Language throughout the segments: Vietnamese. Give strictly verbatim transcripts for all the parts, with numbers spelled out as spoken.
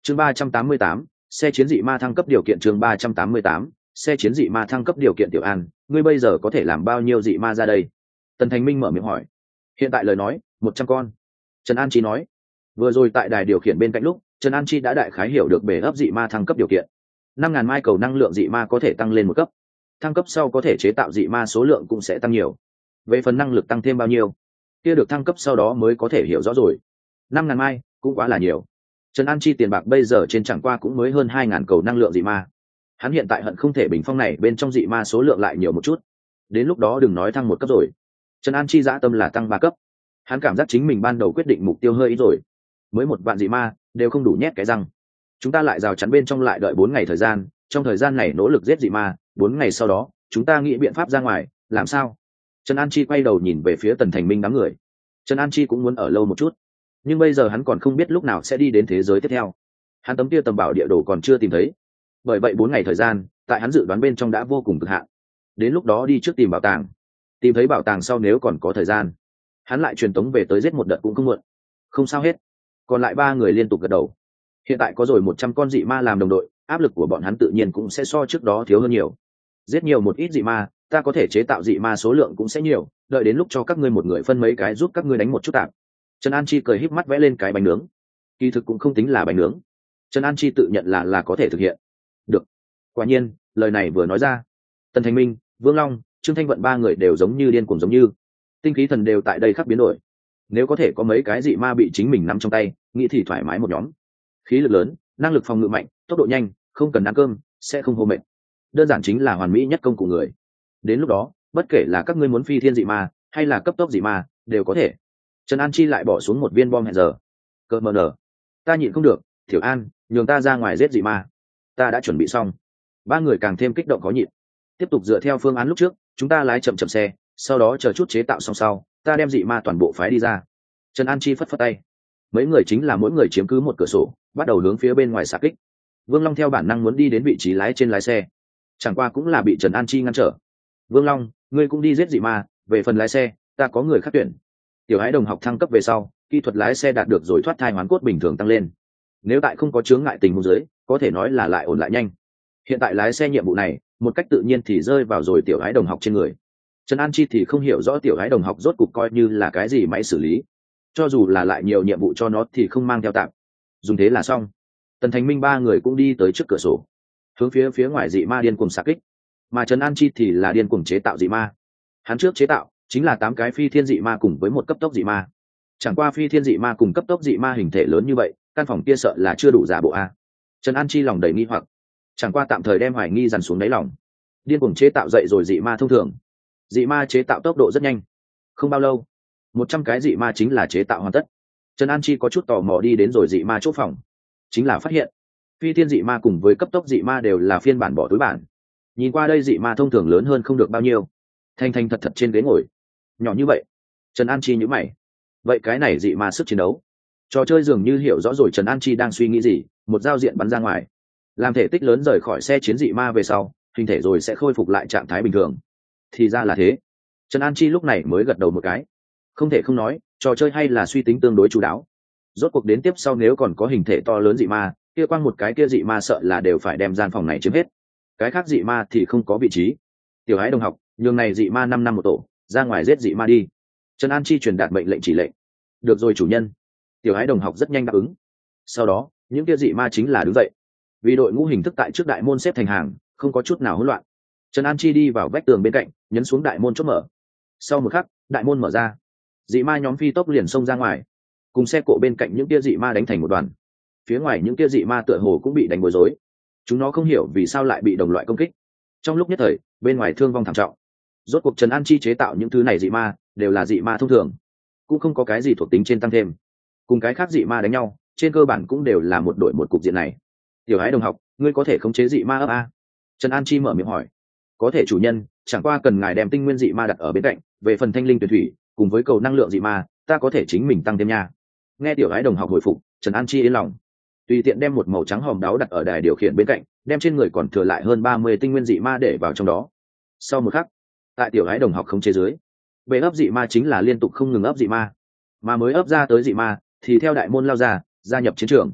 chương ba trăm tám mươi tám, xe chiến dị ma thăng cấp điều kiện. chương ba trăm tám mươi tám, xe chiến dị ma thăng cấp điều kiện. Tiểu An, ngươi bây giờ có thể làm bao nhiêu dị ma ra đây? Tần Thành Minh mở miệng hỏi. Hiện tại lời nói, một trăm con. Trần An Chi nói. Vừa rồi tại đài điều khiển bên cạnh lúc, Trần An Chi đã đại khái hiểu được bể ấp dị ma thăng cấp điều kiện. năm ngàn mai cầu năng lượng dị ma có thể tăng lên một cấp. Thăng cấp sau có thể chế tạo dị ma số lượng cũng sẽ tăng nhiều. Về phần năng lực tăng thêm bao nhiêu, kia được thăng cấp sau đó mới có thể hiểu rõ rồi. năm ngàn mai cũng quá là nhiều. Trần An Chi tiền bạc bây giờ trên chẳng qua cũng mới hơn hai ngàn cầu năng lượng dị ma. Hắn hiện tại hận không thể bình phong này bên trong dị ma số lượng lại nhiều một chút. Đến lúc đó đừng nói thăng một cấp rồi. Trần An Chi dã tâm là tăng ba cấp. Hắn cảm giác chính mình ban đầu quyết định mục tiêu hơi ít rồi. Mới một vạn dị ma đều không đủ nhét cái răng. Chúng ta lại rào chắn bên trong lại đợi bốn ngày thời gian, trong thời gian này nỗ lực giết dị ma, bốn ngày sau đó, chúng ta nghĩ biện pháp ra ngoài, làm sao? Trần An Chi quay đầu nhìn về phía Tần Thành Minh đám người. Trần An Chi cũng muốn ở lâu một chút, nhưng bây giờ hắn còn không biết lúc nào sẽ đi đến thế giới tiếp theo. Hắn tấm kia tầm bảo địa đồ còn chưa tìm thấy. Bởi vậy bốn ngày thời gian, tại hắn dự đoán bên trong đã vô cùng cực hạn. Đến lúc đó đi trước tìm bảo tàng. Tìm thấy bảo tàng sau nếu còn có thời gian, hắn lại truyền tống về tới giết một đợt cũng không muộn. Không sao hết. Còn lại ba người liên tục gật đầu. Hiện tại có rồi một trăm con dị ma làm đồng đội, áp lực của bọn hắn tự nhiên cũng sẽ so trước đó thiếu hơn nhiều. Giết nhiều một ít dị ma, ta có thể chế tạo dị ma số lượng cũng sẽ nhiều, đợi đến lúc cho các ngươi một người phân mấy cái giúp các ngươi đánh một chút tạm. Trần An Chi cười híp mắt vẽ lên cái bánh nướng. Kỳ thực cũng không tính là bánh nướng. Trần An Chi tự nhận là là có thể thực hiện. Được. Quả nhiên, lời này vừa nói ra, Tần Thành Minh, Vương Long, Trương Thanh Vận ba người đều giống như điên cuồng giống như. Tinh khí thần đều tại đây khắc biến đổi. Nếu có thể có mấy cái dị ma bị chính mình nắm trong tay, nghĩ thì thoải mái một nhóm. Khí lực lớn, năng lực phòng ngự mạnh, tốc độ nhanh, không cần ăn cơm, sẽ không hô mệt. Đơn giản chính là hoàn mỹ nhất công cụ người. Đến lúc đó, bất kể là các ngươi muốn phi thiên dị ma hay là cấp tốc dị ma, đều có thể. Trần An Chi lại bỏ xuống một viên bom hẹn giờ. Cơ mờ nở. Ta nhịn không được, Thiểu An, nhường ta ra ngoài giết dị ma. Ta đã chuẩn bị xong. Ba người càng thêm kích động khó nhịn. Tiếp tục dựa theo phương án lúc trước, chúng ta lái chậm chậm xe, sau đó chờ chút chế tạo xong sau, ta đem dị ma toàn bộ phái đi ra. Trần An Chi phất phất tay. Mấy người chính là mỗi người chiếm cứ một cửa sổ, bắt đầu hướng phía bên ngoài xạ kích. Vương Long theo bản năng muốn đi đến vị trí lái trên lái xe, chẳng qua cũng là bị Trần An Chi ngăn trở. Vương Long, ngươi cũng đi giết dị ma, về phần lái xe, ta có người khác tuyển. Tiểu Ái đồng học thăng cấp về sau, kỹ thuật lái xe đạt được rồi thoát thai hoán cốt bình thường tăng lên. Nếu tại không có chướng ngại tình huống dưới, có thể nói là lại ổn lại nhanh. Hiện tại lái xe nhiệm vụ này, một cách tự nhiên thì rơi vào rồi Tiểu Ái đồng học trên người. Trần An Chi thì không hiểu rõ Tiểu Ái đồng học rốt cục coi như là cái gì máy xử lý. Cho dù là lại nhiều nhiệm vụ cho nó thì không mang theo tạm. Dùng thế là xong. Tần Thành Minh ba người cũng đi tới trước cửa sổ, hướng phía phía ngoài dị ma điên cuồng xạ kích. Mà Trần An Chi thì là điên cuồng chế tạo dị ma. Hắn trước chế tạo chính là tám cái phi thiên dị ma cùng với một cấp tốc dị ma. Chẳng qua phi thiên dị ma cùng cấp tốc dị ma hình thể lớn như vậy, căn phòng kia sợ là chưa đủ giả bộ a. Trần An Chi lòng đầy nghi hoặc, chẳng qua tạm thời đem hoài nghi dằn xuống đáy lòng. Điên cuồng chế tạo dậy rồi dị ma thông thường. Dị ma chế tạo tốc độ rất nhanh, không bao lâu, một trăm cái dị ma chính là chế tạo hoàn tất. Trần An Chi có chút tò mò đi đến rồi dị ma chốt phòng, chính là phát hiện phi thiên dị ma cùng với cấp tốc dị ma đều là phiên bản bỏ túi bản. Nhìn qua đây dị ma thông thường lớn hơn không được bao nhiêu, thanh thanh thật thật trên ghế ngồi, nhỏ như vậy. Trần An Chi nhíu mày, vậy cái này dị ma sức chiến đấu, trò chơi dường như hiểu rõ rồi Trần An Chi đang suy nghĩ gì. Một giao diện bắn ra ngoài, làm thể tích lớn rời khỏi xe chiến dị ma về sau, hình thể rồi sẽ khôi phục lại trạng thái bình thường. Thì ra là thế. Trần An Chi lúc này mới gật đầu một cái. Không thể không nói, trò chơi hay là suy tính tương đối chú đáo. Rốt cuộc đến tiếp sau nếu còn có hình thể to lớn dị ma, kia quang một cái kia dị ma sợ là đều phải đem gian phòng này chiếm hết. Cái khác dị ma thì không có vị trí. Tiểu Ái đồng học, nhường này dị ma năm năm một tổ, ra ngoài giết dị ma đi. Trần An Chi truyền đạt mệnh lệnh chỉ lệnh. Được rồi chủ nhân. Tiểu Ái đồng học rất nhanh đáp ứng. Sau đó, những kia dị ma chính là đứng dậy. Vì đội ngũ hình thức tại trước đại môn xếp thành hàng, không có chút nào hỗn loạn. Trần An Chi đi vào vách tường bên cạnh, nhấn xuống đại môn chốt mở. Sau một khắc, đại môn mở ra. Dị ma nhóm phi tốc liền xông ra ngoài, cùng xe cộ bên cạnh những kia dị ma đánh thành một đoàn. Phía ngoài những kia dị ma tựa hồ cũng bị đánh bối rối. Chúng nó không hiểu vì sao lại bị đồng loại công kích. Trong lúc nhất thời, bên ngoài thương vong thảm trọng. Rốt cuộc Trần An Chi chế tạo những thứ này dị ma đều là dị ma thông thường, cũng không có cái gì thuộc tính trên tăng thêm. Cùng cái khác dị ma đánh nhau, trên cơ bản cũng đều là một đội một cục diện này. Tiểu Ái đồng học, ngươi có thể khống chế dị ma ấp a? Trần An Chi mở miệng hỏi. Có thể chủ nhân, chẳng qua cần ngài đem tinh nguyên dị ma đặt ở bên cạnh, về phần thanh linh tuyển thủy cùng với cầu năng lượng dị ma, ta có thể chính mình tăng thêm nha. Nghe Tiểu Ái đồng học hồi phục, Trần An Chi yên lòng. Tùy tiện đem một màu trắng hòm đáo đặt ở đài điều khiển bên cạnh, đem trên người còn thừa lại hơn ba mươi tinh nguyên dị ma để vào trong đó. Sau một khắc, tại Tiểu Ái đồng học khống chế dưới, bệ ấp dị ma chính là liên tục không ngừng ấp dị ma, mà mới ấp ra tới dị ma thì theo đại môn lao ra, gia nhập chiến trường.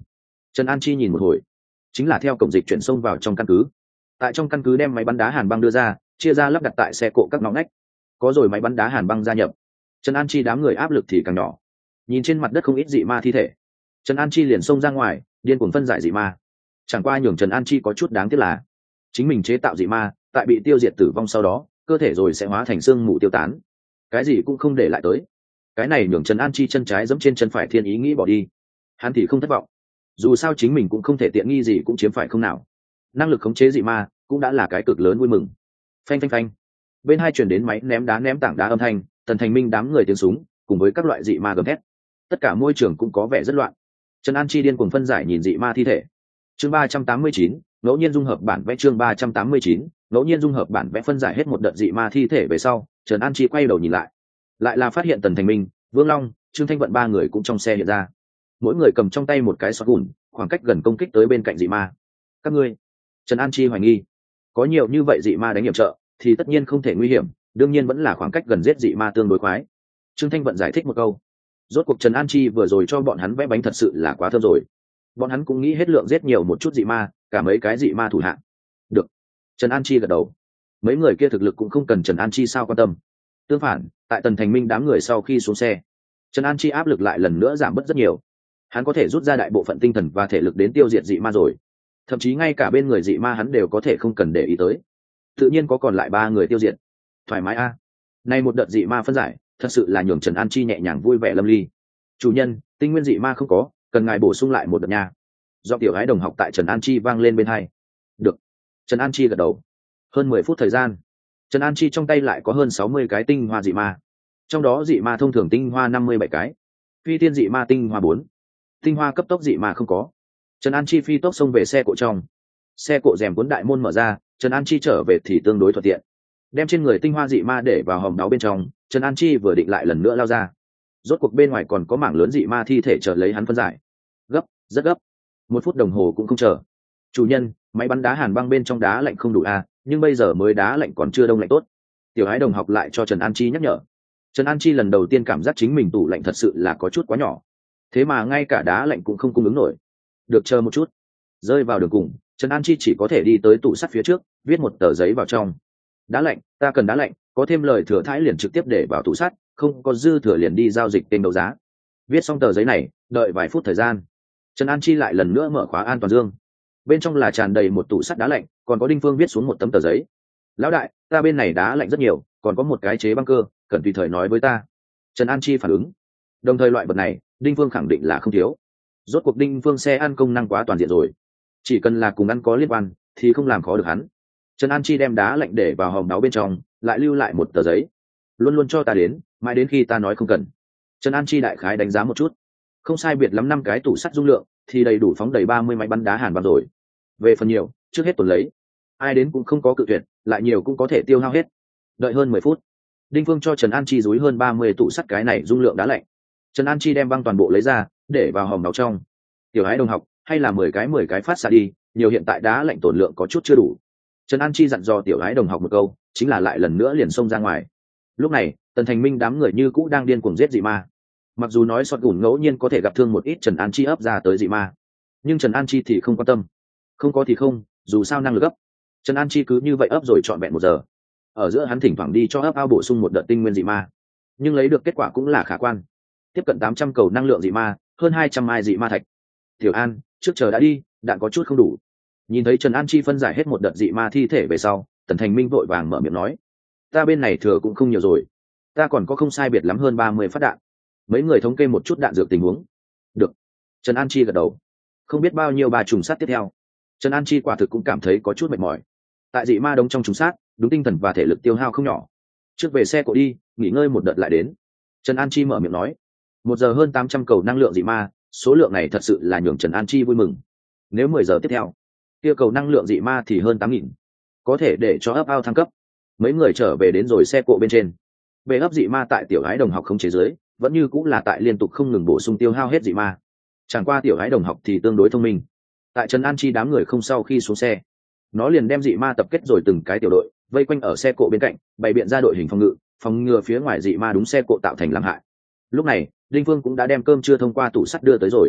Trần An Chi nhìn một hồi, chính là theo cổng dịch chuyển xông vào trong căn cứ. Tại trong căn cứ đem máy bắn đá hàn băng đưa ra, chia ra lắp đặt tại xe cộ các ngõ ngách. Có rồi máy bắn đá hàn băng gia nhập, Trần An Chi đám người áp lực thì càng nhỏ. Nhìn trên mặt đất không ít dị ma thi thể, Trần An Chi liền xông ra ngoài, điên cuồng phân giải dị ma. Chẳng qua nhường Trần An Chi có chút đáng tiếc là, chính mình chế tạo dị ma, tại bị tiêu diệt tử vong sau đó, cơ thể rồi sẽ hóa thành xương mù tiêu tán, cái gì cũng không để lại tới. Cái này nhường Trần An Chi chân trái giẫm trên chân phải thiên ý nghĩ bỏ đi. Hắn thì không thất vọng, dù sao chính mình cũng không thể tiện nghi gì cũng chiếm phải không nào. Năng lực khống chế dị ma cũng đã là cái cực lớn vui mừng. Phanh phanh phanh, bên hai truyền đến máy ném đá ném tảng đá âm thanh, Tần Thành Minh đám người tiếng súng cùng với các loại dị ma gầm thét, tất cả môi trường cũng có vẻ rất loạn. Trần An Chi điên cuồng phân giải nhìn dị ma thi thể. Chương ba trăm tám mươi chín, ngẫu nhiên dung hợp bản vẽ. Chương ba trăm tám mươi chín, ngẫu nhiên dung hợp bản vẽ. Phân giải hết một đợt dị ma thi thể về sau, Trần An Chi quay đầu nhìn lại, lại là phát hiện Tần Thành Minh, Vương Long, Trương Thanh Vận ba người cũng trong xe hiện ra, mỗi người cầm trong tay một cái xoát gùn, khoảng cách gần công kích tới bên cạnh dị ma. Các ngươi? Trần An Chi hoài nghi, có nhiều như vậy dị ma đánh hiểm trợ thì tất nhiên không thể nguy hiểm, đương nhiên vẫn là khoảng cách gần giết dị ma tương đối khoái. Trương Thanh Vận giải thích một câu. Rốt cuộc Trần An Chi vừa rồi cho bọn hắn vẽ bánh thật sự là quá thơm rồi, bọn hắn cũng nghĩ hết lượng giết nhiều một chút dị ma, cả mấy cái dị ma thủ hạng. Được. Trần An Chi gật đầu. Mấy người kia thực lực cũng không cần Trần An Chi sao quan tâm. Tương phản, tại Tần Thành Minh đám người sau khi xuống xe, Trần An Chi áp lực lại lần nữa giảm bớt rất nhiều. Hắn có thể rút ra đại bộ phận tinh thần và thể lực đến tiêu diệt dị ma rồi, thậm chí ngay cả bên người dị ma hắn đều có thể không cần để ý tới. Tự nhiên có còn lại ba người tiêu diệt, thoải mái a. À. Nay một đợt dị ma phân giải, thật sự là nhường Trần An Chi nhẹ nhàng vui vẻ lâm ly. Chủ nhân, tinh nguyên dị ma không có, cần ngài bổ sung lại một đợt nha. Do tiểu gái đồng học tại Trần An Chi vang lên bên hai. Được. Trần An Chi gật đầu. Hơn mười phút thời gian, Trần An Chi trong tay lại có hơn sáu mươi cái tinh hoa dị ma, trong đó dị ma thông thường tinh hoa năm mươi bảy cái, phi tiên dị ma tinh hoa bốn, tinh hoa cấp tốc dị ma không có. Trần An Chi phi tốc xông về xe cộ trong, xe cộ rèm cuốn đại môn mở ra, Trần An Chi trở về thì tương đối thuận tiện, đem trên người tinh hoa dị ma để vào hòm đáo bên trong. Trần An Chi vừa định lại lần nữa lao ra, rốt cuộc bên ngoài còn có mảng lớn dị ma thi thể chờ lấy hắn phân giải. Gấp, rất gấp, một phút đồng hồ cũng không chờ. Chủ nhân, máy bắn đá hàn băng bên trong đá lạnh không đủ à, nhưng bây giờ mới đá lạnh còn chưa đông lạnh tốt. Tiểu Ái đồng học lại cho Trần An Chi nhắc nhở. Trần An Chi lần đầu tiên cảm giác chính mình tủ lạnh thật sự là có chút quá nhỏ, thế mà ngay cả đá lạnh cũng không cung ứng nổi. Được, chờ một chút. Rơi vào đường cùng, Trần An Chi chỉ có thể đi tới tủ sắt phía trước, viết một tờ giấy vào trong. Đá lạnh, ta cần đá lạnh, có thêm lời thừa thãi liền trực tiếp để vào tủ sắt, không có dư thừa liền đi giao dịch kênh đấu giá. Viết xong tờ giấy này, đợi vài phút thời gian, Trần An Chi lại lần nữa mở khóa an toàn dương. Bên trong là tràn đầy một tủ sắt đá lạnh, còn có Đinh Phương viết xuống một tấm tờ giấy. Lão đại, ta bên này đá lạnh rất nhiều, còn có một cái chế băng cơ, cần tùy thời nói với ta. Trần An Chi phản ứng. Đồng thời loại vật này, Đinh Phương khẳng định là không thiếu. Rốt cuộc Đinh Phương xe ăn công năng quá toàn diện rồi, chỉ cần là cùng ăn có liên quan thì không làm khó được hắn. Trần An Chi đem đá lạnh để vào hòm đáo bên trong, lại lưu lại một tờ giấy. Luôn luôn cho ta đến, mãi đến khi ta nói không cần. Trần An Chi đại khái đánh giá một chút, không sai biệt lắm năm cái tủ sắt dung lượng thì đầy đủ phóng đầy ba mươi máy bắn đá hàn băng rồi. Về phần nhiều, trước hết tuần lấy, ai đến cũng không có cự tuyệt, lại nhiều cũng có thể tiêu hao hết. Đợi hơn mười phút, Đinh Phương cho Trần An Chi dúi hơn ba mươi tủ sắt cái này dung lượng đá lạnh. Trần An Chi đem băng toàn bộ lấy ra, để vào hòm đáo trong. Tiểu Ái đồng học, hay là mười cái mười cái phát xạ đi, nhiều hiện tại đá lạnh tổn lượng có chút chưa đủ. Trần An Chi dặn dò Tiểu Ái đồng học một câu, chính là lại lần nữa liền xông ra ngoài. Lúc này, Tần Thành Minh đám người như cũ đang điên cuồng giết dị ma. Mặc dù nói sọt gùn ngẫu nhiên có thể gặp thương một ít Trần An Chi ấp ra tới dị ma, nhưng Trần An Chi thì không quan tâm. Không có thì không, dù sao năng lực ấp. Trần An Chi cứ như vậy ấp rồi trọn vẹn một giờ. Ở giữa hắn thỉnh thoảng đi cho ấp ao bổ sung một đợt tinh nguyên dị ma, nhưng lấy được kết quả cũng là khả quan. Tiếp cận tám trăm cầu năng lượng dị ma, hơn hai trăm mai dị ma thạch. Tiểu An, trước chờ đã đi, đạn có chút không đủ. Nhìn thấy Trần An Chi phân giải hết một đợt dị ma thi thể về sau, Tần Thành Minh vội vàng mở miệng nói: ta bên này thừa cũng không nhiều rồi, ta còn có không sai biệt lắm hơn ba mươi phát đạn. Mấy người thống kê một chút đạn dược tình huống. Được. Trần An Chi gật đầu. Không biết bao nhiêu ba trùng sát tiếp theo, Trần An Chi quả thực cũng cảm thấy có chút mệt mỏi. Tại dị ma đống trong trùng sát, đúng tinh thần và thể lực tiêu hao không nhỏ. Trước về xe cộ đi, nghỉ ngơi một đợt lại đến. Trần An Chi mở miệng nói. Một giờ hơn tám trăm cầu năng lượng dị ma, số lượng này thật sự là nhường Trần An Chi vui mừng. Nếu mười giờ tiếp theo, kia cầu năng lượng dị ma thì hơn tám nghìn, có thể để cho ấp ao thăng cấp. Mấy người trở về đến rồi xe cộ bên trên. Về ấp dị ma tại Tiểu Ái đồng học không chế giới, vẫn như cũng là tại liên tục không ngừng bổ sung tiêu hao hết dị ma. Chẳng qua Tiểu Ái đồng học thì tương đối thông minh. Tại Trần An Chi đám người không sau khi xuống xe, nó liền đem dị ma tập kết rồi từng cái tiểu đội vây quanh ở xe cộ bên cạnh, bày biện ra đội hình phòng ngự, phòng ngừa phía ngoài dị ma đúng xe cộ tạo thành làm hại. Lúc này Đinh Phương cũng đã đem cơm trưa thông qua tủ sắt đưa tới rồi.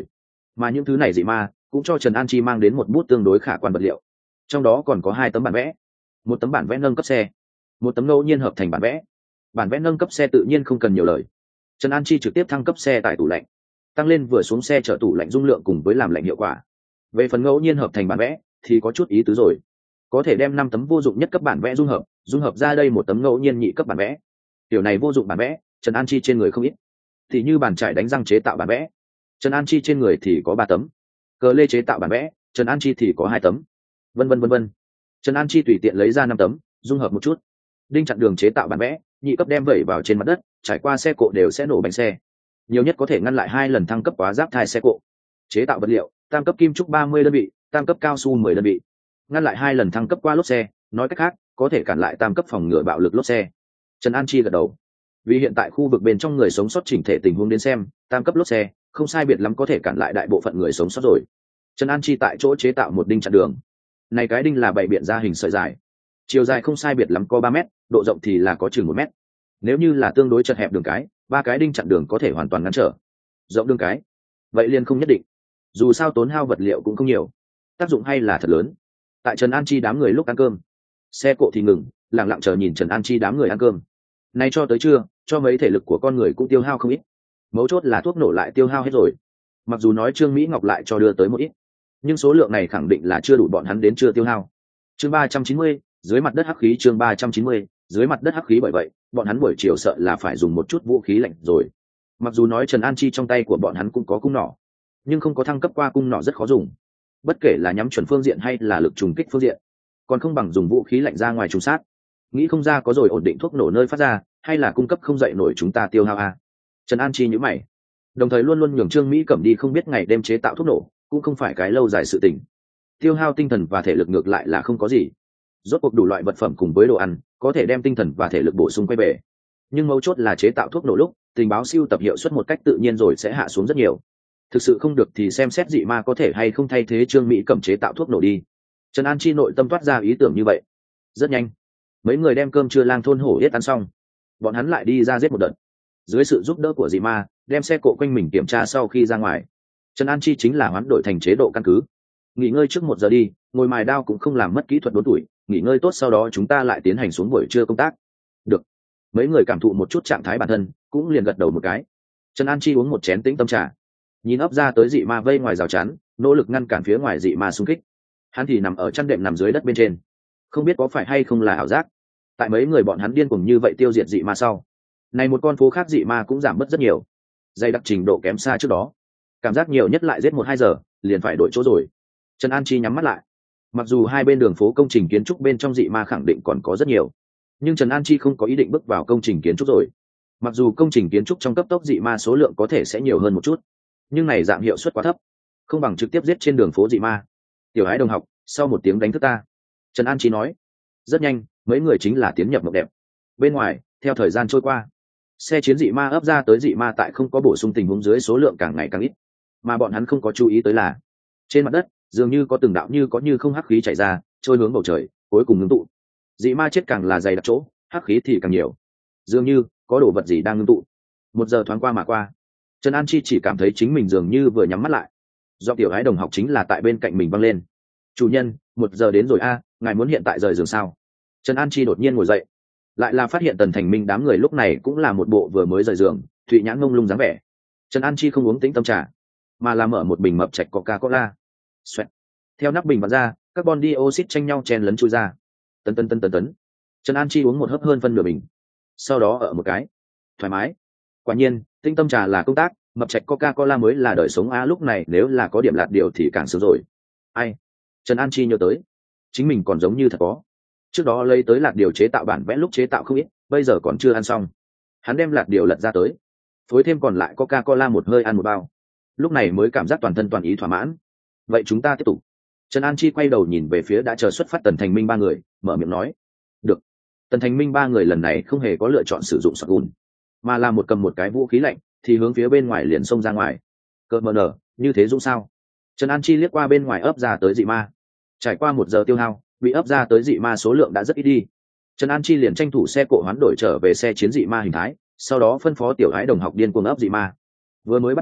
mà những thứ này dị ma cũng cho Trần An Chi mang đến một bút tương đối khả quan vật liệu, trong đó còn có hai tấm bản vẽ, một tấm bản vẽ nâng cấp xe, một tấm ngẫu nhiên hợp thành bản vẽ. Bản vẽ nâng cấp xe tự nhiên không cần nhiều lời, Trần An Chi trực tiếp thăng cấp xe tải tủ lạnh, tăng lên vừa xuống xe chở tủ lạnh dung lượng cùng với làm lạnh hiệu quả. Về phần ngẫu nhiên hợp thành bản vẽ thì có chút ý tứ rồi, có thể đem năm tấm vô dụng nhất cấp bản vẽ dung hợp dung hợp ra đây một tấm ngẫu nhiên nhị cấp bản vẽ. Điều này vô dụng bản vẽ Trần An Chi trên người không ít, thì như bàn chải đánh răng chế tạo bản vẽ, Trần An Chi trên người thì có ba tấm, cờ lê chế tạo bản vẽ, Trần An Chi thì có hai tấm, vân vân vân vân. Trần An Chi tùy tiện lấy ra năm tấm dung hợp một chút. Đinh chặn đường chế tạo bản vẽ nhị cấp đem vẩy vào trên mặt đất, trải qua xe cộ đều sẽ nổ bánh xe, nhiều nhất có thể ngăn lại hai lần thăng cấp quá giáp thai xe cộ. Chế tạo vật liệu tam cấp kim trúc ba mươi đơn vị, tam cấp cao su mười đơn vị, ngăn lại hai lần thăng cấp qua lốp xe, nói cách khác có thể cản lại tam cấp phòng ngừa bạo lực lốp xe. Trần An Chi gật đầu, vì hiện tại khu vực bên trong người sống sót chỉnh thể tình huống đến xem, tam cấp lốp xe không sai biệt lắm có thể cản lại đại bộ phận người sống sót rồi. Trần An Chi tại chỗ chế tạo một đinh chặn đường, này cái đinh là bảy biện ra hình sợi dài, chiều dài không sai biệt lắm có ba mét, độ rộng thì là có chừng một mét. Nếu như là tương đối chật hẹp đường cái, ba cái đinh chặn đường có thể hoàn toàn ngăn trở. Rộng đường cái vậy liền không nhất định, dù sao tốn hao vật liệu cũng không nhiều, tác dụng hay là thật lớn. Tại Trần An Chi đám người lúc ăn cơm, xe cộ thì ngừng, lặng lặng chờ nhìn Trần An Chi đám người ăn cơm. Nay cho tới trưa, cho mấy thể lực của con người cũng tiêu hao không ít, mấu chốt là thuốc nổ lại tiêu hao hết rồi. Mặc dù nói Trương Mỹ Ngọc lại cho đưa tới một ít, nhưng số lượng này khẳng định là chưa đủ bọn hắn đến chưa tiêu hao. Chương ba trăm chín mươi, dưới mặt đất hắc khí. Chương ba trăm chín mươi, dưới mặt đất hắc khí. Bởi vậy bọn hắn buổi chiều sợ là phải dùng một chút vũ khí lạnh rồi. Mặc dù nói Trần An Chi trong tay của bọn hắn cũng có cung nỏ, nhưng không có thăng cấp qua cung nỏ rất khó dùng, bất kể là nhắm chuẩn phương diện hay là lực trùng kích phương diện, còn không bằng dùng vũ khí lạnh ra ngoài trùng sát. Nghĩ không ra có rồi ổn định thuốc nổ nơi phát ra, hay là cung cấp không dậy nổi chúng ta tiêu hao a. Trần An Chi nhíu mày, đồng thời luôn luôn nhường Trương Mỹ Cẩm đi không biết ngày đêm chế tạo thuốc nổ, cũng không phải cái lâu dài sự tình. Tiêu hao tinh thần và thể lực ngược lại là không có gì, rốt cuộc đủ loại vật phẩm cùng với đồ ăn có thể đem tinh thần và thể lực bổ sung quay về, nhưng mấu chốt là chế tạo thuốc nổ lúc tình báo siêu tập hiệu suất một cách tự nhiên rồi sẽ hạ xuống rất nhiều. Thực sự không được thì xem xét dị ma có thể hay không thay thế Trương Mỹ Cẩm chế tạo thuốc nổ đi. Trần An Chi nội tâm toát ra ý tưởng như vậy. Rất nhanh, mấy người đem cơm trưa lang thôn hổ yết ăn xong, bọn hắn lại đi ra giết một đợt. Dưới sự giúp đỡ của dị ma, đem xe cộ quanh mình kiểm tra sau khi ra ngoài, Trần An Chi chính là hoán đổi thành chế độ căn cứ, nghỉ ngơi trước một giờ đi, ngồi mài đao cũng không làm mất kỹ thuật đốn tuổi, nghỉ ngơi tốt sau đó chúng ta lại tiến hành xuống buổi trưa công tác. Được. Mấy người cảm thụ một chút trạng thái bản thân, cũng liền gật đầu một cái. Trần An Chi uống một chén tĩnh tâm trà, nhìn ấp ra tới dị ma vây ngoài rào chắn, nỗ lực ngăn cản phía ngoài dị ma xung kích. Hắn thì nằm ở chăn đệm nằm dưới đất bên trên, không biết có phải hay không là ảo giác. Tại mấy người bọn hắn điên cuồng như vậy tiêu diệt dị ma sau, này một con phố khác dị ma cũng giảm bớt rất nhiều, dày đặc trình độ kém xa trước đó, cảm giác nhiều nhất lại giết một hai giờ liền phải đổi chỗ rồi. Trần An Chi nhắm mắt lại, mặc dù hai bên đường phố công trình kiến trúc bên trong dị ma khẳng định còn có rất nhiều, nhưng Trần An Chi không có ý định bước vào công trình kiến trúc rồi. Mặc dù công trình kiến trúc trong cấp tốc dị ma số lượng có thể sẽ nhiều hơn một chút, nhưng này dạng hiệu suất quá thấp, không bằng trực tiếp giết trên đường phố dị ma. Tiểu Ái đồng học, sau một tiếng đánh thức ta, Trần An Chi nói. Rất nhanh, mấy người chính là tiến nhập mộng đẹp. Bên ngoài, theo thời gian trôi qua, xe chiến dị ma ấp ra tới dị ma tại không có bổ sung tình huống dưới số lượng càng ngày càng ít, mà bọn hắn không có chú ý tới là trên mặt đất dường như có từng đạo như có như không hắc khí chảy ra, trôi hướng bầu trời, cuối cùng ngưng tụ. Dị ma chết càng là dày đặc chỗ, hắc khí thì càng nhiều, dường như có đồ vật gì đang ngưng tụ. Một giờ thoáng qua mà qua, Trần An Chi chỉ cảm thấy chính mình dường như vừa nhắm mắt lại, do Tiểu Ái đồng học chính là tại bên cạnh mình văng lên. Chủ nhân, một giờ đến rồi a, ngài muốn hiện tại rời giường sao? Trần An Chi đột nhiên ngồi dậy, lại là phát hiện Tần Thành Minh đám người lúc này cũng là một bộ vừa mới rời giường, thụy nhãn ngông lung dáng vẻ. Trần An Chi không uống tĩnh tâm trà, mà là mở một bình mập chạch Coca-Cola. Xoẹt. Theo nắp bình bắn ra, carbon dioxide tranh nhau chen lấn chui ra. Tấn tấn tấn tấn tấn. Trần An Chi uống một hớp hơn phân nửa bình, sau đó ở một cái, thoải mái. Quả nhiên, tĩnh tâm trà là công tác, mập chạch Coca-Cola mới là đời sống a, lúc này nếu là có điểm lạt điều thì càng sướng rồi. Ai? Trần An Chi nhớ tới, chính mình còn giống như thật có. Trước đó lấy tới lạt điều chế tạo bản vẽ lúc chế tạo không ít, bây giờ còn chưa ăn xong. Hắn đem lạt điều lật ra tới, phối thêm còn lại Coca-Cola một hơi ăn một bao. Lúc này mới cảm giác toàn thân toàn ý thỏa mãn. Vậy chúng ta tiếp tục. Trần An Chi quay đầu nhìn về phía đã chờ xuất phát Tần Thành Minh ba người, mở miệng nói. Được. Tần Thành Minh ba người lần này không hề có lựa chọn sử dụng shotgun, mà là một cầm một cái vũ khí lạnh, thì hướng phía bên ngoài liền xông ra ngoài. Cơ mờ nở, như thế dũng sao? Trần An Chi liếc qua bên ngoài ấp ra tới dị ma. Trải qua một giờ tiêu hao, bị ấp ra tới dị ma số lượng đã rất ít đi. Trần An Chi liền tranh thủ xe cộ hoán đổi trở về xe chiến dị ma hình thái, sau đó phân phó Tiểu Ái đồng học điên cuồng ấp dị ma. Vừa mới bắt đầu,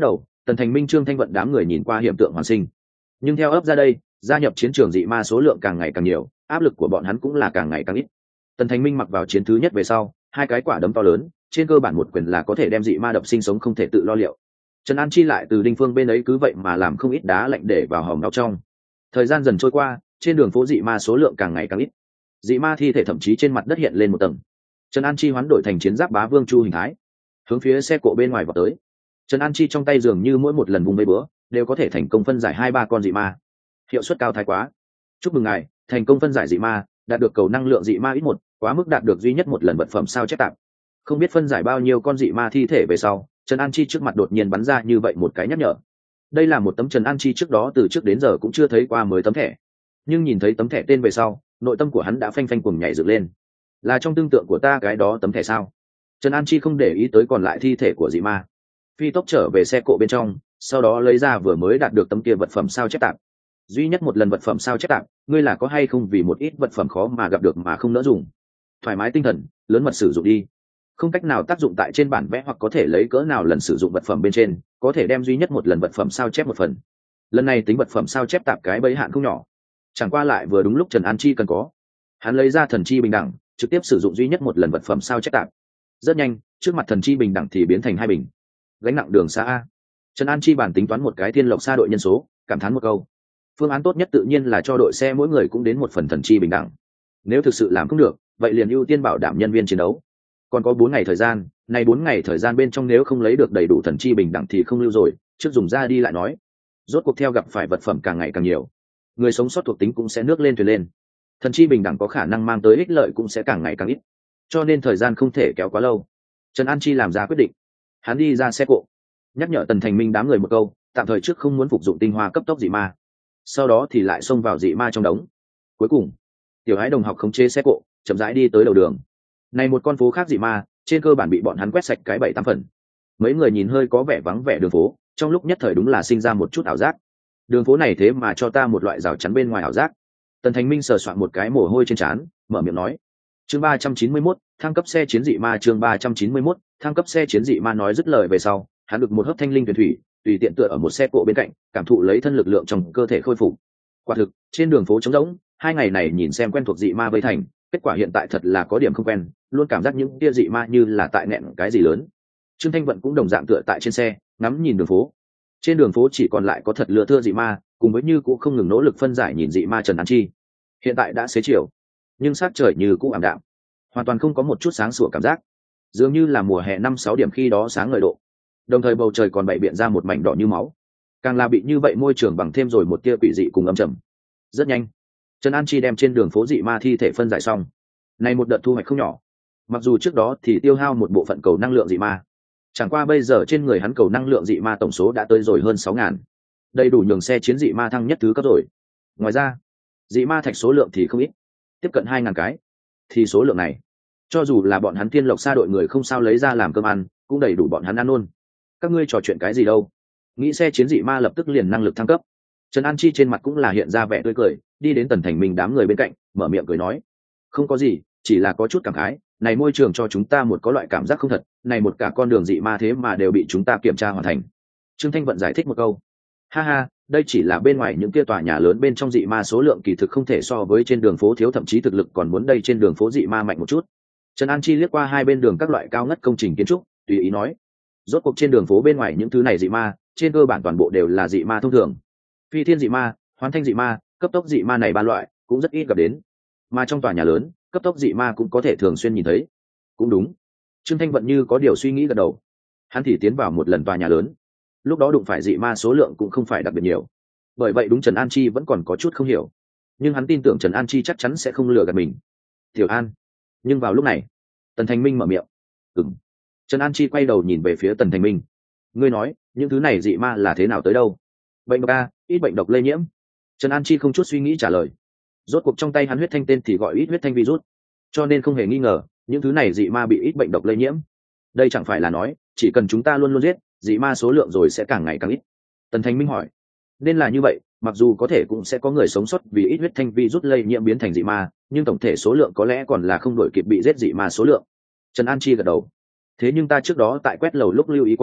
Tần Thành Minh, Trương Thanh Vận đám người nhìn qua hiện tượng hoàn sinh, nhưng theo ấp ra đây, gia nhập chiến trường dị ma số lượng càng ngày càng nhiều, áp lực của bọn hắn cũng là càng ngày càng ít. Tần Thành Minh mặc vào chiến thứ nhất về sau, hai cái quả đấm to lớn, trên cơ bản một quyền là có thể đem dị ma đập sinh sống không thể tự lo liệu. Trần An Chi lại từ Đinh Phương bên ấy cứ vậy mà làm không ít đá lạnh để vào hòm đau trong. Thời gian dần trôi qua, trên đường phố dị ma số lượng càng ngày càng ít, dị ma thi thể thậm chí trên mặt đất hiện lên một tầng. Trần An Chi hoán đổi thành chiến giáp bá vương chu hình thái, hướng phía xe cộ bên ngoài vào tới. Trần An Chi trong tay dường như mỗi một lần vùng vây bữa đều có thể thành công phân giải hai ba con dị ma, hiệu suất cao thái quá. Chúc mừng ngài thành công phân giải dị ma, đạt được cầu năng lượng dị ma ít một, quá mức đạt được duy nhất một lần vật phẩm sao chép tạm. Không biết phân giải bao nhiêu con dị ma thi thể về sau, Trần An Chi trước mặt đột nhiên bắn ra như vậy một cái nhắc nhở. Đây là một tấm Trần An Chi trước đó từ trước đến giờ cũng chưa thấy qua mới tấm thẻ, nhưng nhìn thấy tấm thẻ tên về sau, nội tâm của hắn đã phanh phanh cuồng nhảy dựng lên. Là trong tương tượng của ta cái đó tấm thẻ sao? Trần An Chi không để ý tới còn lại thi thể của dị ma, phi tốc trở về xe cộ bên trong, sau đó lấy ra vừa mới đạt được tấm kia vật phẩm sao chép tạm. Duy nhất một lần vật phẩm sao chép tạm, ngươi là có hay không vì một ít vật phẩm khó mà gặp được mà không nỡ dùng? Thoải mái tinh thần, lớn mật sử dụng đi. Không cách nào tác dụng tại trên bản vẽ hoặc có thể lấy cỡ nào lần sử dụng vật phẩm bên trên, có thể đem duy nhất một lần vật phẩm sao chép một phần. Lần này tính vật phẩm sao chép tạm cái bấy hạn không nhỏ, chẳng qua lại vừa đúng lúc Trần An Chi cần có. Hắn lấy ra thần chi bình đẳng, trực tiếp sử dụng duy nhất một lần vật phẩm sao chép tạm. Rất nhanh, trước mặt thần chi bình đẳng thì biến thành hai bình. Gánh nặng đường xa a. Trần An Chi bản tính toán một cái thiên lộc xa đội nhân số, cảm thán một câu. Phương án tốt nhất tự nhiên là cho đội xe mỗi người cũng đến một phần thần chi bình đẳng. Nếu thực sự làm không được, vậy liền ưu tiên bảo đảm nhân viên chiến đấu. Còn có bốn ngày thời gian, này bốn ngày thời gian bên trong nếu không lấy được đầy đủ thần chi bình đẳng thì không lưu rồi, trước dùng ra đi lại nói. Rốt cuộc theo gặp phải vật phẩm càng ngày càng nhiều, người sống sót thuộc tính cũng sẽ nước lên thuyền lên. Thần chi bình đẳng có khả năng mang tới ích lợi cũng sẽ càng ngày càng ít, cho nên thời gian không thể kéo quá lâu. Trần An Chi làm ra quyết định, hắn đi ra xe cộ, nhắc nhở Tần Thành Minh đám người một câu, tạm thời trước không muốn phục dụng tinh hoa cấp tốc dị ma, sau đó thì lại xông vào dị ma trong đống. Cuối cùng, tiểu hái đồng học khống chế xe cộ, chậm rãi đi tới đầu đường. Này một con phố khác dị ma, trên cơ bản bị bọn hắn quét sạch cái bảy tám phần. Mấy người nhìn hơi có vẻ vắng vẻ đường phố, trong lúc nhất thời đúng là sinh ra một chút ảo giác. Đường phố này thế mà cho ta một loại rào chắn bên ngoài ảo giác. Tần Thành Minh sờ soạn một cái mồ hôi trên trán, mở miệng nói. Chương ba trăm chín mươi mốt, thăng cấp xe chiến dị ma. Chương ba trăm chín mươi mốt, thăng cấp xe chiến dị ma. Nói dứt lời về sau, hắn được một hớp thanh linh tuyển thủy, tùy tiện tựa ở một xe cộ bên cạnh, cảm thụ lấy thân lực lượng trong cơ thể khôi phục. Quả thực, trên đường phố trống rỗng, hai ngày này nhìn xem quen thuộc dị ma vây thành, kết quả hiện tại thật là có điểm không quen, luôn cảm giác những tia dị ma như là tại nẹn cái gì lớn. Trương Thanh Vận cũng đồng dạng tựa tại trên xe, ngắm nhìn đường phố. Trên đường phố chỉ còn lại có thật lừa thưa dị ma, cùng với như cũng không ngừng nỗ lực phân giải nhìn dị ma Trần An Chi. Hiện tại đã xế chiều, nhưng sát trời như cũng ảm đạm, hoàn toàn không có một chút sáng sủa cảm giác, dường như là mùa hè năm sáu điểm khi đó sáng ngời độ. Đồng thời bầu trời còn bày biện ra một mảnh đỏ như máu, càng là bị như vậy môi trường bằng thêm rồi một tia quỷ dị cùng âm trầm. Rất nhanh, Trần An Chi đem trên đường phố dị ma thi thể phân giải xong. Này một đợt thu hoạch không nhỏ, mặc dù trước đó thì tiêu hao một bộ phận cầu năng lượng dị ma, chẳng qua bây giờ trên người hắn cầu năng lượng dị ma tổng số đã tới rồi hơn sáu ngàn, đầy đủ nhường xe chiến dị ma thăng nhất thứ cấp rồi. Ngoài ra, dị ma thạch số lượng thì không ít, tiếp cận hai ngàn cái. Thì số lượng này, cho dù là bọn hắn Thiên Lộc Sa đội người không sao lấy ra làm cơm ăn, cũng đầy đủ bọn hắn ăn luôn. Các ngươi trò chuyện cái gì đâu? Nghĩ xe chiến dị ma lập tức liền năng lực thăng cấp. Trần An Chi trên mặt cũng là hiện ra vẻ tươi cười, đi đến Tần Thành Minh đám người bên cạnh, mở miệng cười nói. Không có gì, chỉ là có chút cảm khái, này môi trường cho chúng ta một có loại cảm giác không thật, này một cả con đường dị ma thế mà đều bị chúng ta kiểm tra hoàn thành. Trương Thanh Vận giải thích một câu. Ha ha, đây chỉ là bên ngoài những kia tòa nhà lớn bên trong dị ma số lượng kỳ thực không thể so với trên đường phố thiếu, thậm chí thực lực còn muốn đây trên đường phố dị ma mạnh một chút. Trần An Chi liếc qua hai bên đường các loại cao ngất công trình kiến trúc, tùy ý nói. Rốt cuộc trên đường phố bên ngoài những thứ này dị ma, trên cơ bản toàn bộ đều là dị ma thông thường. Phi thiên dị ma, hoán thanh dị ma, cấp tốc dị ma này ba loại cũng rất ít gặp đến, mà trong tòa nhà lớn cấp tốc dị ma cũng có thể thường xuyên nhìn thấy. Cũng đúng. Trương Thanh Vận như có điều suy nghĩ gật đầu. Hắn thì tiến vào một lần tòa nhà lớn, lúc đó đụng phải dị ma số lượng cũng không phải đặc biệt nhiều, bởi vậy đúng Trần An Chi vẫn còn có chút không hiểu, nhưng hắn tin tưởng Trần An Chi chắc chắn sẽ không lừa gạt mình. Tiểu An. Nhưng vào lúc này, Tần Thành Minh mở miệng. Ừm. Trần An Chi quay đầu nhìn về phía Tần Thành Minh. Ngươi nói những thứ này dị ma là thế nào tới đâu? Bệnh độc a, ít bệnh độc lây nhiễm. Trần An Chi không chút suy nghĩ trả lời. Rốt cuộc trong tay hắn huyết thanh tên thì gọi ít huyết thanh virus, cho nên không hề nghi ngờ những thứ này dị ma bị ít bệnh độc lây nhiễm. Đây chẳng phải là nói chỉ cần chúng ta luôn luôn giết dị ma số lượng rồi sẽ càng ngày càng ít. Tần Thành Minh hỏi. Nên là như vậy, mặc dù có thể cũng sẽ có người sống sót vì ít huyết thanh virus lây nhiễm biến thành dị ma, nhưng tổng thể số lượng có lẽ còn là không đổi kịp bị giết dị ma số lượng. Trần An Chi gật đầu. Thế nhưng ta trước đó tại quét lầu lúc lưu ý qua,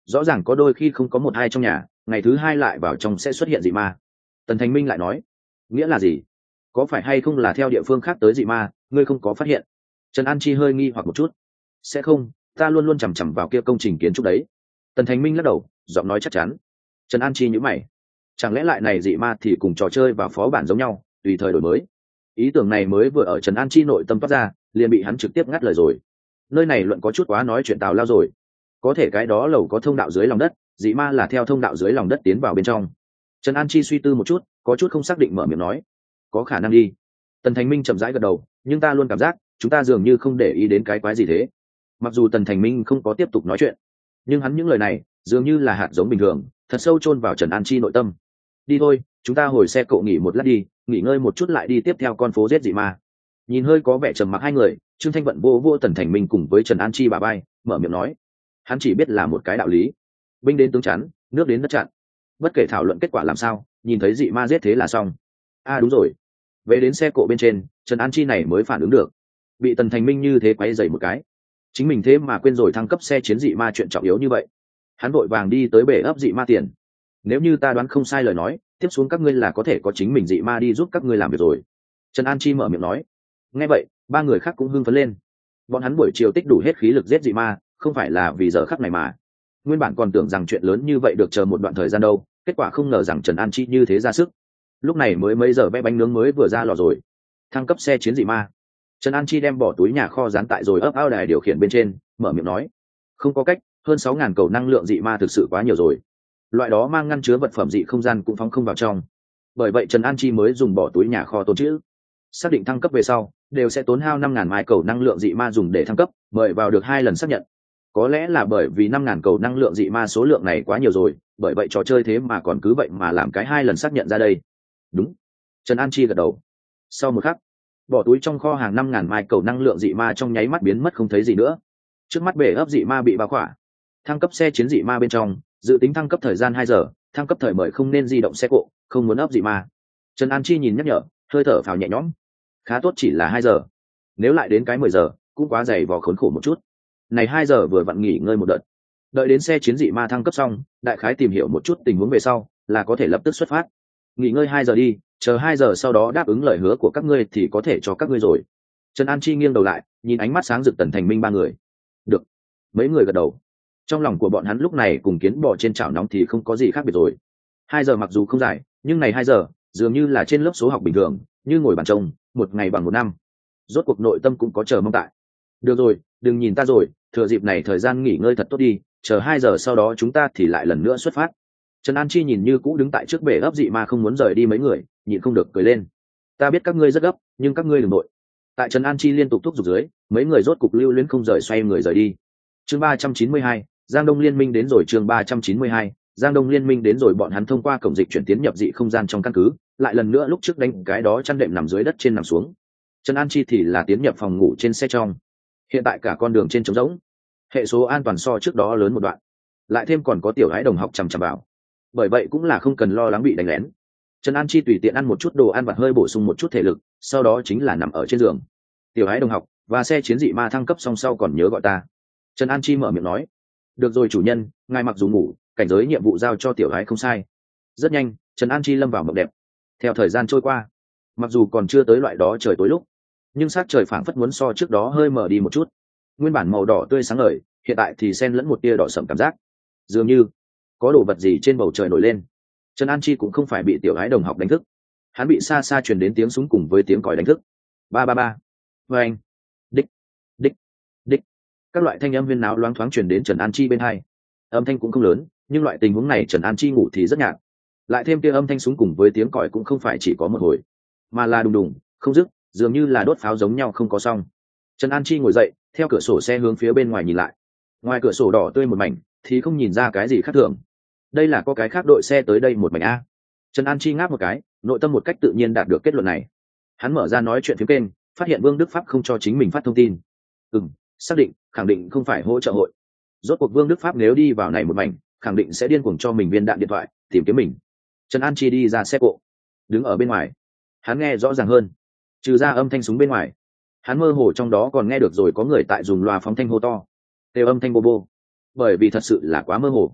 rõ ràng có đôi khi không có một hai trong nhà, ngày thứ hai lại vào trong sẽ xuất hiện dị ma. Tần Thành Minh lại nói, nghĩa là gì? Có phải hay không là theo địa phương khác tới dị ma, ngươi không có phát hiện? Trần An Chi hơi nghi hoặc một chút. Sẽ không, ta luôn luôn chằm chằm vào kia công trình kiến trúc đấy. Tần Thành Minh lắc đầu, giọng nói chắc chắn. Trần An Chi nhíu mày, chẳng lẽ lại này dị ma thì cùng trò chơi và phó bản giống nhau, tùy thời đổi mới? Ý tưởng này mới vừa ở Trần An Chi nội tâm toát ra, liền bị hắn trực tiếp ngắt lời rồi. Nơi này luận có chút quá nói chuyện tào lao rồi. Có thể cái đó lầu có thông đạo dưới lòng đất, dị ma là theo thông đạo dưới lòng đất tiến vào bên trong. Trần An Chi suy tư một chút, có chút không xác định mở miệng nói, có khả năng đi. Tần Thành Minh chậm rãi gật đầu, nhưng ta luôn cảm giác chúng ta dường như không để ý đến cái quái gì thế. Mặc dù Tần Thành Minh không có tiếp tục nói chuyện, nhưng hắn những lời này dường như là hạt giống bình thường, thật sâu chôn vào Trần An Chi nội tâm. Đi thôi, chúng ta hồi xe cộ nghỉ một lát đi, nghỉ ngơi một chút lại đi tiếp theo con phố giết dị ma. Nhìn hơi có vẻ trầm mặc hai người, Trương Thanh Vận vô vô Tần Thành Minh cùng với Trần An Chi bà bay, mở miệng nói, hắn chỉ biết là một cái đạo lý, binh đến tướng chắn, nước đến đất chặn. Bất kể thảo luận kết quả làm sao, nhìn thấy dị ma giết thế là xong. À đúng rồi, về đến xe cộ bên trên, Trần An Chi này mới phản ứng được, bị Tần Thành Minh như thế quay dày một cái, chính mình thế mà quên rồi thăng cấp xe chiến dị ma chuyện trọng yếu như vậy. Hắn vội vàng đi tới bể ấp dị ma tiền. Nếu như ta đoán không sai lời nói, tiếp xuống các ngươi là có thể có chính mình dị ma đi giúp các ngươi làm việc rồi. Trần An Chi mở miệng nói. Nghe vậy, ba người khác cũng hưng phấn lên. Bọn hắn buổi chiều tích đủ hết khí lực giết dị ma, không phải là vì giờ khắc này mà. Nguyên bản còn tưởng rằng chuyện lớn như vậy được chờ một đoạn thời gian đâu, kết quả không ngờ rằng Trần An Chi như thế ra sức. Lúc này mới mấy giờ vẽ bánh nướng mới vừa ra lò rồi. Thăng cấp xe chiến dị ma. Trần An Chi đem bỏ túi nhà kho dán tại rồi ấp ao đài điều khiển bên trên, mở miệng nói, không có cách, hơn sáu ngàn cầu năng lượng dị ma thực sự quá nhiều rồi. Loại đó mang ngăn chứa vật phẩm dị không gian cũng phóng không vào trong. Bởi vậy Trần An Chi mới dùng bỏ túi nhà kho tồn trữ. Xác định thăng cấp về sau, đều sẽ tốn hao năm ngàn mai cầu năng lượng dị ma dùng để thăng cấp, mời vào được hai lần xác nhận. Có lẽ là bởi vì năm ngàn cầu năng lượng dị ma số lượng này quá nhiều rồi, bởi vậy trò chơi thế mà còn cứ vậy mà làm cái hai lần xác nhận ra đây. Đúng. Trần An Chi gật đầu. Sau một khắc, bỏ túi trong kho hàng năm ngàn mai cầu năng lượng dị ma trong nháy mắt biến mất không thấy gì nữa. Trước mắt bể ấp dị ma bị bao khỏa. Thăng cấp xe chiến dị ma bên trong, dự tính thăng cấp thời gian hai giờ, thăng cấp thời mời không nên di động xe cộ, không muốn ấp dị ma. Trần An Chi nhìn nhắc nhở, hơi thở phào nhẹ nhõm. Khá tốt chỉ là hai giờ. Nếu lại đến cái mười giờ, cũng quá dày vò khốn khổ một chút. Này hai giờ vừa vặn nghỉ ngơi một đợt. Đợi đến xe chiến dị ma thăng cấp xong, đại khái tìm hiểu một chút tình huống về sau, là có thể lập tức xuất phát. Nghỉ ngơi hai giờ đi, chờ hai giờ sau đó đáp ứng lời hứa của các ngươi thì có thể cho các ngươi rồi. Trần An Chi nghiêng đầu lại, nhìn ánh mắt sáng rực Tần Thành Minh ba người. Được. Mấy người gật đầu. Trong lòng của bọn hắn lúc này cùng kiến bò trên chảo nóng thì không có gì khác biệt rồi. Hai giờ mặc dù không dài, nhưng này hai giờ dường như là trên lớp số học bình thường, như ngồi bàn trông, một ngày bằng một năm. Rốt cuộc nội tâm cũng có chờ mong tại. Được rồi, đừng nhìn ta rồi, thừa dịp này thời gian nghỉ ngơi thật tốt đi, chờ hai giờ sau đó chúng ta thì lại lần nữa xuất phát. Trần An Chi nhìn như cũ đứng tại trước bể ấp dị ma không muốn rời đi mấy người, nhịn không được cười lên. Ta biết các ngươi rất gấp, nhưng các ngươi đừng nội. Tại Trần An Chi liên tục thúc giục dưới, mấy người rốt cục lưu luyến không rời xoay người rời đi. Chương ba trăm chín mươi hai, Giang Đông Liên minh đến rồi. Chương ba trăm chín mươi hai, Giang Đông Liên minh đến rồi. Bọn hắn thông qua cổng dịch chuyển tiến nhập dị không gian trong căn cứ, lại lần nữa lúc trước đánh cái đó chăn đệm nằm dưới đất trên nằm xuống. Trần An Chi thì là tiến nhập phòng ngủ trên xe trong. Hiện tại cả con đường trên trống rỗng, hệ số an toàn so trước đó lớn một đoạn, lại thêm còn có tiểu gái đồng học chằm chằm vào, bởi vậy cũng là không cần lo lắng bị đánh lén. Trần An Chi tùy tiện ăn một chút đồ ăn vặt hơi bổ sung một chút thể lực, sau đó chính là nằm ở trên giường. Tiểu gái đồng học và xe chiến dị ma thăng cấp song sau còn nhớ gọi ta. Trần An Chi mở miệng nói. Được rồi chủ nhân, ngài mặc dù ngủ, cảnh giới nhiệm vụ giao cho tiểu gái không sai. Rất nhanh, Trần An Chi lâm vào mộng đẹp. Theo thời gian trôi qua, mặc dù còn chưa tới loại đó trời tối lúc, nhưng sắc trời phảng phất muốn so trước đó hơi mở đi một chút. Nguyên bản màu đỏ tươi sáng ngời, hiện tại thì xen lẫn một tia đỏ sẫm cảm giác, dường như có đồ vật gì trên bầu trời nổi lên. Trần An Chi cũng không phải bị tiểu gái đồng học đánh thức, hắn bị xa xa truyền đến tiếng súng cùng với tiếng còi đánh thức. Ba ba ba, vê anh, đích đích đích, các loại thanh âm huyên náo loáng thoáng truyền đến Trần An Chi bên hai. Âm thanh cũng không lớn, nhưng loại tình huống này Trần An Chi ngủ thì rất nhạt. Lại thêm tia âm thanh súng cùng với tiếng còi cũng không phải chỉ có một hồi, mà là đùng đùng không dứt, dường như là đốt pháo giống nhau không có xong. Trần An Chi ngồi dậy, theo cửa sổ xe hướng phía bên ngoài nhìn lại. Ngoài cửa sổ đỏ tươi một mảnh, thì không nhìn ra cái gì khác thường. Đây là có cái khác đội xe tới đây một mảnh a. Trần An Chi ngáp một cái, nội tâm một cách tự nhiên đạt được kết luận này. Hắn mở ra nói chuyện phía kênh, phát hiện Vương Đức Pháp không cho chính mình phát thông tin. Ừm, xác định, khẳng định không phải hỗ trợ hội. Rốt cuộc Vương Đức Pháp nếu đi vào này một mảnh, khẳng định sẽ điên cuồng cho mình viên đạn điện thoại, tìm kiếm mình. Trần An Chi đi ra xe cộ, đứng ở bên ngoài. Hắn nghe rõ ràng hơn, trừ ra âm thanh súng bên ngoài, hắn mơ hồ trong đó còn nghe được rồi có người tại dùng loa phóng thanh hô to, đều âm thanh bô bô. Bởi vì thật sự là quá mơ hồ,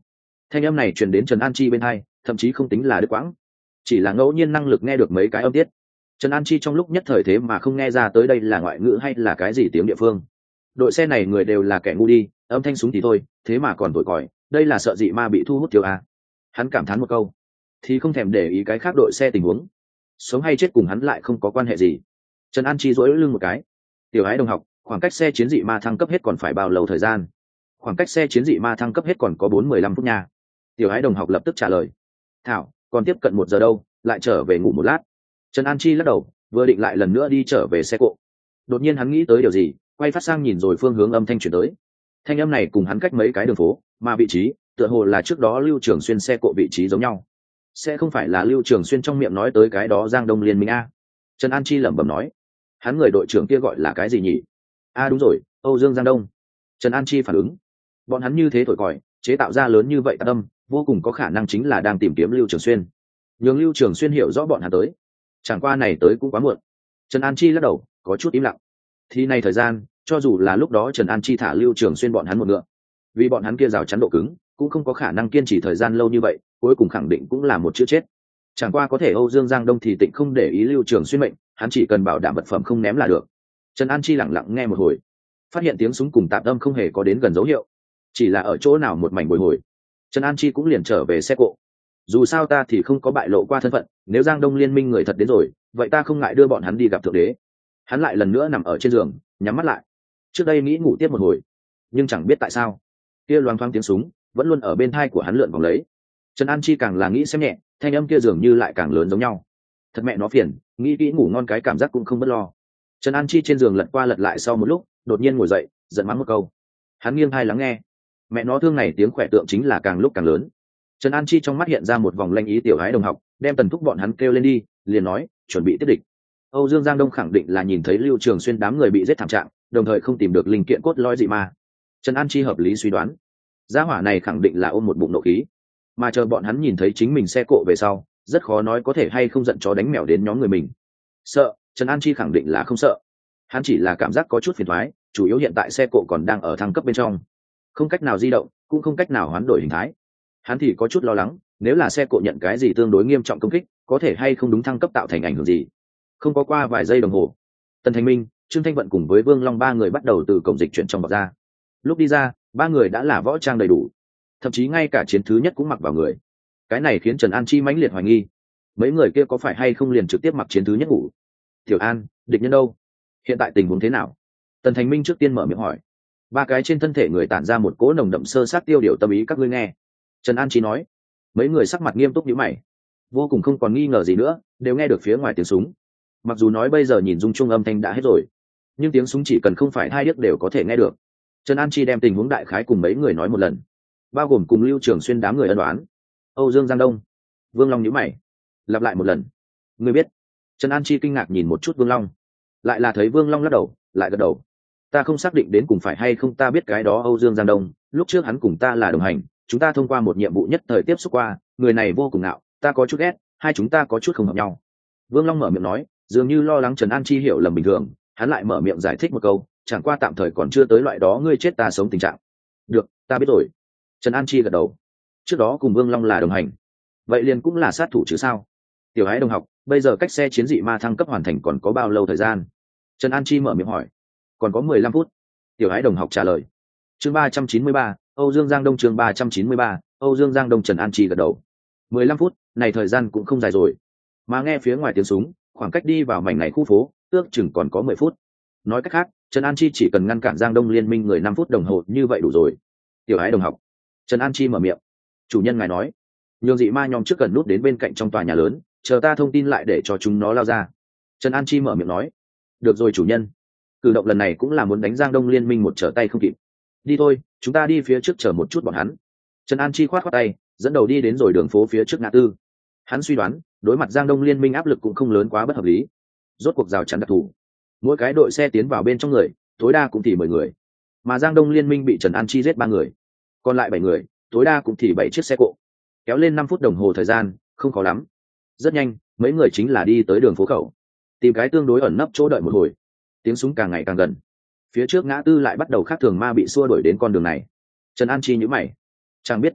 Thanh âm này truyền đến Trần An Chi bên hai, thậm chí không tính là đứt quãng, chỉ là ngẫu nhiên năng lực nghe được mấy cái âm tiết. Trần An Chi trong lúc nhất thời thế mà không nghe ra tới đây là ngoại ngữ hay là cái gì tiếng địa phương. Đội xe này người đều là kẻ ngu đi, âm thanh súng thì thôi, thế mà còn thổi còi, đây là sợ dị ma bị thu hút thiếu à. Hắn cảm thán một câu, thì không thèm để ý cái khác đội xe tình huống. Sống hay chết cùng hắn lại không có quan hệ gì. Trần An Chi duỗi lưng một cái. Tiểu Ái đồng học, khoảng cách xe chiến dị ma thăng cấp hết còn phải bao lâu thời gian? Khoảng cách xe chiến dị ma thăng cấp hết còn có bốn mười lăm phút nha. Tiểu Ái đồng học lập tức trả lời. Thảo, còn tiếp cận một giờ đâu, lại trở về ngủ một lát. Trần An Chi lắc đầu, vừa định lại lần nữa đi trở về xe cộ. Đột nhiên hắn nghĩ tới điều gì, quay phát sang nhìn rồi phương hướng âm thanh chuyển tới. Thanh âm này cùng hắn cách mấy cái đường phố, mà vị trí tựa hồ là trước đó Lưu Trường Xuyên xe cộ vị trí giống nhau. Sẽ không phải là Lưu Trường Xuyên trong miệng nói tới cái đó Giang Đông Liên Minh a? Trần An Chi lẩm bẩm nói. Hắn người đội trưởng kia gọi là cái gì nhỉ? A đúng rồi, Âu Dương Giang Đông. Trần An Chi phản ứng. Bọn hắn như thế thổi còi, chế tạo ra lớn như vậy tạc âm, vô cùng có khả năng chính là đang tìm kiếm Lưu Trường Xuyên. Nhưng Lưu Trường Xuyên hiểu rõ bọn hắn tới, chẳng qua này tới cũng quá muộn. Trần An Chi lắc đầu, có chút im lặng. Thì này thời gian, cho dù là lúc đó Trần An Chi thả Lưu Trường Xuyên bọn hắn một ngựa, vì bọn hắn kia rào chắn độ cứng, cũng không có khả năng kiên trì thời gian lâu như vậy, cuối cùng khẳng định cũng là một chữ chết. Chẳng qua có thể Âu Dương Giang Đông thì tịnh không để ý Lưu Trường Xuyên mệnh, hắn chỉ cần bảo đảm vật phẩm không ném là được. Trần An Chi lặng lặng nghe một hồi, phát hiện tiếng súng cùng tạp âm không hề có đến gần dấu hiệu, chỉ là ở chỗ nào một mảnh bồi hồi. Trần An Chi cũng liền trở về xe cộ. Dù sao ta thì không có bại lộ qua thân phận, nếu Giang Đông Liên Minh người thật đến rồi, vậy ta không ngại đưa bọn hắn đi gặp thượng đế. Hắn lại lần nữa nằm ở trên giường, nhắm mắt lại. Trước đây nghĩ ngủ tiếp một hồi, nhưng chẳng biết tại sao, kia loáng thoáng tiếng súng vẫn luôn ở bên tai của hắn lượn vòng lấy. Trần An Chi càng là nghĩ xem nhẹ, thanh âm kia dường như lại càng lớn giống nhau. Thật mẹ nó phiền, nghĩ kỹ ngủ ngon cái cảm giác cũng không bất lo. Trần An Chi trên giường lật qua lật lại sau một lúc, đột nhiên ngồi dậy, giận mắng một câu. Hắn nghiêng tai lắng nghe, mẹ nó thương này tiếng khỏe tượng chính là càng lúc càng lớn. Trần An Chi trong mắt hiện ra một vòng lanh ý. Tiểu Ái đồng học, đem Tần Thúc bọn hắn kêu lên đi, liền nói, chuẩn bị tiếp địch. Âu Dương Giang Đông khẳng định là nhìn thấy Lưu Trường Xuyên đám người bị giết thảm trạng, đồng thời không tìm được linh kiện cốt lõi dị ma. Trần An Chi hợp lý suy đoán, gia hỏa này khẳng định là ôm một bụng nộ khí, mà chờ bọn hắn nhìn thấy chính mình xe cộ về sau, rất khó nói có thể hay không giận chó đánh mèo đến nhóm người mình. Sợ, Trần An Chi khẳng định là không sợ, hắn chỉ là cảm giác có chút phiền toái, chủ yếu hiện tại xe cộ còn đang ở thăng cấp bên trong, không cách nào di động, cũng không cách nào hoán đổi hình thái. Hắn thì có chút lo lắng, nếu là xe cộ nhận cái gì tương đối nghiêm trọng công kích, có thể hay không đúng thăng cấp tạo thành ảnh hưởng gì. Không có qua vài giây đồng hồ, Tần Thành Minh, Trương Thanh Vận cùng với Vương Long ba người bắt đầu từ cổng dịch chuyển trong vào ra. Lúc đi ra, ba người đã là võ trang đầy đủ, thậm chí ngay cả chiến thứ nhất cũng mặc vào người. Cái này khiến Trần An Chi mãnh liệt hoài nghi, mấy người kia có phải hay không liền trực tiếp mặc chiến thứ nhất ngủ. Tiểu An, địch nhân đâu? Hiện tại tình huống thế nào? Tần Thành Minh trước tiên mở miệng hỏi. Ba cái trên thân thể người tản ra một cỗ nồng đậm sơ sát tiêu điều tâm ý, các ngươi nghe. Trần An Chi nói. Mấy người sắc mặt nghiêm túc như mày, vô cùng không còn nghi ngờ gì nữa, đều nghe được phía ngoài tiếng súng. Mặc dù nói bây giờ nhìn dung chung âm thanh đã hết rồi, nhưng tiếng súng chỉ cần không phải hai điếc đều có thể nghe được. Trần An Chi đem tình huống đại khái cùng mấy người nói một lần, bao gồm cùng Lưu Trường Xuyên đám người ân đoán. Âu Dương Giang Đông. Vương Long nhíu mày, lặp lại một lần. Ngươi biết? Trần An Chi kinh ngạc nhìn một chút Vương Long, lại là thấy Vương Long lắc đầu, lại gật đầu. Ta không xác định đến cùng phải hay không ta biết cái đó Âu Dương Giang Đông, lúc trước hắn cùng ta là đồng hành, chúng ta thông qua một nhiệm vụ nhất thời tiếp xúc qua, người này vô cùng nạo, ta có chút ghét, hai chúng ta có chút không hợp nhau. Vương Long mở miệng nói, dường như lo lắng Trần An Chi hiểu lầm bình thường, hắn lại mở miệng giải thích một câu, chẳng qua tạm thời còn chưa tới loại đó ngươi chết ta sống tình trạng. Được, ta biết rồi. Trần An Chi gật đầu. Trước đó cùng Vương Long là đồng hành, vậy liền cũng là sát thủ chứ sao? Tiểu Ái đồng học, bây giờ cách xe chiến dị ma thăng cấp hoàn thành còn có bao lâu thời gian? Trần An Chi mở miệng hỏi. Còn có mười lăm phút. Tiểu Ái đồng học trả lời. Chương ba trăm chín mươi ba, Âu Dương Giang Đông. Chương ba trăm chín mươi ba, Âu Dương Giang Đông. Trần An Chi gật đầu. mười lăm phút, này thời gian cũng không dài rồi. Mà nghe phía ngoài tiếng súng, khoảng cách đi vào mảnh này khu phố, ước chừng còn có mười phút. Nói cách khác, Trần An Chi chỉ cần ngăn cản Giang Đông Liên Minh người năm phút đồng hồ như vậy đủ rồi. Tiểu Ái đồng học. Trần An Chi mở miệng. Chủ nhân ngài nói, nhường dị ma nhóm trước cần nút đến bên cạnh trong tòa nhà lớn, chờ ta thông tin lại để cho chúng nó lao ra. Trần An Chi mở miệng nói. Được rồi chủ nhân. Cử động lần này cũng là muốn đánh Giang Đông Liên Minh một trở tay không kịp. Đi thôi, chúng ta đi phía trước chờ một chút bọn hắn. Trần An Chi khoát khoát tay, dẫn đầu đi đến rồi đường phố phía trước ngã tư. Hắn suy đoán, đối mặt Giang Đông Liên Minh áp lực cũng không lớn quá bất hợp lý. Rốt cuộc rào chắn đặc thù, mỗi cái đội xe tiến vào bên trong người, tối đa cũng thì mười người. Mà Giang Đông Liên Minh bị Trần An Chi giết ba người, còn lại bảy người, tối đa cũng thì bảy chiếc xe cộ. Kéo lên năm phút đồng hồ thời gian, không khó lắm. Rất nhanh, mấy người chính là đi tới đường phố khẩu, tìm cái tương đối ẩn nấp chỗ đợi một hồi. Tiếng súng càng ngày càng gần, phía trước ngã tư lại bắt đầu khác thường ma bị xua đuổi đến con đường này. Trần An Chi nhíu mày, chẳng biết tại sao,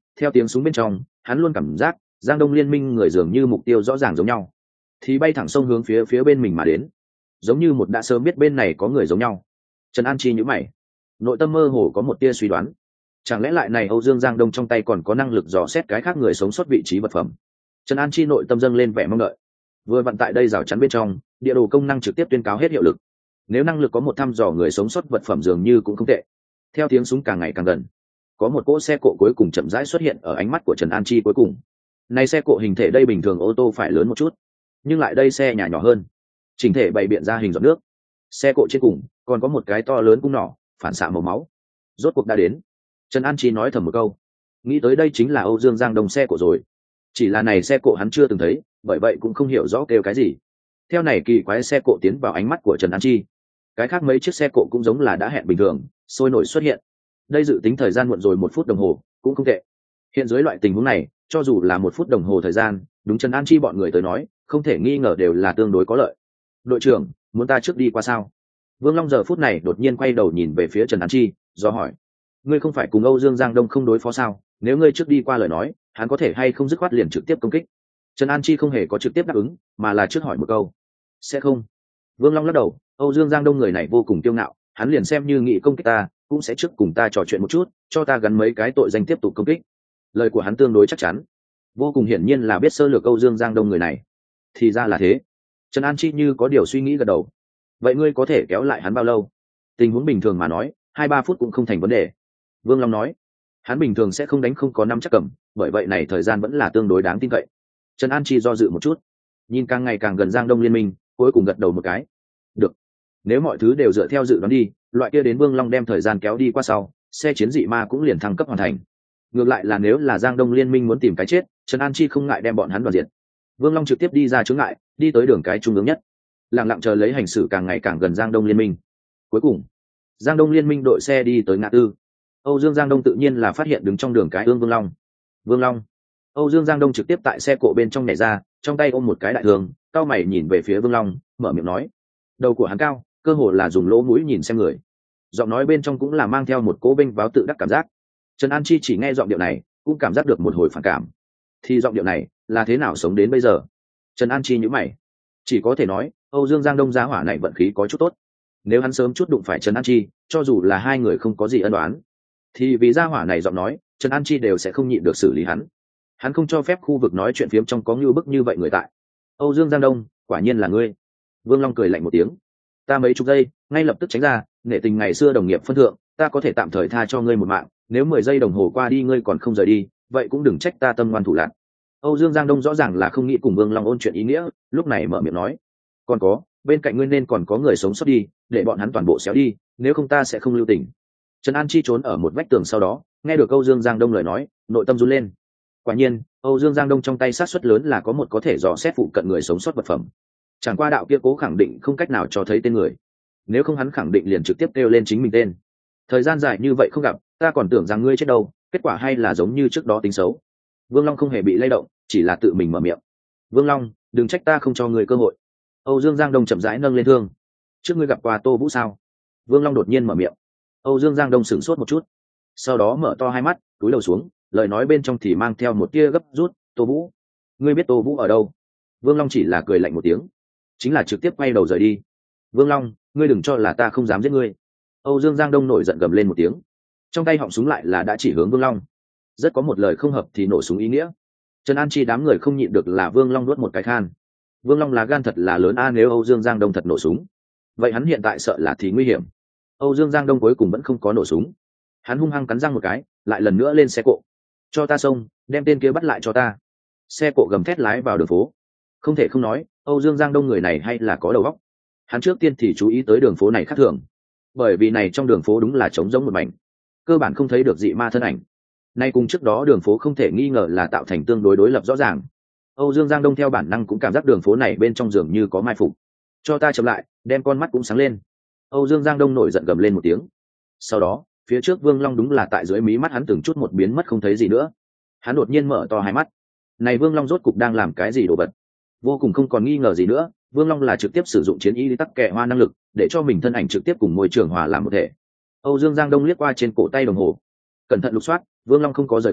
theo tiếng súng bên trong hắn luôn cảm giác Giang Đông liên minh người dường như mục tiêu rõ ràng giống nhau, thì bay thẳng sông hướng phía phía bên mình mà đến, giống như một đã sớm biết bên này có người giống nhau. Trần An Chi nhíu mày, nội tâm mơ hồ có một tia suy đoán, chẳng lẽ lại này Âu Dương Giang Đông trong tay còn có năng lực dò xét cái khác người sống sót vị trí vật phẩm. Trần An Chi nội tâm dâng lên vẻ mong đợi. Vừa vặn tại đây rào chắn bên trong, địa đồ công năng trực tiếp tuyên cáo hết hiệu lực. Nếu năng lực có một thăm dò người sống sót vật phẩm dường như cũng không tệ. Theo tiếng súng càng ngày càng gần, có một cỗ xe cộ cuối cùng chậm rãi xuất hiện ở ánh mắt của Trần An Chi cuối cùng. Này xe cộ hình thể đây bình thường ô tô phải lớn một chút, nhưng lại đây xe nhà nhỏ hơn, chỉnh thể bày biện ra hình giọt nước. Xe cộ trên cùng còn có một cái to lớn cung nỏ phản xạ màu máu. Rốt cuộc đã đến. Trần An Chi nói thầm một câu, nghĩ tới đây chính là Âu Dương Giang Đông xe cộ rồi. Chỉ là này xe cộ hắn chưa từng thấy, bởi vậy cũng không hiểu rõ kêu cái gì. Theo này kỳ quái xe cộ tiến vào ánh mắt của Trần An Chi, cái khác mấy chiếc xe cộ cũng giống là đã hẹn bình thường, sôi nổi xuất hiện. Đây dự tính thời gian muộn rồi một phút đồng hồ, cũng không tệ. Hiện dưới loại tình huống này, cho dù là một phút đồng hồ thời gian, đúng Trần An Chi bọn người tới nói, không thể nghi ngờ đều là tương đối có lợi. Đội trưởng, muốn ta trước đi qua sao? Vương Long giờ phút này đột nhiên quay đầu nhìn về phía Trần An Chi, do hỏi: ngươi không phải cùng Âu Dương Giang Đông không đối phó sao? Nếu ngươi trước đi qua lời nói, hắn có thể hay không dứt khoát liền trực tiếp công kích? Trần An Chi không hề có trực tiếp đáp ứng, mà là trước hỏi một câu: sẽ không. Vương Long lắc đầu, Âu Dương Giang Đông người này vô cùng kiêu ngạo, hắn liền xem như nghị công kích ta, cũng sẽ trước cùng ta trò chuyện một chút, cho ta gắn mấy cái tội danh tiếp tục công kích. Lời của hắn tương đối chắc chắn, vô cùng hiển nhiên là biết sơ lược Âu Dương Giang Đông người này. Thì ra là thế. Trần An Chi như có điều suy nghĩ gật đầu. Vậy ngươi có thể kéo lại hắn bao lâu? Tình huống bình thường mà nói, hai ba phút cũng không thành vấn đề. Vương Long nói, hắn bình thường sẽ không đánh không có năm chắc cầm, bởi vậy này thời gian vẫn là tương đối đáng tin cậy. Trần An Chi do dự một chút, nhìn càng ngày càng gần Giang Đông liên minh, cuối cùng gật đầu một cái. Được, nếu mọi thứ đều dựa theo dự đoán đi, loại kia đến Vương Long đem thời gian kéo đi qua sau, xe chiến dị ma cũng liền thăng cấp hoàn thành. Ngược lại là nếu là Giang Đông liên minh muốn tìm cái chết, Trần An Chi không ngại đem bọn hắn đoàn diệt. Vương Long trực tiếp đi ra chướng ngại, đi tới đường cái trung ương nhất, lặng lặng chờ lấy hành xử càng ngày càng gần Giang Đông liên minh. Cuối cùng, Giang Đông liên minh đội xe đi tới ngã tư. Âu Dương Giang Đông tự nhiên là phát hiện đứng trong đường cái ương Vương Long. Vương Long. Âu Dương Giang Đông trực tiếp tại xe cộ bên trong nhảy ra, trong tay ôm một cái đại thường, cao mày nhìn về phía Vương Long, mở miệng nói. Đầu của hắn cao, cơ hồ là dùng lỗ mũi nhìn xem người. Giọng nói bên trong cũng là mang theo một cỗ bênh váo tự đắc cảm giác. Trần An Chi chỉ nghe giọng điệu này, cũng cảm giác được một hồi phản cảm. Thì giọng điệu này là thế nào sống đến bây giờ? Trần An Chi nhíu mày, chỉ có thể nói Âu Dương Giang Đông giá hỏa này vận khí có chút tốt. Nếu hắn sớm chút đụng phải Trần An Chi, cho dù là hai người không có gì ân oán, thì vì gia hỏa này giọng nói, Trần An Chi đều sẽ không nhịn được xử lý hắn. Hắn không cho phép khu vực nói chuyện phiếm trong có như bức như vậy người tại. Âu Dương Giang Đông, quả nhiên là ngươi. Vương Long cười lạnh một tiếng. Ta mấy chục giây, ngay lập tức tránh ra, nể tình ngày xưa đồng nghiệp phân thượng, ta có thể tạm thời tha cho ngươi một mạng, nếu mười giây đồng hồ qua đi ngươi còn không rời đi, vậy cũng đừng trách ta tâm ngoan thủ lạn. Âu Dương Giang Đông rõ ràng là không nghĩ cùng Vương Long ôn chuyện ý nghĩa, lúc này mở miệng nói: còn có, bên cạnh ngươi nên còn có người sống sót đi, để bọn hắn toàn bộ xéo đi, nếu không ta sẽ không lưu tình. Trần An Chi trốn ở một vách tường sau đó, nghe được Âu Dương Giang Đông lời nói, nội tâm run lên. Quả nhiên, Âu Dương Giang Đông trong tay sát suất lớn là có một có thể dò xét phụ cận người sống sót vật phẩm. Chẳng qua đạo kia cố khẳng định không cách nào cho thấy tên người, nếu không hắn khẳng định liền trực tiếp kêu lên chính mình tên. Thời gian dài như vậy không gặp, ta còn tưởng rằng ngươi chết đâu, kết quả hay là giống như trước đó tính xấu. Vương Long không hề bị lay động, chỉ là tự mình mở miệng. Vương Long, đừng trách ta không cho ngươi cơ hội. Âu Dương Giang Đông chậm rãi nâng lên thương. Trước ngươi gặp qua Tô Vũ sao? Vương Long đột nhiên mở miệng. Âu Dương Giang Đông sửng sốt một chút, sau đó mở to hai mắt, cúi đầu xuống, lời nói bên trong thì mang theo một tia gấp rút. Tô Vũ, ngươi biết Tô Vũ ở đâu? Vương Long chỉ là cười lạnh một tiếng, chính là trực tiếp quay đầu rời đi. Vương Long, ngươi đừng cho là ta không dám giết ngươi. Âu Dương Giang Đông nổi giận gầm lên một tiếng, trong tay họng súng lại là đã chỉ hướng Vương Long. Rất có một lời không hợp thì nổ súng ý nghĩa. Trần An Chi đám người không nhịn được là Vương Long nuốt một cái khan. Vương Long là gan thật là lớn a, nếu Âu Dương Giang Đông thật nổ súng, vậy hắn hiện tại sợ là thì nguy hiểm. Âu Dương Giang Đông cuối cùng vẫn không có nổ súng, hắn hung hăng cắn răng một cái, lại lần nữa lên xe cộ. Cho ta xông, đem tên kia bắt lại cho ta. Xe cộ gầm thét lái vào đường phố. Không thể không nói, Âu Dương Giang Đông người này hay là có đầu óc. Hắn trước tiên thì chú ý tới đường phố này khác thường, bởi vì này trong đường phố đúng là trống rỗng một mảnh, cơ bản không thấy được dị ma thân ảnh. Nay cùng trước đó đường phố không thể nghi ngờ là tạo thành tương đối đối lập rõ ràng. Âu Dương Giang Đông theo bản năng cũng cảm giác đường phố này bên trong dường như có mai phục. Cho ta chậm lại, đem con mắt cũng sáng lên. Âu Dương Giang Đông nổi giận gầm lên một tiếng. Sau đó, phía trước Vương Long đúng là tại dưới mí mắt hắn từng chút một biến mất không thấy gì nữa. Hắn đột nhiên mở to hai mắt. Này Vương Long rốt cục đang làm cái gì đồ vật? Vô cùng không còn nghi ngờ gì nữa, Vương Long là trực tiếp sử dụng chiến y tắc kệ hoa năng lực, để cho mình thân ảnh trực tiếp cùng môi trường hòa làm một thể. Âu Dương Giang Đông liếc qua trên cổ tay đồng hồ, cẩn thận lục soát, Vương Long không có rời khỏi,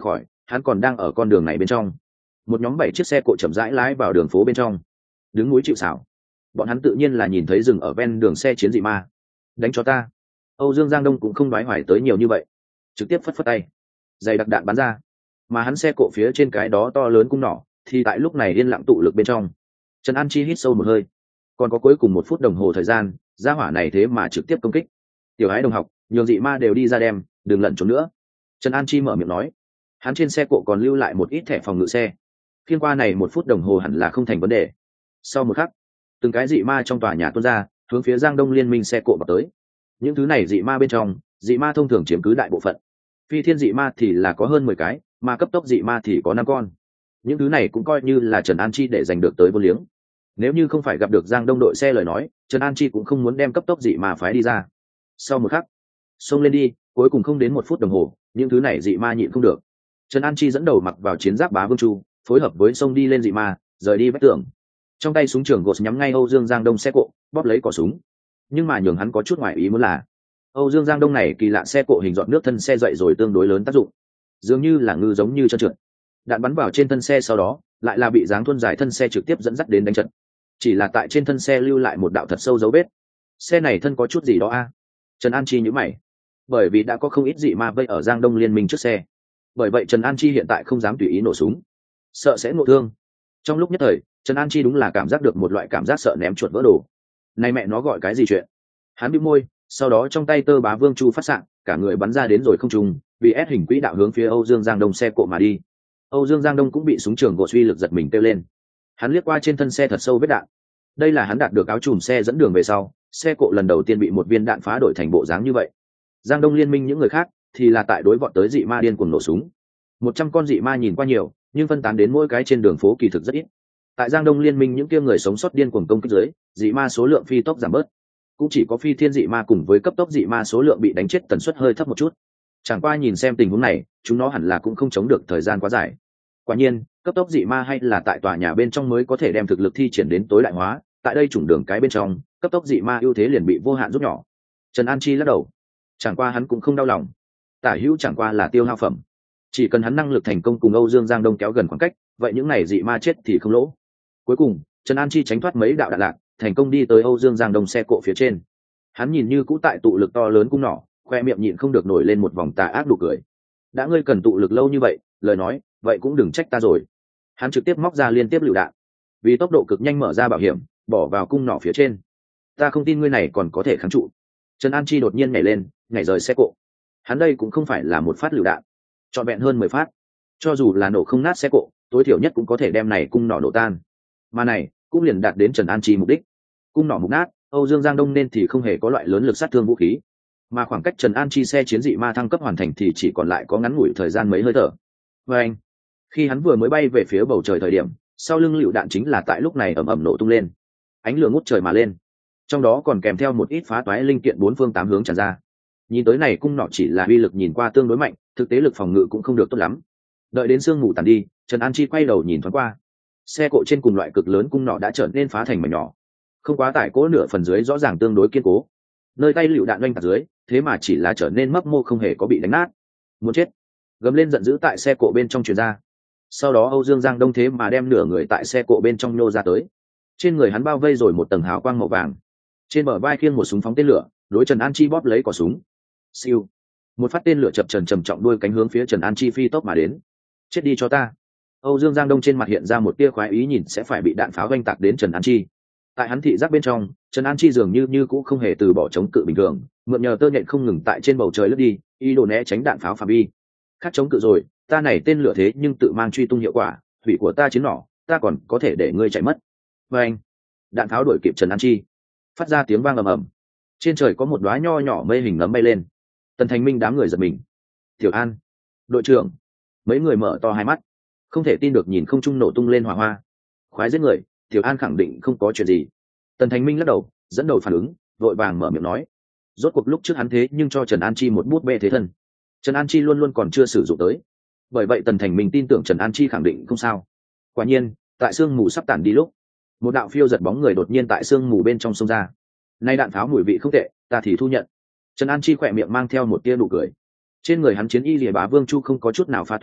hắn còn đang ở con đường này bên trong. Một nhóm bảy chiếc xe cộ chậm rãi lái vào đường phố bên trong, đứng núi chịu sào. Bọn hắn tự nhiên là nhìn thấy dừng ở ven đường xe chiến dị ma. Đánh cho ta. Âu Dương Giang Đông cũng không đoái hoài tới nhiều như vậy, trực tiếp phất phất tay, dày đặc đạn bắn ra. Mà hắn xe cộ phía trên cái đó to lớn cung nỏ thì tại lúc này yên lặng tụ lực bên trong. Trần An Chi hít sâu một hơi, còn có cuối cùng một phút đồng hồ thời gian, gia hỏa này thế mà trực tiếp công kích. Tiểu Ái đồng học, nhường dị ma đều đi ra đem, đừng lẩn trốn nữa. Trần An Chi mở miệng nói. Hắn trên xe cộ còn lưu lại một ít thẻ phòng ngự xe, phiên qua này một phút đồng hồ hẳn là không thành vấn đề. Sau một khắc, từng cái dị ma trong tòa nhà tuôn ra, hướng phía Giang Đông liên minh xe cộ vào tới. Những thứ này dị ma bên trong, dị ma thông thường chiếm cứ đại bộ phận. Phi thiên dị ma thì là có hơn mười cái, mà cấp tốc dị ma thì có năm con. Những thứ này cũng coi như là Trần An Chi để giành được tới vô liếng. Nếu như không phải gặp được Giang Đông đội xe lời nói, Trần An Chi cũng không muốn đem cấp tốc dị ma phái đi ra. Sau một khắc, xông lên đi, cuối cùng không đến một phút đồng hồ, những thứ này dị ma nhịn không được. Trần An Chi dẫn đầu mặc vào chiến giáp bá vương chu, phối hợp với xông đi lên dị ma, rời đi vách tường. Trong tay súng trường gột nhắm ngay Âu Dương Giang Đông xe cộ, bóp lấy cò súng. Nhưng mà nhường hắn có chút ngoài ý muốn là, Âu Dương Giang Đông này kỳ lạ xe cộ hình dọn nước thân xe dậy rồi tương đối lớn tác dụng, dường như là ngư giống như trơn trượt. Đạn bắn vào trên thân xe sau đó, lại là bị dáng thuôn dài thân xe trực tiếp dẫn dắt đến đánh trận. Chỉ là tại trên thân xe lưu lại một đạo thật sâu dấu vết. Xe này thân có chút gì đó a? Trần An Chi nhíu mày, bởi vì đã có không ít dị ma vây ở Giang Đông liên minh trước xe. Bởi vậy Trần An Chi hiện tại không dám tùy ý nổ súng, sợ sẽ ngộ thương. Trong lúc nhất thời, Trần An Chi đúng là cảm giác được một loại cảm giác sợ ném chuột vỡ đồ. Này mẹ nó gọi cái gì chuyện? Hắn bĩu môi, sau đó trong tay tơ bá vương chu phát xạ, cả người bắn ra đến rồi không trung, vì ép hình quỹ đạo hướng phía Âu Dương Giang Đông xe cộ mà đi. Âu Dương Giang Đông cũng bị súng trường gỗ suy lực giật mình kêu lên. Hắn liếc qua trên thân xe thật sâu vết đạn. Đây là hắn đạt được áo chùm xe dẫn đường về sau, xe cộ lần đầu tiên bị một viên đạn phá đổi thành bộ dáng như vậy. Giang Đông liên minh những người khác thì là tại đối vọt tới dị ma điên cuồng nổ súng. Một trăm con dị ma nhìn qua nhiều, nhưng phân tán đến mỗi cái trên đường phố kỳ thực rất ít. Tại Giang Đông liên minh những kia người sống sót điên cuồng công kích dưới, dị ma số lượng phi tốc giảm bớt. Cũng chỉ có phi thiên dị ma cùng với cấp tốc dị ma số lượng bị đánh chết tần suất hơi thấp một chút. Chẳng qua nhìn xem tình huống này, chúng nó hẳn là cũng không chống được thời gian quá dài. Quả nhiên, cấp tốc dị ma hay là tại tòa nhà bên trong mới có thể đem thực lực thi triển đến tối đại hóa, tại đây chủng đường cái bên trong, cấp tốc dị ma ưu thế liền bị vô hạn rút nhỏ. Trần An Chi lắc đầu. Chẳng qua hắn cũng không đau lòng. Tả hữu chẳng qua là tiêu hao phẩm. Chỉ cần hắn năng lực thành công cùng Âu Dương Giang Đông kéo gần khoảng cách, vậy những này dị ma chết thì không lỗ. Cuối cùng, Trần An Chi tránh thoát mấy đạo đạn lạc, thành công đi tới Âu Dương Giang Đông xe cộ phía trên. Hắn nhìn như cũ tại tụ lực to lớn cung nỏ, khoe miệng nhịn không được nổi lên một vòng tà ác nụ cười. Đã ngươi cần tụ lực lâu như vậy, lời nói, vậy cũng đừng trách ta rồi. Hắn trực tiếp móc ra liên tiếp lựu đạn, vì tốc độ cực nhanh mở ra bảo hiểm, bỏ vào cung nỏ phía trên. Ta không tin ngươi này còn có thể kháng trụ. Trần An Chi đột nhiên nhảy lên, nhảy rời xe cộ. Hắn đây cũng không phải là một phát lựu đạn, trọn vẹn hơn mười phát. Cho dù là nổ không nát xe cộ, tối thiểu nhất cũng có thể đem này cung nỏ nổ tan. Mà này cũng liền đạt đến Trần An Chi mục đích. Cung nỏ mục nát, Âu Dương Giang Đông nên thì không hề có loại lớn lực sát thương vũ khí, mà khoảng cách Trần An Chi xe chiến dị ma thăng cấp hoàn thành thì chỉ còn lại có ngắn ngủi thời gian mấy hơi thở. Và anh, khi hắn vừa mới bay về phía bầu trời thời điểm, sau lưng lựu đạn chính là tại lúc này ầm ầm nổ tung lên, ánh lửa ngút trời mà lên, trong đó còn kèm theo một ít phá toái linh kiện bốn phương tám hướng tràn ra. Nhìn tới này cung nỏ chỉ là uy lực nhìn qua tương đối mạnh, thực tế lực phòng ngự cũng không được tốt lắm. Đợi đến sương mù tàn đi, Trần An Chi quay đầu nhìn thoáng qua, xe cộ trên cùng loại cực lớn cung nỏ đã trở nên phá thành mảnh nhỏ, không quá tải cố nửa phần dưới rõ ràng tương đối kiên cố. Nơi tay lựu đạn oanh tạc dưới, thế mà chỉ là trở nên mấp mô không hề có bị đánh nát. Muốn chết! Gầm lên giận dữ tại xe cộ bên trong truyền ra. Sau đó Âu Dương Giang Đông thế mà đem nửa người tại xe cộ bên trong nhô ra tới. Trên người hắn bao vây rồi một tầng hào quang màu vàng. Trên bờ vai khiêng một súng phóng tên lửa, đối Trần An Chi bóp lấy cò súng. Siêu! Một phát tên lửa chập trần trầm trọng đuôi cánh hướng phía Trần An Chi phi tốc mà đến. Chết đi cho ta! Âu Dương Giang Đông trên mặt hiện ra một tia khoái ý nhìn sẽ phải bị đạn pháo oanh tạc đến Trần An Chi. Tại hắn thị giác bên trong, Trần An Chi dường như như cũng không hề từ bỏ chống cự bình thường, mượn nhờ tơ nhện không ngừng tại trên bầu trời lướt đi, ý đồ né tránh đạn pháo phạm vi. Khác chống cự rồi, ta này tên lửa thế nhưng tự mang truy tung hiệu quả, hủy của ta chiến nỏ, ta còn có thể để ngươi chạy mất. Và anh, đạn pháo đuổi kịp Trần An Chi, phát ra tiếng vang ầm ầm. Trên trời có một đóa nho nhỏ mây hình nấm bay lên. Tần Thành Minh đám người giật mình. Tiểu An, đội trưởng, mấy người mở to hai mắt, không thể tin được nhìn không trung nổ tung lên hỏa hoa. Khoái giết người, Tiểu An khẳng định không có chuyện gì. Tần Thành Minh lắc đầu, dẫn đầu phản ứng, vội vàng mở miệng nói. Rốt cuộc lúc trước hắn thế nhưng cho Trần An Chi một bút bê thế thân. Trần An Chi luôn luôn còn chưa sử dụng tới. Bởi vậy Tần Thành Minh tin tưởng Trần An Chi khẳng định không sao. Quả nhiên, tại sương mù sắp tản đi lúc, một đạo phiêu giật bóng người đột nhiên tại sương mù bên trong xông ra. Nay đạn pháo mùi vị không tệ, ta thì thu nhận. Trần An Chi khỏe miệng mang theo một tia nụ cười. Trên người hắn chiến y lìa bá vương chu không có chút nào pha toái,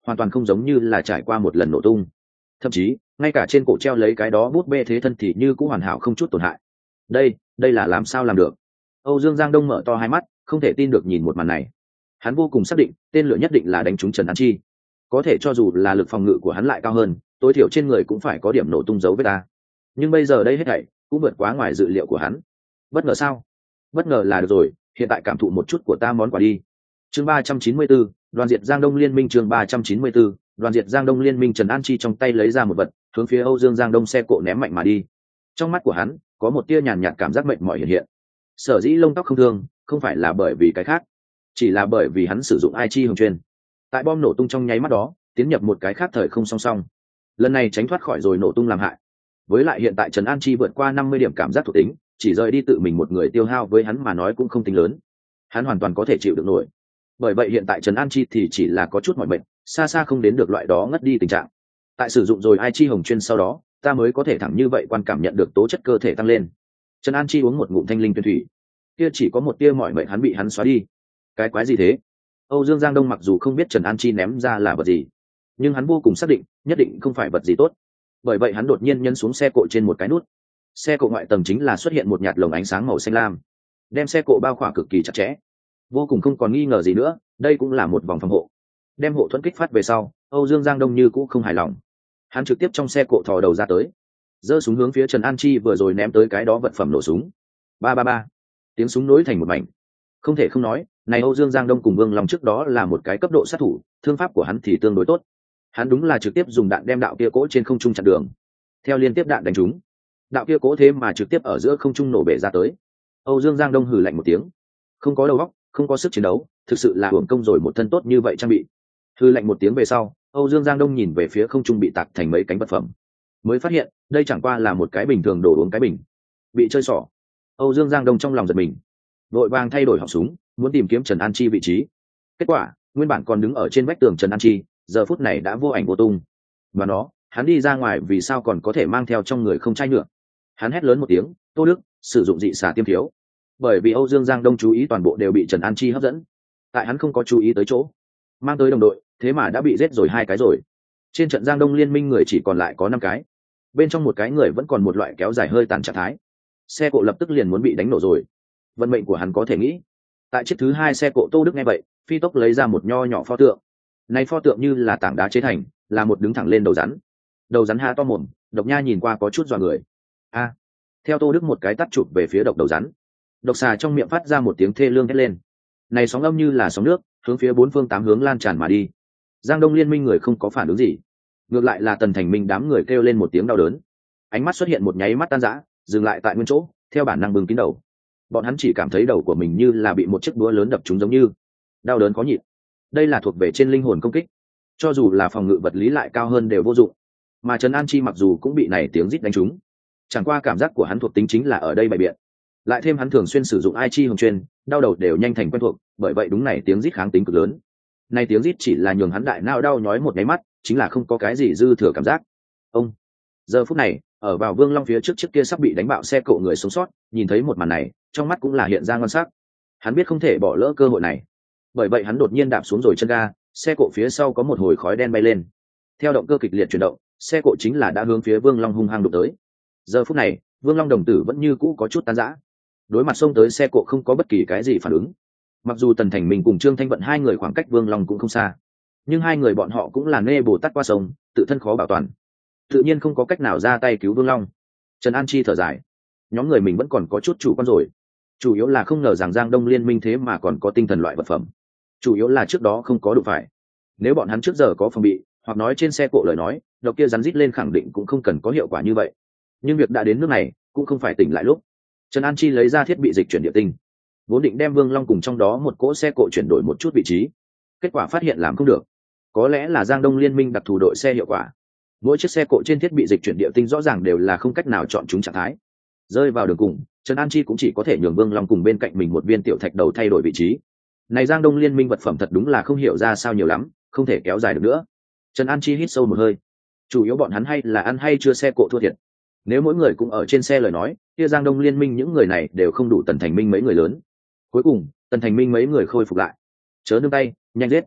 hoàn toàn không giống như là trải qua một lần nổ tung. Thậm chí ngay cả trên cổ treo lấy cái đó bút bê thế thân thì như cũng hoàn hảo không chút tổn hại. Đây, đây là làm sao làm được? Âu Dương Giang Đông mở to hai mắt, không thể tin được nhìn một màn này. Hắn vô cùng xác định, tên lửa nhất định là đánh trúng Trần An Chi. Có thể cho dù là lực phòng ngự của hắn lại cao hơn, tối thiểu trên người cũng phải có điểm nổ tung dấu vết ta. Nhưng bây giờ đây hết thảy cũng vượt quá ngoài dự liệu của hắn. Bất ngờ sao? Bất ngờ là được rồi, hiện tại cảm thụ một chút của ta món quà đi. Chương ba trăm chín mươi tư, Đoàn diệt Giang Đông Liên minh chương ba trăm chín mươi tư, Đoàn diệt Giang Đông Liên minh. Trần An Chi trong tay lấy ra một vật, hướng phía Âu Dương Giang Đông xe cộ ném mạnh mà đi. Trong mắt của hắn có một tia nhàn nhạt cảm giác mệt mỏi hiện hiện. Sở dĩ lông tóc không thương, không phải là bởi vì cái khác, chỉ là bởi vì hắn sử dụng ai chi hồng chuyên. Tại bom nổ tung trong nháy mắt đó, tiến nhập một cái khác thời không song song. Lần này tránh thoát khỏi rồi nổ tung làm hại. Với lại hiện tại Trần An Chi vượt qua năm mươi điểm cảm giác thuộc tính, chỉ rời đi tự mình một người tiêu hao với hắn mà nói cũng không tính lớn. Hắn hoàn toàn có thể chịu được nổi. Bởi vậy hiện tại Trần An Chi thì chỉ là có chút mỏi mệt, xa xa không đến được loại đó ngất đi tình trạng. Tại sử dụng rồi ai chi hồng chuyên sau đó, ta mới có thể thẳng như vậy quan cảm nhận được tố chất cơ thể tăng lên. Trần An Chi uống một ngụm thanh linh tuyển thủy. Kia chỉ có một tia mỏi mệt hắn bị hắn xóa đi. Cái quái gì thế? Âu Dương Giang Đông mặc dù không biết Trần An Chi ném ra là vật gì, nhưng hắn vô cùng xác định, nhất định không phải vật gì tốt. Bởi vậy hắn đột nhiên nhấn xuống xe cộ trên một cái nút. Xe cộ ngoại tầng chính là xuất hiện một nhạt lồng ánh sáng màu xanh lam, đem xe cộ bao khỏa cực kỳ chặt chẽ, vô cùng không còn nghi ngờ gì nữa, đây cũng là một vòng phòng hộ. Đem hộ thuẫn kích phát về sau, Âu Dương Giang Đông như cũng không hài lòng. Hắn trực tiếp trong xe cộ thò đầu ra tới, giơ súng hướng phía Trần An Chi vừa rồi ném tới cái đó vật phẩm nổ súng. Ba ba ba, tiếng súng nối thành một mảnh. Không thể không nói, này Âu Dương Giang Đông cùng Vương Long trước đó là một cái cấp độ sát thủ, thương pháp của hắn thì tương đối tốt. Hắn đúng là trực tiếp dùng đạn đem đạo kia cỗ trên không trung chặn đường. Theo liên tiếp đạn đánh trúng, đạo kia cỗ thế mà trực tiếp ở giữa không trung nổ bể ra tới. Âu Dương Giang Đông hừ lạnh một tiếng, không có đầu óc, không có sức chiến đấu, thực sự là hưởng công rồi một thân tốt như vậy trang bị. Hừ lạnh một tiếng về sau, Âu Dương Giang Đông nhìn về phía không trung bị tạc thành mấy cánh vật phẩm, mới phát hiện đây chẳng qua là một cái bình thường đổ uống cái bình, bị chơi xỏ. Âu Dương Giang Đông trong lòng giật mình, vội vàng thay đổi họng súng, muốn tìm kiếm Trần An Chi vị trí. Kết quả, nguyên bản còn đứng ở trên vách tường Trần An Chi, giờ phút này đã vô ảnh vô tung. Và nó, hắn đi ra ngoài vì sao còn có thể mang theo trong người không chai nhựa? Hắn hét lớn một tiếng, Tô Đức, sử dụng dị xả tiêm thiếu. Bởi vì Âu Dương Giang Đông chú ý toàn bộ đều bị Trần An Chi hấp dẫn. Tại hắn không có chú ý tới chỗ, mang tới đồng đội, thế mà đã bị giết rồi hai cái rồi. Trên trận Giang Đông Liên minh người chỉ còn lại có năm cái. Bên trong một cái người vẫn còn một loại kéo dài hơi tàn trạng thái. Xe cộ lập tức liền muốn bị đánh nổ rồi. Vận mệnh của hắn có thể nghĩ. Tại chiếc thứ hai xe cộ Tô Đức nghe vậy, phi tốc lấy ra một nho nhỏ pho tượng. Này pho tượng như là tảng đá chế thành, là một đứng thẳng lên đầu rắn. Đầu rắn ha to mồm, độc nha nhìn qua có chút dọa người. A! Theo Tô Đức một cái tát chụp về phía độc đầu rắn. Độc xà trong miệng phát ra một tiếng thê lương hét lên. Này sóng âm như là sóng nước, hướng phía bốn phương tám hướng lan tràn mà đi. Giang Đông Liên minh người không có phản ứng gì, ngược lại là Tần Thành Minh đám người kêu lên một tiếng đau đớn. Ánh mắt xuất hiện một nháy mắt tan rã, dừng lại tại nguyên chỗ, theo bản năng bưng kín đầu. Bọn hắn chỉ cảm thấy đầu của mình như là bị một chiếc búa lớn đập trúng giống như đau đớn khó nhịn. Đây là thuộc về trên linh hồn công kích, cho dù là phòng ngự vật lý lại cao hơn đều vô dụng. Mà Trần An Chi mặc dù cũng bị này tiếng rít đánh trúng, chẳng qua cảm giác của hắn thuộc tính chính là ở đây bày biện, lại thêm hắn thường xuyên sử dụng ai chi hồng chuyên, đau đầu đều nhanh thành quen thuộc, bởi vậy đúng này tiếng rít kháng tính cực lớn. Này tiếng rít chỉ là nhường hắn đại não đau nhói một cái mắt, chính là không có cái gì dư thừa cảm giác. Ông giờ phút này, ở vào Vương Long phía trước chiếc kia sắp bị đánh bạo xe cộ người sống sót, nhìn thấy một màn này, trong mắt cũng là hiện ra ngon sắc. Hắn biết không thể bỏ lỡ cơ hội này, bởi vậy hắn đột nhiên đạp xuống rồi chân ga, xe cộ phía sau có một hồi khói đen bay lên. Theo động cơ kịch liệt chuyển động, xe cộ chính là đã hướng phía Vương Long hung hăng đụng tới. Giờ phút này, Vương Long đồng tử vẫn như cũ có chút tan rã. Đối mặt xông tới xe cộ không có bất kỳ cái gì phản ứng. Mặc dù Tần Thành Minh cùng Trương Thanh Vận hai người khoảng cách Vương Long cũng không xa, nhưng hai người bọn họ cũng là nê Bồ Tát qua sông, tự thân khó bảo toàn, tự nhiên không có cách nào ra tay cứu Vương Long. Trần An Chi thở dài, nhóm người mình vẫn còn có chút chủ quan rồi, chủ yếu là không ngờ rằng Giang Đông Liên minh thế mà còn có tinh thần loại vật phẩm, chủ yếu là trước đó không có đủ phải. Nếu bọn hắn trước giờ có phòng bị, hoặc nói trên xe cộ lời nói, độc kia rắn rít lên khẳng định cũng không cần có hiệu quả như vậy. Nhưng việc đã đến nước này, cũng không phải tỉnh lại lúc. Trần An Chi lấy ra thiết bị dịch chuyển địa tinh, vốn định đem Vương Long cùng trong đó một cỗ xe cộ chuyển đổi một chút vị trí, kết quả phát hiện làm không được. Có lẽ là Giang Đông Liên minh đặc thù đội xe hiệu quả, mỗi chiếc xe cộ trên thiết bị dịch chuyển địa tinh rõ ràng đều là không cách nào chọn chúng trạng thái. Rơi vào đường cùng, Trần An Chi cũng chỉ có thể nhường Vương Long cùng bên cạnh mình một viên tiểu thạch đầu thay đổi vị trí. Này Giang Đông Liên minh vật phẩm thật đúng là không hiểu ra sao nhiều lắm, không thể kéo dài được nữa. Trần An Chi hít sâu một hơi, chủ yếu bọn hắn hay là ăn hay chưa xe cộ thua thiệt. Nếu mỗi người cũng ở trên xe lời nói, kia Giang Đông Liên minh những người này đều không đủ Tần Thành Minh mấy người lớn. Cuối cùng, Tần Thành Minh mấy người khôi phục lại. Chớ nương tay, nhanh giết.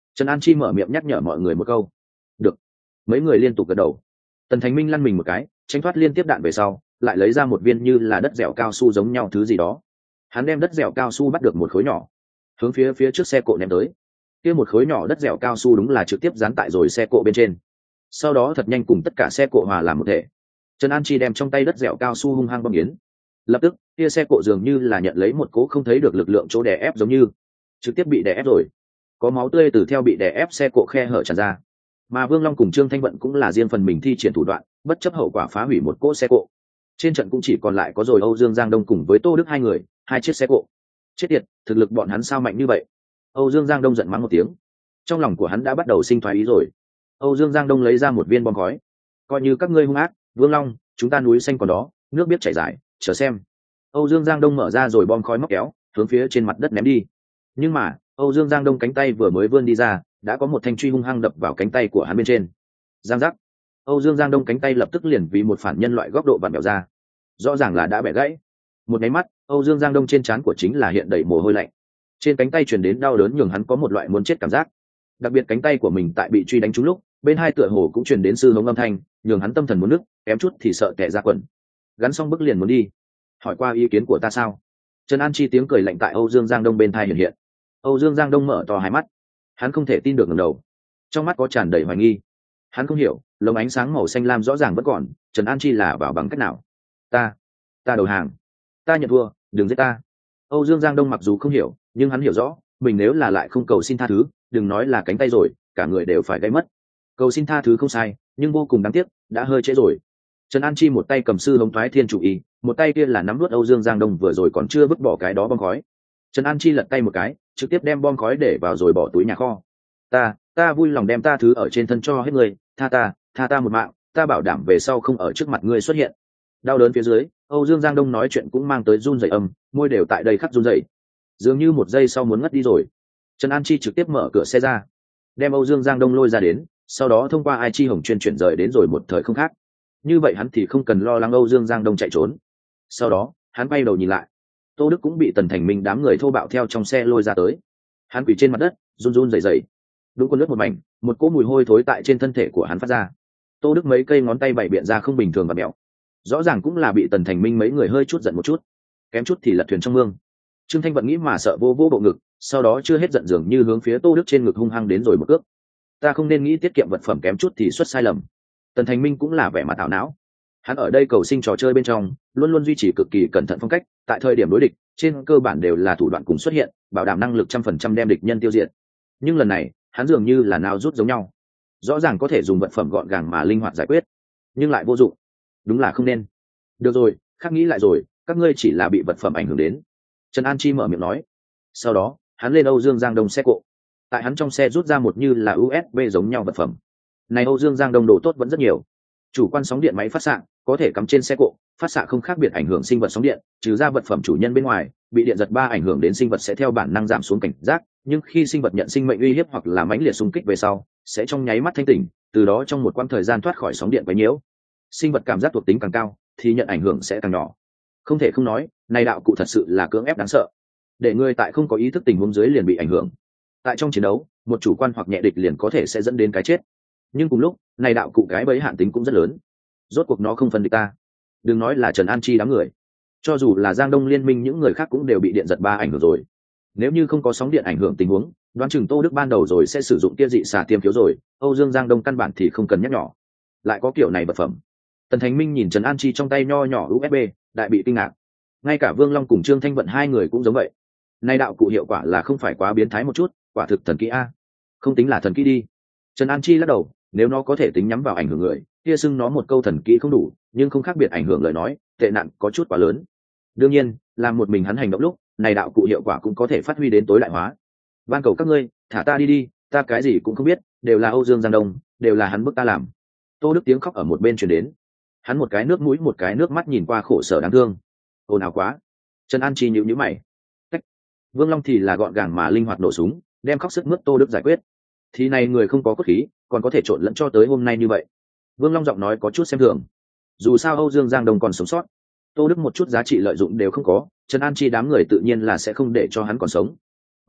Trần An Chi mở miệng nhắc nhở mọi người một câu. Được. Mấy người liên tục gật đầu. Tần Thành Minh lăn mình một cái, tránh thoát liên tiếp đạn về sau, lại lấy ra một viên như là đất dẻo cao su giống nhau thứ gì đó. Hắn đem đất dẻo cao su bắt được một khối nhỏ, hướng phía phía trước xe cộ ném tới. Kia một khối nhỏ đất dẻo cao su đúng là trực tiếp dán tại rồi xe cộ bên trên. Sau đó thật nhanh cùng tất cả xe cộ hòa làm một thể. Trần An Chi đem trong tay đất dẻo cao su hung hăng băm nghiến. Lập tức, kia xe cộ dường như là nhận lấy một cố không thấy được lực lượng chỗ đè ép giống như, trực tiếp bị đè ép rồi. Có máu tươi từ theo bị đè ép xe cộ khe hở tràn ra. Mà Vương Long cùng Trương Thanh Vận cũng là riêng phần mình thi triển thủ đoạn, bất chấp hậu quả phá hủy một cỗ xe cộ. Trên trận cũng chỉ còn lại có rồi Âu Dương Giang Đông cùng với Tô Đức hai người, hai chiếc xe cộ. Chết tiệt, thực lực bọn hắn sao mạnh như vậy? Âu Dương Giang Đông giận mắng một tiếng. Trong lòng của hắn đã bắt đầu sinh thoái ý rồi. Âu Dương Giang Đông lấy ra một viên bom khói. Coi như các ngươi hung ác, Vương Long, chúng ta núi xanh còn đó, nước biết chảy dài, chờ xem. Âu Dương Giang Đông mở ra rồi bom khói móc kéo, hướng phía trên mặt đất ném đi. Nhưng mà, Âu Dương Giang Đông cánh tay vừa mới vươn đi ra, đã có một thanh truy hung hăng đập vào cánh tay của hắn bên trên. Giang giác. Âu Dương Giang Đông cánh tay lập tức liền vì một phản nhân loại góc độ vặn bẹo ra. Rõ ràng là đã bẻ gãy. Một cái mắt, Âu Dương Giang Đông trên trán của chính là hiện đầy mồ hôi lạnh. Trên cánh tay truyền đến đau đớn nhường hắn có một loại muốn chết cảm giác. Đặc biệt cánh tay của mình tại bị truy đánh trúng lúc, bên hai tựa hồ cũng truyền đến sư hống âm thanh, nhường hắn tâm thần muốn nức, kém chút thì sợ tè ra quần. Gắn xong bức liền muốn đi. Hỏi qua ý kiến của ta sao? Trần An Chi tiếng cười lạnh tại Âu Dương Giang Đông bên tai hiện hiện. Âu Dương Giang Đông mở to hai mắt, hắn không thể tin được ngẩng đầu, trong mắt có tràn đầy hoài nghi. Hắn không hiểu, lồng ánh sáng màu xanh lam rõ ràng vẫn còn, Trần An Chi là vào bằng cách nào? Ta, ta đầu hàng, ta nhận thua, đừng giết ta. Âu Dương Giang Đông mặc dù không hiểu, nhưng hắn hiểu rõ, mình nếu là lại không cầu xin tha thứ, đừng nói là cánh tay rồi, cả người đều phải gãy mất. Cầu xin tha thứ không sai, nhưng vô cùng đáng tiếc, đã hơi trễ rồi. Trần An Chi một tay cầm sư hống thoái thiên chủ y, một tay kia là nắm nuốt Âu Dương Giang Đông vừa rồi còn chưa vứt bỏ cái đó bom khói. Trần An Chi lật tay một cái, trực tiếp đem bom khói để vào rồi bỏ túi nhà kho. Ta, ta vui lòng đem ta thứ ở trên thân cho hết người, tha ta, tha ta một mạng, ta bảo đảm về sau không ở trước mặt ngươi xuất hiện. Đau đớn phía dưới, Âu Dương Giang Đông nói chuyện cũng mang tới run rẩy âm, môi đều tại đây khắc run rẩy. Dường như một giây sau muốn ngất đi rồi. Trần An Chi trực tiếp mở cửa xe ra, đem Âu Dương Giang Đông lôi ra đến, sau đó thông qua Ai Chi Hồng chuyên chuyển rời đến rồi một thời không khác. Như vậy hắn thì không cần lo lắng Âu Dương Giang Đông chạy trốn. Sau đó, hắn bay đầu nhìn lại. Tô Đức cũng bị Tần Thành Minh đám người thô bạo theo trong xe lôi ra tới. Hắn quỳ trên mặt đất, run run rẩy rẩy. Đúng con nước một mảnh, một cỗ mùi hôi thối tại trên thân thể của hắn phát ra. Tô Đức mấy cây ngón tay bày biện ra không bình thường và mẹo. Rõ ràng cũng là bị Tần Thành Minh mấy người hơi chút giận một chút, kém chút thì lật thuyền trong mương. Trương Thanh Vận nghĩ mà sợ vô vô bộ ngực, sau đó chưa hết giận dường như hướng phía Tô Đức trên ngực hung hăng đến rồi một cước. Ta không nên nghĩ tiết kiệm vật phẩm, kém chút thì xuất sai lầm. Tần Thành Minh cũng là vẻ mặt thảo não. Hắn ở đây cầu sinh trò chơi bên trong luôn luôn duy trì cực kỳ cẩn thận phong cách, tại thời điểm đối địch trên cơ bản đều là thủ đoạn cùng xuất hiện, bảo đảm năng lực trăm phần trăm đem địch nhân tiêu diệt. Nhưng lần này hắn dường như là nào rút giống nhau, rõ ràng có thể dùng vật phẩm gọn gàng mà linh hoạt giải quyết, nhưng lại vô dụng. Đúng là không nên. Được rồi, khác nghĩ lại rồi, các ngươi chỉ là bị vật phẩm ảnh hưởng đến. Trần An Chi mở miệng nói. Sau đó hắn lên Âu Dương Giang Đông xe cộ, tại hắn trong xe rút ra một như là u ét bê giống nhau vật phẩm. Này Âu Dương Giang Đông đồ tốt vẫn rất nhiều. Chủ quan sóng điện máy phát xạ có thể cắm trên xe cộ, phát xạ không khác biệt ảnh hưởng sinh vật sóng điện, trừ ra vật phẩm chủ nhân bên ngoài, bị điện giật ba ảnh hưởng đến sinh vật sẽ theo bản năng giảm xuống cảnh giác, nhưng khi sinh vật nhận sinh mệnh uy hiếp hoặc là mãnh liệt xung kích về sau, sẽ trong nháy mắt thanh tỉnh, từ đó trong một quãng thời gian thoát khỏi sóng điện quấy nhiễu. Sinh vật cảm giác thuộc tính càng cao, thì nhận ảnh hưởng sẽ càng nhỏ. Không thể không nói, này đạo cụ thật sự là cưỡng ép đáng sợ, để người tại không có ý thức tình huống dưới liền bị ảnh hưởng. Tại trong chiến đấu, một chủ quan hoặc nhẹ địch liền có thể sẽ dẫn đến cái chết. Nhưng cùng lúc, này đạo cụ cái bẫy hạn tính cũng rất lớn. Rốt cuộc nó không phân địch ta. Đừng nói là Trần An Chi đám người, cho dù là Giang Đông Liên minh những người khác cũng đều bị điện giật ba ảnh hưởng rồi. Nếu như không có sóng điện ảnh hưởng tình huống, đoán chừng Tô Đức ban đầu rồi sẽ sử dụng kia dị xà tiêm khiếu rồi. Âu Dương Giang Đông căn bản thì không cần nhắc nhỏ, lại có kiểu này vật phẩm. Tần Thành Minh nhìn Trần An Chi trong tay nho nhỏ u ét bê, đại bị kinh ngạc. Ngay cả Vương Long cùng Trương Thanh Vận hai người cũng giống vậy. Nay đạo cụ hiệu quả là không phải quá biến thái một chút, quả thực thần kỹ a. Không tính là thần kỹ đi. Trần An Chi lắc đầu, nếu nó có thể tính nhắm vào ảnh hưởng người, kia xưng nó một câu thần kỹ không đủ, nhưng không khác biệt ảnh hưởng lời nói, tệ nạn có chút quá lớn. Đương nhiên, làm một mình hắn hành động lúc, này đạo cụ hiệu quả cũng có thể phát huy đến tối đại hóa. Ban cầu các ngươi, thả ta đi đi, ta cái gì cũng không biết, đều là Âu Dương Giang Đông, đều là hắn bức ta làm. Tô Đức tiếng khóc ở một bên truyền đến. Hắn một cái nước mũi một cái nước mắt nhìn qua khổ sở đáng thương. Ồn ào quá. Trần An Chi nhíu nhíu mày. Cách. Vương Long thì là gọn gàng mà linh hoạt nổ súng, đem khóc sức mướt Tô Đức giải quyết. Thì này người không có cốt khí, còn có thể trộn lẫn cho tới hôm nay như vậy. Vương Long giọng nói có chút xem thường. Dù sao Âu Dương Giang Đông còn sống sót, Tô Đức một chút giá trị lợi dụng đều không có, Trần An Chi đám người tự nhiên là sẽ không để cho hắn còn sống.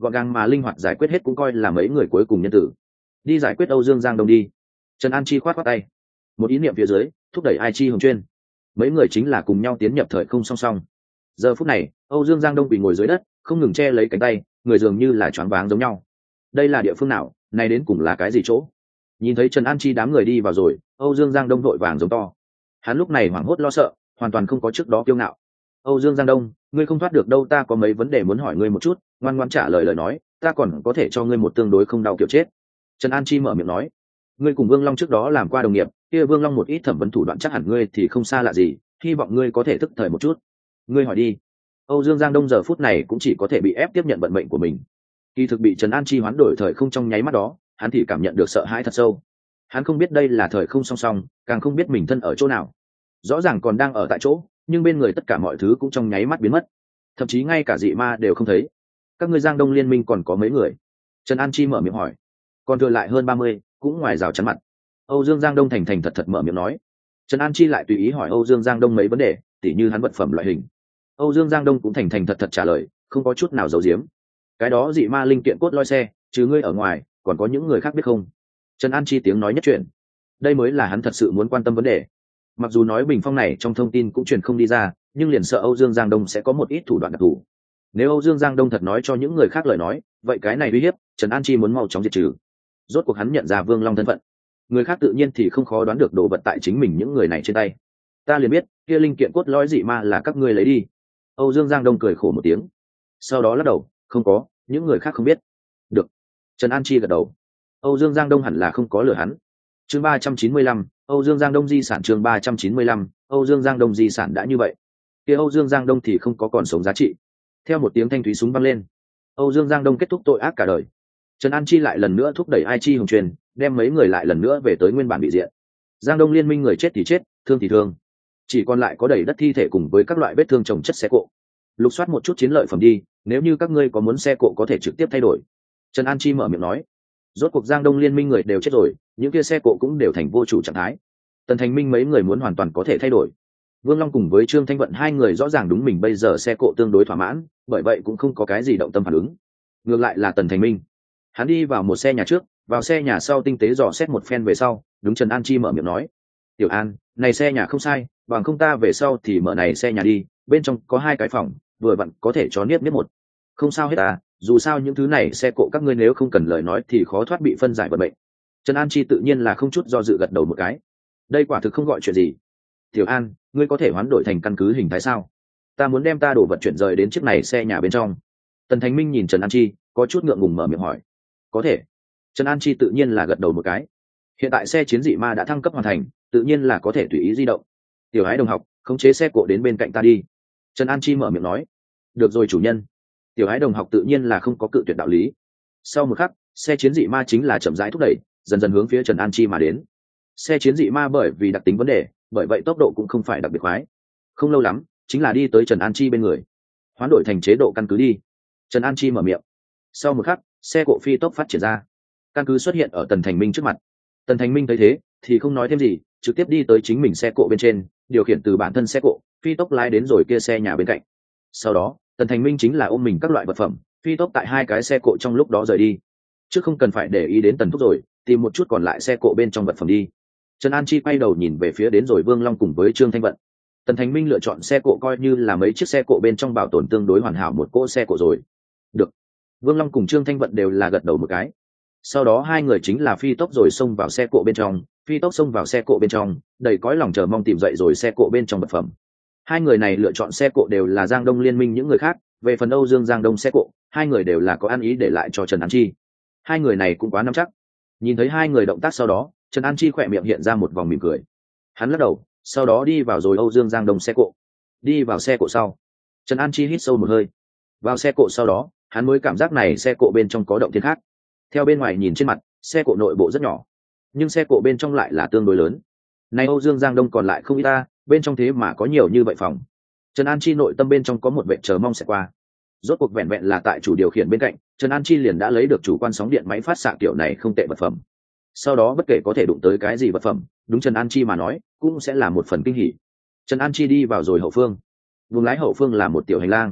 gọn gàng mà linh hoạt giải quyết hết cũng coi là mấy người cuối cùng nhân tử. Đi giải quyết Âu Dương Giang Đông đi. Trần An Chi khoát khoát tay, một ý niệm phía dưới thúc đẩy Ai Chi Hồng Chuyên, mấy người chính là cùng nhau tiến nhập thời không song song. Giờ phút này Âu Dương Giang Đông bị ngồi dưới đất, không ngừng che lấy cánh tay, người dường như là choáng váng giống nhau. Đây là địa phương nào, này đến cùng là cái gì chỗ? Nhìn thấy Trần An Chi đám người đi vào rồi, Âu Dương Giang Đông vội vàng giống to. Hắn lúc này hoảng hốt lo sợ, hoàn toàn không có trước đó kiêu ngạo. Âu Dương Giang Đông, ngươi không thoát được đâu, ta có mấy vấn đề muốn hỏi ngươi một chút, ngoan ngoãn trả lời lời nói, ta còn có thể cho ngươi một tương đối không đau kiểu chết. Trần An Chi mở miệng nói, ngươi cùng Vương Long trước đó làm qua đồng nghiệp, kia Vương Long một ít thẩm vấn thủ đoạn chắc hẳn ngươi thì không xa lạ gì, hy vọng ngươi có thể thức thời một chút. Ngươi hỏi đi. Âu Dương Giang Đông giờ phút này cũng chỉ có thể bị ép tiếp nhận vận mệnh của mình. Kỳ thực bị Trần An Chi hoán đổi thời không trong nháy mắt đó, hắn thì cảm nhận được sợ hãi thật sâu. Hắn không biết đây là thời không song song, càng không biết mình thân ở chỗ nào. Rõ ràng còn đang ở tại chỗ, nhưng bên người tất cả mọi thứ cũng trong nháy mắt biến mất, thậm chí ngay cả dị ma đều không thấy. Các ngươi Giang Đông liên minh còn có mấy người? Trần An Chi mở miệng hỏi. Còn thừa lại hơn ba mươi, cũng ngoài rào chắn mặt. Âu Dương Giang Đông thành thành thật thật mở miệng nói. Trần An Chi lại tùy ý hỏi Âu Dương Giang Đông mấy vấn đề, tỉ như hắn vật phẩm loại hình. Âu Dương Giang Đông cũng thành thành thật thật trả lời, không có chút nào giấu giếm. Cái đó dị ma linh kiện cốt loi xe, trừ ngươi ở ngoài, còn có những người khác biết không? Trần An Chi tiếng nói nhất chuyện. Đây mới là hắn thật sự muốn quan tâm vấn đề. Mặc dù nói bình phong này trong thông tin cũng truyền không đi ra, nhưng liền sợ Âu Dương Giang Đông sẽ có một ít thủ đoạn đặc thù. Nếu Âu Dương Giang Đông thật nói cho những người khác lời nói, vậy cái này uy hiếp, Trần An Chi muốn mau chóng diệt trừ. Rốt cuộc hắn nhận ra Vương Long thân phận, người khác tự nhiên thì không khó đoán được đồ vật tại chính mình những người này trên tay. Ta liền biết, kia linh kiện cốt lõi dị ma là các ngươi lấy đi. Âu Dương Giang Đông cười khổ một tiếng, sau đó lắc đầu, không có, những người khác không biết. Được. Trần An Chi gật đầu. Âu Dương Giang Đông hẳn là không có lừa hắn. Chương ba trăm chín mươi lăm, Âu Dương Giang Đông di sản. Chương ba trăm chín mươi lăm, Âu Dương Giang Đông di sản đã như vậy, kia Âu Dương Giang Đông thì không có còn sống giá trị. Theo một tiếng thanh thúy súng vang lên, Âu Dương Giang Đông kết thúc tội ác cả đời. Trần An Chi lại lần nữa thúc đẩy Ai Chi Hồng Truyền, đem mấy người lại lần nữa về tới nguyên bản bị diện. Giang Đông liên minh người chết thì chết, thương thì thương, chỉ còn lại có đầy đất thi thể cùng với các loại vết thương chồng chất xe cộ. Lục soát một chút chiến lợi phẩm đi, nếu như các ngươi có muốn xe cộ có thể trực tiếp thay đổi. Trần An Chi mở miệng nói. Rốt cuộc Giang Đông liên minh người đều chết rồi, những kia xe cộ cũng đều thành vô chủ trạng thái. Tần Thành Minh mấy người muốn hoàn toàn có thể thay đổi. Vương Long cùng với Trương Thanh Vận hai người rõ ràng đúng mình bây giờ xe cộ tương đối thỏa mãn, bởi vậy cũng không có cái gì động tâm phản ứng. Ngược lại là Tần Thành Minh, hắn đi vào một xe nhà trước, vào xe nhà sau tinh tế dò xét một phen về sau, đúng Trần An Chi mở miệng nói. Tiểu An, này xe nhà không sai, bằng không ta về sau thì mở này xe nhà đi, bên trong có hai cái phòng, vừa vặn có thể cho niết niết một. Không sao hết à, dù sao những thứ này xe cộ các ngươi nếu không cần lời nói thì khó thoát bị phân giải vận mệnh. Trần An Chi tự nhiên là không chút do dự gật đầu một cái. Đây quả thực không gọi chuyện gì. Tiểu An, ngươi có thể hoán đổi thành căn cứ hình thái sao? Ta muốn đem ta đổ vật chuyển rời đến chiếc này xe nhà bên trong. Tần Thành Minh nhìn Trần An Chi, có chút ngượng ngùng mở miệng hỏi. Có thể. Trần An Chi tự nhiên là gật đầu một cái. Hiện tại xe chiến dị ma đã thăng cấp hoàn thành, tự nhiên là có thể tùy ý di động. Tiểu Ái đồng học, khống chế xe cộ đến bên cạnh ta đi. Trần An Chi mở miệng nói. Được rồi chủ nhân. Tiểu Ái đồng học tự nhiên là không có cự tuyệt đạo lý. Sau một khắc, xe chiến dị ma chính là chậm rãi thúc đẩy, dần dần hướng phía Trần An Chi mà đến. Xe chiến dị ma bởi vì đặc tính vấn đề, bởi vậy tốc độ cũng không phải đặc biệt khoái. Không lâu lắm, chính là đi tới Trần An Chi bên người. Hoán đổi thành chế độ căn cứ đi. Trần An Chi mở miệng. Sau một khắc, xe cộ phi tốc phát triển ra. Căn cứ xuất hiện ở Tần Thành Minh trước mặt. Tần Thành Minh thấy thế, thì không nói thêm gì, trực tiếp đi tới chính mình xe cộ bên trên, điều khiển từ bản thân xe cộ, phi tốc lái đến rồi kia xe nhà bên cạnh. Sau đó, Tần Thành Minh chính là ôm mình các loại vật phẩm, phi tốc tại hai cái xe cộ trong lúc đó rời đi. Chứ không cần phải để ý đến Tần Thúc rồi, tìm một chút còn lại xe cộ bên trong vật phẩm đi. Trần An Chi quay đầu nhìn về phía đến rồi Vương Long cùng với Trương Thanh Vận. Tần Thành Minh lựa chọn xe cộ coi như là mấy chiếc xe cộ bên trong bảo tồn tương đối hoàn hảo một cỗ xe cộ rồi. Được. Vương Long cùng Trương Thanh Vận đều là gật đầu một cái. Sau đó hai người chính là phi tốc rồi xông vào xe cộ bên trong, phi tốc xông vào xe cộ bên trong, đầy cõi lòng chờ mong tìm dậy rồi xe cộ bên trong vật phẩm. Hai người này lựa chọn xe cộ đều là Giang Đông liên minh những người khác, về phần Âu Dương Giang Đông xe cộ, hai người đều là có ăn ý để lại cho Trần An Chi. Hai người này cũng quá nắm chắc. Nhìn thấy hai người động tác sau đó, Trần An Chi khỏe miệng hiện ra một vòng mỉm cười. Hắn lắc đầu, sau đó đi vào rồi Âu Dương Giang Đông xe cộ. Đi vào xe cộ sau, Trần An Chi hít sâu một hơi. Vào xe cộ sau đó, hắn mới cảm giác này xe cộ bên trong có động thiên khác. Theo bên ngoài nhìn trên mặt, xe cộ nội bộ rất nhỏ, nhưng xe cộ bên trong lại là tương đối lớn. Này Âu Dương Giang Đông còn lại không ít ta, bên trong thế mà có nhiều như vậy phòng. Trần An Chi nội tâm bên trong có một vẻ chờ mong sẽ qua. Rốt cuộc vẹn vẹn là tại chủ điều khiển bên cạnh, Trần An Chi liền đã lấy được chủ quan sóng điện máy phát xạ kiểu này không tệ vật phẩm. Sau đó bất kể có thể đụng tới cái gì vật phẩm, đúng Trần An Chi mà nói, cũng sẽ là một phần kinh hỉ. Trần An Chi đi vào rồi hậu phương. Vùng lái hậu phương là một tiểu hành lang.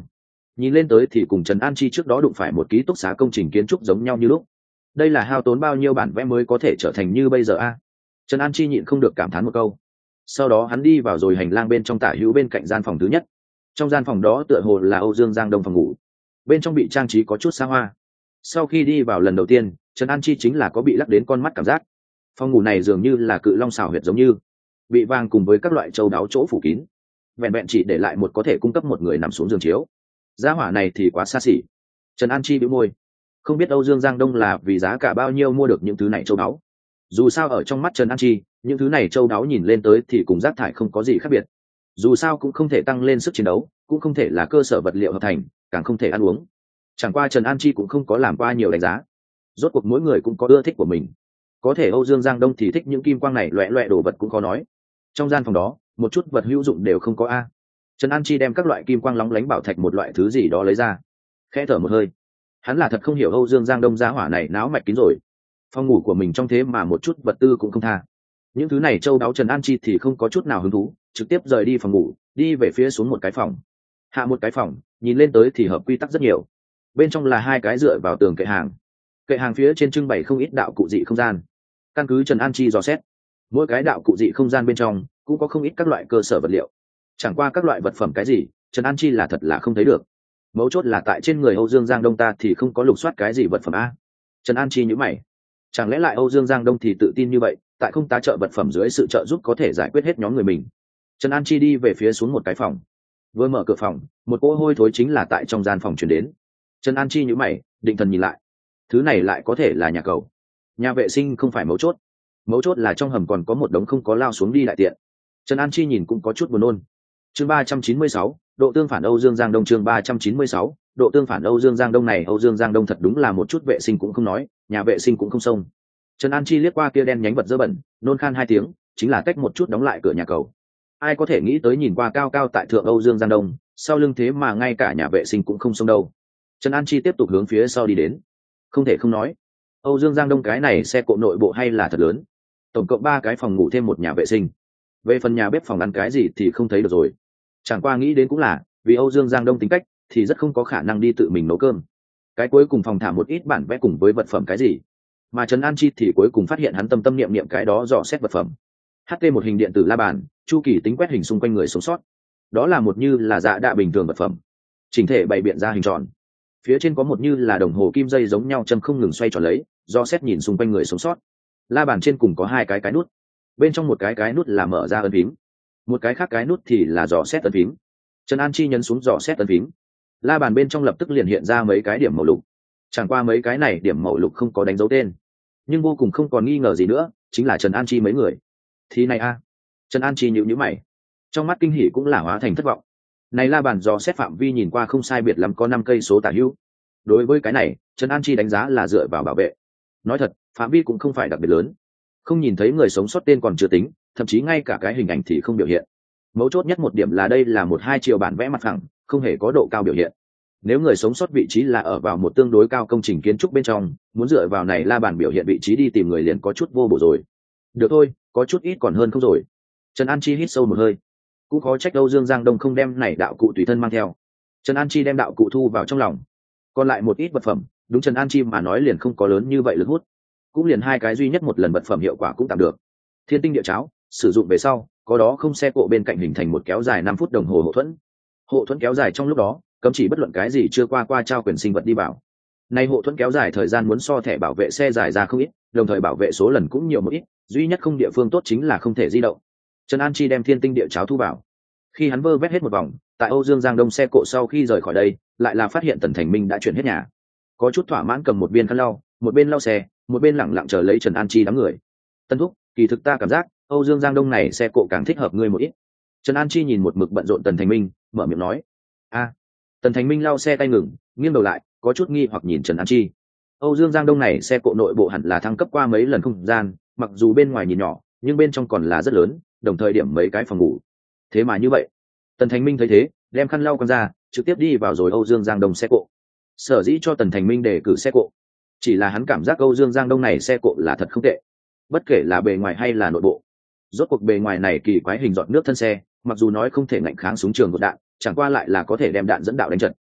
nhìn lên tới thì cùng Trần An Chi trước đó đụng phải một ký túc xá công trình kiến trúc giống nhau như lúc. Đây là hao tốn bao nhiêu bản vẽ mới có thể trở thành như bây giờ a? Trần An Chi nhịn không được cảm thán một câu. Sau đó hắn đi vào rồi hành lang bên trong tả hữu bên cạnh gian phòng thứ nhất. Trong gian phòng đó tựa hồ là Âu Dương Giang Đông phòng ngủ, bên trong bị trang trí có chút xa hoa. Sau khi đi vào lần đầu tiên, Trần An Chi chính là có bị lắc đến con mắt cảm giác. Phòng ngủ này dường như là cự long xào huyệt giống như bị vàng cùng với các loại châu đáo chỗ phủ kín, vẹn vẹn chỉ để lại một có thể cung cấp một người nằm xuống giường chiếu. Giá hỏa này thì quá xa xỉ. Trần An Chi bĩu môi, không biết Âu Dương Giang Đông là vì giá cả bao nhiêu mua được những thứ này châu đáo. Dù sao ở trong mắt Trần An Chi, những thứ này châu đáo nhìn lên tới thì cùng rác thải không có gì khác biệt. Dù sao cũng không thể tăng lên sức chiến đấu, cũng không thể là cơ sở vật liệu hợp thành, càng không thể ăn uống. Chẳng qua Trần An Chi cũng không có làm qua nhiều đánh giá. Rốt cuộc mỗi người cũng có ưa thích của mình. Có thể Âu Dương Giang Đông thì thích những kim quang này loẹ loẹ đồ vật cũng khó nói. Trong gian phòng đó, một chút vật hữu dụng đều không có a. Trần An Chi đem các loại kim quang lóng lánh bảo thạch một loại thứ gì đó lấy ra, khẽ thở một hơi. Hắn là thật không hiểu Âu Dương Giang Đông giá hỏa này náo mạch kín rồi. Phòng ngủ của mình trong thế mà một chút vật tư cũng không tha. Những thứ này châu đáo Trần An Chi thì không có chút nào hứng thú, trực tiếp rời đi phòng ngủ, đi về phía xuống một cái phòng. Hạ một cái phòng, nhìn lên tới thì hợp quy tắc rất nhiều. Bên trong là hai cái dựa vào tường kệ hàng. Kệ hàng phía trên trưng bày không ít đạo cụ dị không gian. Căn cứ Trần An Chi dò xét, mỗi cái đạo cụ dị không gian bên trong cũng có không ít các loại cơ sở vật liệu. Chẳng qua các loại vật phẩm cái gì, Trần An Chi là thật là không thấy được. Mấu chốt là tại trên người Âu Dương Giang Đông ta thì không có lục soát cái gì vật phẩm a. Trần An Chi nhíu mày, chẳng lẽ lại Âu Dương Giang Đông thì tự tin như vậy, tại không tá trợ vật phẩm dưới sự trợ giúp có thể giải quyết hết nhóm người mình. Trần An Chi đi về phía xuống một cái phòng, vừa mở cửa phòng, một cỗ hôi thối chính là tại trong gian phòng truyền đến. Trần An Chi nhíu mày, định thần nhìn lại, thứ này lại có thể là nhà cầu. Nhà vệ sinh không phải mấu chốt, mấu chốt là trong hầm còn có một đống không có lao xuống đi đại tiện. Trần An Chi nhìn cũng có chút buồn nôn. Chương ba trăm chín mươi sáu, độ tương phản Âu Dương Giang Đông. Chương ba trăm chín mươi sáu, độ tương phản Âu Dương Giang Đông. Này Âu Dương Giang Đông thật đúng là một chút vệ sinh cũng không nói, nhà vệ sinh cũng không xông. Trần An Chi liếc qua kia đen nhánh vật dơ bẩn, nôn khan hai tiếng, chính là tách một chút đóng lại cửa nhà cầu. Ai có thể nghĩ tới nhìn qua cao cao tại thượng Âu Dương Giang Đông, sau lưng thế mà ngay cả nhà vệ sinh cũng không xông đâu. Trần An Chi tiếp tục hướng phía sau đi đến. Không thể không nói, Âu Dương Giang Đông cái này xe cộ nội bộ hay là thật lớn. Tổng cộng ba cái phòng ngủ thêm một nhà vệ sinh. Về phần nhà bếp phòng ăn cái gì thì không thấy được rồi. Chẳng qua nghĩ đến cũng là, vì Âu Dương Giang Đông tính cách thì rất không có khả năng đi tự mình nấu cơm. Cái cuối cùng phòng thả một ít bản vẽ cùng với vật phẩm cái gì. Mà Trần An Chi thì cuối cùng phát hiện hắn tâm tâm niệm niệm cái đó dò xét vật phẩm. hát tê một hình điện tử la bàn, chu kỳ tính quét hình xung quanh người sống sót. Đó là một như là dạ đạ bình thường vật phẩm, chỉnh thể bày biện ra hình tròn. Phía trên có một như là đồng hồ kim dây giống nhau châm không ngừng xoay tròn lấy, do xét nhìn xung quanh người sống sót. La bàn trên cùng có hai cái cái nút, bên trong một cái cái nút là mở ra ấn phím, một cái khác cái nút thì là dò xét ấn phím. Trần An Chi nhấn xuống dò xét ấn phím, la bàn bên trong lập tức liền hiện ra mấy cái điểm màu lục. Chẳng qua mấy cái này điểm màu lục không có đánh dấu tên, nhưng vô cùng không còn nghi ngờ gì nữa, chính là Trần An Chi mấy người. Thì này a, Trần An Chi nhíu nhíu mày, trong mắt kinh hỉ cũng là hóa thành thất vọng. Này la bàn dò xét phạm vi nhìn qua không sai biệt lắm có năm cây số tả hữu. Đối với cái này, Trần An Chi đánh giá là dựa vào bảo vệ. Nói thật, phạm vi cũng không phải đặc biệt lớn, không nhìn thấy người sống sót tên còn chưa tính, thậm chí ngay cả cái hình ảnh thì không biểu hiện. Mấu chốt nhất một điểm là đây là một hai chiều bản vẽ mặt phẳng, không hề có độ cao biểu hiện. Nếu người sống sót vị trí là ở vào một tương đối cao công trình kiến trúc bên trong, muốn dựa vào này la bàn biểu hiện vị trí đi tìm người liền có chút vô bổ rồi. Được thôi, có chút ít còn hơn không rồi. Trần An Chi hít sâu một hơi, cũng khó trách Âu Dương Giang Đông không đem này đạo cụ tùy thân mang theo. Trần An Chi đem đạo cụ thu vào trong lòng, còn lại một ít vật phẩm, đúng Trần An Chi mà nói liền không có lớn như vậy lực hút, cũng liền hai cái duy nhất một lần vật phẩm hiệu quả cũng tạm được. Thiên tinh địa cháo, sử dụng về sau, có đó không xe cộ bên cạnh hình thành một kéo dài năm phút đồng hồ hộ thuẫn. Hộ thuẫn kéo dài trong lúc đó, cấm chỉ bất luận cái gì chưa qua qua trao quyền sinh vật đi vào. Này hộ thuẫn kéo dài thời gian muốn so thẻ bảo vệ xe dài ra không ít, đồng thời bảo vệ số lần cũng nhiều một ít, duy nhất không địa phương tốt chính là không thể di động. Trần An Chi đem thiên tinh địa cháo thu vào. Khi hắn vơ vét hết một vòng, tại Âu Dương Giang Đông xe cộ sau khi rời khỏi đây, lại là phát hiện Tần Thành Minh đã chuyển hết nhà. Có chút thỏa mãn cầm một viên khăn lau, một bên lau xe, một bên lẳng lặng chờ lấy Trần An Chi đám người. Tân thúc, kỳ thực ta cảm giác Âu Dương Giang Đông này xe cộ càng thích hợp ngươi một ít. Trần An Chi nhìn một mực bận rộn Tần Thành Minh, mở miệng nói. A. À. Tần Thành Minh lau xe tay ngừng, nghiêng đầu lại, có chút nghi hoặc nhìn Trần An Chi. Âu Dương Giang Đông này xe cộ nội bộ hẳn là thăng cấp qua mấy lần không gian, mặc dù bên ngoài nhìn nhỏ, nhưng bên trong còn là rất lớn, đồng thời điểm mấy cái phòng ngủ. Thế mà như vậy, Tần Thành Minh thấy thế, đem khăn lau con ra, trực tiếp đi vào rồi Âu Dương Giang Đông xe cộ. Sở dĩ cho Tần Thành Minh đề cử xe cộ, chỉ là hắn cảm giác Âu Dương Giang Đông này xe cộ là thật không tệ, bất kể là bề ngoài hay là nội bộ. Rốt cuộc bề ngoài này kỳ quái hình giọt nước thân xe, mặc dù nói không thể ngạnh kháng súng trường của đạn, chẳng qua lại là có thể đem đạn dẫn đạo đánh trật.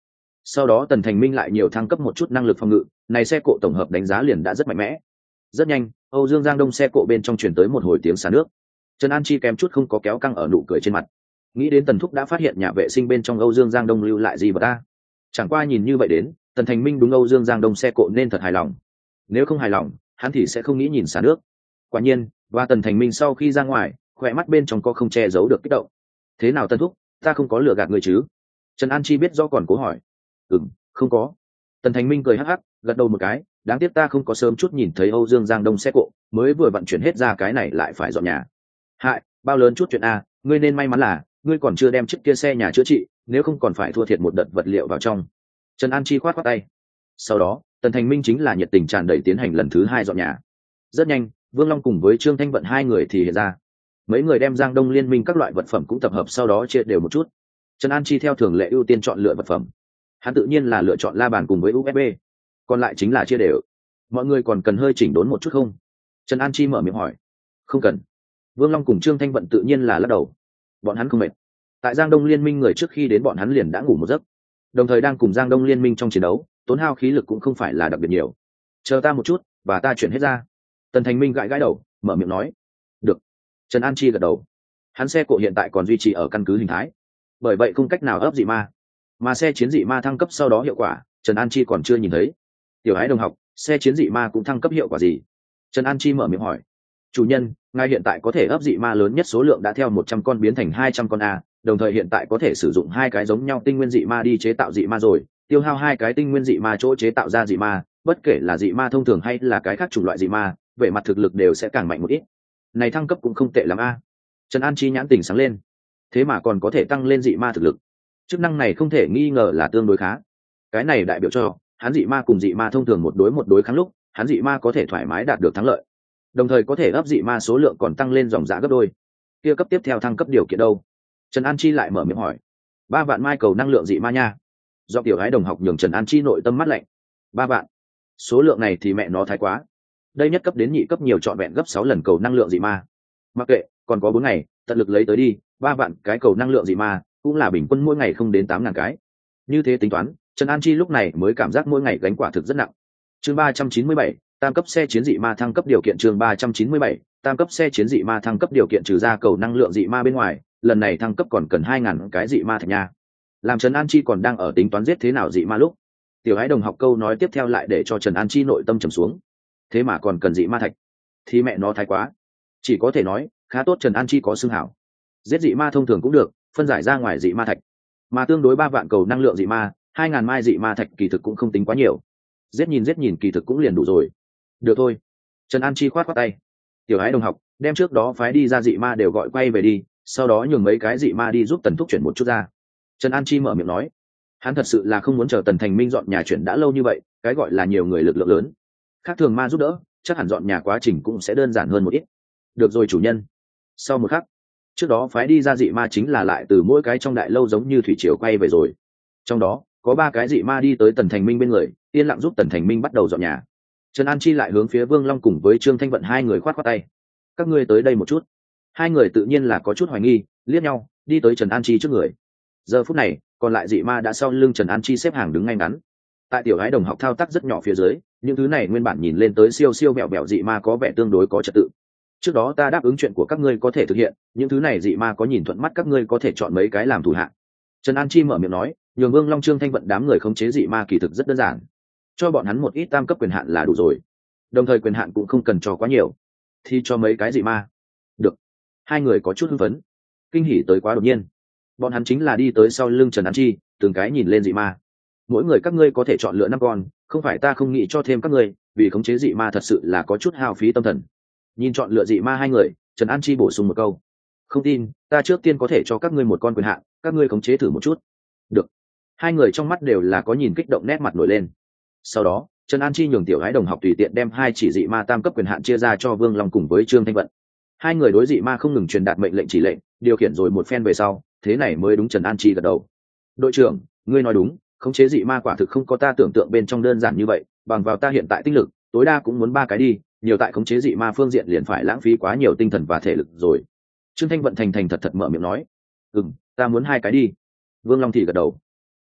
sau đó tần thành minh lại nhiều thăng cấp một chút năng lực phòng ngự, này xe cộ tổng hợp đánh giá liền đã rất mạnh mẽ. Rất nhanh, Âu Dương Giang Đông xe cộ bên trong truyền tới một hồi tiếng xả nước. Trần An Chi kém chút không có kéo căng ở nụ cười trên mặt. Nghĩ đến Tần Thúc đã phát hiện nhà vệ sinh bên trong Âu Dương Giang Đông lưu lại gì vật ta. Chẳng qua nhìn như vậy đến, Tần Thành Minh đúng Âu Dương Giang Đông xe cộ nên thật hài lòng. Nếu không hài lòng, hắn thì sẽ không nghĩ nhìn xả nước. Quả nhiên, và Tần Thành Minh sau khi ra ngoài, khỏe mắt bên trong có không che giấu được kích động. Thế nào Tần Thúc, ta không có lừa gạt người chứ? Trần An Chi biết do còn cố hỏi. Ừm, không có. Tần Thành Minh cười hắc hắc, gật đầu một cái, đáng tiếc ta không có sớm chút nhìn thấy Âu Dương Giang Đông xe cộ, mới vừa vận chuyển hết ra cái này lại phải dọn nhà. Hại, bao lớn chút chuyện a, ngươi nên may mắn là ngươi còn chưa đem chiếc kia xe nhà chữa trị, nếu không còn phải thua thiệt một đợt vật liệu vào trong. Trần An Chi khoát khoát tay. Sau đó, Tần Thành Minh chính là nhiệt tình tràn đầy tiến hành lần thứ hai dọn nhà. Rất nhanh, Vương Long cùng với Trương Thanh Vận hai người thì hiện ra. Mấy người đem Giang Đông liên minh các loại vật phẩm cũng tập hợp sau đó chia đều một chút. Trần An Chi theo thường lệ ưu tiên chọn lựa vật phẩm. Hắn tự nhiên là lựa chọn la bàn cùng với u ét bê, còn lại chính là chia đều. Mọi người còn cần hơi chỉnh đốn một chút không? Trần An Chi mở miệng hỏi. Không cần. Vương Long cùng Trương Thanh Vận tự nhiên là lắc đầu. Bọn hắn không mệt. Tại Giang Đông liên minh người trước khi đến bọn hắn liền đã ngủ một giấc, đồng thời đang cùng Giang Đông liên minh trong chiến đấu, tốn hao khí lực cũng không phải là đặc biệt nhiều. Chờ ta một chút, và ta chuyển hết ra. Tần Thành Minh gãi gãi đầu, mở miệng nói. Được. Trần An Chi gật đầu. Hắn xe cộ hiện tại còn duy trì ở căn cứ hình thái, bởi vậy không cách nào ấp dị ma, mà xe chiến dị ma thăng cấp sau đó hiệu quả, Trần An Chi còn chưa nhìn thấy. Tiểu Ái đồng học, xe chiến dị ma cũng thăng cấp hiệu quả gì? Trần An Chi mở miệng hỏi. Chủ nhân, ngài hiện tại có thể ấp dị ma lớn nhất số lượng đã theo một trăm con biến thành hai trăm con a, đồng thời hiện tại có thể sử dụng hai cái giống nhau tinh nguyên dị ma đi chế tạo dị ma rồi, tiêu hao hai cái tinh nguyên dị ma chỗ chế tạo ra dị ma, bất kể là dị ma thông thường hay là cái khác chủng loại dị ma, về mặt thực lực đều sẽ càng mạnh một ít. Này thăng cấp cũng không tệ lắm a. Trần An Chi nhãn tình sáng lên. Thế mà còn có thể tăng lên dị ma thực lực. Chức năng này không thể nghi ngờ là tương đối khá. Cái này đại biểu cho hắn dị ma cùng dị ma thông thường một đối một đối kháng lúc, hắn dị ma có thể thoải mái đạt được thắng lợi, đồng thời có thể ấp dị ma số lượng còn tăng lên dòng giá gấp đôi. Kia cấp tiếp theo thăng cấp điều kiện đâu? Trần An Chi lại mở miệng hỏi. Ba vạn mai cầu năng lượng dị ma nha. Do tiểu gái đồng học nhường Trần An Chi nội tâm mắt lạnh. Ba vạn, số lượng này thì mẹ nó thái quá. Đây nhất cấp đến nhị cấp nhiều trọn vẹn gấp sáu lần cầu năng lượng dị ma. Mặc kệ, còn có bốn ngày, tận lực lấy tới đi. Ba vạn cái cầu năng lượng dị ma cũng là bình quân mỗi ngày không đến tám ngàn cái. Như thế tính toán, Trần An Chi lúc này mới cảm giác mỗi ngày gánh quả thực rất nặng. Chương ba trăm chín mươi bảy, tam cấp xe chiến dị ma thăng cấp điều kiện. Chương ba trăm chín mươi bảy, tam cấp xe chiến dị ma thăng cấp điều kiện. Trừ ra cầu năng lượng dị ma bên ngoài, lần này thăng cấp còn cần hai ngàn cái dị ma thạch nha. Làm Trần An Chi còn đang ở tính toán giết thế nào dị ma lúc, tiểu ái đồng học câu nói tiếp theo lại để cho Trần An Chi nội tâm trầm xuống. Thế mà còn cần dị ma thạch, thì mẹ nó thái quá. Chỉ có thể nói, khá tốt Trần An Chi có xưng hảo. Giết dị ma thông thường cũng được, phân giải ra ngoài dị ma thạch, mà tương đối ba vạn cầu năng lượng dị ma, hai ngàn mai dị ma thạch kỳ thực cũng không tính quá nhiều. Giết nhìn giết nhìn kỳ thực cũng liền đủ rồi. Được thôi. Trần An Chi khoát khoát tay. Tiểu ái đồng học, đem trước đó phái đi ra dị ma đều gọi quay về đi, sau đó nhường mấy cái dị ma đi giúp Tần Thúc chuyển một chút ra. Trần An Chi mở miệng nói. Hắn thật sự là không muốn chờ Tần Thành Minh dọn nhà chuyển đã lâu như vậy, cái gọi là nhiều người lực lượng lớn. Khác thường ma giúp đỡ, chắc hẳn dọn nhà quá trình cũng sẽ đơn giản hơn một ít. Được rồi chủ nhân. Sau một khắc, trước đó phái đi ra dị ma chính là lại từ mỗi cái trong đại lâu giống như thủy triều quay về rồi. Trong đó có ba cái dị ma đi tới Tần Thành Minh bên người, yên lặng giúp Tần Thành Minh bắt đầu dọn nhà. Trần An Chi lại hướng phía Vương Long cùng với Trương Thanh Vận hai người khoát khoát tay. Các ngươi tới đây một chút. Hai người tự nhiên là có chút hoài nghi, liếc nhau, đi tới Trần An Chi trước người. Giờ phút này, còn lại dị ma đã sau lưng Trần An Chi xếp hàng đứng ngay ngắn. Tại tiểu gái đồng học thao tác rất nhỏ phía dưới, những thứ này nguyên bản nhìn lên tới siêu siêu bẹo bẹo dị ma có vẻ tương đối có trật tự. Trước đó ta đáp ứng chuyện của các ngươi có thể thực hiện, những thứ này dị ma có nhìn thuận mắt các ngươi có thể chọn mấy cái làm thủ hạ. Trần An Chi mở miệng nói, nhường Vương Long Trương Thanh Vận đám người khống chế dị ma kỳ thực rất đơn giản, cho bọn hắn một ít tam cấp quyền hạn là đủ rồi, đồng thời quyền hạn cũng không cần cho quá nhiều, thì cho mấy cái dị ma. Được. Hai người có chút hưng phấn, kinh hỉ tới quá đột nhiên. Bọn hắn chính là đi tới sau lưng Trần An Chi, từng cái nhìn lên dị ma. Mỗi người các ngươi có thể chọn lựa năm con, không phải ta không nghĩ cho thêm các ngươi, vì khống chế dị ma thật sự là có chút hao phí tâm thần. Nhìn chọn lựa dị ma hai người, Trần An Chi bổ sung một câu. Không tin, ta trước tiên có thể cho các ngươi một con quyền hạn, các ngươi khống chế thử một chút. Được. Hai người trong mắt đều là có nhìn kích động nét mặt nổi lên. Sau đó, Trần An Chi nhường tiểu gái đồng học tùy tiện đem hai chỉ dị ma tam cấp quyền hạn chia ra cho Vương Long cùng với Trương Thanh Vận. Hai người đối dị ma không ngừng truyền đạt mệnh lệnh chỉ lệnh, điều khiển rồi một phen về sau, thế này mới đúng. Trần An Chi gật đầu. Đội trưởng, ngươi nói đúng, khống chế dị ma quả thực không có ta tưởng tượng bên trong đơn giản như vậy, bằng vào ta hiện tại tinh lực, tối đa cũng muốn ba cái đi, nhiều tại khống chế dị ma phương diện liền phải lãng phí quá nhiều tinh thần và thể lực rồi. Trương Thanh Vận thành thành thật thật mở miệng nói. Ừ, ta muốn hai cái đi. Vương Long thì gật đầu.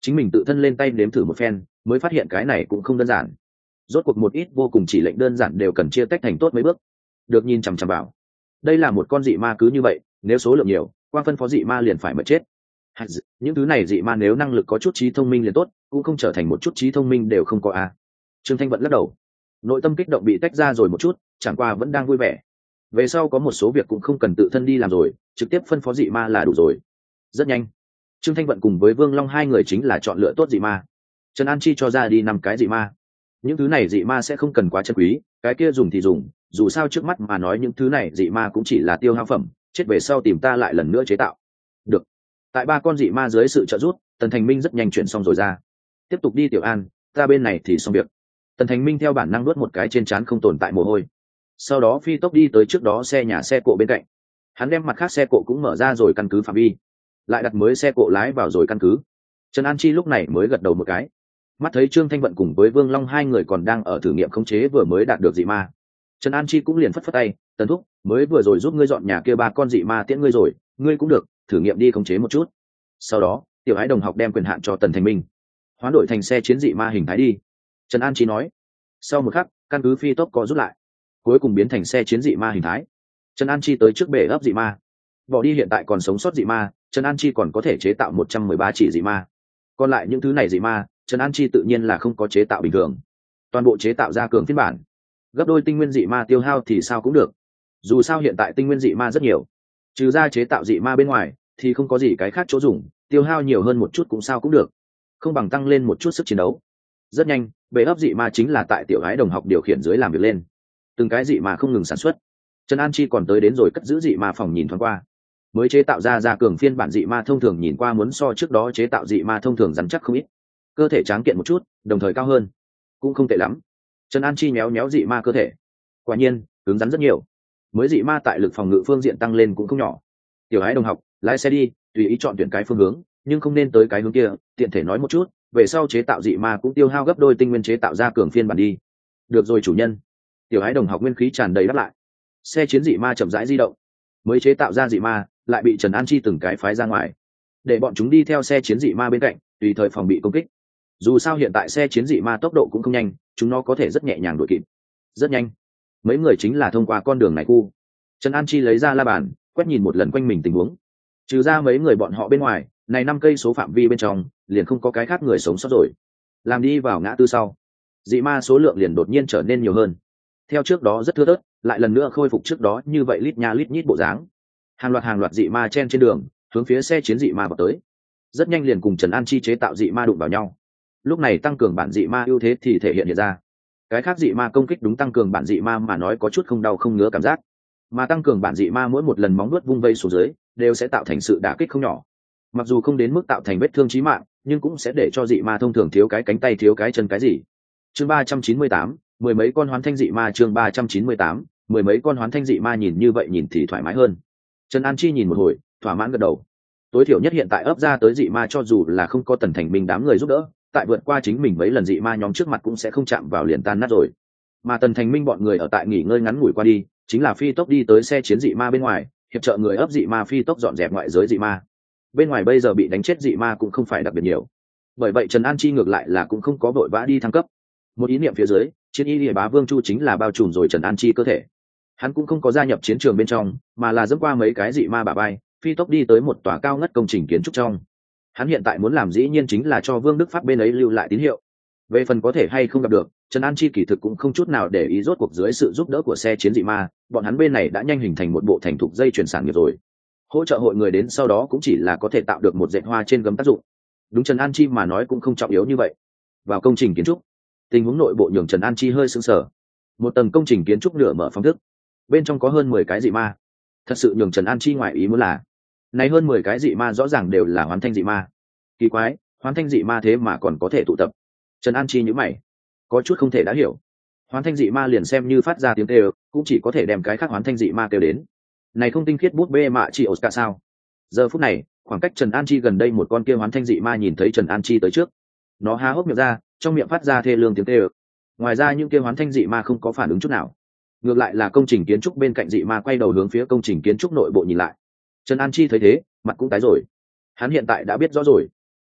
chính mình tự thân lên tay nếm thử một phen mới phát hiện cái này cũng không đơn giản. Rốt cuộc một ít vô cùng chỉ lệnh đơn giản đều cần chia tách thành tốt mấy bước. Được nhìn chằm chằm vào, đây là một con dị ma cứ như vậy, nếu số lượng nhiều, quan phân phó dị ma liền phải mất chết. Những thứ này dị ma nếu năng lực có chút trí thông minh liền tốt, cũng không trở thành một chút trí thông minh đều không có a. À. Trương Thanh vẫn lắc đầu, nội tâm kích động bị tách ra rồi một chút, chẳng qua vẫn đang vui vẻ. Về sau có một số việc cũng không cần tự thân đi làm rồi, trực tiếp phân phó dị ma là đủ rồi. Rất nhanh, Trương Thanh vận cùng với Vương Long hai người chính là chọn lựa tốt dị ma. Trần An Chi cho ra đi năm cái dị ma. Những thứ này dị ma sẽ không cần quá chân quý, cái kia dùng thì dùng, dù sao trước mắt mà nói những thứ này dị ma cũng chỉ là tiêu hao phẩm, chết về sau tìm ta lại lần nữa chế tạo. Được. Tại ba con dị ma dưới sự trợ giúp, Tần Thành Minh rất nhanh chuyển xong rồi ra. Tiếp tục đi Tiểu An, ta bên này thì xong việc. Tần Thành Minh theo bản năng nuốt một cái trên trán không tồn tại mồ hôi. Sau đó phi tốc đi tới trước đó xe nhà xe cộ bên cạnh. Hắn đem mặt khác xe cộ cũng mở ra rồi căn cứ phạm vi, lại đặt mới xe cộ lái vào rồi căn cứ. Trần An Chi lúc này mới gật đầu một cái. Mắt thấy Trương Thanh Vận cùng với Vương Long hai người còn đang ở thử nghiệm khống chế vừa mới đạt được dị ma, Trần An Chi cũng liền phất phất tay, Tần thúc, mới vừa rồi giúp ngươi dọn nhà kia ba con dị ma tiễn ngươi rồi, ngươi cũng được thử nghiệm đi khống chế một chút. Sau đó Tiểu Ái đồng học đem quyền hạn cho Tần Thành Minh, hoán đổi thành xe chiến dị ma hình thái đi. Trần An Chi nói. Sau một khắc, căn cứ phi tốc có rút lại, cuối cùng biến thành xe chiến dị ma hình thái. Trần An Chi tới trước bể ấp dị ma, bỏ đi hiện tại còn sống sót dị ma, Trần An Chi còn có thể chế tạo một trăm mười ba chỉ dị ma. Còn lại những thứ này dị ma, Trần An Chi tự nhiên là không có chế tạo bình thường, toàn bộ chế tạo ra cường phiên bản. Gấp đôi tinh nguyên dị ma tiêu hao thì sao cũng được, dù sao hiện tại tinh nguyên dị ma rất nhiều, trừ ra chế tạo dị ma bên ngoài thì không có gì cái khác chỗ dùng, tiêu hao nhiều hơn một chút cũng sao cũng được, không bằng tăng lên một chút sức chiến đấu. Rất nhanh, bể ấp dị ma chính là tại Tiểu Ái đồng học điều khiển dưới làm việc lên, từng cái dị ma không ngừng sản xuất. Trần An Chi còn tới đến rồi cất giữ dị ma phòng nhìn thoáng qua, mới chế tạo ra ra cường phiên bản dị ma thông thường nhìn qua muốn so trước đó chế tạo dị ma thông thường rắn chắc không ít, cơ thể tráng kiện một chút, đồng thời cao hơn, cũng không tệ lắm. Trần An Chi méo méo dị ma cơ thể, quả nhiên cứng rắn rất nhiều, mới dị ma tại lực phòng ngự phương diện tăng lên cũng không nhỏ. Tiểu Ái đồng học, lái xe đi, tùy ý chọn tuyển cái phương hướng, nhưng không nên tới cái hướng kia, tiện thể nói một chút, về sau chế tạo dị ma cũng tiêu hao gấp đôi tinh nguyên chế tạo ra cường phiên bản đi. Được rồi chủ nhân. Tiểu Ái đồng học nguyên khí tràn đầy đáp lại. Xe chiến dị ma chậm rãi di động, mới chế tạo ra dị ma lại bị Trần An Chi từng cái phái ra ngoài, để bọn chúng đi theo xe chiến dị ma bên cạnh, tùy thời phòng bị công kích. Dù sao hiện tại xe chiến dị ma tốc độ cũng không nhanh, chúng nó có thể rất nhẹ nhàng đuổi kịp. Rất nhanh, mấy người chính là thông qua con đường này khu. Trần An Chi lấy ra la bàn, quét nhìn một lần quanh mình tình huống, trừ ra mấy người bọn họ bên ngoài, này năm cây số phạm vi bên trong liền không có cái khác người sống sót rồi. Làm đi vào ngã tư sau, dị ma số lượng liền đột nhiên trở nên nhiều hơn, theo trước đó rất thưa thớt, lại lần nữa khôi phục trước đó như vậy lít nha lít nhít bộ dáng. Hàng loạt hàng loạt dị ma chen trên đường, hướng phía xe chiến dị ma vào tới. Rất nhanh liền cùng Trần An Chi chế tạo dị ma đụng vào nhau. Lúc này tăng cường bản dị ma ưu thế thì thể hiện hiện ra. Cái khác dị ma công kích đúng tăng cường bản dị ma mà nói có chút không đau không ngứa cảm giác, mà tăng cường bản dị ma mỗi một lần móng nuốt vung vây xuống dưới đều sẽ tạo thành sự đả kích không nhỏ. Mặc dù không đến mức tạo thành vết thương chí mạng, nhưng cũng sẽ để cho dị ma thông thường thiếu cái cánh tay thiếu cái chân cái gì. Chương ba trăm chín mươi tám, mười mấy con hoán thanh dị ma. Chương ba trăm chín mươi tám, mười mấy con hoán thanh dị ma. Nhìn như vậy nhìn thì thoải mái hơn. Trần An Chi nhìn một hồi, thỏa mãn gật đầu. Tối thiểu nhất hiện tại ấp ra tới dị ma cho dù là không có Tần Thành Minh đám người giúp đỡ, tại vượt qua chính mình mấy lần dị ma nhóm trước mặt cũng sẽ không chạm vào liền tan nát rồi. Mà Tần Thành Minh bọn người ở tại nghỉ ngơi ngắn ngủi qua đi, chính là phi tốc đi tới xe chiến dị ma bên ngoài, hiệp trợ người ấp dị ma phi tốc dọn dẹp ngoại giới dị ma. Bên ngoài bây giờ bị đánh chết dị ma cũng không phải đặc biệt nhiều, bởi vậy Trần An Chi ngược lại là cũng không có vội vã đi thăng cấp. Một ý niệm phía dưới, chiến y Lìa Bá Vương Chu chính là bao trùm rồi Trần An Chi cơ thể. Hắn cũng không có gia nhập chiến trường bên trong, mà là dẫm qua mấy cái dị ma bả vai, phi tốc đi tới một tòa cao ngất công trình kiến trúc trong. Hắn hiện tại muốn làm dĩ nhiên chính là cho Vương Đức Pháp bên ấy lưu lại tín hiệu. Về phần có thể hay không gặp được, Trần An Chi kỳ thực cũng không chút nào để ý, rốt cuộc dưới sự giúp đỡ của xe chiến dị ma, bọn hắn bên này đã nhanh hình thành một bộ thành thục dây chuyển sản nghiệp rồi. Hỗ trợ hội người đến sau đó cũng chỉ là có thể tạo được một dệt hoa trên gấm tác dụng. Đúng Trần An Chi mà nói cũng không trọng yếu như vậy. Vào công trình kiến trúc, tình huống nội bộ nhường Trần An Chi hơi sững sờ. Một tầng công trình kiến trúc nửa mở phóng thức, bên trong có hơn mười cái dị ma. Thật sự nhường Trần An Chi ngoại ý muốn là, này hơn mười cái dị ma rõ ràng đều là hoán thanh dị ma. Kỳ quái, hoán thanh dị ma thế mà còn có thể tụ tập. Trần An Chi nhíu mày, có chút không thể đã hiểu. Hoán thanh dị ma liền xem như phát ra tiếng kêu, cũng chỉ có thể đem cái khác hoán thanh dị ma kêu đến. Này không tinh khiết bút bê mạ chỉ Oscar sao? Giờ phút này, khoảng cách Trần An Chi gần đây một con kia hoán thanh dị ma nhìn thấy Trần An Chi tới trước, nó há hốc miệng ra, trong miệng phát ra thê lương tiếng kêu. Ngoài ra những kia hoán thanh dị ma không có phản ứng chút nào. Ngược lại là công trình kiến trúc bên cạnh dị ma quay đầu hướng phía công trình kiến trúc nội bộ nhìn lại. Trần An Chi thấy thế, mặt cũng tái rồi. Hắn hiện tại đã biết rõ rồi,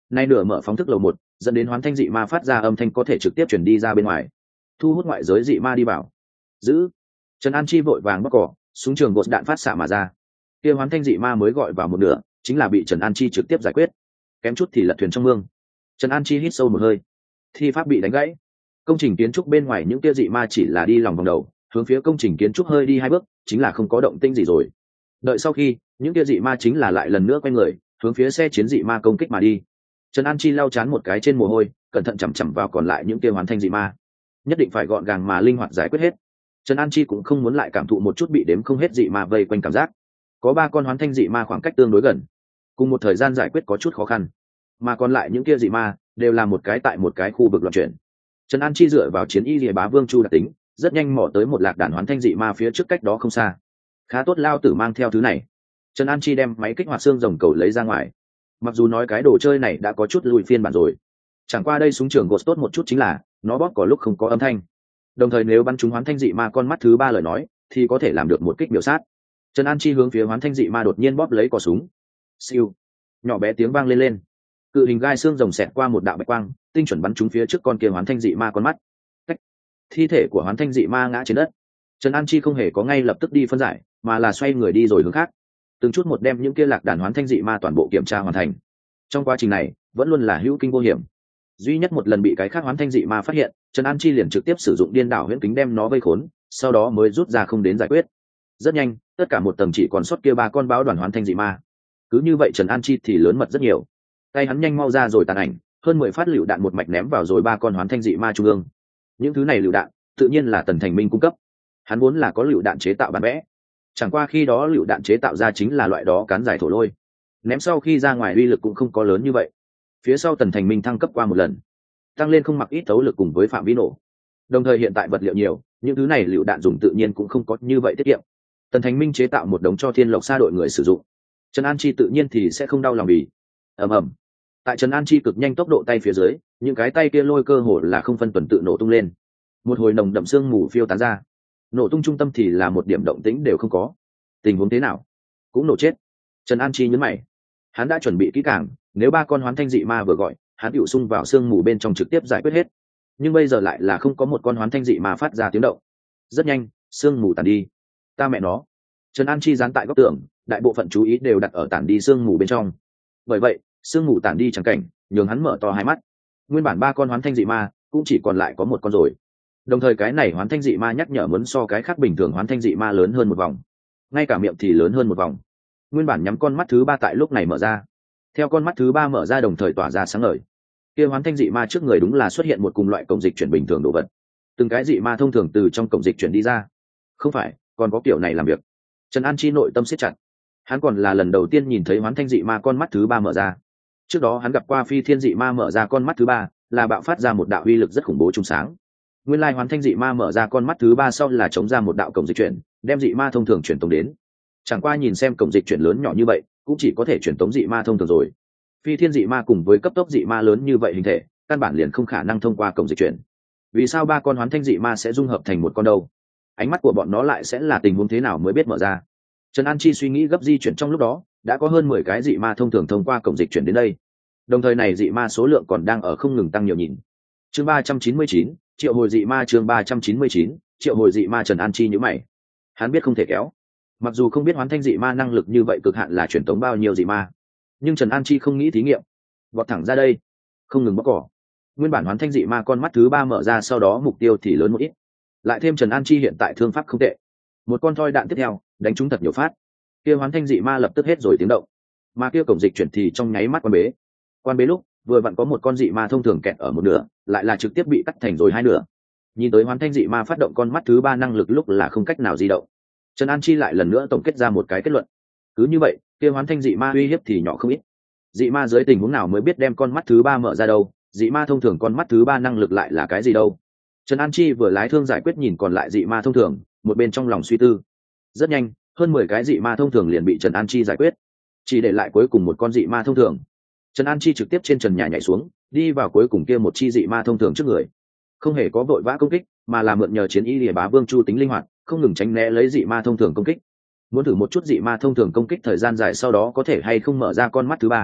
nay nửa mở phóng thức lầu một, dẫn đến hoán thanh dị ma phát ra âm thanh có thể trực tiếp chuyển đi ra bên ngoài, thu hút ngoại giới dị ma đi vào. Giữ. Trần An Chi vội vàng bóc cỏ, súng trường gột đạn phát xạ mà ra. Kia hoán thanh dị ma mới gọi vào một nửa, chính là bị Trần An Chi trực tiếp giải quyết, kém chút thì lật thuyền trong mương. Trần An Chi hít sâu một hơi, thi pháp bị đánh gãy. Công trình kiến trúc bên ngoài những kia dị ma chỉ là đi lòng vòng đầu, hướng phía công trình kiến trúc hơi đi hai bước, chính là không có động tĩnh gì rồi. Đợi sau khi, những kia dị ma chính là lại lần nữa quay người, hướng phía xe chiến dị ma công kích mà đi. Trần An Chi lau chán một cái trên mồ hôi, cẩn thận chằm chằm vào còn lại những kia hoán thanh dị ma, nhất định phải gọn gàng mà linh hoạt giải quyết hết. Trần An Chi cũng không muốn lại cảm thụ một chút bị đếm không hết dị ma vây quanh cảm giác. Có ba con hoán thanh dị ma khoảng cách tương đối gần, cùng một thời gian giải quyết có chút khó khăn, mà còn lại những kia dị ma đều là một cái tại một cái khu vực loạn chuyển. Trần An Chi dựa vào chiến y lìa bá vương chu đặc tính, rất nhanh mò tới một lạc đàn hoán thanh dị ma phía trước cách đó không xa. Khá tốt, lao tử mang theo thứ này. Trần An Chi đem máy kích hoạt xương rồng cầu lấy ra ngoài. Mặc dù nói cái đồ chơi này đã có chút lùi phiên bản rồi, chẳng qua đây súng trường gột tốt một chút chính là nó bóp có lúc không có âm thanh, đồng thời nếu bắn trúng hoán thanh dị ma con mắt thứ ba lời nói thì có thể làm được một kích biểu sát. Trần An Chi hướng phía hoán thanh dị ma đột nhiên bóp lấy cò súng. Siêu, nhỏ bé tiếng vang lên lên, cự hình gai xương rồng xẹt qua một đạo bạch quang, tinh chuẩn bắn trúng phía trước con kia hoán thanh dị ma con mắt. Cách. Thi thể của hoán thanh dị ma ngã trên đất. Trần An Chi không hề có ngay lập tức đi phân giải, mà là xoay người đi rồi hướng khác, từng chút một đem những kia lạc đàn hoán thanh dị ma toàn bộ kiểm tra hoàn thành. Trong quá trình này vẫn luôn là hữu kinh vô hiểm, duy nhất một lần bị cái khác hoán thanh dị ma phát hiện, Trần An Chi liền trực tiếp sử dụng điên đảo huyễn kính đem nó vây khốn, sau đó mới rút ra không đến giải quyết. Rất nhanh, tất cả một tầng chỉ còn sót kia ba con báo đoàn hoán thanh dị ma. Cứ như vậy Trần An Chi thì lớn mật rất nhiều. Tay hắn nhanh mau ra rồi tàn ảnh, hơn mười phát lựu đạn một mạch ném vào rồi ba con hoán thanh dị ma trung ương. Những thứ này lựu đạn, tự nhiên là Tần Thành Minh cung cấp. Hắn vốn là có lựu đạn chế tạo bản vẽ, chẳng qua khi đó lựu đạn chế tạo ra chính là loại đó cán giải thổ lôi, ném sau khi ra ngoài uy lực cũng không có lớn như vậy. Phía sau Tần Thành Minh thăng cấp qua một lần, tăng lên không mặc ít tấu lực cùng với phạm vi nổ. Đồng thời hiện tại vật liệu nhiều, những thứ này lựu đạn dùng tự nhiên cũng không có như vậy tiết kiệm. Tần Thành Minh chế tạo một đống cho Thiên Lộc Sa đội người sử dụng, Trần An Chi tự nhiên thì sẽ không đau lòng vì. ầm ầm. Tại Trần An Chi cực nhanh tốc độ tay phía dưới, những cái tay kia lôi cơ hồ là không phân tuần tự nổ tung lên. Một hồi nồng đậm sương mù phiêu tán ra, nổ tung trung tâm thì là một điểm động tĩnh đều không có. Tình huống thế nào? Cũng nổ chết. Trần An Chi nhấn mày, hắn đã chuẩn bị kỹ càng, nếu ba con hoán thanh dị ma vừa gọi, hắn hữu xung vào sương mù bên trong trực tiếp giải quyết hết. Nhưng bây giờ lại là không có một con hoán thanh dị ma phát ra tiếng động. Rất nhanh, sương mù tàn đi. Ta mẹ nó! Trần An Chi dán tại góc tường, đại bộ phận chú ý đều đặt ở tản đi sương mù bên trong. Bởi vậy, sương mù tản đi chẳng cảnh, nhường hắn mở to hai mắt. Nguyên bản ba con hoán thanh dị ma, cũng chỉ còn lại có một con rồi. Đồng thời cái này hoán thanh dị ma nhắc nhở muốn so cái khác bình thường hoán thanh dị ma lớn hơn một vòng, ngay cả miệng thì lớn hơn một vòng. Nguyên bản nhắm con mắt thứ ba tại lúc này mở ra, theo con mắt thứ ba mở ra đồng thời tỏa ra sáng ngời. Kia hoán thanh dị ma trước người đúng là xuất hiện một cùng loại cổng dịch chuyển bình thường đồ vật, từng cái dị ma thông thường từ trong cổng dịch chuyển đi ra. Không phải, còn có kiểu này làm việc. Trần An Chi nội tâm siết chặt, hắn còn là lần đầu tiên nhìn thấy hoán thanh dị ma con mắt thứ ba mở ra. Trước đó hắn gặp qua phi thiên dị ma mở ra con mắt thứ ba, là bạo phát ra một đạo uy lực rất khủng bố trùng sáng. Nguyên lai hoán thanh dị ma mở ra con mắt thứ ba sau là chống ra một đạo cổng dịch chuyển, đem dị ma thông thường truyền tống đến. Chẳng qua nhìn xem cổng dịch chuyển lớn nhỏ như vậy, cũng chỉ có thể truyền tống dị ma thông thường rồi. Phi thiên dị ma cùng với cấp tốc dị ma lớn như vậy hình thể, căn bản liền không khả năng thông qua cổng dịch chuyển. Vì sao ba con hoán thanh dị ma sẽ dung hợp thành một con đâu? Ánh mắt của bọn nó lại sẽ là tình huống thế nào mới biết mở ra? Trần An Chi suy nghĩ gấp di chuyển trong lúc đó, đã có hơn mười cái dị ma thông thường thông qua cổng dịch chuyển đến đây. Đồng thời này dị ma số lượng còn đang ở không ngừng tăng nhiều nhìn. Chương ba trăm chín mươi chín, triệu hồi dị ma chương ba trăm chín mươi chín, triệu hồi dị ma Trần An Chi nhíu mày. Hắn biết không thể kéo. Mặc dù không biết hoán thanh dị ma năng lực như vậy cực hạn là truyền tống bao nhiêu dị ma, nhưng Trần An Chi không nghĩ thí nghiệm, vọt thẳng ra đây, không ngừng bóc cỏ. Nguyên bản hoán thanh dị ma con mắt thứ ba mở ra sau đó mục tiêu thì lớn một ít. Lại thêm Trần An Chi hiện tại thương pháp không tệ, một con thoi đạn tiếp theo đánh trúng thật nhiều phát, kia hoán thanh dị ma lập tức hết rồi tiếng động, mà kia cổng dịch chuyển thì trong nháy mắt quan bế. Quan bế lúc vừa vặn có một con dị ma thông thường kẹt ở một nửa, lại là trực tiếp bị cắt thành rồi hai nửa. Nhìn tới hoán thanh dị ma phát động con mắt thứ ba năng lực lúc là không cách nào di động. Trần An Chi lại lần nữa tổng kết ra một cái kết luận. Cứ như vậy, kia hoán thanh dị ma uy hiếp thì nhỏ không ít. Dị ma dưới tình huống nào mới biết đem con mắt thứ ba mở ra đâu? Dị ma thông thường con mắt thứ ba năng lực lại là cái gì đâu? Trần An Chi vừa lái thương giải quyết nhìn còn lại dị ma thông thường, một bên trong lòng suy tư. Rất nhanh, hơn mười cái dị ma thông thường liền bị Trần An Chi giải quyết, chỉ để lại cuối cùng một con dị ma thông thường. Trần An Chi trực tiếp trên trần nhà nhảy xuống, đi vào cuối cùng kia một chi dị ma thông thường trước người, không hề có vội vã công kích, mà là mượn nhờ chiến y lìa bá vương chu tính linh hoạt, không ngừng tránh né lấy dị ma thông thường công kích. Muốn thử một chút dị ma thông thường công kích thời gian dài sau đó có thể hay không mở ra con mắt thứ ba.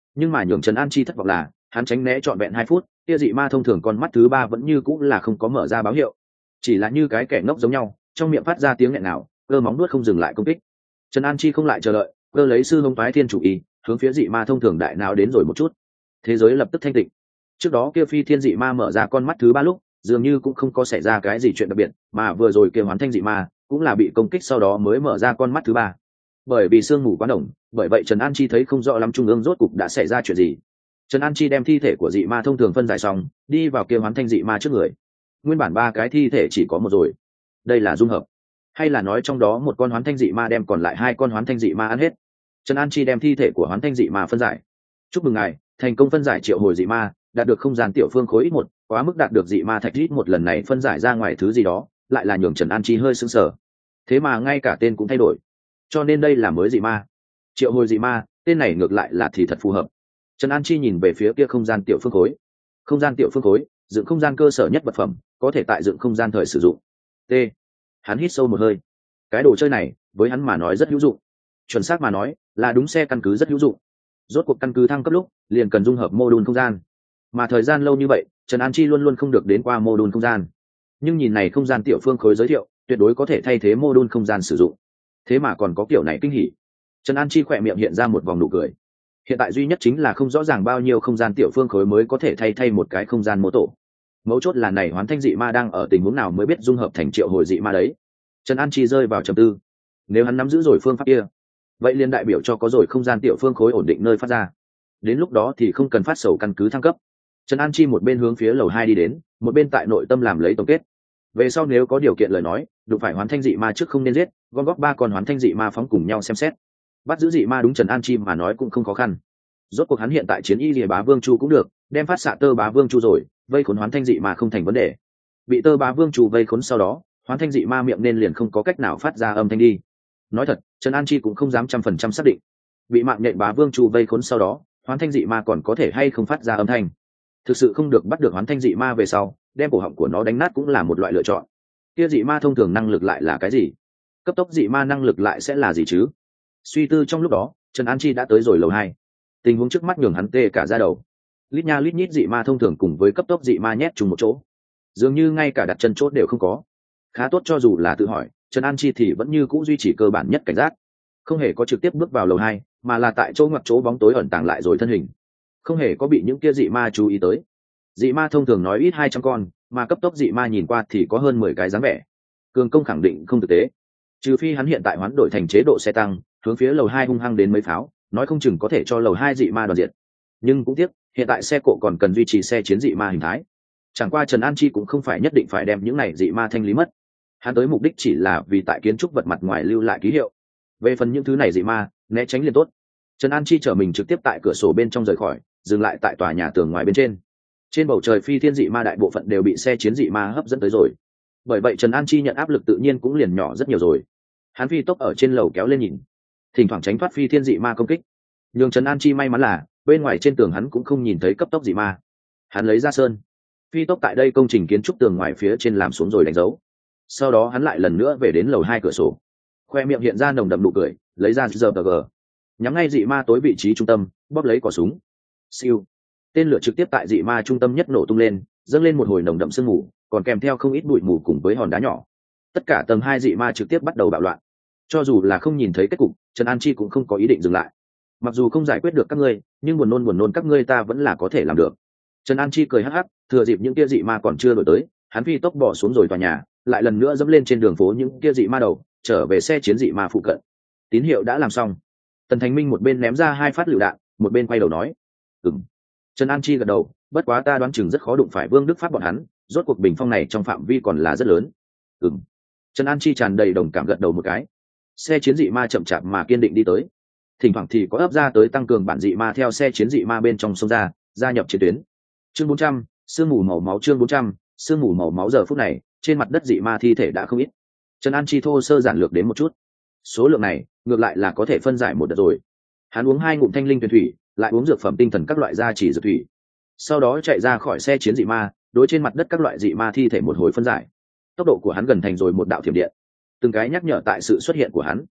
Nhưng mà nhường Trần An Chi thất vọng là hắn tránh né trọn vẹn hai phút, kia dị ma thông thường con mắt thứ ba vẫn như cũng là không có mở ra báo hiệu, chỉ là như cái kẻ ngốc giống nhau, trong miệng phát ra tiếng nghẹn nào, cơ móng nuốt không dừng lại công kích. Trần An Chi không lại chờ đợi, cơ lấy sư hông toái thiên chủ y, hướng phía dị ma thông thường đại nào đến rồi một chút. Thế giới lập tức thanh tịnh. Trước đó kia phi thiên dị ma mở ra con mắt thứ ba lúc, dường như cũng không có xảy ra cái gì chuyện đặc biệt, mà vừa rồi kia hoán thanh dị ma cũng là bị công kích sau đó mới mở ra con mắt thứ ba. Bởi vì sương mù quá đồng, bởi vậy Trần An Chi thấy không rõ lắm trung ương rốt cục đã xảy ra chuyện gì. Trần An Chi đem thi thể của dị ma thông thường phân giải xong, đi vào kia hoán thanh dị ma trước người. Nguyên bản ba cái thi thể chỉ có một rồi. Đây là dung hợp, hay là nói trong đó một con hoán thanh dị ma đem còn lại hai con hoán thanh dị ma ăn hết? Trần An Chi đem thi thể của hoán thanh dị ma phân giải. Chúc mừng ngài, thành công phân giải triệu hồi dị ma, đạt được không gian tiểu phương khối ít một, quá mức đạt được dị ma thạch ít một lần này phân giải ra ngoài thứ gì đó, lại là nhường Trần An Chi hơi sững sờ. Thế mà ngay cả tên cũng thay đổi, cho nên đây là mới dị ma. Triệu hồi dị ma, tên này ngược lại là thì thật phù hợp. Trần An Chi nhìn về phía kia không gian tiểu phương khối. Không gian tiểu phương khối, dựng không gian cơ sở nhất vật phẩm, có thể tại dựng không gian thời sử dụng. T. Hắn hít sâu một hơi. Cái đồ chơi này, với hắn mà nói rất hữu dụng. Chuẩn xác mà nói, là đúng xe căn cứ rất hữu dụng. Rốt cuộc căn cứ thăng cấp lúc, liền cần dung hợp mô đun không gian. Mà thời gian lâu như vậy, Trần An Chi luôn luôn không được đến qua mô đun không gian. Nhưng nhìn này không gian tiểu phương khối giới thiệu, tuyệt đối có thể thay thế mô đun không gian sử dụng. Thế mà còn có kiểu này kinh hỉ. Trần An Chi khỏe miệng hiện ra một vòng nụ cười. Hiện tại duy nhất chính là không rõ ràng bao nhiêu không gian tiểu phương khối mới có thể thay thay một cái không gian mô tổ. Mấu chốt là này hoán thanh dị ma đang ở tình huống nào mới biết dung hợp thành triệu hồi dị ma đấy. Trần An Chi rơi vào trầm tư. Nếu hắn nắm giữ rồi phương pháp kia, vậy liền đại biểu cho có rồi không gian tiểu phương khối ổn định nơi phát ra. Đến lúc đó thì không cần phát sầu căn cứ thăng cấp. Trần An Chi một bên hướng phía lầu hai đi đến, một bên tại nội tâm làm lấy tổng kết. Về sau nếu có điều kiện lời nói, đụng phải hoán thanh dị ma trước không nên giết, gom góp ba con hoán thanh dị ma phóng cùng nhau xem xét. Bắt giữ dị ma đúng Trần An Chi mà nói cũng không khó khăn. Rốt cuộc hắn hiện tại chiến y lìa bá vương chu cũng được, đem phát xạ tơ bá vương chu rồi, vây khốn hoán thanh dị ma không thành vấn đề. Bị tơ bá vương chu vây khốn sau đó, hoán thanh dị ma miệng nên liền không có cách nào phát ra âm thanh đi. Nói thật, Trần An Chi cũng không dám trăm phần trăm xác định, bị mạng nhện bá vương chu vây khốn sau đó, hoán thanh dị ma còn có thể hay không phát ra âm thanh. Thực sự không được bắt được hoán thanh dị ma về sau, đem cổ họng của nó đánh nát cũng là một loại lựa chọn. Kia dị ma thông thường năng lực lại là cái gì? Cấp tốc dị ma năng lực lại sẽ là gì chứ? Suy tư trong lúc đó, Trần An Chi đã tới rồi lầu hai. Tình huống trước mắt nhường hắn tê cả da đầu. Lít nha lít nhít dị ma thông thường cùng với cấp tốc dị ma nhét chung một chỗ, dường như ngay cả đặt chân chốt đều không có. Khá tốt, cho dù là tự hỏi, Trần An Chi thì vẫn như cũ duy trì cơ bản nhất cảnh giác, không hề có trực tiếp bước vào lầu hai, mà là tại chỗ ngoặt chỗ bóng tối ẩn tàng lại rồi thân hình, không hề có bị những kia dị ma chú ý tới. Dị ma thông thường nói ít hai trăm con, mà cấp tốc dị ma nhìn qua thì có hơn mười cái dáng vẻ. Cường công khẳng định không thực tế, trừ phi hắn hiện tại hoán đổi thành chế độ xe tăng, hướng phía lầu hai hung hăng đến mấy pháo, nói không chừng có thể cho lầu hai dị ma đoàn diệt. Nhưng cũng tiếc, hiện tại xe cộ còn cần duy trì xe chiến dị ma hình thái. Chẳng qua Trần An Chi cũng không phải nhất định phải đem những này dị ma thanh lý mất, hắn tới mục đích chỉ là vì tại kiến trúc vật mặt ngoài lưu lại ký hiệu. Về phần những thứ này dị ma, né tránh liền tốt. Trần An Chi chở mình trực tiếp tại cửa sổ bên trong rời khỏi, dừng lại tại tòa nhà tường ngoài bên trên. Trên bầu trời phi thiên dị ma đại bộ phận đều bị xe chiến dị ma hấp dẫn tới rồi, bởi vậy Trần An Chi nhận áp lực tự nhiên cũng liền nhỏ rất nhiều rồi. Hắn phi tốc ở trên lầu kéo lên nhìn, thỉnh thoảng tránh thoát phi thiên dị ma công kích. Nhưng Trần An Chi may mắn là bên ngoài trên tường hắn cũng không nhìn thấy cấp tốc dị ma. Hắn lấy ra sơn, phi tốc tại đây công trình kiến trúc tường ngoài phía trên làm xuống rồi đánh dấu. Sau đó hắn lại lần nữa về đến lầu hai cửa sổ, khoe miệng hiện ra nồng đậm nụ cười, lấy ra giờ tờ gờ, nhắm ngay dị ma tối vị trí trung tâm, bóp lấy cò súng. Siêu, tên lửa trực tiếp tại dị ma trung tâm nhất nổ tung lên, dâng lên một hồi nồng đậm sương mù, còn kèm theo không ít bụi mù cùng với hòn đá nhỏ. Tất cả tầng hai dị ma trực tiếp bắt đầu bạo loạn. Cho dù là không nhìn thấy kết cục, Trần An Chi cũng không có ý định dừng lại. Mặc dù không giải quyết được các ngươi, nhưng buồn nôn buồn nôn các ngươi ta vẫn là có thể làm được. Trần An Chi cười hắc hắc, thừa dịp những kia dị ma còn chưa đổi tới, hắn phi tốc bỏ xuống rồi tòa nhà, lại lần nữa dẫm lên trên đường phố những kia dị ma đầu, trở về xe chiến dị ma phụ cận. Tín hiệu đã làm xong. Tần Thành Minh một bên ném ra hai phát lựu đạn, một bên quay đầu nói: "Ừm." Trần An Chi gật đầu, bất quá ta đoán chừng rất khó đụng phải Vương Đức Pháp bọn hắn, rốt cuộc bình phong này trong phạm vi còn là rất lớn. Ừm. Trần An Chi tràn đầy đồng cảm gật đầu một cái. Xe chiến dị ma chậm chạp mà kiên định đi tới, thỉnh thoảng thì có ấp ra tới tăng cường bản dị ma theo xe chiến dị ma bên trong sông ra, gia nhập chiến tuyến. Chương bốn trăm, sương mù màu máu. Chương bốn trăm, sương mù màu máu. Giờ phút này trên mặt đất dị ma thi thể đã không ít. Trần An Chi thô sơ giản lược đến một chút, số lượng này ngược lại là có thể phân giải một đợt rồi. Hắn uống hai ngụm thanh linh tuyền thủy, lại uống dược phẩm tinh thần các loại gia trì dược thủy, sau đó chạy ra khỏi xe chiến dị ma, đối trên mặt đất các loại dị ma thi thể một hồi phân giải. Tốc độ của hắn gần thành rồi một đạo thiểm điện, từng cái nhắc nhở tại sự xuất hiện của hắn.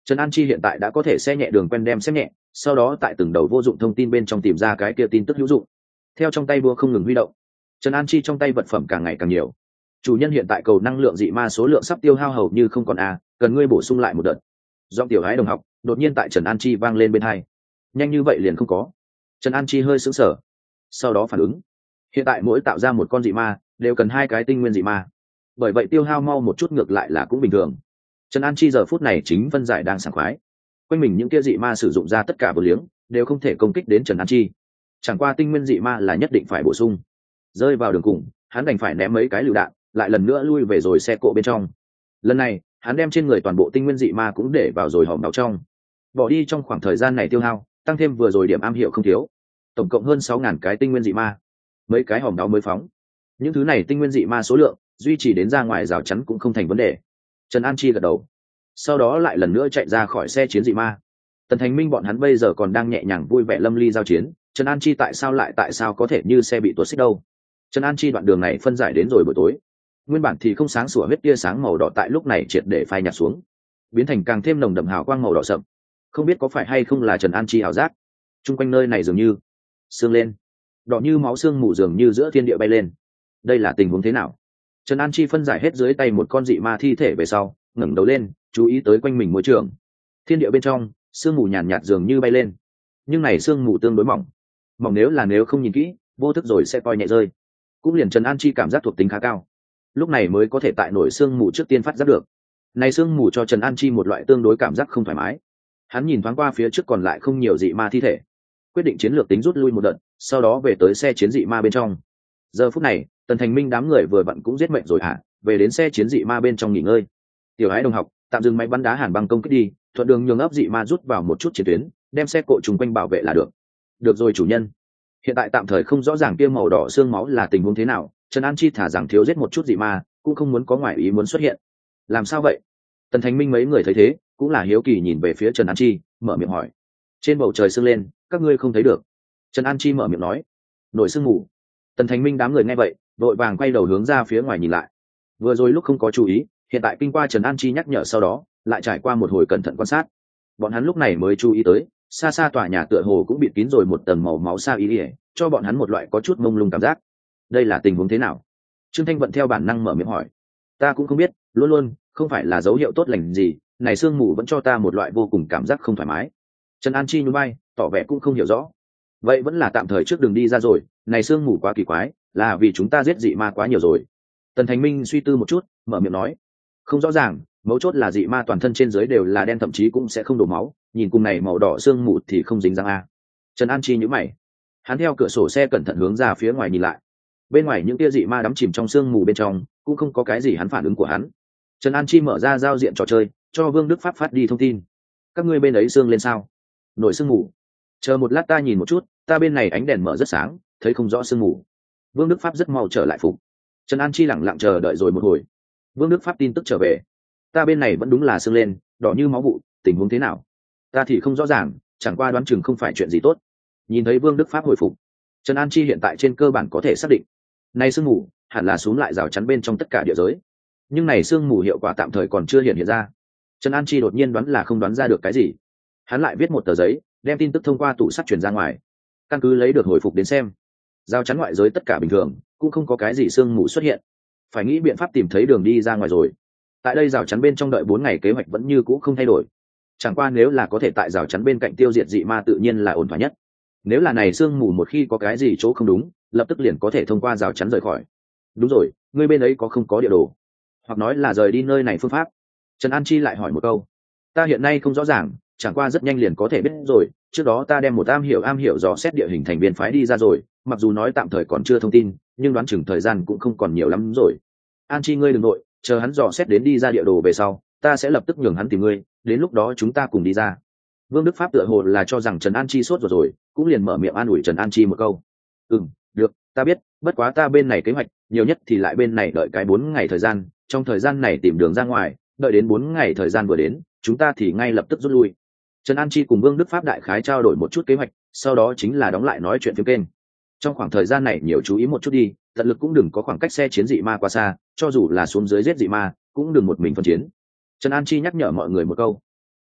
Trần An Chi hiện tại đã có thể xe nhẹ đường quen đem xem nhẹ, sau đó tại từng đầu vô dụng thông tin bên trong tìm ra cái kia tin tức hữu dụng. Theo trong tay búa không ngừng huy động, Trần An Chi trong tay vật phẩm càng ngày càng nhiều. Chủ nhân hiện tại cầu năng lượng dị ma số lượng sắp tiêu hao hầu như không còn a, cần ngươi bổ sung lại một đợt. Giọng tiểu gái đồng học đột nhiên tại Trần An Chi vang lên bên tai. Nhanh như vậy liền không có. Trần An Chi hơi sững sờ, sau đó phản ứng. Hiện tại mỗi tạo ra một con dị ma đều cần hai cái tinh nguyên dị ma, bởi vậy tiêu hao mau một chút ngược lại là cũng bình thường. Trần An Chi giờ phút này chính phân giải đang sảng khoái, quanh mình những kia dị ma sử dụng ra tất cả vô liếng đều không thể công kích đến Trần An Chi, chẳng qua tinh nguyên dị ma là nhất định phải bổ sung. Rơi vào đường cùng, hắn đành phải ném mấy cái lựu đạn, lại lần nữa lui về rồi xe cộ bên trong. Lần này hắn đem trên người toàn bộ tinh nguyên dị ma cũng để vào rồi hòm đáo trong, bỏ đi trong khoảng thời gian này tiêu hao, tăng thêm vừa rồi điểm am hiểu không thiếu, tổng cộng hơn sáu ngàn cái tinh nguyên dị ma. Mấy cái hòm đáo mới phóng, những thứ này tinh nguyên dị ma số lượng duy trì đến ra ngoài rào chắn cũng không thành vấn đề. Trần An Chi gật đầu, sau đó lại lần nữa chạy ra khỏi xe chiến dị ma. Tần Thành Minh bọn hắn bây giờ còn đang nhẹ nhàng vui vẻ lâm ly giao chiến, Trần An Chi tại sao lại tại sao có thể như xe bị tuột xích đâu. Trần An Chi đoạn đường này phân giải đến rồi buổi tối, nguyên bản thì không sáng sủa huyết tia sáng màu đỏ tại lúc này triệt để phai nhạt xuống, biến thành càng thêm nồng đậm hào quang màu đỏ sậm. Không biết có phải hay không là Trần An Chi ảo giác, chung quanh nơi này dường như sương lên, đỏ như máu xương mù dường như giữa thiên địa bay lên. Đây là tình huống thế nào? Trần An Chi phân giải hết dưới tay một con dị ma thi thể về sau, ngẩng đầu lên, chú ý tới quanh mình môi trường. Thiên địa bên trong, sương mù nhàn nhạt dường như bay lên, nhưng này sương mù tương đối mỏng, mỏng nếu là nếu không nhìn kỹ, vô thức rồi sẽ coi nhẹ rơi. Cũng liền Trần An Chi cảm giác thuộc tính khá cao, lúc này mới có thể tại nổi sương mù trước tiên phát giác được. Này sương mù cho Trần An Chi một loại tương đối cảm giác không thoải mái. Hắn nhìn thoáng qua phía trước còn lại không nhiều dị ma thi thể, quyết định chiến lược tính rút lui một đợt, sau đó về tới xe chiến dị ma bên trong. Giờ phút này, Tần Thành Minh đám người vừa vặn cũng giết mệnh rồi hả, về đến xe chiến dị ma bên trong nghỉ ngơi. Tiểu Ái đồng học, tạm dừng máy bắn đá hàn băng công kích đi, thuận đường nhường ấp dị ma rút vào một chút chiến tuyến, đem xe cộ trùng quanh bảo vệ là được. Được rồi chủ nhân. Hiện tại tạm thời không rõ ràng kia màu đỏ xương máu là tình huống thế nào, Trần An Chi thả rằng thiếu giết một chút dị ma, cũng không muốn có ngoại ý muốn xuất hiện. Làm sao vậy? Tần Thành Minh mấy người thấy thế, cũng là hiếu kỳ nhìn về phía Trần An Chi, mở miệng hỏi. Trên bầu trời sương lên, các ngươi không thấy được? Trần An Chi mở miệng nói. Nổi sương mù. Tần Thành Minh đám người nghe vậy, đội vàng quay đầu hướng ra phía ngoài nhìn lại. Vừa rồi lúc không có chú ý, hiện tại kinh qua Trần An Chi nhắc nhở sau đó, lại trải qua một hồi cẩn thận quan sát, bọn hắn lúc này mới chú ý tới, xa xa tòa nhà tựa hồ cũng bị kín rồi một tầng màu máu sa ý ỉa, cho bọn hắn một loại có chút mông lung cảm giác. Đây là tình huống thế nào? Trương Thanh Vận theo bản năng mở miệng hỏi. Ta cũng không biết, luôn luôn không phải là dấu hiệu tốt lành gì, này sương mù vẫn cho ta một loại vô cùng cảm giác không thoải mái. Trần An Chi nhún vai, tỏ vẻ cũng không hiểu rõ. Vậy vẫn là tạm thời trước đường đi ra rồi, này sương mù quá kỳ quái, là vì chúng ta giết dị ma quá nhiều rồi. Tần Thành Minh suy tư một chút, mở miệng nói. Không rõ ràng, mấu chốt là dị ma toàn thân trên dưới đều là đen, thậm chí cũng sẽ không đổ máu, nhìn cùng này màu đỏ sương mù thì không dính răng a. Trần An Chi nhíu mày, hắn theo cửa sổ xe cẩn thận hướng ra phía ngoài nhìn lại. Bên ngoài những tia dị ma đắm chìm trong sương mù bên trong, cũng không có cái gì hắn phản ứng của hắn. Trần An Chi mở ra giao diện trò chơi, cho Vương Đức Pháp phát đi thông tin. Các ngươi bên ấy sương lên sao? Nổi sương mù. Chờ một lát ta nhìn một chút, ta bên này ánh đèn mở rất sáng, thấy không rõ sương mù. Vương Đức Pháp rất mau trở lại phục. Trần An Chi lẳng lặng chờ đợi rồi một hồi. Vương Đức Pháp tin tức trở về. Ta bên này vẫn đúng là sương lên, đỏ như máu vụ, tình huống thế nào? Ta thì không rõ ràng, chẳng qua đoán chừng không phải chuyện gì tốt. Nhìn thấy Vương Đức Pháp hồi phục, Trần An Chi hiện tại trên cơ bản có thể xác định, nay sương mù hẳn là xuống lại rào chắn bên trong tất cả địa giới, nhưng này sương mù hiệu quả tạm thời còn chưa hiện hiện ra. Trần An Chi đột nhiên đoán là không đoán ra được cái gì, hắn lại viết một tờ giấy, đem tin tức thông qua tủ sắt truyền ra ngoài. Căn cứ lấy được hồi phục đến xem, rào chắn ngoại giới tất cả bình thường, cũng không có cái gì sương mù xuất hiện, phải nghĩ biện pháp tìm thấy đường đi ra ngoài rồi. Tại đây rào chắn bên trong đợi bốn ngày kế hoạch vẫn như cũ không thay đổi, chẳng qua nếu là có thể tại rào chắn bên cạnh tiêu diệt dị ma tự nhiên là ổn thỏa nhất. Nếu là này sương mù một khi có cái gì chỗ không đúng, lập tức liền có thể thông qua rào chắn rời khỏi. Đúng rồi, ngươi bên ấy có không có địa đồ, hoặc nói là rời đi nơi này phương pháp? Trần An Chi lại hỏi một câu. Ta hiện nay không rõ ràng, chẳng qua rất nhanh liền có thể biết rồi. Trước đó ta đem một am hiểu am hiểu dò xét địa hình thành viên phái đi ra rồi, mặc dù nói tạm thời còn chưa thông tin, nhưng đoán chừng thời gian cũng không còn nhiều lắm rồi. An Chi ngươi đừng nội, chờ hắn dò xét đến đi ra địa đồ về sau, ta sẽ lập tức nhường hắn tìm ngươi, đến lúc đó chúng ta cùng đi ra. Vương Đức Pháp tựa hồ là cho rằng Trần An Chi sốt rồi rồi, cũng liền mở miệng an ủi Trần An Chi một câu. Ừm, được, ta biết, bất quá ta bên này kế hoạch, nhiều nhất thì lại bên này đợi cái bốn ngày thời gian, trong thời gian này tìm đường ra ngoài, đợi đến bốn ngày thời gian vừa đến, chúng ta thì ngay lập tức rút lui. Trần An Chi cùng Vương Đức Pháp đại khái trao đổi một chút kế hoạch, sau đó chính là đóng lại nói chuyện phiếm kênh. Trong khoảng thời gian này nhiều chú ý một chút đi, tận lực cũng đừng có khoảng cách xe chiến dị ma quá xa, cho dù là xuống dưới giết dị ma, cũng đừng một mình phân chiến. Trần An Chi nhắc nhở mọi người một câu.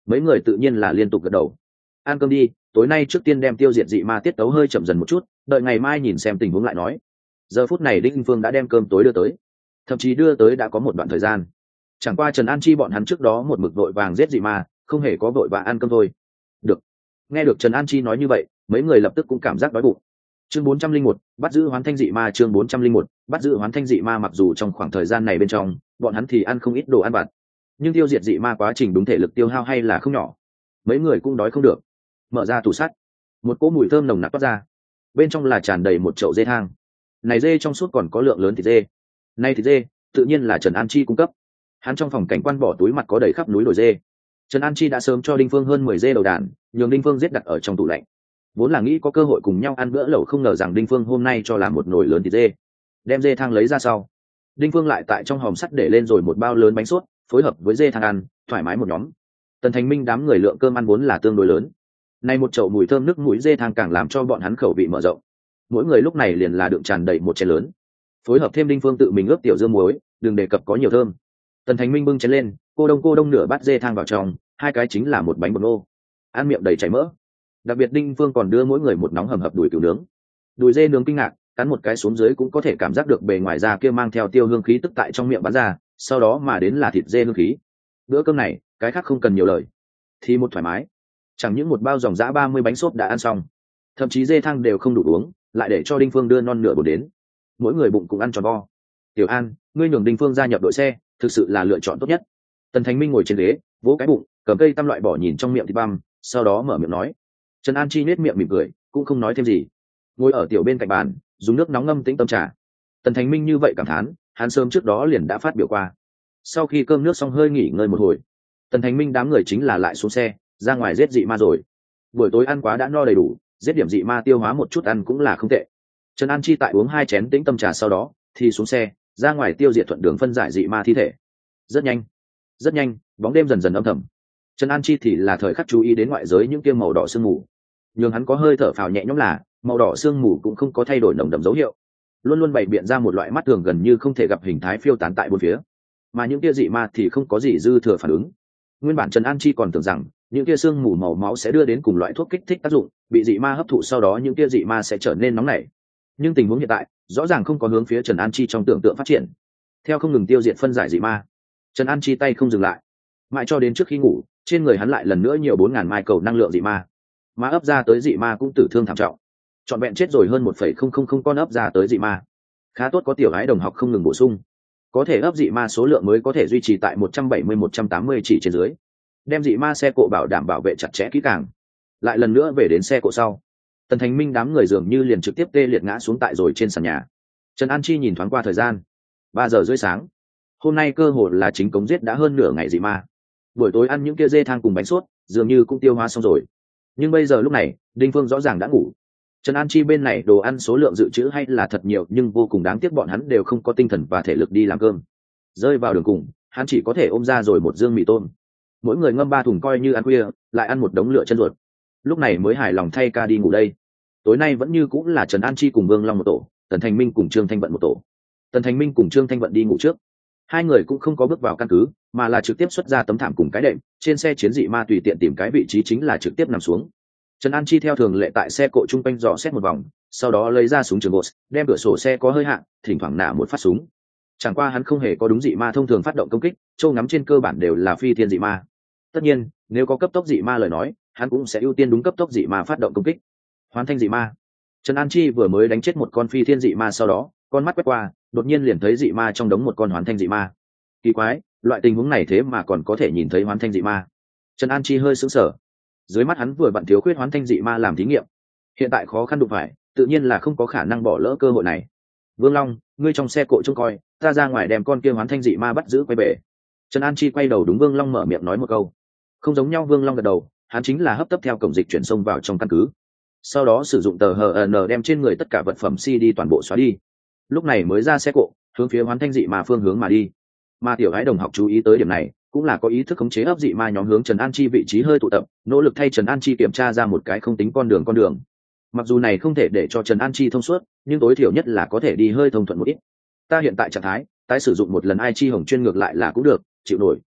Mấy người tự nhiên là liên tục gật đầu. Ăn cơm đi, tối nay trước tiên đem tiêu diệt dị ma tiết tấu hơi chậm dần một chút, đợi ngày mai nhìn xem tình huống lại nói. Giờ phút này Đinh Phương đã đem cơm tối đưa tới, thậm chí đưa tới đã có một đoạn thời gian. Chẳng qua Trần An Chi bọn hắn trước đó một mực vội vàng giết dị ma, không hề có vội vàng ăn cơm thôi. Được. Nghe được Trần An Chi nói như vậy, mấy người lập tức cũng cảm giác đói bụng. Chương bốn trăm linh một, bắt giữ Hoán Thanh dị ma. Chương bốn trăm linh một, bắt giữ Hoán Thanh dị ma. Mặc dù trong khoảng thời gian này bên trong, bọn hắn thì ăn không ít đồ ăn vặt, nhưng tiêu diệt dị ma quá trình đúng thể lực tiêu hao hay là không nhỏ. Mấy người cũng đói không được. Mở ra tủ sắt, một cỗ mùi thơm nồng nặc toát ra, bên trong là tràn đầy một chậu dê thang. Này dê trong suốt còn có lượng lớn thịt dê. Nay thịt dê, tự nhiên là Trần An Chi cung cấp. Hắn trong phòng cảnh quan bỏ túi mặt có đầy khắp núi đồi dê. Trần An Chi đã sớm cho Đinh Phương hơn mười dê đầu đàn, nhường Đinh Phương giết đặt ở trong tủ lạnh. Vốn là nghĩ có cơ hội cùng nhau ăn bữa lẩu, không ngờ rằng Đinh Phương hôm nay cho làm một nồi lớn thịt dê. Đem dê thang lấy ra sau, Đinh Phương lại tại trong hòm sắt để lên rồi một bao lớn bánh sốt, phối hợp với dê thang ăn, thoải mái một nhóm. Tần Thành Minh đám người lượng cơm ăn vốn là tương đối lớn, nay một chậu mùi thơm nước mũi dê thang càng làm cho bọn hắn khẩu vị mở rộng. Mỗi người lúc này liền là đựng tràn đầy một chén lớn, phối hợp thêm Đinh Phương tự mình ướp tiểu dưa muối, đừng đề cập có nhiều thơm. Tần Thành Minh bưng chén lên, cô đông cô đông nửa bát dê thang vào trong, hai cái chính là một bánh bột nô, ăn miệng đầy chảy mỡ. Đặc biệt Đinh Phương còn đưa mỗi người một nóng hầm hập đùi cừu nướng. Đùi dê nướng kinh ngạc, cắn một cái xuống dưới cũng có thể cảm giác được bề ngoài da kia mang theo tiêu hương khí tức tại trong miệng bắn ra, sau đó mà đến là thịt dê hương khí. Bữa cơm này, cái khác không cần nhiều lời, thì một thoải mái. Chẳng những một bao dòng dã ba mươi bánh xốp đã ăn xong, thậm chí dê thang đều không đủ uống, lại để cho Đinh Phương đưa non nửa bột đến. Mỗi người bụng cũng ăn tròn vo. Tiểu An, ngươi nhường Đinh Phương gia nhập đội xe, thực sự là lựa chọn tốt nhất. Tần Thành Minh ngồi trên ghế, vỗ cái bụng, cầm cây tăm loại bỏ nhìn trong miệng thịt băm, sau đó mở miệng nói. Trần An Chi nhếch miệng mỉm cười, cũng không nói thêm gì. Ngồi ở tiểu bên cạnh bàn, dùng nước nóng ngâm tĩnh tâm trà. Tần Thành Minh như vậy cảm thán, hắn sớm trước đó liền đã phát biểu qua. Sau khi cơm nước xong hơi nghỉ ngơi một hồi, Tần Thành Minh đám người chính là lại xuống xe, ra ngoài giết dị ma rồi. Buổi tối ăn quá đã no đầy đủ, giết điểm dị ma tiêu hóa một chút ăn cũng là không tệ. Trần An Chi tại uống hai chén tĩnh tâm trà sau đó, thì xuống xe, ra ngoài tiêu diệt thuận đường phân giải dị ma thi thể. Rất nhanh, rất nhanh, bóng đêm dần dần âm thầm. Trần An Chi thì là thời khắc chú ý đến ngoại giới những kia màu đỏ sương mù, nhưng hắn có hơi thở phào nhẹ nhõm là màu đỏ sương mù cũng không có thay đổi nồng đậm dấu hiệu, luôn luôn bày biện ra một loại mắt thường gần như không thể gặp hình thái phiêu tán tại bốn phía, mà những kia dị ma thì không có gì dư thừa phản ứng. Nguyên bản Trần An Chi còn tưởng rằng những kia sương mù màu máu sẽ đưa đến cùng loại thuốc kích thích tác dụng, bị dị ma hấp thụ sau đó những kia dị ma sẽ trở nên nóng nảy, nhưng tình huống hiện tại rõ ràng không có hướng phía Trần An Chi trong tưởng tượng phát triển. Theo không ngừng tiêu diệt phân giải dị ma, Trần An Chi tay không dừng lại, mãi cho đến trước khi ngủ, trên người hắn lại lần nữa nhiều bốn ngàn mai cầu năng lượng dị ma, mà ấp ra tới dị ma cũng tử thương thảm trọng, trọn vẹn chết rồi hơn một phẩy không không không con ấp ra tới dị ma. Khá tốt có tiểu gái đồng học không ngừng bổ sung, có thể ấp dị ma số lượng mới có thể duy trì tại một trăm bảy mươi một trăm tám mươi chỉ trên dưới, đem dị ma xe cộ bảo đảm bảo vệ chặt chẽ kỹ càng. Lại lần nữa về đến xe cộ sau, Tần Thành Minh đám người dường như liền trực tiếp tê liệt ngã xuống tại rồi trên sàn nhà. Trần An Chi nhìn thoáng qua thời gian, ba giờ rưỡi sáng. Hôm nay cơ hội là chính cống giết đã hơn nửa ngày dị ma. Buổi tối ăn những kia dê thang cùng bánh sốt, dường như cũng tiêu hóa xong rồi. Nhưng bây giờ lúc này, Đinh Phương rõ ràng đã ngủ. Trần An Chi bên này đồ ăn số lượng dự trữ hay là thật nhiều, nhưng vô cùng đáng tiếc bọn hắn đều không có tinh thần và thể lực đi làm cơm. Rơi vào đường cùng, hắn chỉ có thể ôm ra rồi một dương mì tôm. Mỗi người ngâm ba thùng coi như ăn khuya, lại ăn một đống lửa chân ruột. Lúc này mới hài lòng thay ca đi ngủ đây. Tối nay vẫn như cũng là Trần An Chi cùng Vương Long một tổ, Tần Thành Minh cùng Trương Thanh Vận một tổ. Tần Thành Minh cùng Trương Thanh Vận đi ngủ trước. Hai người cũng không có bước vào căn cứ, mà là trực tiếp xuất ra tấm thảm cùng cái đệm, trên xe chiến dị ma tùy tiện tìm cái vị trí chính là trực tiếp nằm xuống. Trần An Chi theo thường lệ tại xe cộ trung quanh dò xét một vòng, sau đó lấy ra súng trường gỗ, đem cửa sổ xe có hơi hạn, thỉnh thoảng nã một phát súng. Chẳng qua hắn không hề có đúng dị ma thông thường phát động công kích, châu ngắm trên cơ bản đều là phi thiên dị ma. Tất nhiên, nếu có cấp tốc dị ma lời nói, hắn cũng sẽ ưu tiên đúng cấp tốc dị ma phát động công kích. Hoán thanh dị ma. Trần An Chi vừa mới đánh chết một con phi thiên dị ma, sau đó con mắt quét qua, đột nhiên liền thấy dị ma trong đống một con hoán thanh dị ma. Kỳ quái, loại tình huống này thế mà còn có thể nhìn thấy hoán thanh dị ma. Trần An Chi hơi sững sờ. Dưới mắt hắn vừa bận thiếu khuyết hoán thanh dị ma làm thí nghiệm, hiện tại khó khăn đụng phải, tự nhiên là không có khả năng bỏ lỡ cơ hội này. Vương Long, ngươi trong xe cộ trông coi, ta ra ngoài đem con kia hoán thanh dị ma bắt giữ quay về. Trần An Chi quay đầu đúng Vương Long mở miệng nói một câu. Không giống nhau, Vương Long gật đầu, hắn chính là hấp tấp theo cổng dịch chuyển sông vào trong căn cứ, sau đó sử dụng tờ hờ en đem trên người tất cả vật phẩm xê đê toàn bộ xóa đi, lúc này mới ra xe cộ hướng phía hoán thanh dị ma phương hướng mà đi. Mà tiểu gái đồng học chú ý tới điểm này, cũng là có ý thức khống chế ấp dị ma nhóm hướng Trần An Chi vị trí hơi tụ tập, nỗ lực thay Trần An Chi kiểm tra ra một cái không tính con đường con đường. Mặc dù này không thể để cho Trần An Chi thông suốt, nhưng tối thiểu nhất là có thể đi hơi thông thuận một ít. Ta hiện tại trạng thái, tái sử dụng một lần ai chi hồng chuyên ngược lại là cũng được, chịu nổi.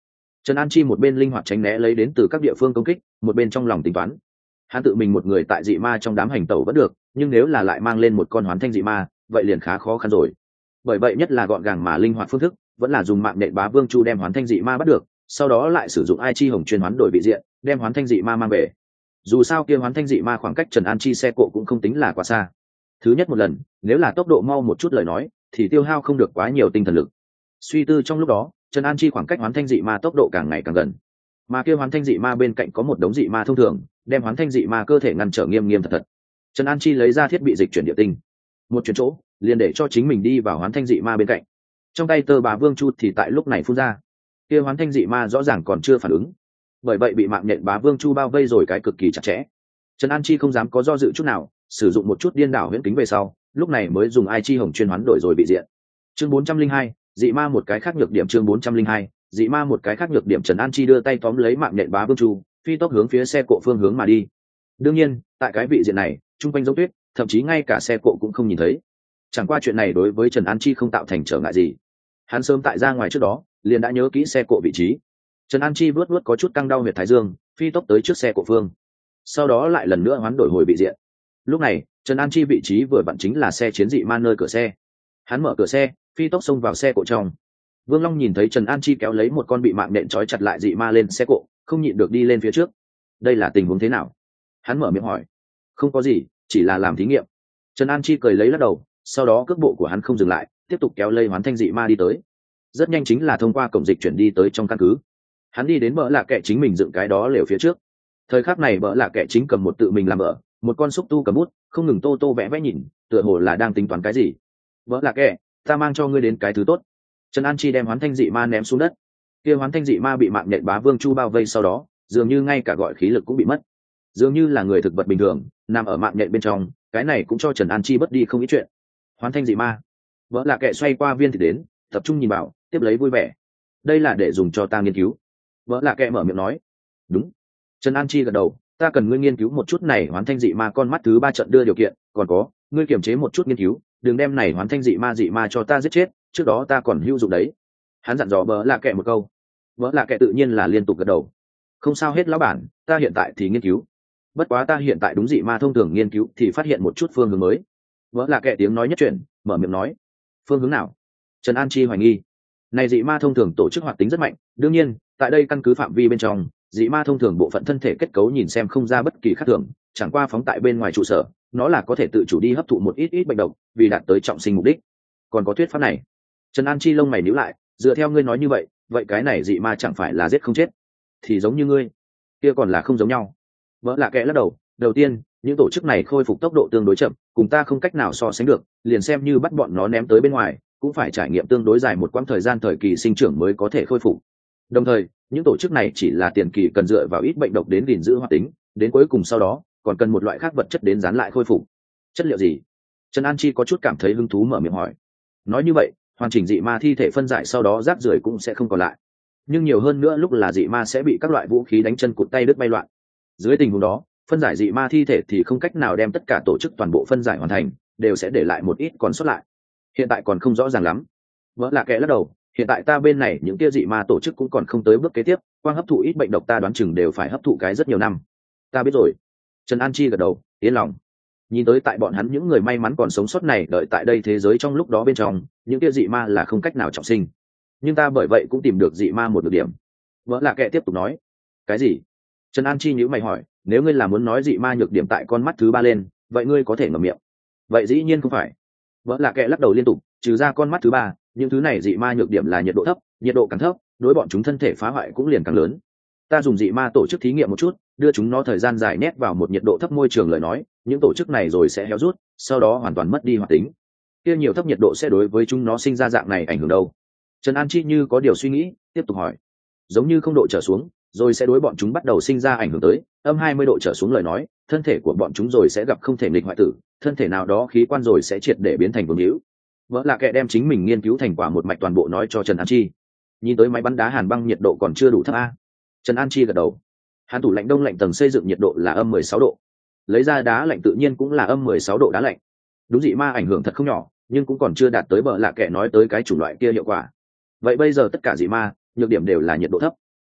Trần An Chi một bên linh hoạt tránh né lấy đến từ các địa phương công kích, một bên trong lòng tính toán. Hắn tự mình một người tại dị ma trong đám hành tẩu vẫn được, nhưng nếu là lại mang lên một con hoán thanh dị ma, vậy liền khá khó khăn rồi. Bởi vậy nhất là gọn gàng mà linh hoạt phương thức, vẫn là dùng mạng nện bá vương chu đem hoán thanh dị ma bắt được, sau đó lại sử dụng ai chi hồng chuyên hoán đổi vị diện, đem hoán thanh dị ma mang về. Dù sao kia hoán thanh dị ma khoảng cách Trần An Chi xe cộ cũng không tính là quá xa. Thứ nhất một lần, nếu là tốc độ mau một chút lời nói, thì tiêu hao không được quá nhiều tinh thần lực. Suy tư trong lúc đó, Trần An Chi khoảng cách hoán thanh dị ma tốc độ càng ngày càng gần. Mà kia hoán thanh dị ma bên cạnh có một đống dị ma thông thường, đem hoán thanh dị ma cơ thể ngăn trở nghiêm nghiêm thật thật. Trần An Chi lấy ra thiết bị dịch chuyển địa tinh, một chuyển chỗ, liền để cho chính mình đi vào hoán thanh dị ma bên cạnh. Trong tay tơ bà vương chu thì tại lúc này phun ra. Kia hoán thanh dị ma rõ ràng còn chưa phản ứng, bởi vậy bị mạng nhện bá vương chu bao vây rồi cái cực kỳ chặt chẽ. Trần An Chi không dám có do dự chút nào, sử dụng một chút điên đảo huyễn kính về sau, lúc này mới dùng ai chi hồng chuyên hoán đổi rồi bị diện. Chương bốn trăm linh hai, dị ma một cái khác nhược điểm. Chương bốn trăm linh hai, dị ma một cái khác nhược điểm. Trần An Chi đưa tay tóm lấy mạng nhện bá vương chu, phi tốc hướng phía xe cộ phương hướng mà đi. Đương nhiên, tại cái vị diện này, trung quanh giống tuyết, thậm chí ngay cả xe cộ cũng không nhìn thấy. Chẳng qua chuyện này đối với Trần An Chi không tạo thành trở ngại gì. Hắn sớm tại ra ngoài trước đó, liền đã nhớ kỹ xe cộ vị trí. Trần An Chi vuốt vuốt có chút căng đau huyệt thái dương, phi tốc tới trước xe cộ phương. Sau đó lại lần nữa hoán đổi hồi vị diện. Lúc này, Trần An Chi vị trí vừa vặn chính là xe chiến dị ma nơi cửa xe. Hắn mở cửa xe, phi tốc xông vào xe cộ trong. Vương Long nhìn thấy Trần An Chi kéo lấy một con bị mạng nện trói chặt lại dị ma lên xe cộ, không nhịn được đi lên phía trước. Đây là tình huống thế nào? Hắn mở miệng hỏi. Không có gì, chỉ là làm thí nghiệm. Trần An Chi cười lấy lắc đầu, sau đó cước bộ của hắn không dừng lại, tiếp tục kéo lây hoán thanh dị ma đi tới. Rất nhanh chính là thông qua cổng dịch chuyển đi tới trong căn cứ. Hắn đi đến bờ lạ kệ chính mình dựng cái đó lều phía trước. Thời khắc này bờ lạ kệ chính cầm một tự mình làm ở, một con xúc tu cầm bút, không ngừng tô tô vẽ vẽ nhìn, tựa hồ là đang tính toán cái gì. Bờ lạ kệ, ta mang cho ngươi đến cái thứ tốt. Trần An Chi đem hoán thanh dị ma ném xuống đất. Kia hoán thanh dị ma bị mạng nhện bá vương chu bao vây, sau đó dường như ngay cả gọi khí lực cũng bị mất, dường như là người thực vật bình thường nằm ở mạng nhện bên trong. Cái này cũng cho Trần An Chi bất đi không ít chuyện. Hoán thanh dị ma, vợ là kệ xoay qua viên thì đến, tập trung nhìn vào, tiếp lấy vui vẻ. Đây là để dùng cho ta nghiên cứu. Vợ là kệ mở miệng nói. Đúng. Trần An Chi gật đầu, ta cần ngươi nghiên cứu một chút này hoán thanh dị ma con mắt thứ ba trận đưa điều kiện, còn có, ngươi kiềm chế một chút nghiên cứu, đừng đem này hoán thanh dị ma dị ma cho ta giết chết, trước đó ta còn hữu dụng đấy. Hắn dặn dò vợ là kệ một câu. Vợ là kệ tự nhiên là liên tục gật đầu. Không sao hết lão bản, ta hiện tại thì nghiên cứu. Bất quá ta hiện tại đúng dị ma thông thường nghiên cứu thì phát hiện một chút phương hướng mới. Vợ là kệ tiếng nói nhất chuyển, mở miệng nói. Phương hướng nào? Trần An Chi hoài nghi. Này dị ma thông thường tổ chức hoạt tính rất mạnh, đương nhiên, tại đây căn cứ phạm vi bên trong, dị ma thông thường bộ phận thân thể kết cấu nhìn xem không ra bất kỳ khác thường, chẳng qua phóng tại bên ngoài trụ sở, nó là có thể tự chủ đi hấp thụ một ít ít bệnh độc, vì đạt tới trọng sinh mục đích. Còn có thuyết pháp này. Trần An Chi lông mày nhíu lại, dựa theo ngươi nói như vậy, vậy cái này dị ma chẳng phải là giết không chết, thì giống như ngươi, kia còn là không giống nhau. Vợ là kệ lắc đầu, đầu tiên, những tổ chức này khôi phục tốc độ tương đối chậm, cùng ta không cách nào so sánh được, liền xem như bắt bọn nó ném tới bên ngoài, cũng phải trải nghiệm tương đối dài một quãng thời gian thời kỳ sinh trưởng mới có thể khôi phục. Đồng thời, những tổ chức này chỉ là tiền kỳ cần dựa vào ít bệnh độc đến gìn giữ hoạt tính, đến cuối cùng sau đó còn cần một loại khác vật chất đến dán lại khôi phục. Chất liệu gì? Trần An Chi có chút cảm thấy hứng thú mở miệng hỏi. Nói như vậy, hoàn chỉnh dị ma thi thể phân giải sau đó rác rưởi cũng sẽ không còn lại, nhưng nhiều hơn nữa lúc là dị ma sẽ bị các loại vũ khí đánh chân cụt tay đứt bay loạn. Dưới tình huống đó, phân giải dị ma thi thể thì không cách nào đem tất cả tổ chức toàn bộ phân giải hoàn thành, đều sẽ để lại một ít còn sót lại. Hiện tại còn không rõ ràng lắm. Vợ là kẻ lắc đầu, hiện tại ta bên này những kia dị ma tổ chức cũng còn không tới bước kế tiếp, quang hấp thụ ít bệnh độc ta đoán chừng đều phải hấp thụ cái rất nhiều năm. Ta biết rồi. Trần An Chi gật đầu, yên lòng. Nhìn tới tại bọn hắn những người may mắn còn sống sót này đợi tại đây thế giới trong lúc đó bên trong, những kia dị ma là không cách nào trọng sinh. Nhưng ta bởi vậy cũng tìm được dị ma một được điểm. Vợ là kẻ tiếp tục nói. Cái gì? Trần An Chi nhíu mày hỏi, nếu ngươi là muốn nói dị ma nhược điểm tại con mắt thứ ba lên, vậy ngươi có thể ngậm miệng. Vậy dĩ nhiên không phải. Vợ là kẻ lắc đầu liên tục, trừ ra con mắt thứ ba, những thứ này dị ma nhược điểm là nhiệt độ thấp, nhiệt độ càng thấp, đối bọn chúng thân thể phá hoại cũng liền càng lớn. Ta dùng dị ma tổ chức thí nghiệm một chút, đưa chúng nó thời gian dài nhét vào một nhiệt độ thấp môi trường lời nói, những tổ chức này rồi sẽ héo rút, sau đó hoàn toàn mất đi hoạt tính. Kia nhiều thấp nhiệt độ sẽ đối với chúng nó sinh ra dạng này ảnh hưởng đâu? Trần An Chi như có điều suy nghĩ, tiếp tục hỏi. Giống như không độ trở xuống, rồi sẽ đối bọn chúng bắt đầu sinh ra ảnh hưởng tới, âm hai mươi độ trở xuống lời nói, thân thể của bọn chúng rồi sẽ gặp không thể nghịch hoại tử, thân thể nào đó khí quan rồi sẽ triệt để biến thành vương hữu. Vợ là kẻ đem chính mình nghiên cứu thành quả một mạch toàn bộ nói cho Trần An Chi. Nhìn tới máy bắn đá hàn băng nhiệt độ còn chưa đủ thấp a. Trần An Chi gật đầu. Hàn tủ lạnh đông lạnh tầng xây dựng nhiệt độ là âm mười sáu độ, lấy ra đá lạnh tự nhiên cũng là âm mười sáu độ đá lạnh. Đúng, dị ma ảnh hưởng thật không nhỏ, nhưng cũng còn chưa đạt tới bợ lạ kẻ nói tới cái chủng loại kia hiệu quả. Vậy bây giờ tất cả dị ma nhược điểm đều là nhiệt độ thấp.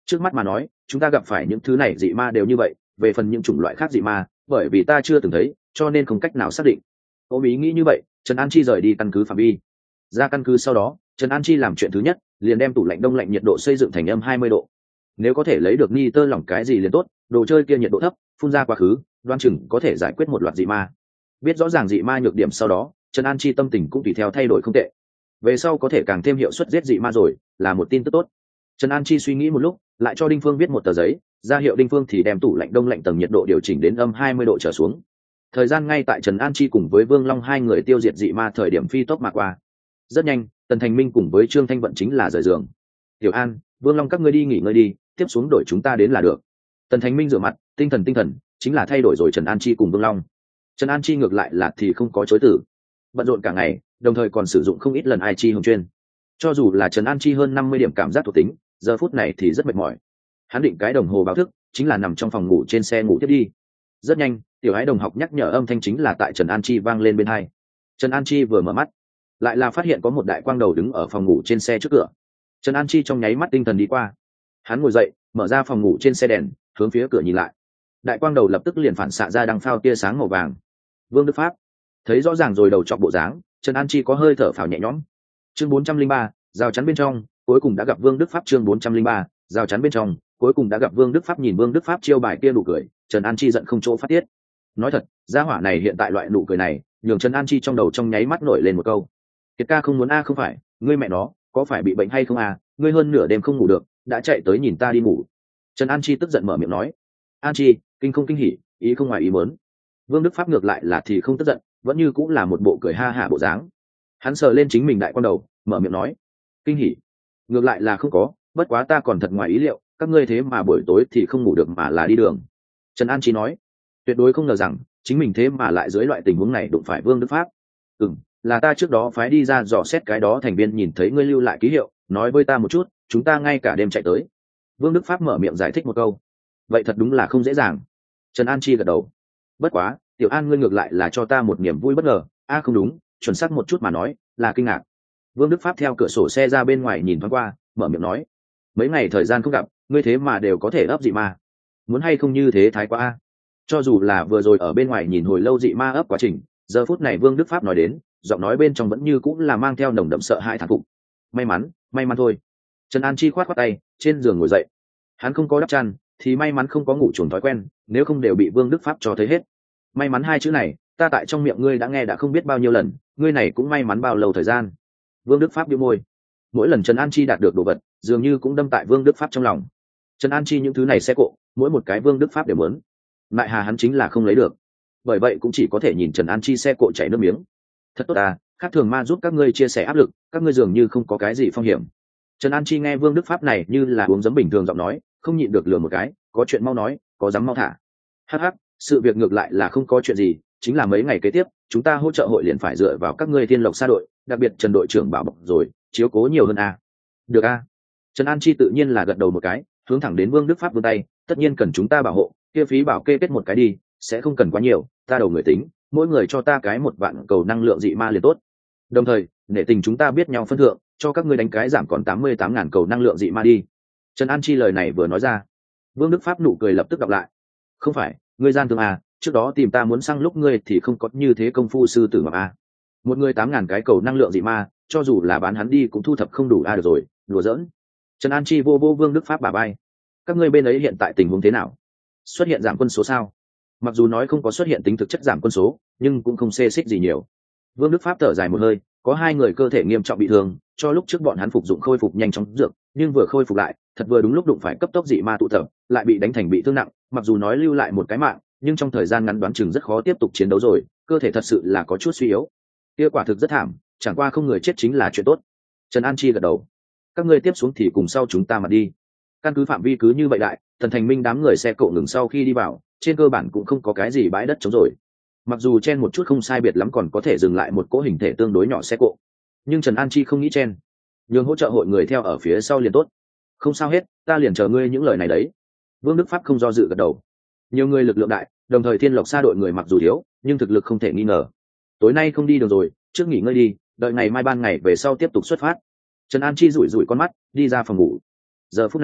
trước mắt mà nói chúng ta gặp phải những thứ này dị ma đều như vậy, về phần những chủng loại khác dị ma bởi vì ta chưa từng thấy cho nên không cách nào xác định. Ôm ý nghĩ như vậy, Trần An Chi rời đi căn cứ phạm vi. Ra căn cứ sau đó, Trần An Chi làm chuyện thứ nhất liền đem tủ lạnh đông lạnh nhiệt độ xây dựng thành âm hai mươi độ. Nếu có thể lấy được ni tơ lỏng cái gì liền tốt, đồ chơi kia nhiệt độ thấp phun ra quá khứ đoan chừng có thể giải quyết một loạt dị ma. Biết rõ ràng dị ma nhược điểm sau đó, Trần An Chi tâm tình cũng tùy theo thay đổi không tệ. Về sau có thể càng thêm hiệu suất giết dị ma rồi, là một tin tức tốt. Trần An Chi suy nghĩ một lúc, lại cho Đinh Phương viết một tờ giấy, ra hiệu Đinh Phương thì đem tủ lạnh đông lạnh tầng nhiệt độ điều chỉnh đến âm hai mươi độ trở xuống. Thời gian ngay tại Trần An Chi cùng với Vương Long hai người tiêu diệt dị ma thời điểm phi tốc mà qua. Rất nhanh, Tần Thành Minh cùng với Trương Thanh Vận chính là rời giường. Tiểu An, Vương Long các ngươi đi nghỉ ngơi đi, tiếp xuống đổi chúng ta đến là được. Tần Thành Minh rửa mặt, tinh thần tinh thần, chính là thay đổi rồi Trần An Chi cùng Vương Long. Trần An Chi ngược lại là thì không có chối từ, bận rộn cả ngày, đồng thời còn sử dụng không ít lần ai chi hồng chuyên. Cho dù là Trần An Chi hơn năm mươi điểm cảm giác thuộc tính, giờ phút này thì rất mệt mỏi. Hắn định cái đồng hồ báo thức, chính là nằm trong phòng ngủ trên xe ngủ tiếp đi. Rất nhanh, tiểu ái đồng học nhắc nhở âm thanh chính là tại Trần An Chi vang lên bên tai. Trần An Chi vừa mở mắt, lại là phát hiện có một đại quang đầu đứng ở phòng ngủ trên xe trước cửa. Trần An Chi trong nháy mắt tinh thần đi qua. Hắn ngồi dậy, mở ra phòng ngủ trên xe đèn, hướng phía cửa nhìn lại. Đại quang đầu lập tức liền phản xạ ra đằng phao tia sáng màu vàng. Vương Đức Pháp. Thấy rõ ràng rồi đầu chọc bộ dáng, Trần An Chi có hơi thở phào nhẹ nhõm. Chương bốn trăm linh ba, rào chắn bên trong, cuối cùng đã gặp Vương Đức Pháp. Chương bốn trăm linh ba, rào chắn bên trong, cuối cùng đã gặp Vương Đức Pháp. Nhìn Vương Đức Pháp chiêu bài kia nụ cười, Trần An Chi giận không chỗ phát tiết. Nói thật, gia hỏa này hiện tại loại nụ cười này, nhường Trần An Chi trong đầu trong nháy mắt nổi lên một câu: Kiệt ca không muốn a? Không phải, ngươi mẹ nó, có phải bị bệnh hay không à? Ngươi hơn nửa đêm không ngủ được, đã chạy tới nhìn ta đi ngủ. Trần An Chi tức giận mở miệng nói. An Chi, kinh không kinh hỉ, ý không ngoài ý muốn. Vương Đức Pháp ngược lại là thì không tức giận, vẫn như cũng là một bộ cười ha hả bộ dáng. Hắn sờ lên chính mình đại quan đầu, mở miệng nói: Kinh hỉ? Ngược lại là không có, bất quá ta còn thật ngoài ý liệu, các ngươi thế mà buổi tối thì không ngủ được mà là đi đường. Trần An Chi nói. Tuyệt đối không ngờ rằng chính mình thế mà lại dưới loại tình huống này đụng phải Vương Đức Pháp. Ừm, là ta trước đó phái đi ra dò xét cái đó thành viên nhìn thấy ngươi lưu lại ký hiệu, nói với ta một chút, chúng ta ngay cả đêm chạy tới. Vương Đức Pháp mở miệng giải thích một câu. Vậy thật đúng là không dễ dàng. Trần An Chi gật đầu. Bất quá, Tiểu An ngươi ngược lại là cho ta một niềm vui bất ngờ. A à, không đúng, chuẩn xác một chút mà nói là kinh ngạc. Vương Đức Pháp theo cửa sổ xe ra bên ngoài nhìn thoáng qua, mở miệng nói: Mấy ngày thời gian không gặp, ngươi thế mà đều có thể ấp dị ma, muốn hay không như thế thái quá a. Cho dù là vừa rồi ở bên ngoài nhìn hồi lâu dị ma ấp quá trình, giờ phút này Vương Đức Pháp nói đến, giọng nói bên trong vẫn như cũng là mang theo nồng đậm sợ hãi thán phục. May mắn, may mắn thôi. Trần An Chi khoát khoát tay, trên giường ngồi dậy. Hắn không có đắp chăn, thì may mắn không có ngủ chuồn thói quen, nếu không đều bị Vương Đức Pháp cho thấy hết. May mắn hai chữ này, ta tại trong miệng ngươi đã nghe đã không biết bao nhiêu lần, ngươi này cũng may mắn bao lâu thời gian. Vương Đức Pháp bĩu môi. Mỗi lần Trần An Chi đạt được đồ vật, dường như cũng đâm tại Vương Đức Pháp trong lòng. Trần An Chi những thứ này xe cộ, mỗi một cái Vương Đức Pháp đều muốn. Lại hà hắn chính là không lấy được, bởi vậy cũng chỉ có thể nhìn Trần An Chi xe cộ chảy nước miếng. Thật tốt à, khác thường ma giúp các ngươi chia sẻ áp lực, các ngươi dường như không có cái gì phong hiểm. Trần An Chi nghe Vương Đức Pháp này như là uống giấm bình thường giọng nói, không nhịn được lừa một cái, có chuyện mau nói, có dám mau thả. Hắc hắc, sự việc ngược lại là không có chuyện gì, chính là mấy ngày kế tiếp, chúng ta hỗ trợ hội liền phải dựa vào các ngươi Thiên Lộc Sa đội, đặc biệt Trần đội trưởng bảo bọc rồi, chiếu cố nhiều hơn a. À. Được a. À. Trần An Chi tự nhiên là gật đầu một cái, hướng thẳng đến Vương Đức Pháp vươn tay, tất nhiên cần chúng ta bảo hộ, kia phí bảo kê kết một cái đi, sẽ không cần quá nhiều, ta đầu người tính, mỗi người cho ta cái một vạn cầu năng lượng dị ma liền tốt. Đồng thời, nể tình chúng ta biết nhau phân thượng, cho các ngươi đánh cái giảm còn tám mươi tám ngàn cầu năng lượng dị ma đi. Trần An Chi lời này vừa nói ra, Vương Đức Pháp nụ cười lập tức đọc lại. Không phải, ngươi gian thương à, trước đó tìm ta muốn sang lúc ngươi thì không có như thế công phu sư tử ngọc à. Một người tám ngàn cái cầu năng lượng dị ma, cho dù là bán hắn đi cũng thu thập không đủ a. À, được rồi, đùa giỡn. Trần An Chi vô vô Vương Đức Pháp bả vai. Các ngươi bên ấy hiện tại tình huống thế nào? Xuất hiện giảm quân số sao? Mặc dù nói không có xuất hiện tính thực chất giảm quân số, nhưng cũng không xê xích gì nhiều. Vương Đức Pháp thở dài một hơi, có hai người cơ thể nghiêm trọng bị thương, cho lúc trước bọn hắn phục dụng khôi phục nhanh chóng dược, nhưng vừa khôi phục lại, thật vừa đúng lúc đụng phải cấp tốc dị ma tụ tập, lại bị đánh thành bị thương nặng, mặc dù nói lưu lại một cái mạng, nhưng trong thời gian ngắn đoán chừng rất khó tiếp tục chiến đấu rồi, cơ thể thật sự là có chút suy yếu. Kia quả thực rất thảm, chẳng qua không người chết chính là chuyện tốt. Trần An Chi gật đầu. Các ngươi tiếp xuống thì cùng sau chúng ta mà đi. Căn cứ phạm vi cứ như vậy đại, Thần Thành Minh đám người xe cộ ngừng sau khi đi vào, trên cơ bản cũng không có cái gì bãi đất trống rồi. Mặc dù chen một chút không sai biệt lắm còn có thể dừng lại một cỗ hình thể tương đối nhỏ xe cộ, nhưng Trần An Chi không nghĩ chen, nhường hỗ trợ hội người theo ở phía sau liền tốt. Không sao hết, ta liền chờ ngươi những lời này đấy. Vương Đức Pháp không do dự gật đầu. Nhiều người lực lượng đại, đồng thời Thiên Lộc Sa đội người mặc dù thiếu, nhưng thực lực không thể nghi ngờ. Tối nay không đi được rồi, trước nghỉ ngơi đi, đợi ngày mai ban ngày về sau tiếp tục xuất phát. Trần An Chi rủi rủi con mắt, đi ra phòng ngủ. Giờ phút này,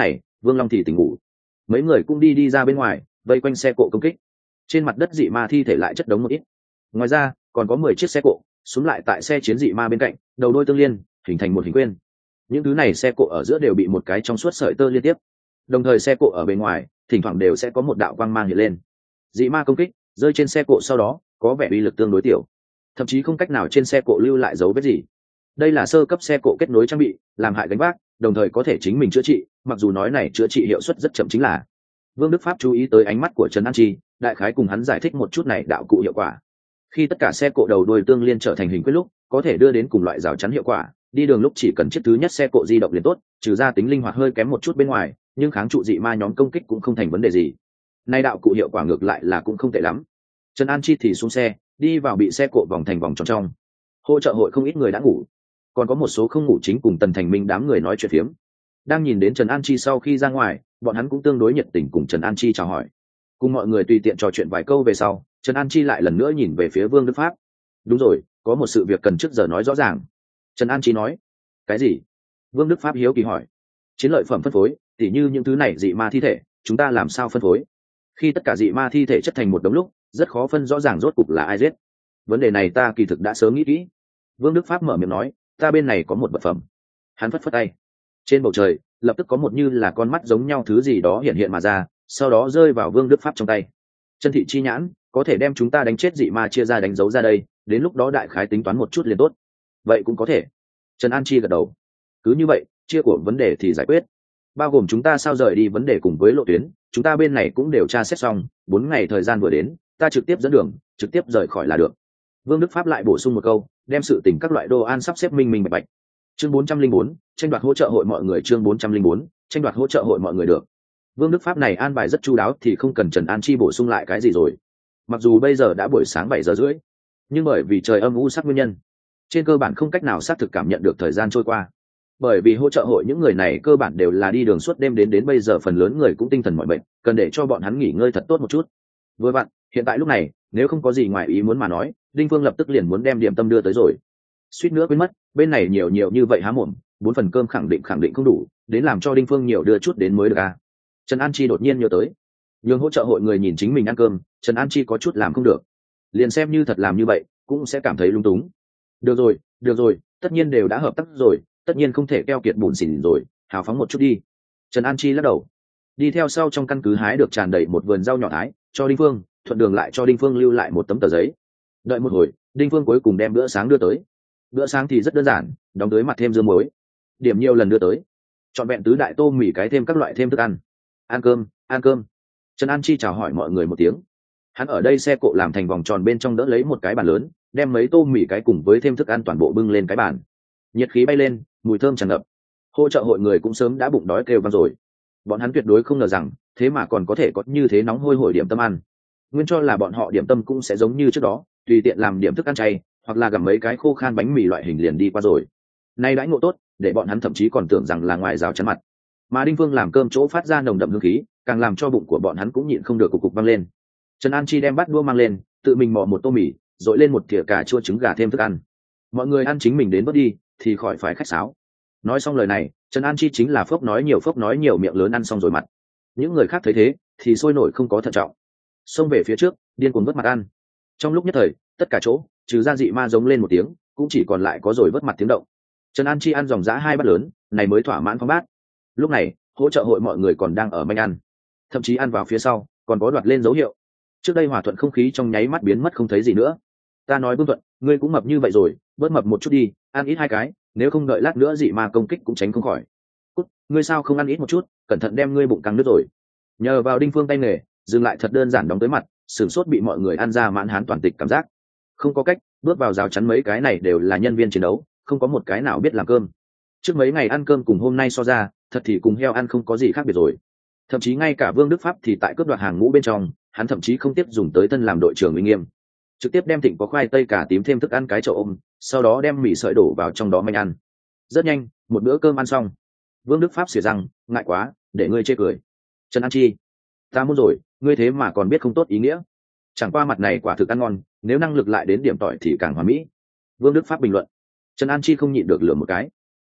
Vương Long thì tỉnh ngủ. Mấy người cũng đi đi ra bên ngoài, vây quanh xe cộ công kích. Trên mặt đất dị ma thi thể lại chất đống một ít. Ngoài ra còn có mười chiếc xe cộ xuống lại tại xe chiến dị ma bên cạnh, đầu đôi tương liên hình thành một hình quyên. Những thứ này xe cộ ở giữa đều bị một cái trong suốt sợi tơ liên tiếp, đồng thời xe cộ ở bên ngoài thỉnh thoảng đều sẽ có một đạo quang mang hiện lên. Dị ma công kích rơi trên xe cộ sau đó có vẻ uy lực tương đối tiểu, thậm chí không cách nào trên xe cộ lưu lại dấu vết gì. Đây là sơ cấp xe cộ kết nối trang bị, làm hại gánh vác, đồng thời có thể chính mình chữa trị, mặc dù nói này chữa trị hiệu suất rất chậm chính là. Vương Đức Pháp chú ý tới ánh mắt của Trần An Chi, đại khái cùng hắn giải thích một chút này đạo cụ hiệu quả. Khi tất cả xe cộ đầu đuôi tương liên trở thành hình quyết lúc, có thể đưa đến cùng loại rào chắn hiệu quả, đi đường lúc chỉ cần chiếc thứ nhất xe cộ di động liền tốt, trừ ra tính linh hoạt hơi kém một chút bên ngoài, nhưng kháng trụ dị ma nhóm công kích cũng không thành vấn đề gì. Nay đạo cụ hiệu quả ngược lại là cũng không tệ lắm. Trần An Chi thì xuống xe, đi vào bị xe cộ vòng thành vòng tròn trong. Hỗ trợ hội không ít người đã ngủ, còn có một số không ngủ chính cùng Tần Thành Minh đám người nói chuyện phiếm. Đang nhìn đến Trần An Chi sau khi ra ngoài, bọn hắn cũng tương đối nhiệt tình cùng Trần An Chi chào hỏi. Cùng mọi người tùy tiện trò chuyện vài câu về sau, Trần An Chi lại lần nữa nhìn về phía Vương Đức Pháp. Đúng rồi, có một sự việc cần trước giờ nói rõ ràng. Trần An Chi nói. Cái gì? Vương Đức Pháp hiếu kỳ hỏi. Chiến lợi phẩm phân phối, tỉ như những thứ này dị ma thi thể, chúng ta làm sao phân phối? Khi tất cả dị ma thi thể chất thành một đống lúc, rất khó phân rõ ràng rốt cục là ai giết. Vấn đề này ta kỳ thực đã sớm nghĩ kỹ. Vương Đức Pháp mở miệng nói, ta bên này có một vật phẩm. Hắn phất phất tay. Trên bầu trời lập tức có một như là con mắt giống nhau thứ gì đó hiện hiện mà ra, sau đó rơi vào Vương Đức Pháp trong tay. Chân thị chi nhãn có thể đem chúng ta đánh chết dị ma chia ra đánh dấu ra đây, đến lúc đó đại khái tính toán một chút liền tốt. Vậy cũng có thể. Trần An Chi gật đầu. Cứ như vậy, chia của vấn đề thì giải quyết, bao gồm chúng ta sao rời đi vấn đề cùng với lộ tuyến, chúng ta bên này cũng đều tra xét xong, bốn ngày thời gian vừa đến, ta trực tiếp dẫn đường, trực tiếp rời khỏi là được. Vương Đức Pháp lại bổ sung một câu, đem sự tình các loại đồ ăn sắp xếp minh minh bạch bạch. Chương bốn trăm linh bốn, tranh đoạt hỗ trợ hội mọi người. Chương bốn trăm linh bốn, tranh đoạt hỗ trợ hội mọi người được. Vương Đức Pháp này an bài rất chu đáo thì không cần Trần An Chi bổ sung lại cái gì rồi. Mặc dù bây giờ đã buổi sáng bảy giờ rưỡi, nhưng bởi vì trời âm u sắc nguyên nhân, trên cơ bản không cách nào xác thực cảm nhận được thời gian trôi qua. Bởi vì hỗ trợ hội những người này cơ bản đều là đi đường suốt đêm đến đến bây giờ phần lớn người cũng tinh thần mỏi mệt, cần để cho bọn hắn nghỉ ngơi thật tốt một chút. Vừa vặn, hiện tại lúc này, nếu không có gì ngoài ý muốn mà nói, Đinh Phương lập tức liền muốn đem điểm tâm đưa tới rồi. Suýt nữa quên mất, bên này nhiều nhiều như vậy há mồm, bốn phần cơm khẳng định khẳng định không đủ, đến làm cho Đinh Phương nhiều đưa chút đến mới được à. Trần An Chi đột nhiên nhớ tới, nhưng hỗ trợ hội người nhìn chính mình ăn cơm, Trần An Chi có chút làm không được. Liền xem như thật làm như vậy, cũng sẽ cảm thấy lung túng. Được rồi, được rồi, tất nhiên đều đã hợp tác rồi, tất nhiên không thể keo kiệt bùn xỉn rồi, hào phóng một chút đi. Trần An Chi lắc đầu, đi theo sau trong căn cứ hái được tràn đầy một vườn rau nhỏ thái, cho Đinh Phương, thuận đường lại cho Đinh Phương lưu lại một tấm tờ giấy. Đợi một hồi, Đinh Phương cuối cùng đem bữa sáng đưa tới. Bữa sáng thì rất đơn giản, đóng tới mặt thêm dưa muối, điểm nhiều lần đưa tới, chọn vẹn tứ đại tô mì cái thêm các loại thêm thức ăn. Ăn cơm, ăn cơm. Trần An Chi chào hỏi mọi người một tiếng. Hắn ở đây xe cộ làm thành vòng tròn bên trong đỡ lấy một cái bàn lớn, đem mấy tô mì cái cùng với thêm thức ăn toàn bộ bưng lên cái bàn. Nhiệt khí bay lên, mùi thơm tràn ngập. Hỗ trợ hội người cũng sớm đã bụng đói kêu vang rồi. Bọn hắn tuyệt đối không ngờ rằng, thế mà còn có thể có như thế nóng hôi hổi điểm tâm ăn. Nguyên cho là bọn họ điểm tâm cũng sẽ giống như trước đó, tùy tiện làm điểm thức ăn chay, hoặc là gặm mấy cái khô khan bánh mì loại hình liền đi qua rồi. Nay đãi ngộ tốt, để bọn hắn thậm chí còn tưởng rằng là ngoài rào chắn mặt. Mà Đinh Phương làm cơm chỗ phát ra nồng đậm hương khí, càng làm cho bụng của bọn hắn cũng nhịn không được cục cục văng lên. Trần An Chi đem bát đũa mang lên, tự mình mò một tô mì, dội lên một thìa cà chua trứng gà thêm thức ăn. Mọi người ăn chính mình đến bớt đi, thì khỏi phải khách sáo. Nói xong lời này, Trần An Chi chính là phốc nói nhiều phốc nói nhiều miệng lớn ăn xong rồi mặt. Những người khác thấy thế, thì sôi nổi không có thận trọng, xông về phía trước, điên cuồng vớt mặt ăn. Trong lúc nhất thời, tất cả chỗ, trừ ra dị ma giống lên một tiếng, cũng chỉ còn lại có rồi vớt mặt tiếng động. Trần An Chi ăn dòng dã hai bát lớn, này mới thỏa mãn phong bát. Lúc này, hỗ trợ hội mọi người còn đang ở manh ăn, thậm chí ăn vào phía sau, còn có đoạt lên dấu hiệu. Trước đây hòa thuận không khí trong nháy mắt biến mất không thấy gì nữa. Ta nói Vương Thuận, ngươi cũng mập như vậy rồi, bớt mập một chút đi, ăn ít hai cái, nếu không đợi lát nữa dị ma công kích cũng tránh không khỏi. Cút, ngươi sao không ăn ít một chút, cẩn thận đem ngươi bụng căng nứt rồi. Nhờ vào Đinh Phương tay nghề, dừng lại thật đơn giản đóng tới mặt, sửng sốt bị mọi người ăn ra mãn hán toàn tịch cảm giác. Không có cách, bước vào rào chắn mấy cái này đều là nhân viên chiến đấu, không có một cái nào biết làm cơm. Trước mấy ngày ăn cơm cùng hôm nay so ra, thật thì cùng heo ăn không có gì khác biệt rồi. Thậm chí ngay cả Vương Đức Pháp thì tại cướp đoạt hàng ngũ bên trong, hắn thậm chí không tiếp dùng tới tân làm đội trưởng uy nghiêm, trực tiếp đem thịnh có khoai tây cả tím thêm thức ăn cái chậu ôm, sau đó đem mì sợi đổ vào trong đó manh ăn. Rất nhanh, một bữa cơm ăn xong, Vương Đức Pháp xỉa răng, ngại quá, để ngươi chê cười. Trần An Chi, ta muốn rồi, ngươi thế mà còn biết không tốt ý nghĩa. Chẳng qua mặt này quả thực ăn ngon, nếu năng lực lại đến điểm tỏi thì càng hoàn mỹ. Vương Đức Pháp bình luận. Trần An Chi không nhịn được lửa một cái.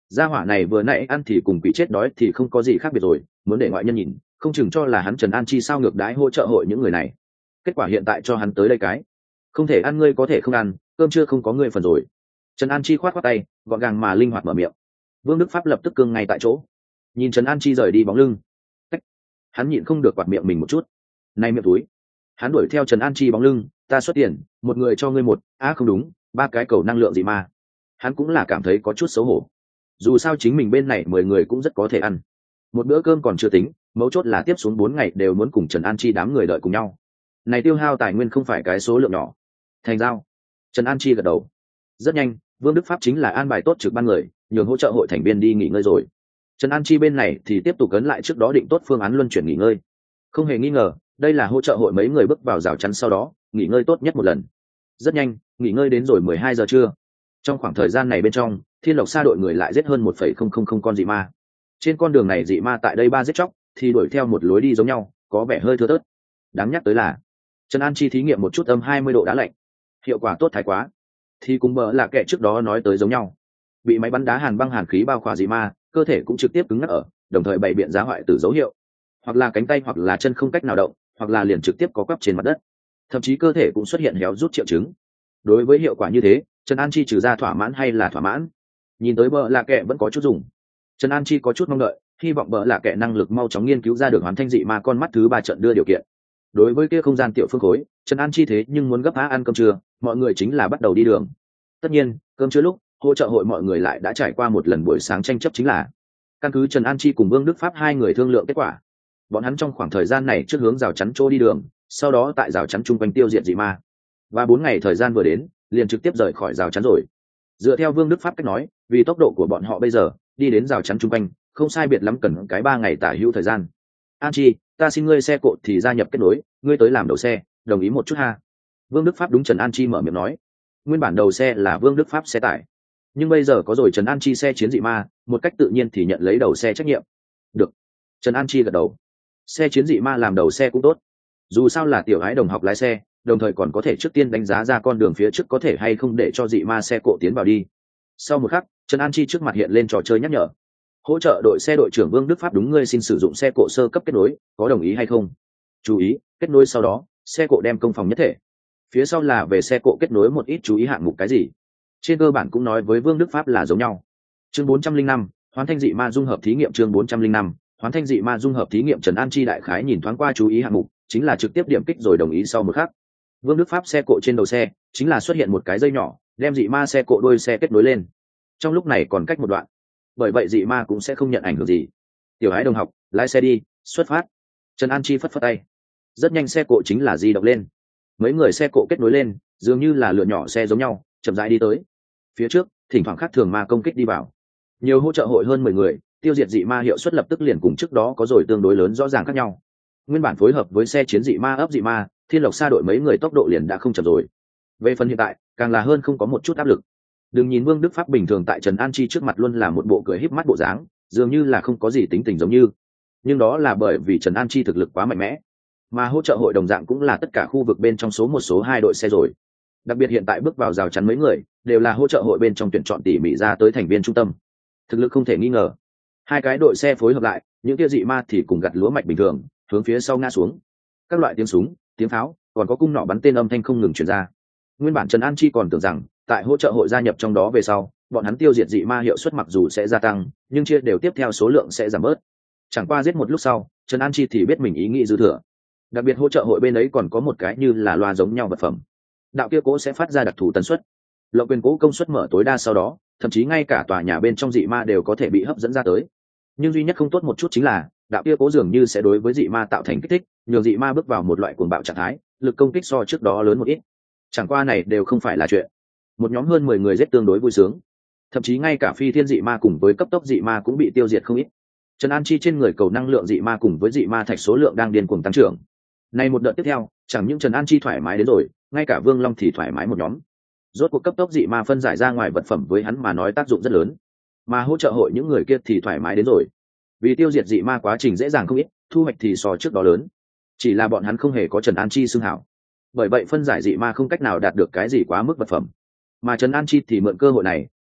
gia hỏa này vừa nãy ăn thì cùng quỷ chết đói thì không có gì khác biệt rồi, muốn để ngoại nhân nhìn không chừng cho là hắn Trần An Chi sao ngược đãi hỗ trợ hội những người này. Kết quả hiện tại cho hắn tới đây cái không thể ăn, ngươi có thể không ăn, cơm chưa không có ngươi phần rồi. Trần An Chi khoát khoát tay, gọn gàng mà linh hoạt mở miệng. Vương Đức Pháp lập tức cương ngay tại chỗ, nhìn Trần An Chi rời đi bóng lưng. Tách. Hắn nhịn không được quạt miệng mình một chút. Này miệng túi. Hắn đuổi theo Trần An Chi bóng lưng, ta xuất tiền, một người cho ngươi một, á à không đúng, ba cái cầu năng lượng gì mà. Hắn cũng là cảm thấy có chút xấu hổ. Dù sao chính mình bên này mười người cũng rất có thể ăn. Một bữa cơm còn chưa tính, mấu chốt là tiếp xuống bốn ngày đều muốn cùng Trần An Chi đám người đợi cùng nhau. Này tiêu hao tài nguyên không phải cái số lượng nhỏ. Thành giao. Trần An Chi gật đầu. Rất nhanh, Vương Đức Pháp chính là an bài tốt trực ban người, nhường hỗ trợ hội thành viên đi nghỉ ngơi rồi. Trần An Chi bên này thì tiếp tục cấn lại trước đó định tốt phương án luân chuyển nghỉ ngơi. Không hề nghi ngờ, đây là hỗ trợ hội mấy người bước vào rào chắn sau đó nghỉ ngơi tốt nhất một lần. Rất nhanh, nghỉ ngơi đến rồi mười hai giờ trưa. Trong khoảng thời gian này bên trong, Thiên Lộc Sa đội người lại giết hơn một phẩy không không không con dị ma. Trên con đường này dị ma tại đây ba giết chóc thì đuổi theo một lối đi giống nhau, có vẻ hơi thưa thớt. Đáng nhắc tới là Trần An Chi thí nghiệm một chút âm hai mươi độ đá lạnh, hiệu quả tốt thái quá. Thì cùng bỡ là kẻ trước đó nói tới giống nhau, bị máy bắn đá hàn băng hàn khí bao khỏa dị ma, cơ thể cũng trực tiếp cứng ngắc ở, đồng thời bày biện giá hoại tử dấu hiệu, hoặc là cánh tay hoặc là chân không cách nào động, hoặc là liền trực tiếp có quắp trên mặt đất, thậm chí cơ thể cũng xuất hiện héo rút triệu chứng. Đối với hiệu quả như thế, Trần An Chi trừ ra thỏa mãn hay là thỏa mãn, nhìn tới bỡ là kẻ vẫn có chút dùng. Trần An Chi có chút mong đợi, hy vọng bỡ là kẻ năng lực mau chóng nghiên cứu ra được hoàn thanh dị ma con mắt thứ ba trận đưa điều kiện. Đối với kia không gian tiểu phương khối, Trần An Chi thế nhưng muốn gấp á ăn cơm trưa, mọi người chính là bắt đầu đi đường. Tất nhiên, cơm trưa lúc hỗ trợ hội mọi người lại đã trải qua một lần buổi sáng tranh chấp, chính là căn cứ Trần An Chi cùng Vương Đức Pháp hai người thương lượng kết quả. Bọn hắn trong khoảng thời gian này trước hướng rào chắn chỗ đi đường, sau đó tại rào chắn chung quanh tiêu diệt dị ma. Và bốn ngày thời gian vừa đến, liền trực tiếp rời khỏi rào chắn rồi. Dựa theo Vương Đức Pháp cách nói, vì tốc độ của bọn họ bây giờ, đi đến rào chắn chung quanh, không sai biệt lắm cần cái ba ngày tả hữu thời gian. An Chi, ta xin ngươi xe cộ thì gia nhập kết nối, ngươi tới làm đầu xe, đồng ý một chút ha. Vương Đức Pháp đúng Trần An Chi mở miệng nói. Nguyên bản đầu xe là Vương Đức Pháp xe tải, nhưng bây giờ có rồi Trần An Chi xe chiến dị ma, một cách tự nhiên thì nhận lấy đầu xe trách nhiệm. Được. Trần An Chi gật đầu. Xe chiến dị ma làm đầu xe cũng tốt, dù sao là tiểu gái đồng học lái xe, đồng thời còn có thể trước tiên đánh giá ra con đường phía trước có thể hay không để cho dị ma xe cộ tiến vào đi. Sau một khắc, Trần An Chi trước mặt hiện lên trò chơi nhắc nhở. Hỗ trợ đội xe đội trưởng Vương Đức Pháp đúng ngươi xin sử dụng xe cộ sơ cấp kết nối, có đồng ý hay không? Chú ý, kết nối sau đó, xe cộ đem công phòng nhất thể. Phía sau là về xe cộ kết nối một ít chú ý hạng mục cái gì. Trên cơ bản cũng nói với Vương Đức Pháp là giống nhau. Chương bốn trăm linh năm, Hoán thanh dị ma dung hợp thí nghiệm. Chương bốn trăm linh năm, Hoán thanh dị ma dung hợp thí nghiệm. Trần An Chi đại khái nhìn thoáng qua chú ý hạng mục, chính là trực tiếp điểm kích rồi đồng ý. Sau một khắc, Vương Đức Pháp xe cộ trên đầu xe chính là xuất hiện một cái dây nhỏ, đem dị ma xe cộ đôi xe kết nối lên. Trong lúc này còn cách một đoạn, bởi vậy dị ma cũng sẽ không nhận ảnh hưởng gì. Tiểu Ái đồng học, lái xe đi, xuất phát. Trần An Chi phất phất tay. Rất nhanh xe cộ chính là di động lên. Mấy người xe cộ kết nối lên, dường như là lựa nhỏ xe giống nhau, chậm rãi đi tới. Phía trước, thỉnh thoảng khác thường ma công kích đi vào. Nhiều hỗ trợ hội hơn mười người, tiêu diệt dị ma hiệu suất lập tức liền cùng trước đó có rồi tương đối lớn rõ ràng khác nhau. Nguyên bản phối hợp với xe chiến dị ma ấp dị ma, Thiên Lộc Sa đội mấy người tốc độ liền đã không chậm rồi. Về phần hiện tại, càng là hơn không có một chút áp lực. Đừng nhìn Vương Đức Pháp bình thường tại Trần An Chi trước mặt luôn là một bộ cười híp mắt bộ dáng, dường như là không có gì tính tình giống như. Nhưng đó là bởi vì Trần An Chi thực lực quá mạnh mẽ. Mà hỗ trợ hội đồng dạng cũng là tất cả khu vực bên trong số một số hai đội xe rồi. Đặc biệt hiện tại bước vào rào chắn mấy người, đều là hỗ trợ hội bên trong tuyển chọn tỉ mỉ ra tới thành viên trung tâm. Thực lực không thể nghi ngờ. Hai cái đội xe phối hợp lại, những kia dị ma thì cùng gặt lúa mạch bình thường, hướng phía sau ngã xuống. Các loại tiếng súng, tiếng pháo, còn có cung nỏ bắn tên âm thanh không ngừng truyền ra. Nguyên bản Trần An Chi còn tưởng rằng, tại hỗ trợ hội gia nhập trong đó về sau, bọn hắn tiêu diệt dị ma hiệu suất mặc dù sẽ gia tăng, nhưng chia đều tiếp theo số lượng sẽ giảm bớt. Chẳng qua giết một lúc sau, Trần An Chi thì biết mình ý nghĩ dư thừa. Đặc biệt hỗ trợ hội bên ấy còn có một cái như là loa giống nhau vật phẩm. Đạo kia cố sẽ phát ra đặc thù tần suất. Lộng quyền cố công suất mở tối đa sau đó, thậm chí ngay cả tòa nhà bên trong dị ma đều có thể bị hấp dẫn ra tới. Nhưng duy nhất không tốt một chút chính là, đạo kia cố dường như sẽ đối với dị ma tạo thành kích thích, nhường dị ma bước vào một loại cuồng bạo trạng thái, lực công kích so trước đó lớn một ít. Chẳng qua này đều không phải là chuyện. Một nhóm hơn mười người giết tương đối vui sướng. Thậm chí ngay cả phi thiên dị ma cùng với cấp tốc dị ma cũng bị tiêu diệt không ít. Trần An Chi trên người cầu năng lượng dị ma cùng với dị ma thạch số lượng đang điên cuồng tăng trưởng. Nay một đợt tiếp theo, chẳng những Trần An Chi thoải mái đến rồi, ngay cả Vương Long thì thoải mái một nhóm. Rốt cuộc cấp tốc dị ma phân giải ra ngoài vật phẩm với hắn mà nói tác dụng rất lớn, mà hỗ trợ hội những người kia thì thoải mái đến rồi. Vì tiêu diệt dị ma quá trình dễ dàng không ít, thu hoạch thì so trước đó lớn. Chỉ là bọn hắn không hề có Trần An Chi xưng hảo, bởi vậy phân giải dị ma không cách nào đạt được cái gì quá mức vật phẩm. Mà Trần An Chi thì mượn cơ hội này,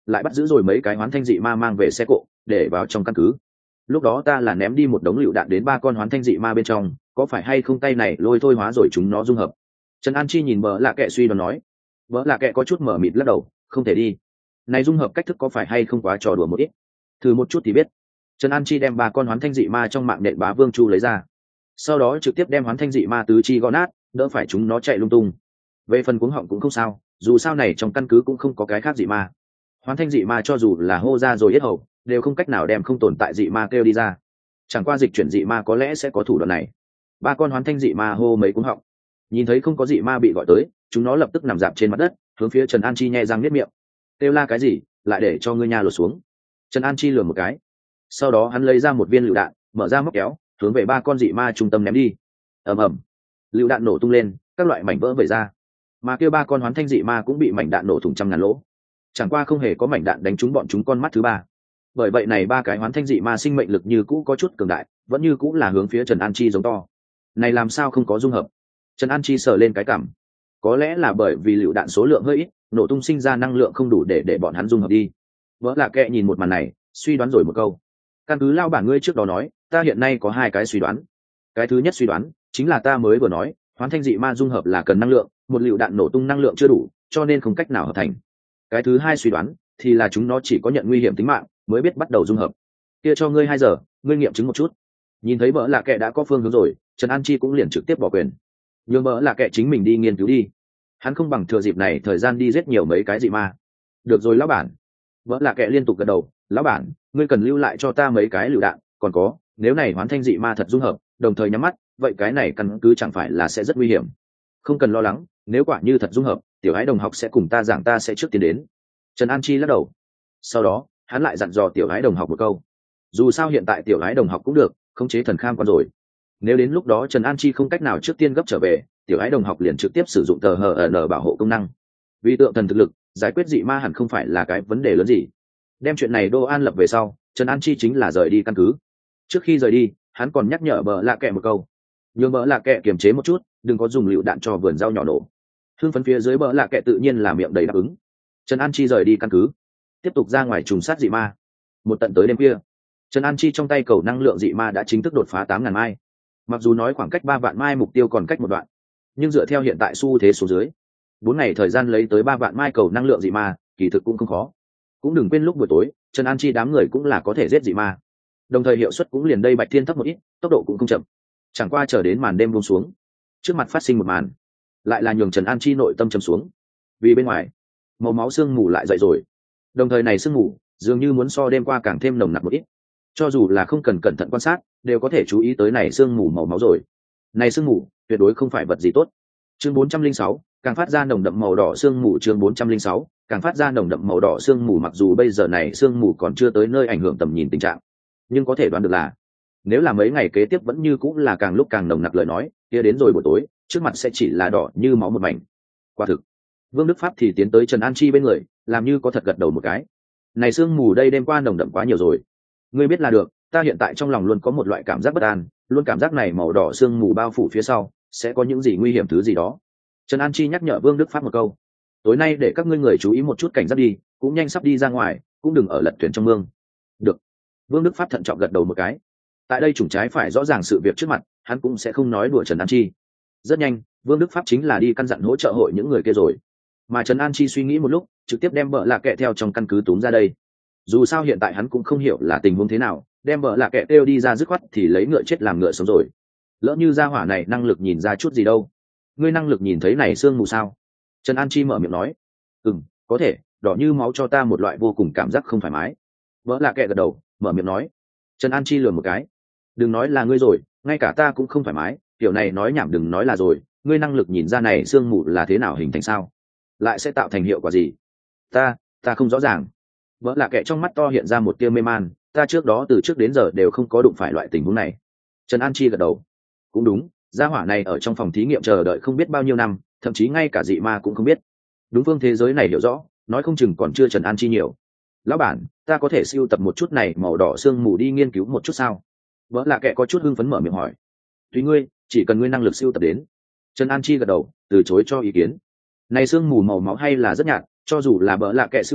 lại bắt giữ rồi mấy cái hoán thanh dị ma mang về xe cộ để vào trong căn cứ. Lúc đó ta là ném đi một đống lựu đạn đến ba con hoán thanh dị ma bên trong, có phải hay không tay này lôi thôi hóa rồi chúng nó dung hợp? Trần An Chi nhìn Bỡ Lạ Kệ suy đoán nói. Bỡ Lạ Kệ có chút mở mịt lắc đầu, không thể đi. Này dung hợp cách thức có phải hay không quá trò đùa một ít? Thử một chút thì biết. Trần An Chi đem ba con hoán thanh dị ma trong mạng nện bá vương chu lấy ra, sau đó trực tiếp đem hoán thanh dị ma tứ chi gõ nát, đỡ phải chúng nó chạy lung tung. Về phần cuống họng cũng không sao, dù sao này trong căn cứ cũng không có cái khác dị ma. Hoán thanh dị ma cho dù là hô ra rồi yết hầu, đều không cách nào đem không tồn tại dị ma kêu đi ra. Chẳng qua dịch chuyển dị ma có lẽ sẽ có thủ đoạn này. Ba con hoán thanh dị ma hô mấy cuống họng, nhìn thấy không có dị ma bị gọi tới, chúng nó lập tức nằm dạp trên mặt đất, hướng phía Trần An Chi nhe răng niết miệng. Kêu la cái gì, lại để cho ngươi nha lột xuống. Trần An Chi lườm một cái, sau đó hắn lấy ra một viên lựu đạn, mở ra móc kéo, hướng về ba con dị ma trung tâm ném đi. Ầm ầm, lựu đạn nổ tung lên, các loại mảnh vỡ vẩy ra, mà kia ba con hoán thanh dị ma cũng bị mảnh đạn nổ thủng trăm ngàn lỗ. Chẳng qua không hề có mảnh đạn đánh trúng bọn chúng con mắt thứ ba. Bởi vậy này ba cái hoán thanh dị ma sinh mệnh lực như cũ có chút cường đại, vẫn như cũ là hướng phía Trần An Chi giống to. Này làm sao không có dung hợp? Trần An Chi sờ lên cái cằm, có lẽ là bởi vì lựu đạn số lượng hơi ít, nổ tung sinh ra năng lượng không đủ để để bọn hắn dung hợp đi. Vỡ Lạ Kệ nhìn một màn này, suy đoán rồi một câu. Căn cứ lao bản ngươi trước đó nói, ta hiện nay có hai cái suy đoán. Cái thứ nhất suy đoán chính là ta mới vừa nói, hoán thanh dị ma dung hợp là cần năng lượng, một lựu đạn nổ tung năng lượng chưa đủ, cho nên không cách nào hợp thành. Cái thứ hai suy đoán thì là chúng nó chỉ có nhận nguy hiểm tính mạng mới biết bắt đầu dung hợp. Kia cho ngươi hai giờ, ngươi nghiệm chứng một chút. Nhìn thấy Vỡ Lạ Kệ đã có phương hướng rồi, Trần An Chi cũng liền trực tiếp bỏ quyền, nhường Vỡ Lạ Kệ chính mình đi nghiên cứu đi. Hắn không bằng thừa dịp này thời gian đi giết nhiều mấy cái dị ma. Được rồi lão bản. Vỡ Lạ Kệ liên tục gật đầu, lão bản, ngươi cần lưu lại cho ta mấy cái lựu đạn, còn có, nếu này hoán thanh dị ma thật dung hợp, đồng thời nhắm mắt, vậy cái này căn cứ chẳng phải là sẽ rất nguy hiểm. Không cần lo lắng, nếu quả như thật dung hợp, tiểu ái đồng học sẽ cùng ta giảng, ta sẽ trước tiên đến. Trần An Chi lắc đầu, sau đó hắn lại dặn dò tiểu ái đồng học một câu, dù sao hiện tại tiểu ái đồng học cũng được khống chế thần kham quan rồi, nếu đến lúc đó Trần An Chi không cách nào trước tiên gấp trở về, tiểu ái đồng học liền trực tiếp sử dụng tờ hờ ẩn bảo hộ công năng. Vì tượng thần thực lực giải quyết dị ma hẳn không phải là cái vấn đề lớn gì. Đem chuyện này Đô An lập về sau, Trần An Chi chính là rời đi căn cứ. Trước khi rời đi, hắn còn nhắc nhở Bỡ Lạ Kệ một câu, nhường Bỡ Lạ Kệ kiềm chế một chút, đừng có dùng lựu đạn cho vườn rau nhỏ nổ. Hương phấn phía dưới Bỡ Lạ Kệ tự nhiên là miệng đầy đáp ứng. Trần An Chi rời đi căn cứ, tiếp tục ra ngoài trùng sát dị ma. Một tận tới đêm kia, Trần An Chi trong tay cầu năng lượng dị ma đã chính thức đột phá tám ngàn mai. Mặc dù nói khoảng cách ba vạn mai mục tiêu còn cách một đoạn, nhưng dựa theo hiện tại xu thế số dưới, bốn ngày thời gian lấy tới ba vạn mai cầu năng lượng dị ma, kỳ thực cũng không khó. Cũng đừng quên lúc buổi tối, Trần An Chi đám người cũng là có thể giết dị ma, đồng thời hiệu suất cũng liền đây bạch thiên thấp một ít, tốc độ cũng không chậm. Chẳng qua chờ đến màn đêm buông xuống, trước mặt phát sinh một màn, lại là nhường Trần An Chi nội tâm trầm xuống. Vì bên ngoài, màu máu sương mù lại dậy rồi, đồng thời này sương mù dường như muốn so đêm qua càng thêm nồng nặc một ít. Cho dù là không cần cẩn thận quan sát, đều có thể chú ý tới này sương mù màu máu rồi. Này sương mù tuyệt đối không phải vật gì tốt. Chương bốn trăm linh sáu, càng phát ra nồng đậm màu đỏ sương mù. Chương bốn trăm linh sáu, càng phát ra nồng đậm màu đỏ sương mù. Mặc dù bây giờ này sương mù còn chưa tới nơi ảnh hưởng tầm nhìn tình trạng, nhưng có thể đoán được là, nếu là mấy ngày kế tiếp vẫn như cũng là càng lúc càng nồng nặc lời nói, kia đến rồi buổi tối, trước mặt sẽ chỉ là đỏ như máu một mảnh. Quả thực, Vương Đức Pháp thì tiến tới Trần An Chi bên người, làm như có thật gật đầu một cái. Này sương mù đây đêm qua nồng đậm quá nhiều rồi. Ngươi biết là được, ta hiện tại trong lòng luôn có một loại cảm giác bất an, luôn cảm giác này màu đỏ sương mù bao phủ phía sau sẽ có những gì nguy hiểm thứ gì đó. Trần An Chi nhắc nhở Vương Đức Pháp một câu, tối nay để các ngươi người chú ý một chút cảnh giác đi, cũng nhanh sắp đi ra ngoài, cũng đừng ở lật thuyền trong mương. Được. Vương Đức Pháp thận trọng gật đầu một cái. Tại đây chủng trái phải rõ ràng sự việc trước mặt, hắn cũng sẽ không nói đùa Trần An Chi. Rất nhanh, Vương Đức Pháp chính là đi căn dặn hỗ trợ hội những người kia rồi. Mà Trần An Chi suy nghĩ một lúc, trực tiếp đem Bỡ Lạ Kệ theo trong căn cứ túm ra đây. Dù sao hiện tại hắn cũng không hiểu là tình huống thế nào, đem Bỡ Lạ Kệ kêu đi ra dứt khoát thì lấy ngựa chết làm ngựa sống rồi. Lỡ như gia hỏa này năng lực nhìn ra chút gì đâu. Ngươi năng lực nhìn thấy này sương mù sao? Trần An Chi mở miệng nói. Ừm, có thể, đỏ như máu cho ta một loại vô cùng cảm giác không thoải mái. Bỡ Lạ Kệ gật đầu, mở miệng nói. Trần An Chi lườm một cái. Đừng nói là ngươi rồi, ngay cả ta cũng không thoải mái, kiểu này nói nhảm đừng nói là rồi, ngươi năng lực nhìn ra này sương mù là thế nào hình thành sao? Lại sẽ tạo thành hiệu quả gì? Ta, ta không rõ ràng. Bỡ Lạ Kệ trong mắt to hiện ra một tia mê man, ta trước đó từ trước đến giờ đều không có đụng phải loại tình huống này. Trần An Chi gật đầu. Cũng đúng, gia hỏa này ở trong phòng thí nghiệm chờ đợi không biết bao nhiêu năm, thậm chí ngay cả dị ma cũng không biết. Đúng phương thế giới này hiểu rõ, nói không chừng còn chưa Trần An Chi nhiều. Lão bản, ta có thể siêu tập một chút này màu đỏ sương mù đi nghiên cứu một chút sao? Bỡ Lạ Kệ có chút hưng phấn mở miệng hỏi. Tùy ngươi, chỉ cần ngươi năng lực siêu tập đến. Trần An Chi gật đầu, từ chối cho ý kiến. Này sương mù màu máu hay là rất nhạt, cho dù là Bỡ Lạ Kệ siêu tập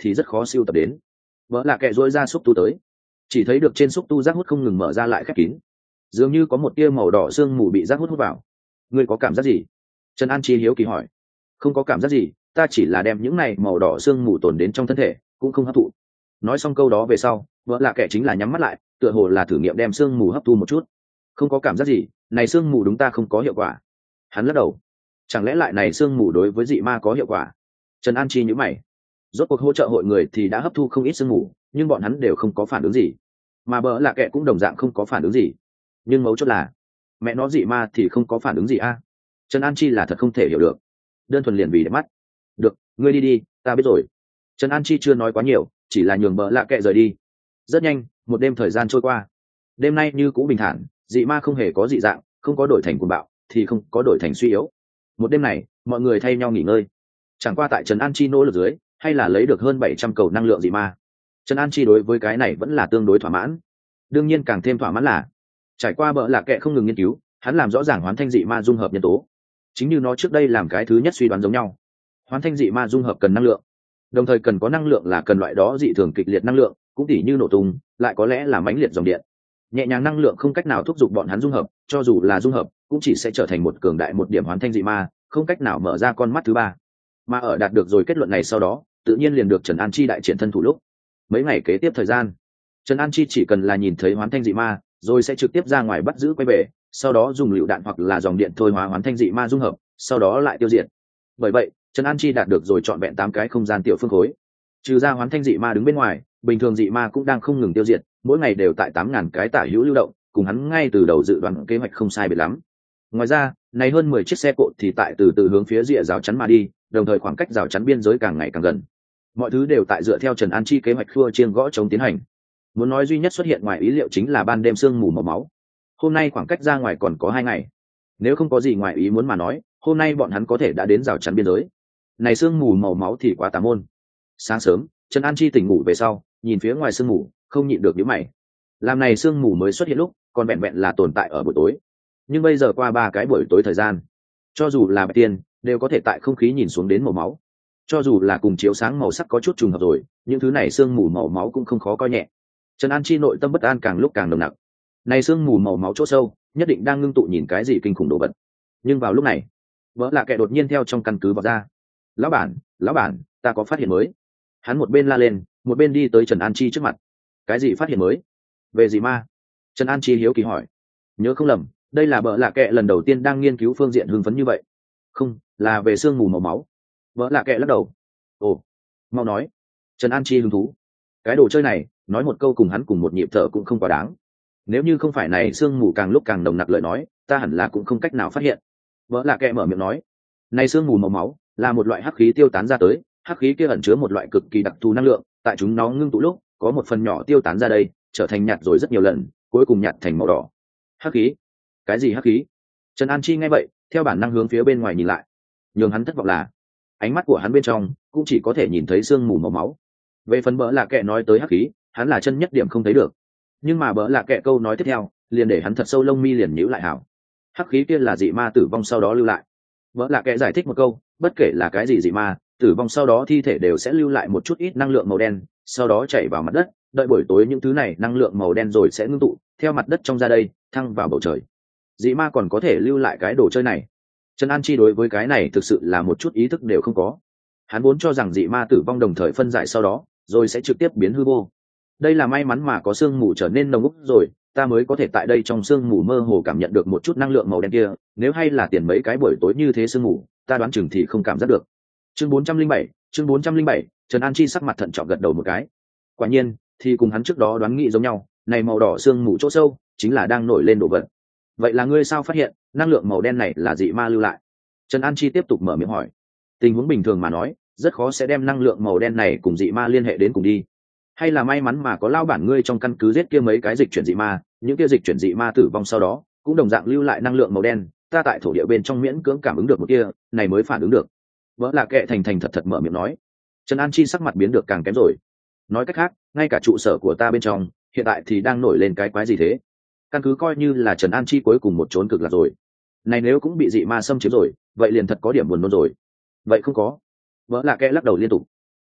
thì rất khó siêu tập đến. Vợ lạ kệ dỗi ra xúc tu tới, chỉ thấy được trên xúc tu rác hút không ngừng mở ra lại khép kín, dường như có một tia màu đỏ sương mù bị rác hút hút vào. Ngươi có cảm giác gì? Trần An Chi hiếu kỳ hỏi. Không có cảm giác gì, ta chỉ là đem những này màu đỏ sương mù tồn đến trong thân thể, cũng không hấp thụ. Nói xong câu đó về sau, vợ lạ kệ chính là nhắm mắt lại, tựa hồ là thử nghiệm đem sương mù hấp thu một chút. Không có cảm giác gì, này sương mù đúng ta không có hiệu quả. Hắn lắc đầu. Chẳng lẽ lại này sương mù đối với dị ma có hiệu quả? Trần An Chi nhíu mày. Rốt cuộc hỗ trợ hội người thì đã hấp thu không ít sương mù, nhưng bọn hắn đều không có phản ứng gì, mà bỡ lạ kệ cũng đồng dạng không có phản ứng gì. Nhưng mấu chốt là mẹ nó dị ma thì không có phản ứng gì a? Trần An Chi là thật không thể hiểu được, đơn thuần liền vì đẹp mắt. Được, ngươi đi đi, ta biết rồi. Trần An Chi chưa nói quá nhiều, chỉ là nhường bỡ lạ kệ rời đi. Rất nhanh, một đêm thời gian trôi qua. Đêm nay như cũ bình thản, dị ma không hề có dị dạng, không có đổi thành cuồng bạo thì không có đổi thành suy yếu. Một đêm này, mọi người thay nhau nghỉ ngơi. Chẳng qua tại Trần An Chi nỗ lực dưới, hay là lấy được hơn bảy trăm cầu năng lượng dị ma. Trần An Chi đối với cái này vẫn là tương đối thỏa mãn. Đương nhiên càng thêm thỏa mãn là trải qua bỡ lạ kệ không ngừng nghiên cứu, hắn làm rõ ràng hoán thanh dị ma dung hợp nhân tố. Chính như nó trước đây làm cái thứ nhất suy đoán giống nhau, hoán thanh dị ma dung hợp cần năng lượng, đồng thời cần có năng lượng là cần loại đó dị thường kịch liệt năng lượng, cũng tỉ như nổ tung, lại có lẽ là mãnh liệt dòng điện. Nhẹ nhàng năng lượng không cách nào thúc giục bọn hắn dung hợp, cho dù là dung hợp, cũng chỉ sẽ trở thành một cường đại một điểm hoán thanh dị ma, không cách nào mở ra con mắt thứ ba. Mà ở đạt được rồi kết luận này sau đó, tự nhiên liền được Trần An Chi đại triển thân thủ lúc. Mấy ngày kế tiếp thời gian, Trần An Chi chỉ cần là nhìn thấy hoán thanh dị ma, rồi sẽ trực tiếp ra ngoài bắt giữ quay về, sau đó dùng lựu đạn hoặc là dòng điện thôi hóa hoán thanh dị ma dung hợp, sau đó lại tiêu diệt. Bởi vậy, Trần An Chi đạt được rồi trọn vẹn tám cái không gian tiểu phương khối. Trừ ra hoán thanh dị ma đứng bên ngoài, bình thường dị ma cũng đang không ngừng tiêu diệt, mỗi ngày đều tại tám ngàn cái tả hữu lưu động, cùng hắn ngay từ đầu dự đoán kế hoạch không sai biệt lắm. Ngoài ra, này hơn mười chiếc xe cộ thì tại từ từ hướng phía rìa rào chắn mà đi, đồng thời khoảng cách rào chắn biên giới càng ngày càng gần. Mọi thứ đều tại dựa theo Trần An Chi kế hoạch khua chiêng gõ chống tiến hành. Muốn nói duy nhất xuất hiện ngoài ý liệu chính là ban đêm sương mù màu máu. Hôm nay khoảng cách ra ngoài còn có hai ngày, nếu không có gì ngoài ý muốn mà nói, hôm nay bọn hắn có thể đã đến rào chắn biên giới. Này sương mù màu máu thì quá tà môn. Sáng sớm, Trần An Chi tỉnh ngủ về sau, nhìn phía ngoài sương mù, không nhịn được nhíu mày. Làm này sương mù mới xuất hiện lúc, còn vẹn vẹn là tồn tại ở buổi tối, nhưng bây giờ qua ba cái buổi tối thời gian, cho dù là bạch tiên đều có thể tại không khí nhìn xuống đến màu máu. Cho dù là cùng chiếu sáng màu sắc có chút trùng hợp rồi, những thứ này sương mù màu máu cũng không khó coi nhẹ. Trần An Chi nội tâm bất an càng lúc càng nồng nặc. Này sương mù màu máu chỗ sâu, nhất định đang ngưng tụ nhìn cái gì kinh khủng đồ vật. Nhưng vào lúc này, vỡ lạ kệ đột nhiên theo trong căn cứ vào ra. Lão bản, lão bản, ta có phát hiện mới. Hắn một bên la lên, một bên đi tới Trần An Chi trước mặt. Cái gì phát hiện mới? Về gì ma? Trần An Chi hiếu kỳ hỏi. Nhớ không lầm, đây là vỡ lạ kệ lần đầu tiên đang nghiên cứu phương diện hưng phấn như vậy. Không, là về sương mù màu máu. Vỡ lạ kệ lắc đầu. Ồ, mau nói. Trần An Chi hứng thú. Cái đồ chơi này, nói một câu cùng hắn cùng một nhịp thở cũng không quá đáng. Nếu như không phải này sương mù càng lúc càng nồng nặc lời nói, ta hẳn là cũng không cách nào phát hiện. Vỡ lạ kệ mở miệng nói. Này sương mù màu máu là một loại hắc khí tiêu tán ra tới, hắc khí kia ẩn chứa một loại cực kỳ đặc thù năng lượng, tại chúng nó ngưng tụ lúc, có một phần nhỏ tiêu tán ra đây, trở thành nhạt rồi rất nhiều lần, cuối cùng nhạt thành màu đỏ. Hắc khí? Cái gì hắc khí? Trần An Chi nghe vậy, theo bản năng hướng phía bên ngoài nhìn lại. Nhưng hắn thất vọng là, ánh mắt của hắn bên trong cũng chỉ có thể nhìn thấy sương mù màu máu. Về phần bỡ lạ kệ nói tới hắc khí, hắn là chân nhất điểm không thấy được. Nhưng mà bỡ lạ kệ câu nói tiếp theo, liền để hắn thật sâu lông mi liền nhíu lại hảo. Hắc khí kia là dị ma tử vong sau đó lưu lại. Bỡ lạ kệ giải thích một câu, bất kể là cái gì dị ma, tử vong sau đó thi thể đều sẽ lưu lại một chút ít năng lượng màu đen, sau đó chảy vào mặt đất, đợi buổi tối những thứ này năng lượng màu đen rồi sẽ ngưng tụ theo mặt đất trong ra đây, thăng vào bầu trời. Dị ma còn có thể lưu lại cái đồ chơi này. Trần An Chi đối với cái này thực sự là một chút ý thức đều không có. Hắn vốn cho rằng dị ma tử vong đồng thời phân giải sau đó, rồi sẽ trực tiếp biến hư vô. Đây là may mắn mà có sương mù trở nên nồng úc rồi, ta mới có thể tại đây trong sương mù mơ hồ cảm nhận được một chút năng lượng màu đen kia, nếu hay là tiền mấy cái buổi tối như thế sương mù, ta đoán chừng thì không cảm giác được. Chương bốn trăm linh bảy, chương bốn trăm linh bảy, Trần An Chi sắc mặt thận trọng gật đầu một cái. Quả nhiên, thì cùng hắn trước đó đoán nghĩ giống nhau, này màu đỏ sương mù chỗ sâu, chính là đang nổi lên đồ vật. Vậy là ngươi sao phát hiện, năng lượng màu đen này là dị ma lưu lại? Trần An Chi tiếp tục mở miệng hỏi. Tình huống bình thường mà nói, rất khó sẽ đem năng lượng màu đen này cùng dị ma liên hệ đến cùng đi. Hay là may mắn mà có lao bản ngươi trong căn cứ giết kia mấy cái dịch chuyển dị ma, những kia dịch chuyển dị ma tử vong sau đó, cũng đồng dạng lưu lại năng lượng màu đen, ta tại thổ địa bên trong miễn cưỡng cảm ứng được một kia, này mới phản ứng được. Vỡ là kệ thành thành thật thật mở miệng nói. Trần An Chi sắc mặt biến được càng kém rồi. Nói cách khác, ngay cả trụ sở của ta bên trong, hiện tại thì đang nổi lên cái quái gì thế? Căn cứ coi như là Trần An Chi cuối cùng một trốn cực lạc rồi. Này nếu cũng bị dị ma xâm chiếm rồi, vậy liền thật có điểm buồn nôn rồi. Vậy không có. Vỡ là kệ lắc đầu liên tục.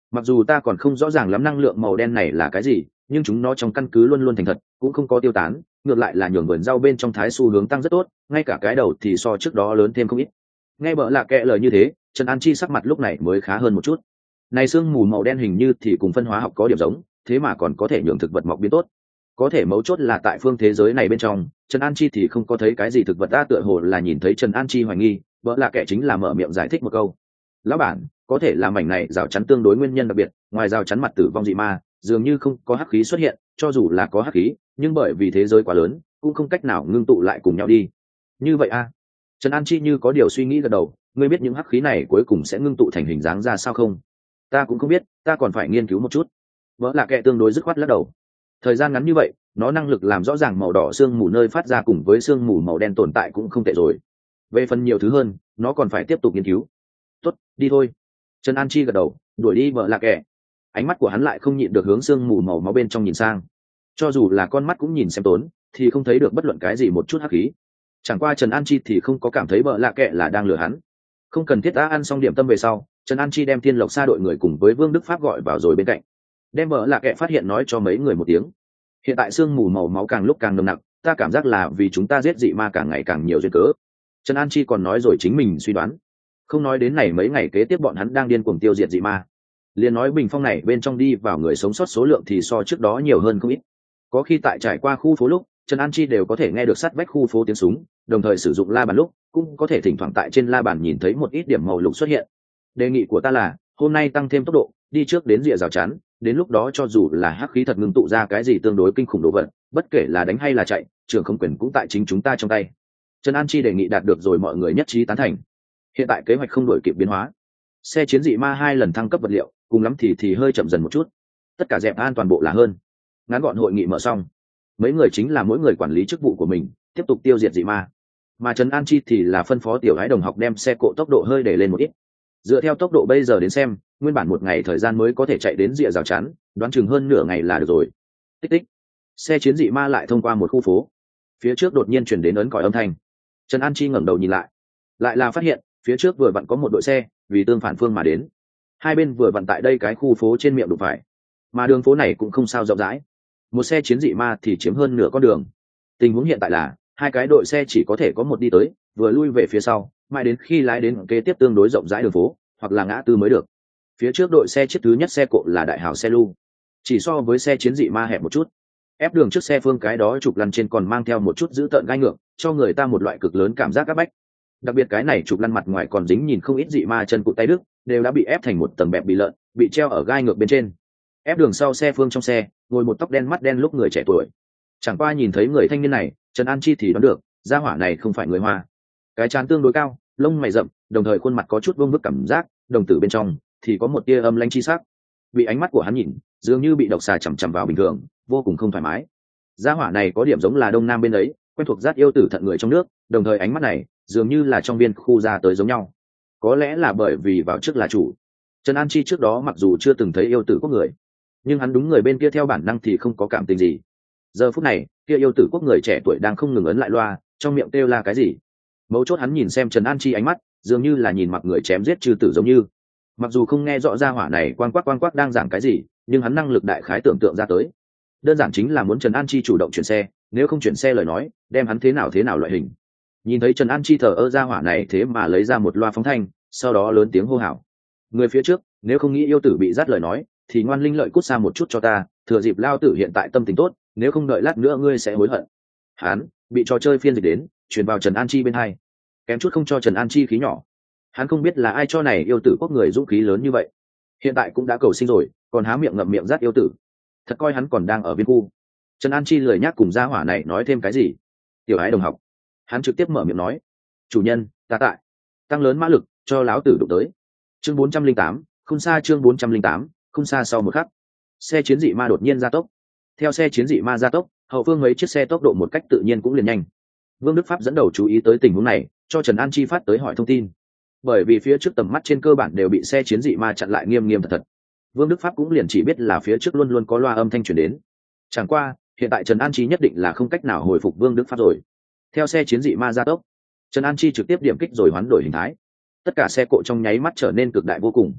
mặc dù ta còn không rõ ràng lắm năng lượng màu đen này là cái gì, nhưng chúng nó trong căn cứ luôn luôn thành thật, cũng không có tiêu tán, ngược lại là nhường vườn rau bên trong thái xu hướng tăng rất tốt, ngay cả cái đầu thì so trước đó lớn thêm không ít. Nghe bợ lạ kệ lời như thế, Trần An Chi sắc mặt lúc này mới khá hơn một chút. Này sương mù màu đen hình như thì cùng phân hóa học có điểm giống, thế mà còn có thể nhường thực vật mọc biến tốt. Có thể mấu chốt là tại phương thế giới này bên trong, Trần An Chi thì không có thấy cái gì thực vật, ta tựa hồ là nhìn thấy Trần An Chi hoài nghi, bợ lạ kệ chính là mở miệng giải thích một câu. Lão bản, có thể là mảnh này rào chắn tương đối nguyên nhân đặc biệt, ngoài rào chắn mặt tử vong dị ma, dường như không có hắc khí xuất hiện, cho dù là có hắc khí, nhưng bởi vì thế giới quá lớn, cũng không cách nào ngưng tụ lại cùng nhau đi. Như vậy a? À? Trần An Chi như có điều suy nghĩ gật đầu, ngươi biết những hắc khí này cuối cùng sẽ ngưng tụ thành hình dáng ra sao không? Ta cũng không biết, ta còn phải nghiên cứu một chút. Vỡ là kệ tương đối dứt khoát lắc đầu. Thời gian ngắn như vậy, nó năng lực làm rõ ràng màu đỏ sương mù nơi phát ra cùng với sương mù màu đen tồn tại cũng không tệ rồi. Về phần nhiều thứ hơn, nó còn phải tiếp tục nghiên cứu. Tốt, đi thôi. Trần An Chi gật đầu, đuổi đi vợ là kệ. Ánh mắt của hắn lại không nhịn được hướng sương mù màu máu bên trong nhìn sang. Cho dù là con mắt cũng nhìn xem tốn, thì không thấy được bất luận cái gì một chút hắc khí. Chẳng qua Trần An Chi thì không có cảm thấy vợ lạ kệ là đang lừa hắn. Không cần thiết đã ăn xong điểm tâm về sau, Trần An Chi đem Thiên Lộc Sa đội người cùng với Vương Đức Pháp gọi vào rồi bên cạnh. Đem vợ lạ kệ phát hiện nói cho mấy người một tiếng. Hiện tại sương mù màu máu càng lúc càng nồng nặc, ta cảm giác là vì chúng ta giết dị ma càng ngày càng nhiều duyên cớ. Trần An Chi còn nói rồi chính mình suy đoán. Không nói đến này mấy ngày kế tiếp bọn hắn đang điên cuồng tiêu diệt dị ma. Liền nói bình phong này bên trong đi vào người sống sót số lượng thì so trước đó nhiều hơn không ít. Có khi tại trải qua khu phố lúc, Trần An Chi đều có thể nghe được sát vách khu phố tiếng súng, đồng thời sử dụng la bàn lúc, cũng có thể thỉnh thoảng tại trên la bàn nhìn thấy một ít điểm màu lục xuất hiện. Đề nghị của ta là, hôm nay tăng thêm tốc độ, đi trước đến rìa rào chắn, đến lúc đó cho dù là hắc khí thật ngưng tụ ra cái gì tương đối kinh khủng đồ vật, bất kể là đánh hay là chạy, trường không quyền cũng tại chính chúng ta trong tay. Trần An Chi đề nghị đạt được rồi mọi người nhất trí tán thành. Hiện tại kế hoạch không đổi kịp biến hóa. Xe chiến dị ma hai lần thăng cấp vật liệu, cùng lắm thì thì hơi chậm dần một chút. Tất cả dẹp an toàn bộ là hơn. Ngắn gọn hội nghị mở xong, mấy người chính là mỗi người quản lý chức vụ của mình, tiếp tục tiêu diệt dị ma. Mà Trần An Chi thì là phân phó tiểu gái đồng học đem xe cộ tốc độ hơi để lên một ít. Dựa theo tốc độ bây giờ đến xem, nguyên bản một ngày thời gian mới có thể chạy đến rìa rào chắn, đoán chừng hơn nửa ngày là được rồi. Tích tích. Xe chiến dị ma lại thông qua một khu phố. Phía trước đột nhiên chuyển đến ấn còi âm thanh. Trần An Chi ngẩng đầu nhìn lại, lại là phát hiện phía trước vừa vặn có một đội xe vì tương phản phương mà đến. Hai bên vừa vặn tại đây cái khu phố trên miệng đụng phải, mà đường phố này cũng không sao rộng rãi, một xe chiến dị ma thì chiếm hơn nửa con đường. Tình huống hiện tại là hai cái đội xe chỉ có thể có một đi tới, vừa lui về phía sau, mãi đến khi lái đến kế tiếp tương đối rộng rãi đường phố hoặc là ngã tư mới được. Phía trước đội xe chiếc thứ nhất xe cộ là đại hào xe lu, chỉ so với xe chiến dị ma hẹp một chút. Ép đường trước xe phương cái đó trục lăn trên còn mang theo một chút dữ tợn gai ngược, cho người ta một loại cực lớn cảm giác áp bách. Đặc biệt cái này trục lăn mặt ngoài còn dính nhìn không ít dị ma chân cụt tay đức, đều đã bị ép thành một tầng bẹp bị lợn, bị treo ở gai ngược bên trên. Ép đường sau xe phương trong xe ngồi một tóc đen mắt đen lúc người trẻ tuổi. Chẳng qua nhìn thấy người thanh niên này, Trần An Chi thì đoán được gia hỏa này không phải người Hoa. Cái trán tương đối cao, lông mày rậm, đồng thời khuôn mặt có chút vương vức cảm giác, đồng tử bên trong thì có một tia âm lãnh chi sắc. Bị ánh mắt của hắn nhìn, dường như bị độc xà chằm chằm vào bình thường, vô cùng không thoải mái. Gia hỏa này có điểm giống là Đông Nam bên ấy, quen thuộc giác yêu tử thận người trong nước, đồng thời ánh mắt này dường như là trong viên khu ra tới giống nhau. Có lẽ là bởi vì vào trước là chủ. Trần An Chi trước đó mặc dù chưa từng thấy yêu tử quốc người, nhưng hắn đúng người bên kia theo bản năng thì không có cảm tình gì. Giờ phút này, kia yêu tử quốc người trẻ tuổi đang không ngừng ấn lại loa, trong miệng kêu la cái gì. Mấu chốt hắn nhìn xem Trần An Chi ánh mắt, dường như là nhìn mặc người chém giết chư tử giống như. Mặc dù không nghe rõ ra hỏa này quan quắc quan quắc đang giảng cái gì, nhưng hắn năng lực đại khái tưởng tượng ra tới. Đơn giản chính là muốn Trần An Chi chủ động chuyển xe, nếu không chuyển xe lời nói, đem hắn thế nào thế nào loại hình. Nhìn thấy Trần An Chi thờ ơ ra hỏa này thế mà lấy ra một loa phóng thanh, sau đó lớn tiếng hô hào. Người phía trước, nếu không nghĩ yêu tử bị dắt lời nói, thì ngoan linh lợi cút xa một chút cho ta, thừa dịp lao tử hiện tại tâm tình tốt, nếu không đợi lát nữa ngươi sẽ hối hận. Hắn bị trò chơi phiên dịch đến, truyền vào Trần An Chi bên hai, kém chút không cho Trần An Chi khí nhỏ. Hắn không biết là ai cho này yêu tử quốc người dũng khí lớn như vậy, hiện tại cũng đã cầu sinh rồi, còn há miệng ngậm miệng dắt yêu tử, thật coi hắn còn đang ở viên khu. Trần An Chi lười nhắc cùng gia hỏa này nói thêm cái gì. Tiểu ái đồng học, hắn trực tiếp mở miệng nói, chủ nhân, ta tại, tăng lớn mã lực cho láo tử đụng tới. Chương bốn trăm linh tám, không xa. Chương bốn trăm linh tám, không xa. Sau một khắc, xe chiến dị ma đột nhiên gia tốc. Theo xe chiến dị ma gia tốc, hậu phương mấy chiếc xe tốc độ một cách tự nhiên cũng liền nhanh. Vương Đức Pháp dẫn đầu chú ý tới tình huống này, cho Trần An Chi phát tới hỏi thông tin. Bởi vì phía trước tầm mắt trên cơ bản đều bị xe chiến dị ma chặn lại nghiêm nghiêm thật thật, Vương Đức Pháp cũng liền chỉ biết là phía trước luôn luôn có loa âm thanh truyền đến. Chẳng qua hiện tại Trần An Chi nhất định là không cách nào hồi phục Vương Đức Pháp rồi. Theo xe chiến dị ma gia tốc, Trần An Chi trực tiếp điểm kích rồi hoán đổi hình thái. Tất cả xe cộ trong nháy mắt trở nên cực đại vô cùng.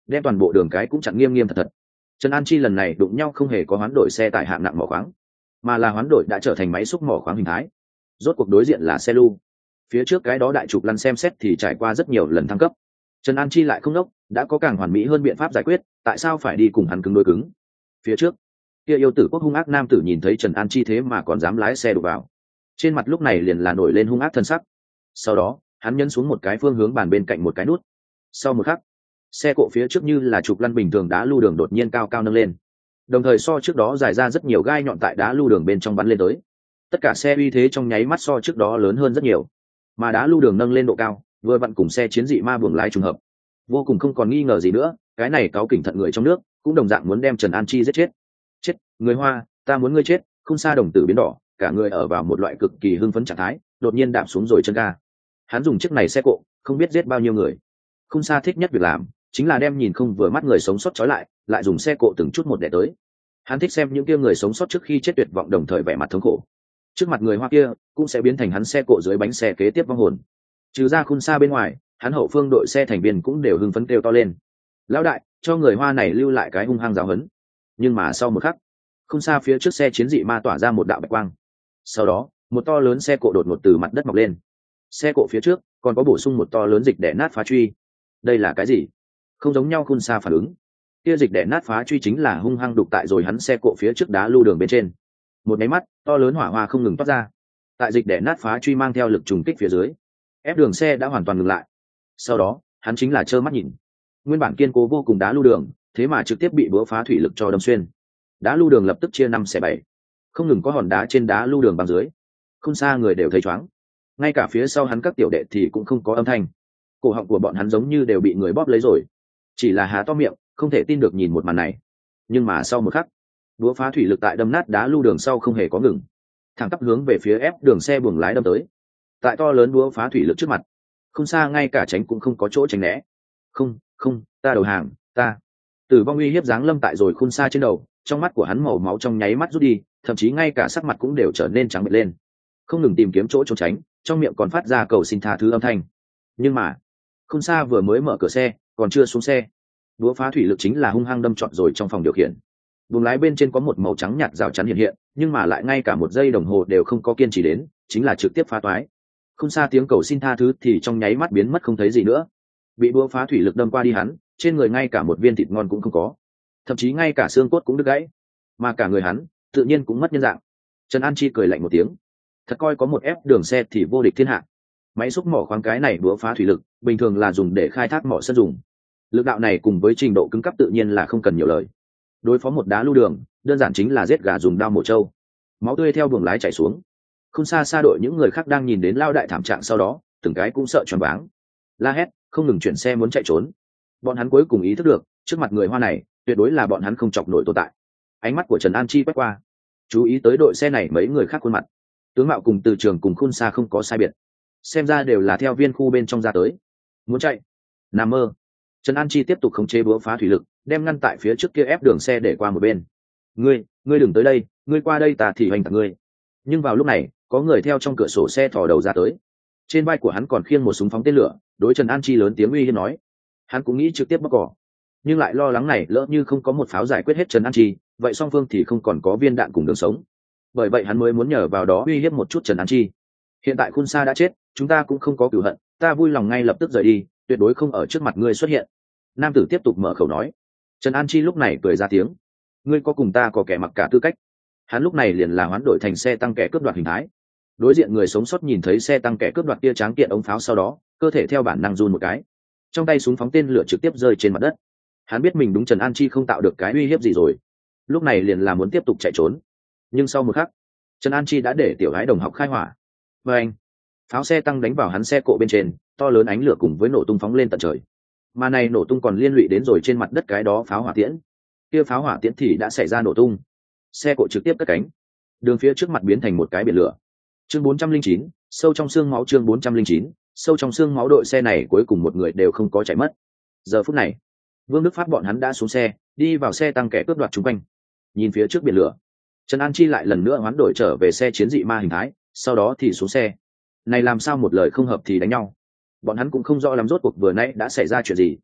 đem toàn bộ đường cái cũng chặn nghiêm nghiêm thật thật. Trần An Chi lần này đụng nhau không hề có hoán đổi xe tải hạng nặng mỏ khoáng, mà là hoán đổi đã trở thành máy xúc mỏ khoáng hình thái. Rốt cuộc đối diện là xe lu, phía trước cái đó đại trục lăn xem xét thì trải qua rất nhiều lần thăng cấp. Trần An Chi lại không đốc, đã có càng hoàn mỹ hơn biện pháp giải quyết, tại sao phải đi cùng hắn cứng đối cứng? Phía trước kia yêu tử quốc hung ác nam tử nhìn thấy Trần An Chi thế mà còn dám lái xe đụng vào, trên mặt lúc này liền là nổi lên hung ác thân sắc. Sau đó hắn nhấn xuống một cái phương hướng bàn bên cạnh một cái nút. Sau một khắc, xe cộ phía trước như là trục lăn bình thường đá lưu đường đột nhiên cao cao nâng lên, đồng thời so trước đó dài ra rất nhiều gai nhọn tại đá lưu đường bên trong bắn lên tới. Tất cả xe uy thế trong nháy mắt so trước đó lớn hơn rất nhiều, mà đá lưu đường nâng lên độ cao vừa vặn cùng xe chiến dị ma buồng lái trùng hợp, vô cùng không còn nghi ngờ gì nữa. Cái này cáu kỉnh thận người trong nước cũng đồng dạng muốn đem Trần An Chi giết chết. Chết người Hoa, ta muốn ngươi chết! Khung Sa đồng tử biến đỏ, cả người ở vào một loại cực kỳ hưng phấn trạng thái, đột nhiên đạp xuống rồi chân ga. Hắn dùng chiếc này xe cộ không biết giết bao nhiêu người. Khung Sa thích nhất việc làm chính là đem nhìn không vừa mắt người sống sót trói lại, lại dùng xe cộ từng chút một để tới. Hắn thích xem những kia người sống sót trước khi chết tuyệt vọng đồng thời vẻ mặt thống khổ. Trước mặt người Hoa kia cũng sẽ biến thành hắn xe cộ dưới bánh xe kế tiếp vong hồn. Trừ ra Khung Sa bên ngoài, hắn hậu phương đội xe thành viên cũng đều hưng phấn kêu to lên. Lão đại, cho người Hoa này lưu lại cái hung hăng giáo huấn. Nhưng mà sau một khắc, Khung Sa phía trước xe chiến dị ma tỏa ra một đạo bạch quang. Sau đó, một to lớn xe cộ đột ngột từ mặt đất mọc lên. Xe cộ phía trước còn có bổ sung một to lớn dịch đẻ nát phá truy. đây là cái gì? Không giống nhau. Khun Sa phản ứng, kia dịch đẻ nát phá truy chính là hung hăng đục tại rồi hắn xe cộ phía trước đá lưu đường bên trên. Một máy mắt to lớn hỏa hoa không ngừng toát ra, tại dịch đẻ nát phá truy mang theo lực trùng kích phía dưới, ép đường xe đã hoàn toàn ngừng lại. Sau đó hắn chính là trơ mắt nhìn nguyên bản kiên cố vô cùng đá lưu đường thế mà trực tiếp bị búa phá thủy lực cho đâm xuyên. Đá lưu đường lập tức chia năm xẻ bảy, không ngừng có hòn đá trên đá lưu đường bằng dưới. Không xa người đều thấy chóng, ngay cả phía sau hắn các tiểu đệ thì cũng không có âm thanh. Cổ họng của bọn hắn giống như đều bị người bóp lấy rồi, chỉ là há to miệng không thể tin được nhìn một màn này. Nhưng mà sau một khắc, búa phá thủy lực tại đâm nát đá lưu đường sau không hề có ngừng, thẳng tắp hướng về phía ép đường xe buồng lái đâm tới. Tại to lớn búa phá thủy lực trước mặt, không xa ngay cả tránh cũng không có chỗ tránh né. Không, không, ta đầu hàng, ta. Tử vong uy hiếp giáng lâm tại rồi khôn xa trên đầu, trong mắt của hắn màu máu trong nháy mắt rút đi, thậm chí ngay cả sắc mặt cũng đều trở nên trắng bệch lên, không ngừng tìm kiếm chỗ trốn tránh, trong miệng còn phát ra cầu xin tha thứ âm thanh. Nhưng mà khôn xa vừa mới mở cửa xe, còn chưa xuống xe, búa phá thủy lực chính là hung hăng đâm trọn rồi trong phòng điều khiển. Buồng lái bên trên có một màu trắng nhạt rào chắn hiện hiện, nhưng mà lại ngay cả một giây đồng hồ đều không có kiên trì đến, chính là trực tiếp phá toái. Khôn xa tiếng cầu xin tha thứ thì trong nháy mắt biến mất không thấy gì nữa. Bị búa phá thủy lực đâm qua đi hắn, trên người ngay cả một viên thịt ngon cũng không có, thậm chí ngay cả xương cốt cũng đứt gãy, mà cả người hắn tự nhiên cũng mất nhân dạng. Trần An Chi cười lạnh một tiếng, thật coi có một ép đường xe thì vô địch thiên hạ. Máy xúc mỏ khoáng cái này búa phá thủy lực bình thường là dùng để khai thác mỏ sân dùng, lực đạo này cùng với trình độ cứng cấp tự nhiên là không cần nhiều lời. Đối phó một đá lưu đường đơn giản chính là giết gà dùng dao mổ trâu. Máu tươi theo buồng lái chảy xuống, không xa xa đội những người khác đang nhìn đến lao đại thảm trạng sau đó từng cái cũng sợ choáng váng, la hét không ngừng chuyển xe muốn chạy trốn. Bọn hắn cuối cùng ý thức được trước mặt người Hoa này tuyệt đối là bọn hắn không chọc nổi tồn tại. Ánh mắt của Trần An Chi quét qua, chú ý tới đội xe này mấy người khác khuôn mặt, tướng mạo cùng Từ Trường cùng Khôn Sa không có sai biệt, xem ra đều là theo viên khu bên trong ra tới. Muốn chạy? Nằm mơ. Trần An Chi tiếp tục khống chế búa phá thủy lực, đem ngăn tại phía trước kia ép đường xe để qua một bên. Ngươi, ngươi đừng tới đây, ngươi qua đây ta thì hoành tạc ngươi. Nhưng vào lúc này, có người theo trong cửa sổ xe thò đầu ra tới. Trên vai của hắn còn khiêng một súng phóng tên lửa, đối Trần An Chi lớn tiếng uy hiếp nói. Hắn cũng nghĩ trực tiếp bóc cỏ, nhưng lại lo lắng này lỡ như không có một pháo giải quyết hết Trần An Chi, vậy song phương thì không còn có viên đạn cùng đường sống. Bởi vậy hắn mới muốn nhờ vào đó uy hiếp một chút Trần An Chi. Hiện tại Khôn Sa đã chết, chúng ta cũng không có cửu hận, ta vui lòng ngay lập tức rời đi, tuyệt đối không ở trước mặt ngươi xuất hiện. Nam tử tiếp tục mở khẩu nói. Trần An Chi lúc này cười ra tiếng. Ngươi có cùng ta có kẻ mặc cả tư cách. Hắn lúc này liền là hoán đổi thành xe tăng kẻ cướp đoạt hình thái. Đối diện người sống sót nhìn thấy xe tăng kẻ cướp đoạt kia tráng kiện ống pháo sau đó, cơ thể theo bản năng run một cái, trong tay súng phóng tên lửa trực tiếp rơi trên mặt đất. Hắn biết mình đúng Trần An Chi không tạo được cái uy hiếp gì rồi, lúc này liền là muốn tiếp tục chạy trốn. Nhưng sau một khắc, Trần An Chi đã để tiểu gái đồng học khai hỏa. Và anh, pháo xe tăng đánh vào hắn xe cộ bên trên, to lớn ánh lửa cùng với nổ tung phóng lên tận trời. Mà này nổ tung còn liên lụy đến rồi trên mặt đất cái đó pháo hỏa tiễn. Kia pháo hỏa tiễn thì đã xảy ra nổ tung, xe cộ trực tiếp cất cánh, đường phía trước mặt biến thành một cái biển lửa. Chương bốn trăm linh chín, sâu trong xương máu. Chương bốn trăm linh chín, sâu trong xương máu. Đội xe này cuối cùng một người đều không có chạy mất. Giờ phút này, Vương Đức Phát bọn hắn đã xuống xe, đi vào xe tăng kẻ cướp đoạt chung quanh. Nhìn phía trước biển lửa, Trần An Chi lại lần nữa hoán đổi trở về xe chiến dị ma hình thái, sau đó thì xuống xe. Này làm sao một lời không hợp thì đánh nhau. Bọn hắn cũng không rõ lắm rốt cuộc vừa nãy đã xảy ra chuyện gì.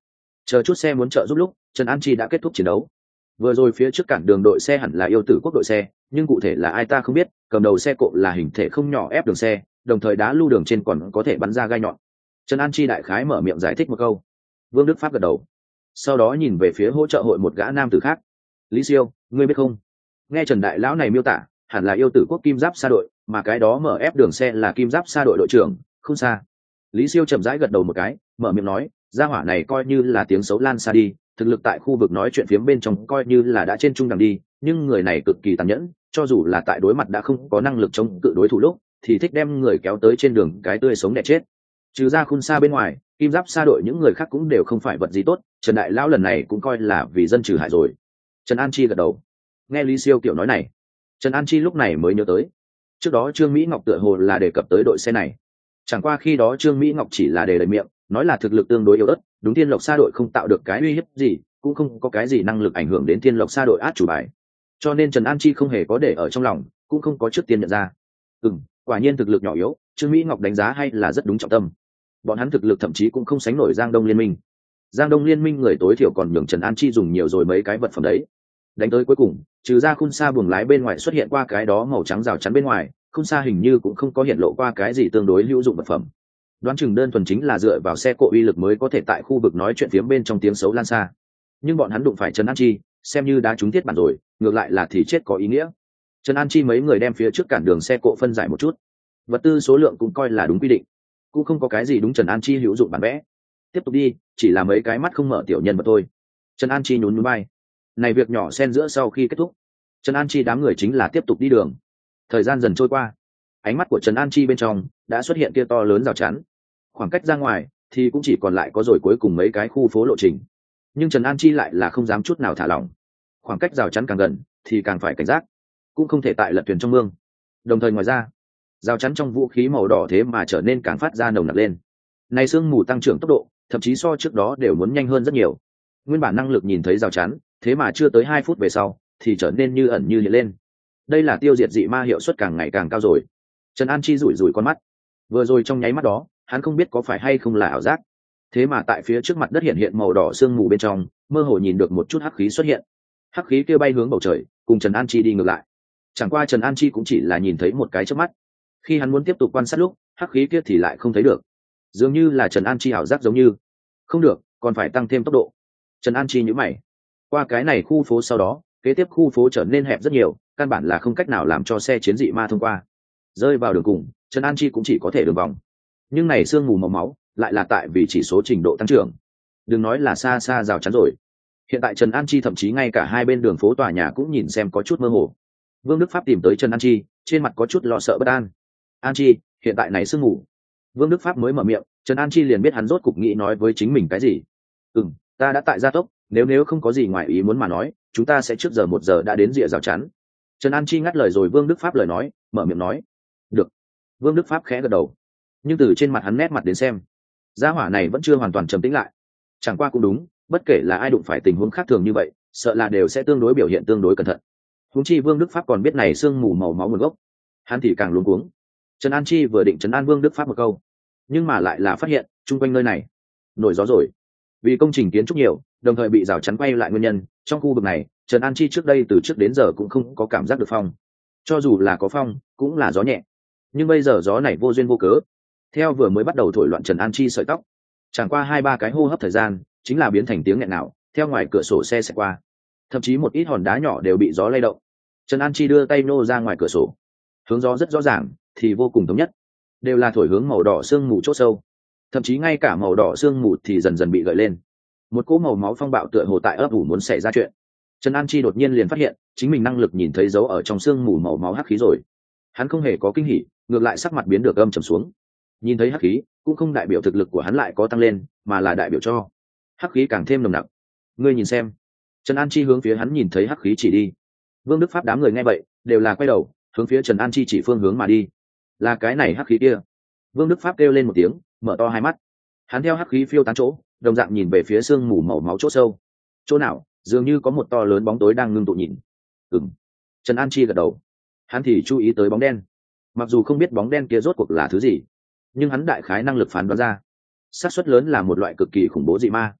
Chờ chút xe muốn trợ giúp lúc, Trần An Chi đã kết thúc chiến đấu. Vừa rồi phía trước cản đường đội xe hẳn là yêu tử quốc đội xe, nhưng cụ thể là ai ta không biết, cầm đầu xe cộ là hình thể không nhỏ ép đường xe, đồng thời đá lưu đường trên còn có thể bắn ra gai nhọn. Trần An Chi đại khái mở miệng giải thích một câu. Vương Đức Pháp gật đầu, sau đó nhìn về phía hỗ trợ hội một gã nam tử khác. Lý Siêu, ngươi biết không? Nghe Trần đại lão này miêu tả, hẳn là yêu tử quốc kim giáp xa đội, mà cái đó mở ép đường xe là kim giáp xa đội đội trưởng, không xa. Lý Siêu chậm rãi gật đầu một cái, mở miệng nói, gia hỏa này coi như là tiếng xấu lan xa đi, thực lực tại khu vực nói chuyện phiếm bên trong coi như là đã trên trung đẳng đi, nhưng người này cực kỳ tàn nhẫn, cho dù là tại đối mặt đã không có năng lực chống cự đối thủ lúc, thì thích đem người kéo tới trên đường cái tươi sống đẻ chết. Trừ ra khun xa bên ngoài, kim giáp xa đội những người khác cũng đều không phải vật gì tốt, Trần đại lão lần này cũng coi là vì dân trừ hại rồi. Trần An Chi gật đầu, nghe Lý Siêu kiểu nói này, Trần An Chi lúc này mới nhớ tới, trước đó Trương Mỹ Ngọc tựa hồ là đề cập tới đội xe này, chẳng qua khi đó Trương Mỹ Ngọc chỉ là đề lời miệng, nói là thực lực tương đối yếu ớt, đúng Thiên Lộc xa đội không tạo được cái uy hiếp gì, cũng không có cái gì năng lực ảnh hưởng đến Thiên Lộc xa đội át chủ bài, cho nên Trần An Chi không hề có để ở trong lòng, cũng không có trước tiên nhận ra. Ừm, quả nhiên thực lực nhỏ yếu, Trương Mỹ Ngọc đánh giá hay là rất đúng trọng tâm. Bọn hắn thực lực thậm chí cũng không sánh nổi Giang Đông Liên minh. Giang Đông Liên minh người tối thiểu còn nhường Trần An Chi dùng nhiều rồi mấy cái vật phẩm đấy. Đánh tới cuối cùng, trừ ra khung xa buồng lái bên ngoài xuất hiện qua cái đó màu trắng rào chắn bên ngoài, khung xa hình như cũng không có hiện lộ qua cái gì tương đối hữu dụng vật phẩm. Đoán chừng đơn thuần chính là dựa vào xe cộ uy lực mới có thể tại khu vực nói chuyện phiếm bên trong tiếng xấu lan xa. Nhưng bọn hắn đụng phải Trần An Chi, xem như đã trúng thiết bản rồi, ngược lại là thì chết có ý nghĩa. Trần An Chi mấy người đem phía trước cản đường xe cộ phân giải một chút, vật tư số lượng cũng coi là đúng quy định, cũng không có cái gì đúng Trần An Chi hữu dụng bản vẽ. Tiếp tục đi, chỉ là mấy cái mắt không mở tiểu nhân vật thôi. Trần An Chi nhún nhún vai. Này việc nhỏ xen giữa sau khi kết thúc, Trần An Chi đám người chính là tiếp tục đi đường. Thời gian dần trôi qua, ánh mắt của Trần An Chi bên trong đã xuất hiện kia to lớn rào chắn. Khoảng cách ra ngoài thì cũng chỉ còn lại có rồi cuối cùng mấy cái khu phố lộ trình. Nhưng Trần An Chi lại là không dám chút nào thả lỏng. Khoảng cách rào chắn càng gần thì càng phải cảnh giác, cũng không thể tại lật thuyền trong mương. Đồng thời ngoài ra, rào chắn trong vũ khí màu đỏ thế mà trở nên càng phát ra nồng nặc lên. Này sương mù tăng trưởng tốc độ, thậm chí so trước đó đều muốn nhanh hơn rất nhiều. Nguyên bản năng lực nhìn thấy rào chắn, thế mà chưa tới hai phút về sau thì trở nên như ẩn như hiện lên. Đây là tiêu diệt dị ma hiệu suất càng ngày càng cao rồi. Trần An Chi rủi rủi con mắt. Vừa rồi trong nháy mắt đó, hắn không biết có phải hay không là ảo giác. Thế mà tại phía trước mặt đất hiện hiện màu đỏ sương mù bên trong, mơ hồ nhìn được một chút hắc khí xuất hiện. Hắc khí kia bay hướng bầu trời, cùng Trần An Chi đi ngược lại. Chẳng qua Trần An Chi cũng chỉ là nhìn thấy một cái chớp mắt. Khi hắn muốn tiếp tục quan sát lúc, hắc khí kia thì lại không thấy được. Dường như là Trần An Chi ảo giác giống như. Không được, còn phải tăng thêm tốc độ. Trần An Chi nhíu mày. Qua cái này khu phố sau đó, kế tiếp khu phố trở nên hẹp rất nhiều, căn bản là không cách nào làm cho xe chiến dị ma thông qua. Rơi vào đường cùng, Trần An Chi cũng chỉ có thể đường vòng. Nhưng này sương mù màu máu lại là tại vì chỉ số trình độ tăng trưởng. Đừng nói là xa xa rào chắn rồi. Hiện tại Trần An Chi thậm chí ngay cả hai bên đường phố tòa nhà cũng nhìn xem có chút mơ hồ. Vương Đức Pháp tìm tới Trần An Chi, trên mặt có chút lo sợ bất an. An Chi, hiện tại này sương mù. Vương Đức Pháp mới mở miệng, Trần An Chi liền biết hắn rốt cục nghĩ nói với chính mình cái gì. Ừm, ta đã tại gia tốc, nếu nếu không có gì ngoài ý muốn mà nói, chúng ta sẽ trước giờ một giờ đã đến rìa rào chắn. Trần An Chi ngắt lời rồi Vương Đức Pháp lời nói, mở miệng nói. Được. Vương Đức Pháp khẽ gật đầu. Nhưng từ trên mặt hắn nét mặt đến xem, gia hỏa này vẫn chưa hoàn toàn trầm tĩnh lại. Chẳng qua cũng đúng, bất kể là ai đụng phải tình huống khác thường như vậy, sợ là đều sẽ tương đối biểu hiện tương đối cẩn thận. Huống chi Vương Đức Pháp còn biết này sương mù màu máu nguồn gốc, hắn thì càng luống cuống. Trần An Chi vừa định trấn an Vương Đức Pháp một câu, nhưng mà lại là phát hiện chung quanh nơi này nổi gió rồi. Vì công trình kiến trúc nhiều, đồng thời bị rào chắn quay lại nguyên nhân, trong khu vực này Trần An Chi trước đây từ trước đến giờ cũng không có cảm giác được phong. Cho dù là có phong, cũng là gió nhẹ. Nhưng bây giờ gió này vô duyên vô cớ. Theo vừa mới bắt đầu thổi loạn Trần An Chi sợi tóc, chẳng qua hai ba cái hô hấp thời gian, chính là biến thành tiếng nghẹn nào, theo ngoài cửa sổ xe sẽ qua. Thậm chí một ít hòn đá nhỏ đều bị gió lay động. Trần An Chi đưa tay nô ra ngoài cửa sổ. Hướng gió rất rõ ràng, thì vô cùng thống nhất. Đều là thổi hướng màu đỏ sương mù chỗ sâu. Thậm chí ngay cả màu đỏ sương mù thì dần dần bị gợi lên. Một cỗ màu máu phong bạo tựa hồ tại ấp ủ muốn xảy ra chuyện. Trần An Chi đột nhiên liền phát hiện, chính mình năng lực nhìn thấy dấu ở trong sương mù màu máu hắc khí rồi. Hắn không hề có kinh hỉ, ngược lại sắc mặt biến được âm trầm xuống. Nhìn thấy hắc khí, cũng không đại biểu thực lực của hắn lại có tăng lên, mà là đại biểu cho hắc khí càng thêm nồng nặc. Ngươi nhìn xem. Trần An Chi hướng phía hắn nhìn thấy hắc khí chỉ đi. Vương Đức Pháp đám người nghe vậy, đều là quay đầu, hướng phía Trần An Chi chỉ phương hướng mà đi. Là cái này hắc khí kia. Vương Đức Pháp kêu lên một tiếng, mở to hai mắt. Hắn theo hắc khí phiêu tán chỗ, đồng dạng nhìn về phía sương mù màu máu chỗ sâu. Chỗ nào, dường như có một to lớn bóng tối đang ngưng tụ nhìn. Ừm. Trần An Chi gật đầu. Hắn thì chú ý tới bóng đen. Mặc dù không biết bóng đen kia rốt cuộc là thứ gì, nhưng hắn đại khái năng lực phán đoán ra, xác suất lớn là một loại cực kỳ khủng bố dị ma.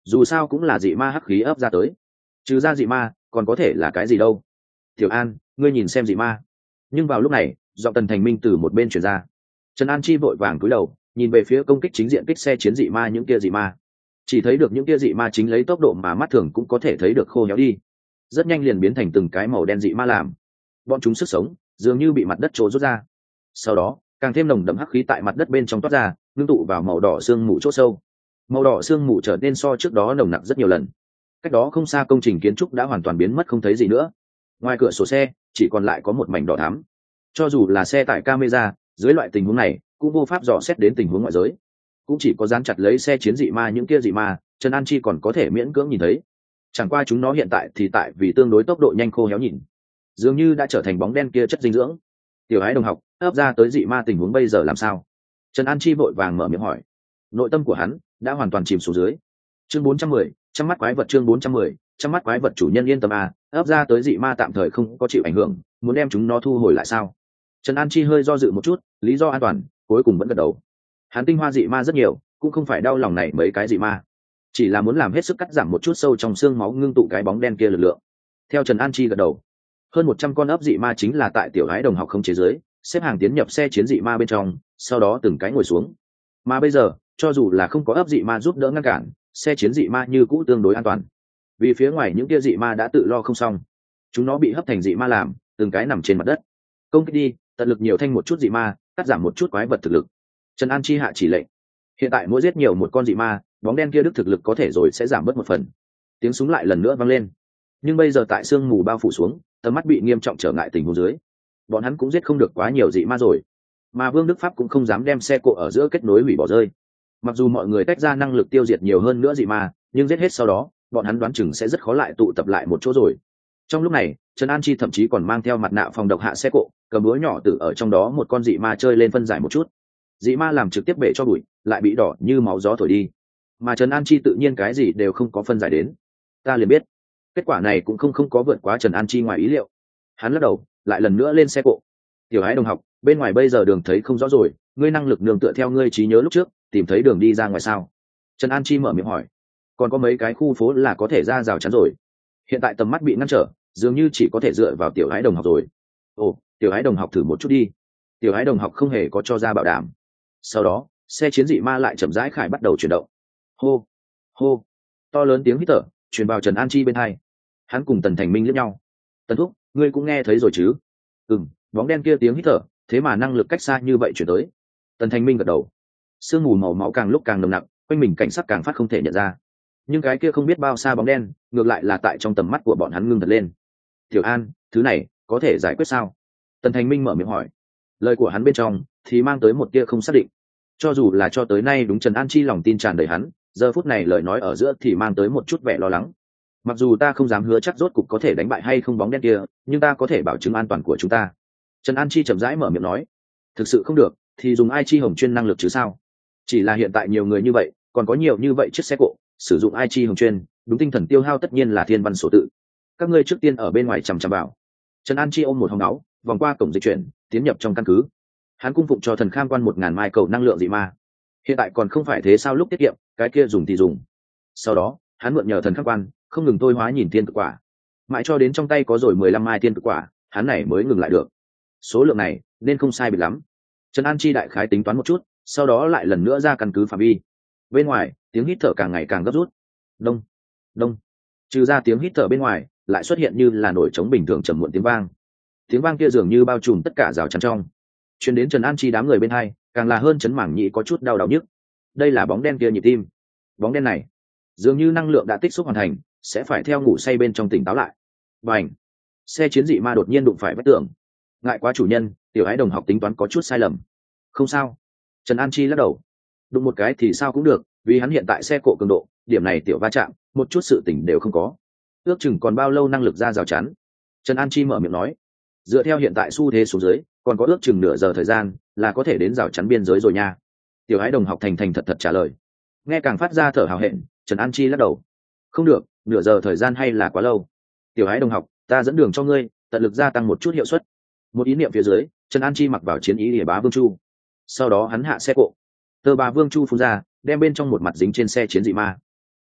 dù sao cũng là dị ma hắc khí ấp ra tới. Trừ ra dị ma còn có thể là cái gì đâu. Tiểu An, ngươi nhìn xem dị ma. Nhưng vào lúc này giọng Tần Thành Minh từ một bên chuyển ra. Trần An Chi vội vàng cúi đầu nhìn về phía công kích chính diện kích xe chiến dị ma những kia dị ma, chỉ thấy được những kia dị ma chính lấy tốc độ mà mắt thường cũng có thể thấy được khô héo đi, rất nhanh liền biến thành từng cái màu đen dị ma làm. Bọn chúng sức sống dường như bị mặt đất trổ rút ra, sau đó càng thêm nồng đậm hắc khí tại mặt đất bên trong toát ra, ngưng tụ vào màu đỏ xương mù chỗ sâu. Màu đỏ xương mù trở nên so trước đó nồng nặc rất nhiều lần. Cách đó không xa công trình kiến trúc đã hoàn toàn biến mất không thấy gì nữa, ngoài cửa sổ xe chỉ còn lại có một mảnh đỏ thắm. Cho dù là xe tải camera dưới loại tình huống này cũng vô pháp dò xét đến tình huống ngoại giới, cũng chỉ có dán chặt lấy xe chiến dị ma những kia dị ma Trần An Chi còn có thể miễn cưỡng nhìn thấy. Chẳng qua chúng nó hiện tại thì tại vì tương đối tốc độ nhanh khô héo nhìn, dường như đã trở thành bóng đen kia chất dinh dưỡng. Tiểu Ái đồng học, ấp ra tới dị ma tình huống bây giờ làm sao? Trần An Chi vội vàng mở miệng hỏi. Nội tâm của hắn đã hoàn toàn chìm xuống dưới. Chương bốn trăm mười, trăm mắt quái vật. Chương bốn trăm mười, trăm mắt quái vật. Chủ nhân yên tâm à, ấp ra tới dị ma tạm thời không có chịu ảnh hưởng, muốn đem chúng nó thu hồi lại sao? Trần An Chi hơi do dự một chút, lý do an toàn cuối cùng vẫn gật đầu. Hắn tinh hoa dị ma rất nhiều, cũng không phải đau lòng này mấy cái dị ma, chỉ là muốn làm hết sức cắt giảm một chút sâu trong xương máu ngưng tụ cái bóng đen kia lực lượng. Theo Trần An Chi gật đầu, hơn một trăm con ấp dị ma chính là tại Tiểu Ái đồng học không chế giới xếp hàng tiến nhập xe chiến dị ma bên trong, sau đó từng cái ngồi xuống. Mà bây giờ cho dù là không có ấp dị ma giúp đỡ ngăn cản, xe chiến dị ma như cũ tương đối an toàn, vì phía ngoài những kia dị ma đã tự lo không xong, chúng nó bị hấp thành dị ma làm từng cái nằm trên mặt đất. Công kích đi, tận lực nhiều thanh một chút dị ma, cắt giảm một chút quái vật thực lực. Trần An Chi hạ chỉ lệnh. Hiện tại mỗi giết nhiều một con dị ma, bóng đen kia đức thực lực có thể rồi sẽ giảm bớt một phần. Tiếng súng lại lần nữa vang lên, nhưng bây giờ tại sương mù bao phủ xuống, tầm mắt bị nghiêm trọng trở ngại tình huống dưới, bọn hắn cũng giết không được quá nhiều dị ma rồi. Mà Vương Đức Pháp cũng không dám đem xe cộ ở giữa kết nối hủy bỏ rơi. Mặc dù mọi người tách ra năng lực tiêu diệt nhiều hơn nữa dị ma, nhưng giết hết sau đó bọn hắn đoán chừng sẽ rất khó lại tụ tập lại một chỗ rồi. Trong lúc này Trần An Chi thậm chí còn mang theo mặt nạ phòng độc hạ xe cộ, cầm búa nhỏ tử ở trong đó một con dị ma chơi lên phân giải một chút. Dị ma làm trực tiếp bể cho bụi, lại bị đỏ như máu gió thổi đi, mà Trần An Chi tự nhiên cái gì đều không có phân giải đến. Ta liền biết kết quả này cũng không không có vượt quá Trần An Chi ngoài ý liệu. Hắn lắc đầu lại lần nữa lên xe cộ. Tiểu Ái đồng học, bên ngoài bây giờ đường thấy không rõ rồi, ngươi năng lực nương tựa theo ngươi trí nhớ lúc trước tìm thấy đường đi ra ngoài sao? Trần An Chi mở miệng hỏi. Còn có mấy cái khu phố là có thể ra rào chắn rồi, hiện tại tầm mắt bị ngăn trở, dường như chỉ có thể dựa vào Tiểu Ái đồng học rồi. Ồ, Tiểu Ái đồng học thử một chút đi. Tiểu Ái đồng học không hề có cho ra bảo đảm. Sau đó xe chiến dị ma lại chậm rãi khải bắt đầu chuyển động. Hô hô, to lớn tiếng hít thở truyền vào Trần An Chi bên hai. Hắn cùng Tần Thành Minh liếc nhau. Tần thúc, ngươi cũng nghe thấy rồi chứ? Ừm, bóng đen kia tiếng hít thở, thế mà năng lực cách xa như vậy chuyển tới. Tần Thành Minh gật đầu. Sương mù màu máu càng lúc càng nồng nặc, quanh mình cảnh sắc càng phát không thể nhận ra, nhưng cái kia không biết bao xa bóng đen ngược lại là tại trong tầm mắt của bọn hắn ngưng thật lên. Tiểu An, thứ này có thể giải quyết sao? Tần Thành Minh mở miệng hỏi. Lời của hắn bên trong thì mang tới một tia không xác định. Cho dù là cho tới nay đúng Trần An Chi lòng tin tràn đầy hắn, giờ phút này lời nói ở giữa thì mang tới một chút vẻ lo lắng. Mặc dù ta không dám hứa chắc rốt cục có thể đánh bại hay không bóng đen kia, nhưng ta có thể bảo chứng an toàn của chúng ta. Trần An Chi chậm rãi mở miệng nói. Thực sự không được thì dùng ai chi hồng chuyên năng lực chứ sao? Chỉ là hiện tại nhiều người như vậy, còn có nhiều như vậy chiếc xe cộ, sử dụng ai chi hồng chuyên đúng tinh thần tiêu hao tất nhiên là thiên văn số tự. Các ngươi trước tiên ở bên ngoài chằm chằm vào. Trần An Chi ôm một hồng áo vòng qua cổng dịch chuyển tiến nhập trong căn cứ. Hắn cung phụng cho thần kham quan một ngàn mai cầu năng lượng dị ma, hiện tại còn không phải thế sao, lúc tiết kiệm cái kia dùng thì dùng. Sau đó hắn mượn nhờ thần kham quan không ngừng thôi hóa nhìn thiên cực quả, mãi cho đến trong tay có rồi mười lăm mai thiên cực quả, hắn này mới ngừng lại được. Số lượng này nên không sai biệt lắm. Trần An Chi đại khái tính toán một chút, sau đó lại lần nữa ra căn cứ phạm vi. Bên ngoài tiếng hít thở càng ngày càng gấp rút. Đông đông, trừ ra tiếng hít thở bên ngoài lại xuất hiện như là nổi trống bình thường trầm muộn tiếng vang. Tiếng vang kia dường như bao trùm tất cả rào chắn trong, truyền đến Trần An Chi đám người bên hai, càng là hơn chấn mảng nhĩ có chút đau đau nhức. Đây là bóng đen kia nhịp tim. Bóng đen này dường như năng lượng đã tích xúc hoàn thành, sẽ phải theo ngủ say bên trong tỉnh táo lại. Bành! Xe chiến dị ma đột nhiên đụng phải vách tường. Ngại quá chủ nhân, Tiểu Ái đồng học tính toán có chút sai lầm. Không sao. Trần An Chi lắc đầu. Đụng một cái thì sao cũng được, vì hắn hiện tại xe cộ cường độ, điểm này tiểu va chạm, một chút sự tỉnh đều không có. Ước chừng còn bao lâu năng lực ra rào chắn? Trần An Chi mở miệng nói. Dựa theo hiện tại xu thế xuống dưới, còn có ước chừng nửa giờ thời gian là có thể đến rào chắn biên giới rồi nha. Tiểu Ái đồng học thành thành thật thật trả lời. Nghe càng phát ra thở hào hẹn, Trần An Chi lắc đầu. Không được, nửa giờ thời gian hay là quá lâu. Tiểu Ái đồng học, ta dẫn đường cho ngươi, tận lực gia tăng một chút hiệu suất. Một ý niệm phía dưới, Trần An Chi mặc vào chiến ý Địa Bá Vương Chu. Sau đó hắn hạ xe cộ, tơ bà Vương Chu phun ra, đem bên trong một mặt dính trên xe chiến dị ma.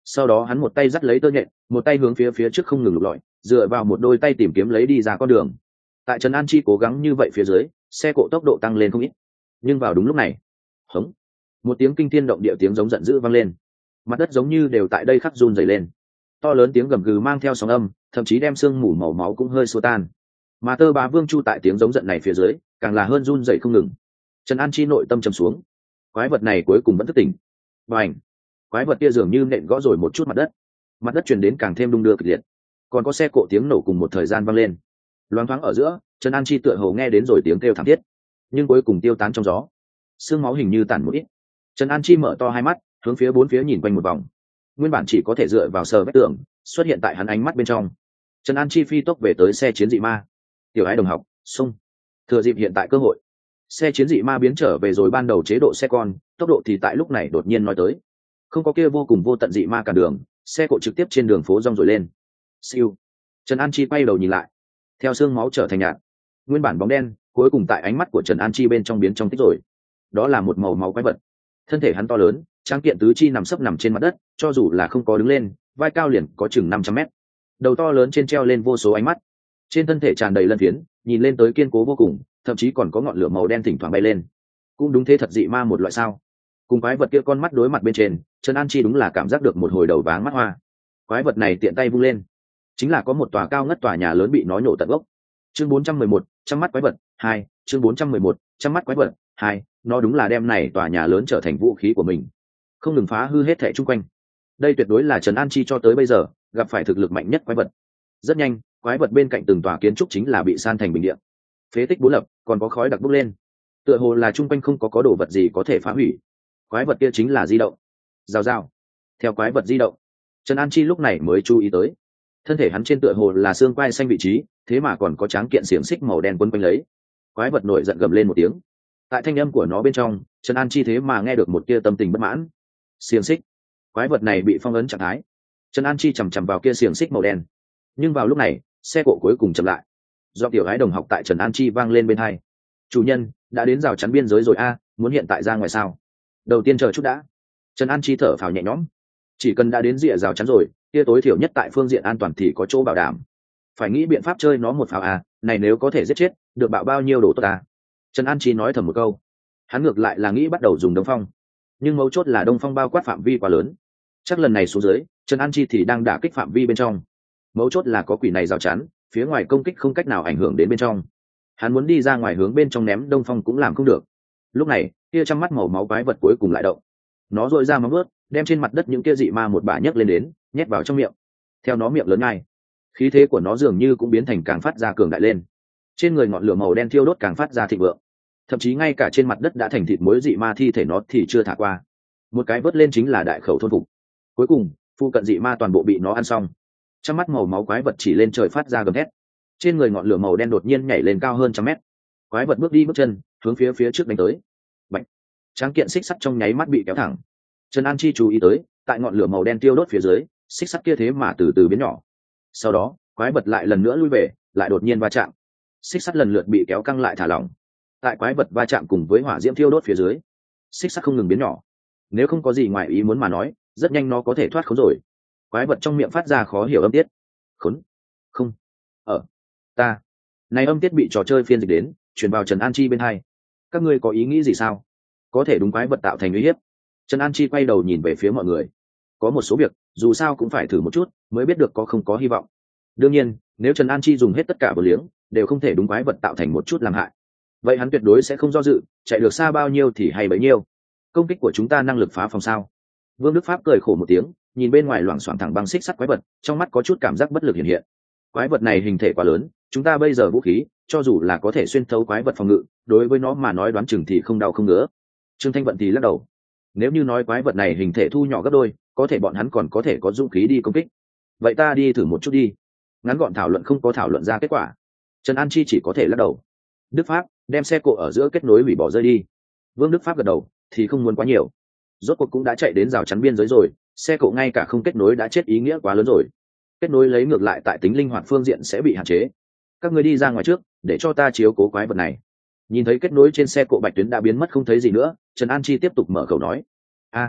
sau đó hắn một tay dắt lấy tơ nhện, một tay hướng phía phía trước không ngừng lục lọi, dựa vào một đôi tay tìm kiếm lấy đi ra con đường. Tại Trần An Chi cố gắng như vậy phía dưới, xe cộ tốc độ tăng lên không ít. Nhưng vào đúng lúc này, hống, một tiếng kinh thiên động địa tiếng giống giận dữ vang lên, mặt đất giống như đều tại đây khắc run rẩy lên, to lớn tiếng gầm gừ mang theo sóng âm, thậm chí đem sương mù màu máu cũng hơi xua tan. Mà Tơ Bá Vương Chu tại tiếng giống giận này phía dưới, càng là hơn run rẩy không ngừng. Trần An Chi nội tâm trầm xuống, quái vật này cuối cùng vẫn thức tỉnh. Bành! Quái vật kia dường như nện gõ rồi một chút mặt đất, mặt đất truyền đến càng thêm đung đưa kịch liệt, còn có xe cộ tiếng nổ cùng một thời gian vang lên. Loáng thoáng ở giữa, Trần An Chi tựa hồ nghe đến rồi tiếng kêu thảm thiết, nhưng cuối cùng tiêu tán trong gió, xương máu hình như tản một ít. Trần An Chi mở to hai mắt, hướng phía bốn phía nhìn quanh một vòng, nguyên bản chỉ có thể dựa vào sờ vách tường, xuất hiện tại hắn ánh mắt bên trong. Trần An Chi phi tốc về tới xe chiến dị ma. Tiểu Ái đồng học, xung! Thừa dịp hiện tại cơ hội, xe chiến dị ma biến trở về rồi ban đầu chế độ xe con, tốc độ thì tại lúc này đột nhiên nói tới. Không có kia vô cùng vô tận dị ma cản đường, xe cộ trực tiếp trên đường phố rong rồi lên. Siêu! Trần An Chi quay đầu nhìn lại, theo xương máu trở thành nhạt, nguyên bản bóng đen cuối cùng tại ánh mắt của Trần An Chi bên trong biến trong tích rồi. Đó là một màu máu quái vật, thân thể hắn to lớn, tráng kiện tứ chi nằm sấp nằm trên mặt đất, cho dù là không có đứng lên, vai cao liền có chừng năm trăm mét, đầu to lớn trên treo lên vô số ánh mắt, trên thân thể tràn đầy lân phiến, nhìn lên tới kiên cố vô cùng, thậm chí còn có ngọn lửa màu đen thỉnh thoảng bay lên. Cũng đúng thế, thật dị ma một loại sao? Cùng quái vật kia con mắt đối mặt bên trên, Trần An Chi đúng là cảm giác được một hồi đầu váng mắt hoa. Quái vật này tiện tay vung lên, chính là có một tòa cao ngất tòa nhà lớn bị nó nhổ tận gốc. Chương bốn trăm mười một, trăm mắt quái vật hai, chương bốn trăm mười một, trăm mắt quái vật hai, nó đúng là đem này tòa nhà lớn trở thành vũ khí của mình, không ngừng phá hư hết thảy chung quanh. Đây tuyệt đối là Trần An Chi cho tới bây giờ gặp phải thực lực mạnh nhất quái vật. Rất nhanh, quái vật bên cạnh từng tòa kiến trúc chính là bị san thành bình địa, phế tích bốn lập, còn có khói đặc bốc lên, tựa hồ là chung quanh không có có đồ vật gì có thể phá hủy. Quái vật kia chính là di động. Rào rào. Theo quái vật di động, Trần An Chi lúc này mới chú ý tới, thân thể hắn trên tựa hồ là xương quai xanh vị trí, thế mà còn có tráng kiện xiềng xích màu đen quấn quanh lấy. Quái vật nổi giận gầm lên một tiếng, tại thanh âm của nó bên trong, Trần An Chi thế mà nghe được một tia tâm tình bất mãn. Xiềng xích, quái vật này bị phong ấn trạng thái. Trần An Chi chằm chằm vào kia xiềng xích màu đen, nhưng vào lúc này, xe cộ cuối cùng chậm lại. Do Tiểu Ái đồng học tại Trần An Chi vang lên bên hai. Chủ nhân, đã đến rào chắn biên giới rồi a, muốn hiện tại ra ngoài sao? Đầu tiên chờ chút đã. Trần An Chi thở phào nhẹ nhõm, chỉ cần đã đến rìa rào chắn rồi, kia tối thiểu nhất tại phương diện an toàn thì có chỗ bảo đảm. Phải nghĩ biện pháp chơi nó một pháo à, này nếu có thể giết chết, được bạo bao nhiêu đồ tốt à? Trần An Chi nói thầm một câu. Hắn ngược lại là nghĩ bắt đầu dùng đông phong, nhưng mấu chốt là đông phong bao quát phạm vi quá lớn. Chắc lần này xuống dưới, Trần An Chi thì đang đả kích phạm vi bên trong. Mấu chốt là có quỷ này rào chắn, phía ngoài công kích không cách nào ảnh hưởng đến bên trong. Hắn muốn đi ra ngoài hướng bên trong ném đông phong cũng làm không được. Lúc này, kia trăm mắt màu máu quái vật cuối cùng lại động. Nó dội ra móng vuốt, đem trên mặt đất những kia dị ma một bả nhấc lên đến, nhét vào trong miệng. Theo nó miệng lớn ngay, khí thế của nó dường như cũng biến thành càng phát ra cường đại lên. Trên người ngọn lửa màu đen thiêu đốt càng phát ra thịnh vượng, thậm chí ngay cả trên mặt đất đã thành thịt muối dị ma thi thể nó thì chưa thả qua. Một cái vớt lên chính là đại khẩu thôn phục. Cuối cùng, phụ cận dị ma toàn bộ bị nó ăn xong. Trong mắt màu máu quái vật chỉ lên trời phát ra gầm thét. Trên người ngọn lửa màu đen đột nhiên nhảy lên cao hơn trăm mét. Quái vật bước đi bước chân, hướng phía phía trước đánh tới. Bạch, tráng kiện xích sắt trong nháy mắt bị kéo thẳng. Trần An Chi chú ý tới, tại ngọn lửa màu đen tiêu đốt phía dưới, xích sắt kia thế mà từ từ biến nhỏ. Sau đó, quái vật lại lần nữa lui về, lại đột nhiên va chạm. Xích sắt lần lượt bị kéo căng lại thả lỏng. Tại quái vật va chạm cùng với hỏa diễm thiêu đốt phía dưới, xích sắt không ngừng biến nhỏ. Nếu không có gì ngoài ý muốn mà nói, rất nhanh nó có thể thoát khốn rồi. Quái vật trong miệng phát ra khó hiểu âm tiết. Khốn, không, ở, ta. Này âm tiết bị trò chơi phiên dịch đến, truyền vào Trần An Chi bên hai. Các ngươi có ý nghĩ gì sao? Có thể đúng quái vật tạo thành uy hiếp. Trần An Chi quay đầu nhìn về phía mọi người. Có một số việc, dù sao cũng phải thử một chút, mới biết được có không có hy vọng. Đương nhiên, nếu Trần An Chi dùng hết tất cả bờ liếng, đều không thể đúng quái vật tạo thành một chút làm hại, vậy hắn tuyệt đối sẽ không do dự, chạy được xa bao nhiêu thì hay bấy nhiêu. Công kích của chúng ta năng lực phá phòng sao? Vương Đức Pháp cười khổ một tiếng, nhìn bên ngoài loảng xoảng thẳng băng xích sắt quái vật, trong mắt có chút cảm giác bất lực hiện hiện. Quái vật này hình thể quá lớn, chúng ta bây giờ vũ khí, cho dù là có thể xuyên thấu quái vật phòng ngự, đối với nó mà nói đoán chừng thì không đau không ngứa. Trương Thanh Vận thì lắc đầu. Nếu như nói quái vật này hình thể thu nhỏ gấp đôi, có thể bọn hắn còn có thể có dũng khí đi công kích. Vậy ta đi thử một chút đi. Ngắn gọn thảo luận không có thảo luận ra kết quả. Trần An Chi chỉ có thể lắc đầu. Đức Pháp, đem xe cộ ở giữa kết nối hủy bỏ rơi đi. Vương Đức Pháp gật đầu, thì không muốn quá nhiều. Rốt cuộc cũng đã chạy đến rào chắn biên giới rồi, xe cộ ngay cả không kết nối đã chết ý nghĩa quá lớn rồi. Kết nối lấy ngược lại tại tính linh hoạt phương diện sẽ bị hạn chế. Các người đi ra ngoài trước, để cho ta chiếu cố quái vật này. Nhìn thấy kết nối trên xe cộ bạch tuyến đã biến mất không thấy gì nữa, Trần An Chi tiếp tục mở khẩu nói. A,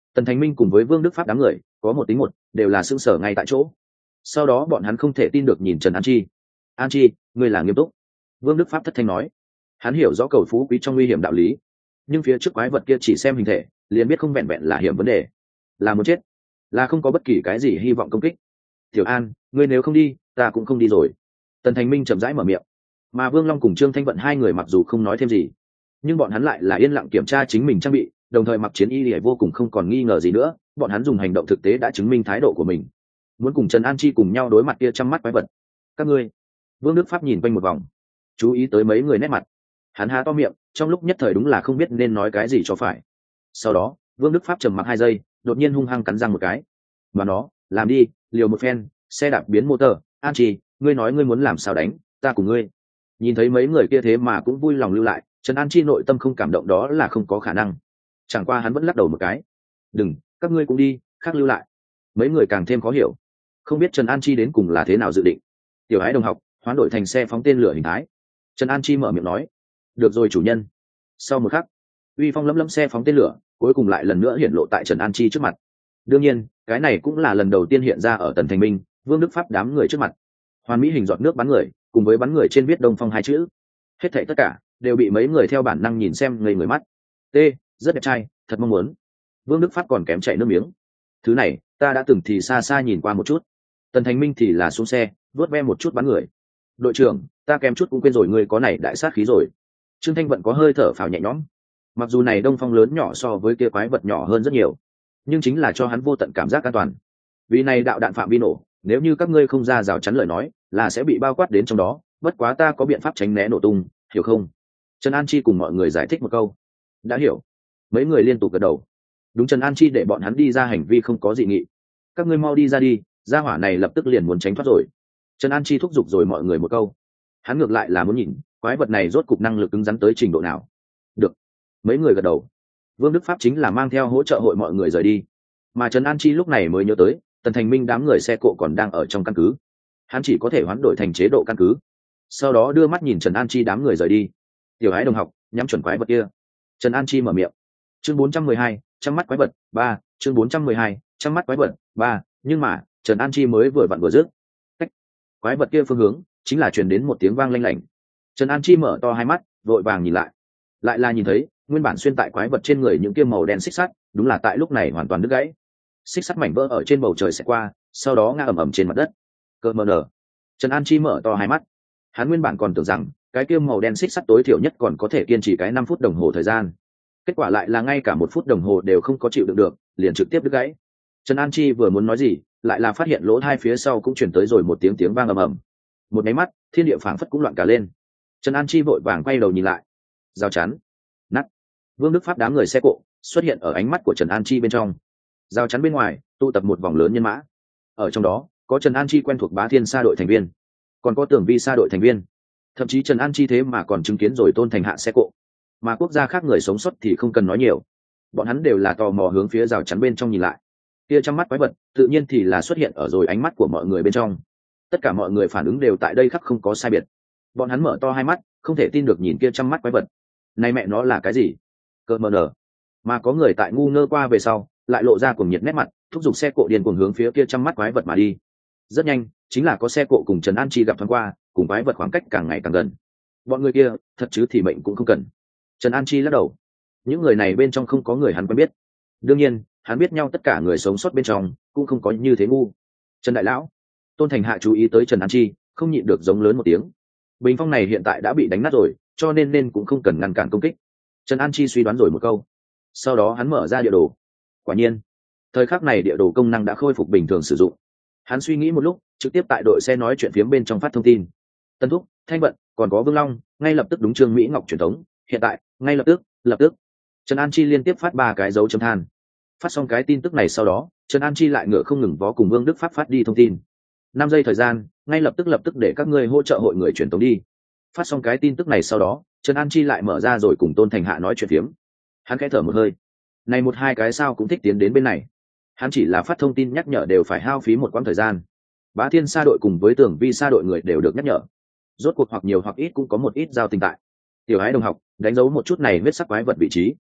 Tần Thành Minh cùng với Vương Đức Pháp đám người có một tính một đều là sững sờ ngay tại chỗ. Sau đó bọn hắn không thể tin được nhìn Trần An Chi. An Chi, ngươi là nghiêm túc? Vương Đức Pháp thất thanh nói. Hắn hiểu rõ cầu phú quý trong nguy hiểm đạo lý, nhưng phía trước quái vật kia chỉ xem hình thể liền biết không vẹn vẹn là hiểm vấn đề, là muốn chết, là không có bất kỳ cái gì hy vọng công kích. Tiểu An, ngươi nếu không đi ta cũng không đi rồi. Tần Thành Minh chậm rãi mở miệng. Mà Vương Long cùng Trương Thanh Vận hai người mặc dù không nói thêm gì, nhưng bọn hắn lại là yên lặng kiểm tra chính mình trang bị, đồng thời mặc chiến y để vô cùng không còn nghi ngờ gì nữa. Bọn hắn dùng hành động thực tế đã chứng minh thái độ của mình, muốn cùng Trần An Chi cùng nhau đối mặt kia trăm mắt quái vật. Các ngươi. Vương Đức Pháp nhìn quanh một vòng, chú ý tới mấy người nét mặt, hắn há to miệng, trong lúc nhất thời đúng là không biết nên nói cái gì cho phải. Sau đó Vương Đức Pháp trầm mặc hai giây, đột nhiên hung hăng cắn răng một cái. Mà nó làm đi, liều một phen, xe đạp biến motor. An Chi, ngươi nói ngươi muốn làm sao đánh, ta cùng ngươi. Nhìn thấy mấy người kia thế mà cũng vui lòng lưu lại, Trần An Chi nội tâm không cảm động đó là không có khả năng. Chẳng qua hắn vẫn lắc đầu một cái. Đừng, các ngươi cũng đi, khác lưu lại. Mấy người càng thêm khó hiểu, không biết Trần An Chi đến cùng là thế nào dự định. Tiểu Ái đồng học hoán đổi thành xe phóng tên lửa hình thái. Trần An Chi mở miệng nói. Được rồi chủ nhân. Sau một khắc, uy phong lấm lấm xe phóng tên lửa cuối cùng lại lần nữa hiển lộ tại Trần An Chi trước mặt. Đương nhiên cái này cũng là lần đầu tiên hiện ra ở Tần Thành Minh, Vương Đức Pháp đám người trước mặt. Hoàn mỹ hình giọt nước bắn người cùng với bắn người trên viết Đông Phong hai chữ, hết thảy tất cả đều bị mấy người theo bản năng nhìn xem ngây người mắt. T, rất đẹp trai, thật mong muốn. Vương Đức Pháp còn kém chảy nước miếng. Thứ này ta đã từng thì xa xa nhìn qua một chút. Tần Thành Minh thì là xuống xe vớt ve một chút bắn người. Đội trưởng, ta kém chút cũng quên rồi ngươi có này đại sát khí rồi. Trương Thanh Vận có hơi thở phào nhẹ nhõm. Mặc dù này Đông Phong lớn nhỏ so với kia quái vật nhỏ hơn rất nhiều, nhưng chính là cho hắn vô tận cảm giác an toàn. Vì này đạo đạn phạm vi nổ, nếu như các ngươi không ra rào chắn lời nói là sẽ bị bao quát đến trong đó, bất quá ta có biện pháp tránh né nổ tung, hiểu không? Trần An Chi cùng mọi người giải thích một câu. Đã hiểu. Mấy người liên tục gật đầu. Đúng, Trần An Chi để bọn hắn đi ra hành vi không có dị nghị. Các ngươi mau đi ra đi, gia hỏa này lập tức liền muốn tránh thoát rồi. Trần An Chi thúc giục rồi mọi người một câu. Hắn ngược lại là muốn nhìn quái vật này rốt cục năng lực cứng rắn tới trình độ nào. Được. Mấy người gật đầu. Vương Đức Pháp chính là mang theo hỗ trợ hội mọi người rời đi, mà Trần An Chi lúc này mới nhớ tới Tần Thành Minh đám người xe cộ còn đang ở trong căn cứ. Hắn chỉ có thể hoán đổi thành chế độ căn cứ, sau đó đưa mắt nhìn Trần An Chi đám người rời đi. Tiểu Ái đồng học nhắm chuẩn quái vật kia. Trần An Chi mở miệng. Chương bốn trăm mười hai, trăm mắt quái vật ba. Chương bốn trăm mười hai, trăm mắt quái vật ba. Nhưng mà Trần An Chi mới vừa vặn vừa dứt, cách quái vật kia phương hướng chính là truyền đến một tiếng vang lanh lảnh. Trần An Chi mở to hai mắt vội vàng nhìn lại, lại là nhìn thấy nguyên bản xuyên tại quái vật trên người những kia màu đen xích sắt đúng là tại lúc này hoàn toàn đứt gãy. Xích sắt mảnh vỡ ở trên bầu trời sẽ qua, sau đó ngã ầm ầm trên mặt đất. Cơ mờ nở. Trần An Chi mở to hai mắt. Hắn nguyên bản còn tưởng rằng cái kia màu đen xích sắt tối thiểu nhất còn có thể kiên trì cái năm phút đồng hồ thời gian, kết quả lại là ngay cả một phút đồng hồ đều không có chịu đựng được, liền trực tiếp đứt gãy. Trần An Chi vừa muốn nói gì, lại là phát hiện lỗ hai phía sau cũng chuyển tới rồi một tiếng tiếng vang ầm ầm. Một máy mắt thiên địa phảng phất cũng loạn cả lên. Trần An Chi vội vàng quay đầu nhìn lại. Giao chắn nát. Vương Đức Pháp đám người xe cộ xuất hiện ở ánh mắt của Trần An Chi bên trong. Giao chắn bên ngoài tụ tập một vòng lớn nhân mã, ở trong đó có Trần An Chi quen thuộc Bá Thiên Sa đội thành viên, còn có Tưởng Vi Sa đội thành viên, thậm chí Trần An Chi thế mà còn chứng kiến rồi Tôn Thành Hạ xe cộ. Mà quốc gia khác người sống sót thì không cần nói nhiều, bọn hắn đều là tò mò hướng phía rào chắn bên trong nhìn lại. Kia trong mắt quái vật tự nhiên thì là xuất hiện ở rồi ánh mắt của mọi người bên trong. Tất cả mọi người phản ứng đều tại đây khắc không có sai biệt. Bọn hắn mở to hai mắt không thể tin được nhìn kia trong mắt quái vật. Này mẹ nó là cái gì? Cơ mờ nở. Mà có người tại ngu ngơ qua về sau lại lộ ra cuồng nhiệt nét mặt, thúc giục xe cộ điên cuồng hướng phía kia trong mắt quái vật mà đi. Rất nhanh chính là có xe cộ cùng Trần An Chi gặp thoáng qua, cùng quái vật khoảng cách càng ngày càng gần. Bọn người kia thật chứ thì mệnh cũng không cần. Trần An Chi lắc đầu. Những người này bên trong không có người hắn quen biết. Đương nhiên hắn biết nhau tất cả người sống sót bên trong cũng không có như thế ngu. Trần đại lão. Tôn Thành Hạ chú ý tới Trần An Chi, không nhịn được giống lớn một tiếng. Bình phong này hiện tại đã bị đánh nát rồi, cho nên nên cũng không cần ngăn cản công kích. Trần An Chi suy đoán rồi một câu, sau đó hắn mở ra địa đồ. Quả nhiên thời khắc này địa đồ công năng đã khôi phục bình thường sử dụng. Hắn suy nghĩ một lúc, trực tiếp tại đội xe nói chuyện phiếm bên trong phát thông tin. Tân Thúc, Thanh Vận, còn có Vương Long, ngay lập tức đúng Trương Mỹ Ngọc truyền thống. Hiện tại, ngay lập tức, lập tức. Trần An Chi liên tiếp phát ba cái dấu chấm than. Phát xong cái tin tức này sau đó, Trần An Chi lại ngựa không ngừng vó cùng Vương Đức Pháp phát đi thông tin. Năm giây thời gian, ngay lập tức lập tức để các ngươi hỗ trợ hội người truyền thống đi. Phát xong cái tin tức này sau đó, Trần An Chi lại mở ra rồi cùng Tôn Thành Hạ nói chuyện phiếm. Hắn khẽ thở một hơi. Này một hai cái sao cũng thích tiến đến bên này. Hắn chỉ là phát thông tin nhắc nhở đều phải hao phí một quãng thời gian. Bá Thiên Sa đội cùng với Tưởng Vi Sa đội người đều được nhắc nhở. Rốt cuộc hoặc nhiều hoặc ít cũng có một ít giao tình tại. Tiểu Ái đồng học, đánh dấu một chút này huyết sắc quái vật vị trí.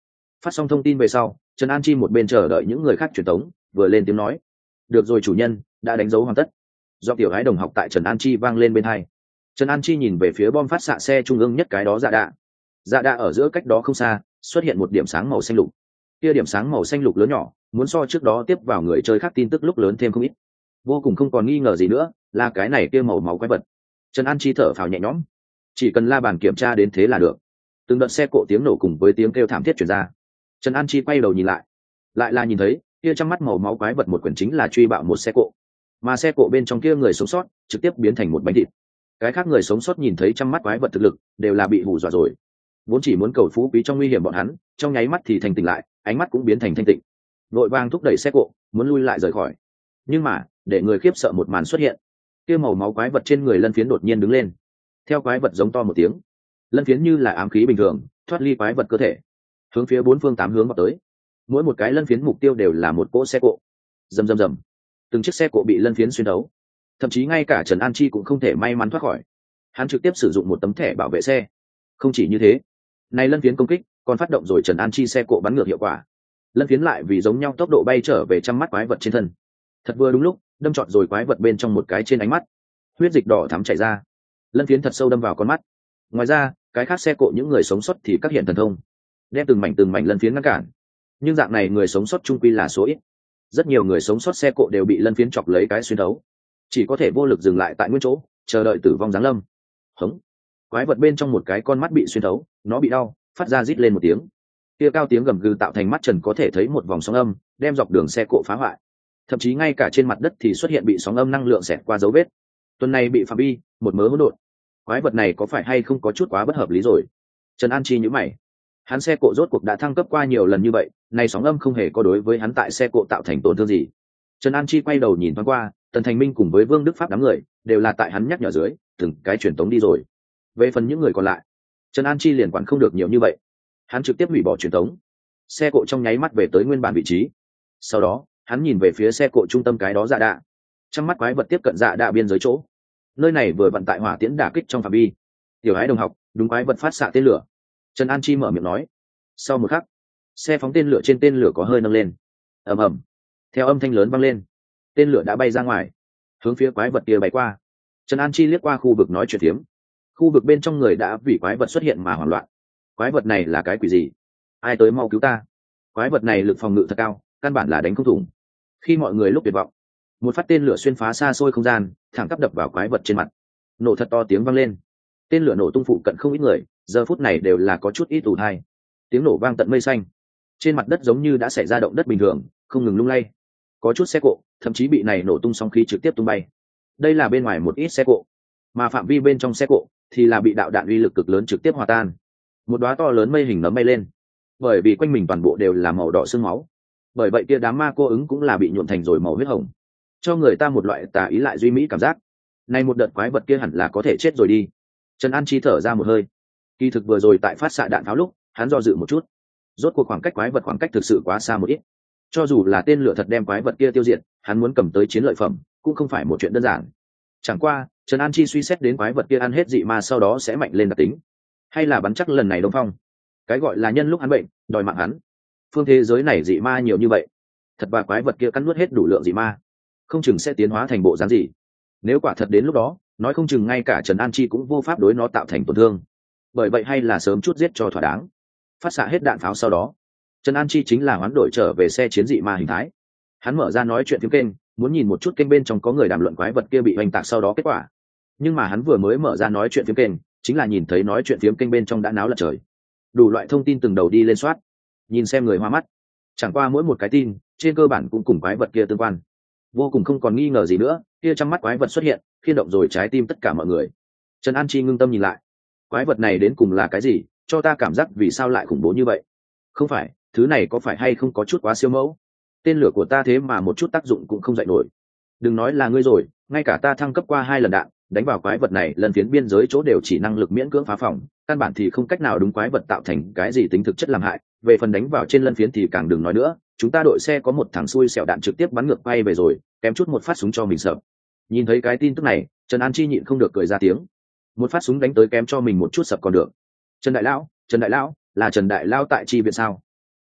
Phát xong thông tin về sau, Trần An Chi một bên chờ đợi những người khác truyền tống, vừa lên tiếng nói: được rồi chủ nhân, đã đánh dấu hoàn tất. Do tiểu gái đồng học tại Trần An Chi vang lên bên hai. Trần An Chi nhìn về phía bom phát xạ xe trung ương nhất cái đó dạ đạ. Dạ đạ ở giữa cách đó không xa xuất hiện một điểm sáng màu xanh lục. Kia điểm sáng màu xanh lục lớn nhỏ muốn so trước đó tiếp vào người chơi khác tin tức lúc lớn thêm không ít. Vô cùng không còn nghi ngờ gì nữa, là cái này kia màu máu quái vật. Trần An Chi thở phào nhẹ nhõm, chỉ cần la bàn kiểm tra đến thế là được. Từng đợt xe cộ tiếng nổ cùng với tiếng kêu thảm thiết truyền ra. Trần An Chi quay đầu nhìn lại, lại là nhìn thấy kia trong mắt màu máu quái vật một quyển chính là truy bạo một xe cộ, mà xe cộ bên trong kia người sống sót trực tiếp biến thành một bánh thịt. Cái khác người sống sót nhìn thấy trong mắt quái vật thực lực đều là bị hù dọa rồi, vốn chỉ muốn cầu phú quý trong nguy hiểm bọn hắn trong nháy mắt thì thành tỉnh lại, ánh mắt cũng biến thành thanh tịnh, vội vàng thúc đẩy xe cộ muốn lui lại rời khỏi. Nhưng mà để người khiếp sợ một màn xuất hiện, kia màu máu quái vật trên người lân phiến đột nhiên đứng lên. Theo quái vật giống to một tiếng, lân phiến như là ám khí bình thường thoát ly quái vật cơ thể, hướng phía bốn phương tám hướng vào tới. Mỗi một cái lân phiến mục tiêu đều là một cỗ xe cộ. Rầm rầm rầm, từng chiếc xe cộ bị lân phiến xuyên đấu, thậm chí ngay cả Trần An Chi cũng không thể may mắn thoát khỏi. Hắn trực tiếp sử dụng một tấm thẻ bảo vệ xe. Không chỉ như thế, này lân phiến công kích còn phát động rồi Trần An Chi xe cộ bắn ngược hiệu quả. Lân phiến lại vì giống nhau tốc độ bay trở về trăm mắt quái vật trên thân. Thật vừa đúng lúc đâm trọt rồi quái vật bên trong một cái trên ánh mắt, huyết dịch đỏ thắm chảy ra. Lân phiến thật sâu đâm vào con mắt. Ngoài ra cái khác xe cộ những người sống sót thì các hiện thần thông, đem từng mảnh từng mảnh lân phiến ngăn cản. Nhưng dạng này người sống sót trung quy là số ít, rất nhiều người sống sót xe cộ đều bị lân phiến chọc lấy cái xuyên thấu, chỉ có thể vô lực dừng lại tại nguyên chỗ chờ đợi tử vong giáng lâm. Hống, quái vật bên trong một cái con mắt bị xuyên thấu, nó bị đau phát ra rít lên một tiếng. Kia cao tiếng gầm gừ tạo thành mắt trần có thể thấy một vòng sóng âm đem dọc đường xe cộ phá hoại, thậm chí ngay cả trên mặt đất thì xuất hiện bị sóng âm năng lượng xẹt qua dấu vết. Tuần này bị phạm vi một mớ hỗn độn, quái vật này có phải hay không có chút quá bất hợp lý rồi? Trần An Chi nhíu mày, hắn xe cộ rốt cuộc đã thăng cấp qua nhiều lần như vậy, này sóng âm không hề có đối với hắn tại xe cộ tạo thành tổn thương gì. Trần An Chi quay đầu nhìn thoáng qua, Tần Thành Minh cùng với Vương Đức Pháp đám người đều là tại hắn nhắc nhở dưới từng cái truyền tống đi rồi. Về phần những người còn lại, Trần An Chi liền quản không được nhiều như vậy, hắn trực tiếp hủy bỏ truyền tống, xe cộ trong nháy mắt về tới nguyên bản vị trí. Sau đó hắn nhìn về phía xe cộ trung tâm cái đó dạ đạ, trong mắt quái vật tiếp cận dạ đạ biên giới chỗ, nơi này vừa vận tại hỏa tiễn đả kích trong phạm vi. Tiểu Ái đồng học, đúng quái vật phát xạ tên lửa. Trần An Chi mở miệng nói. Sau một khắc, xe phóng tên lửa trên tên lửa có hơi nâng lên, ầm ầm, theo âm thanh lớn vang lên, tên lửa đã bay ra ngoài, hướng phía quái vật kia bay qua. Trần An Chi liếc qua khu vực nói chuyện phiếm, khu vực bên trong người đã vì quái vật xuất hiện mà hoảng loạn. Quái vật này là cái quỷ gì? Ai tới mau cứu ta! Quái vật này lực phòng ngự thật cao, căn bản là đánh không thủng. Khi mọi người lúc tuyệt vọng, một phát tên lửa xuyên phá xa xôi không gian, thẳng tắp đập vào quái vật trên mặt, nổ thật to tiếng vang lên. Tên lửa nổ tung phụ cận không ít người, giờ phút này đều là có chút ít ù tai. Tiếng nổ vang tận mây xanh, trên mặt đất giống như đã xảy ra động đất bình thường, không ngừng lung lay. Có chút xe cộ thậm chí bị này nổ tung sóng khí trực tiếp tung bay. Đây là bên ngoài một ít xe cộ, mà phạm vi bên trong xe cộ thì là bị đạo đạn uy lực cực lớn trực tiếp hòa tan. Một đóa to lớn mây hình nấm bay lên, bởi vì quanh mình toàn bộ đều là màu đỏ sương máu, bởi vậy kia đám ma cô ứng cũng là bị nhuộm thành rồi màu huyết hồng, cho người ta một loại tà ý lại duy mỹ cảm giác. Này một đợt quái vật kia hẳn là có thể chết rồi đi. Trần An Chi thở ra một hơi, kỳ thực vừa rồi tại phát xạ đạn pháo lúc hắn do dự một chút, rốt cuộc khoảng cách quái vật khoảng cách thực sự quá xa một ít, cho dù là tên lửa thật đem quái vật kia tiêu diệt, hắn muốn cầm tới chiến lợi phẩm cũng không phải một chuyện đơn giản. Chẳng qua Trần An Chi suy xét đến quái vật kia ăn hết dị ma sau đó sẽ mạnh lên đặc tính, hay là bắn chắc lần này Đông Phong, cái gọi là nhân lúc hắn bệnh đòi mạng hắn. Phương thế giới này dị ma nhiều như vậy, thật và quái vật kia cắn nuốt hết đủ lượng dị ma, không chừng sẽ tiến hóa thành bộ dáng gì. Nếu quả thật đến lúc đó, nói không chừng ngay cả Trần An Chi cũng vô pháp đối nó tạo thành tổn thương. Bởi vậy hay là sớm chút giết cho thỏa đáng. Phát xạ hết đạn pháo sau đó, Trần An Chi chính là hoán đổi trở về xe chiến dị ma hình thái. Hắn mở ra nói chuyện phím kênh, muốn nhìn một chút kênh bên trong có người đàm luận quái vật kia bị hoành tạc sau đó kết quả. Nhưng mà hắn vừa mới mở ra nói chuyện phím kênh, chính là nhìn thấy nói chuyện phím kênh bên trong đã náo lật trời. Đủ loại thông tin từng đầu đi lên soát, nhìn xem người hoa mắt. Chẳng qua mỗi một cái tin, trên cơ bản cũng cùng quái vật kia tương quan. Vô cùng không còn nghi ngờ gì nữa, kia trong mắt quái vật xuất hiện, khiên động rồi trái tim tất cả mọi người. Trần An Chi ngưng tâm nhìn lại, quái vật này đến cùng là cái gì, cho ta cảm giác vì sao lại khủng bố như vậy? Không phải, thứ này có phải hay không có chút quá siêu mẫu? Tên lửa của ta thế mà một chút tác dụng cũng không dạy nổi. Đừng nói là ngươi rồi, ngay cả ta thăng cấp qua hai lần đạn, đánh vào quái vật này lần phiến biên giới chỗ đều chỉ năng lực miễn cưỡng phá phòng, căn bản thì không cách nào đúng quái vật tạo thành cái gì tính thực chất làm hại. Về phần đánh vào trên lân phiến thì càng đừng nói nữa, chúng ta đội xe có một thằng xui xẻo đạn trực tiếp bắn ngược quay về rồi, kém chút một phát súng cho mình sợ. Nhìn thấy cái tin tức này, Trần An Chi nhịn không được cười ra tiếng. Một phát súng đánh tới kém cho mình một chút sập còn được. Trần đại lão, Trần đại lão, là Trần đại lão tại chi viện sao?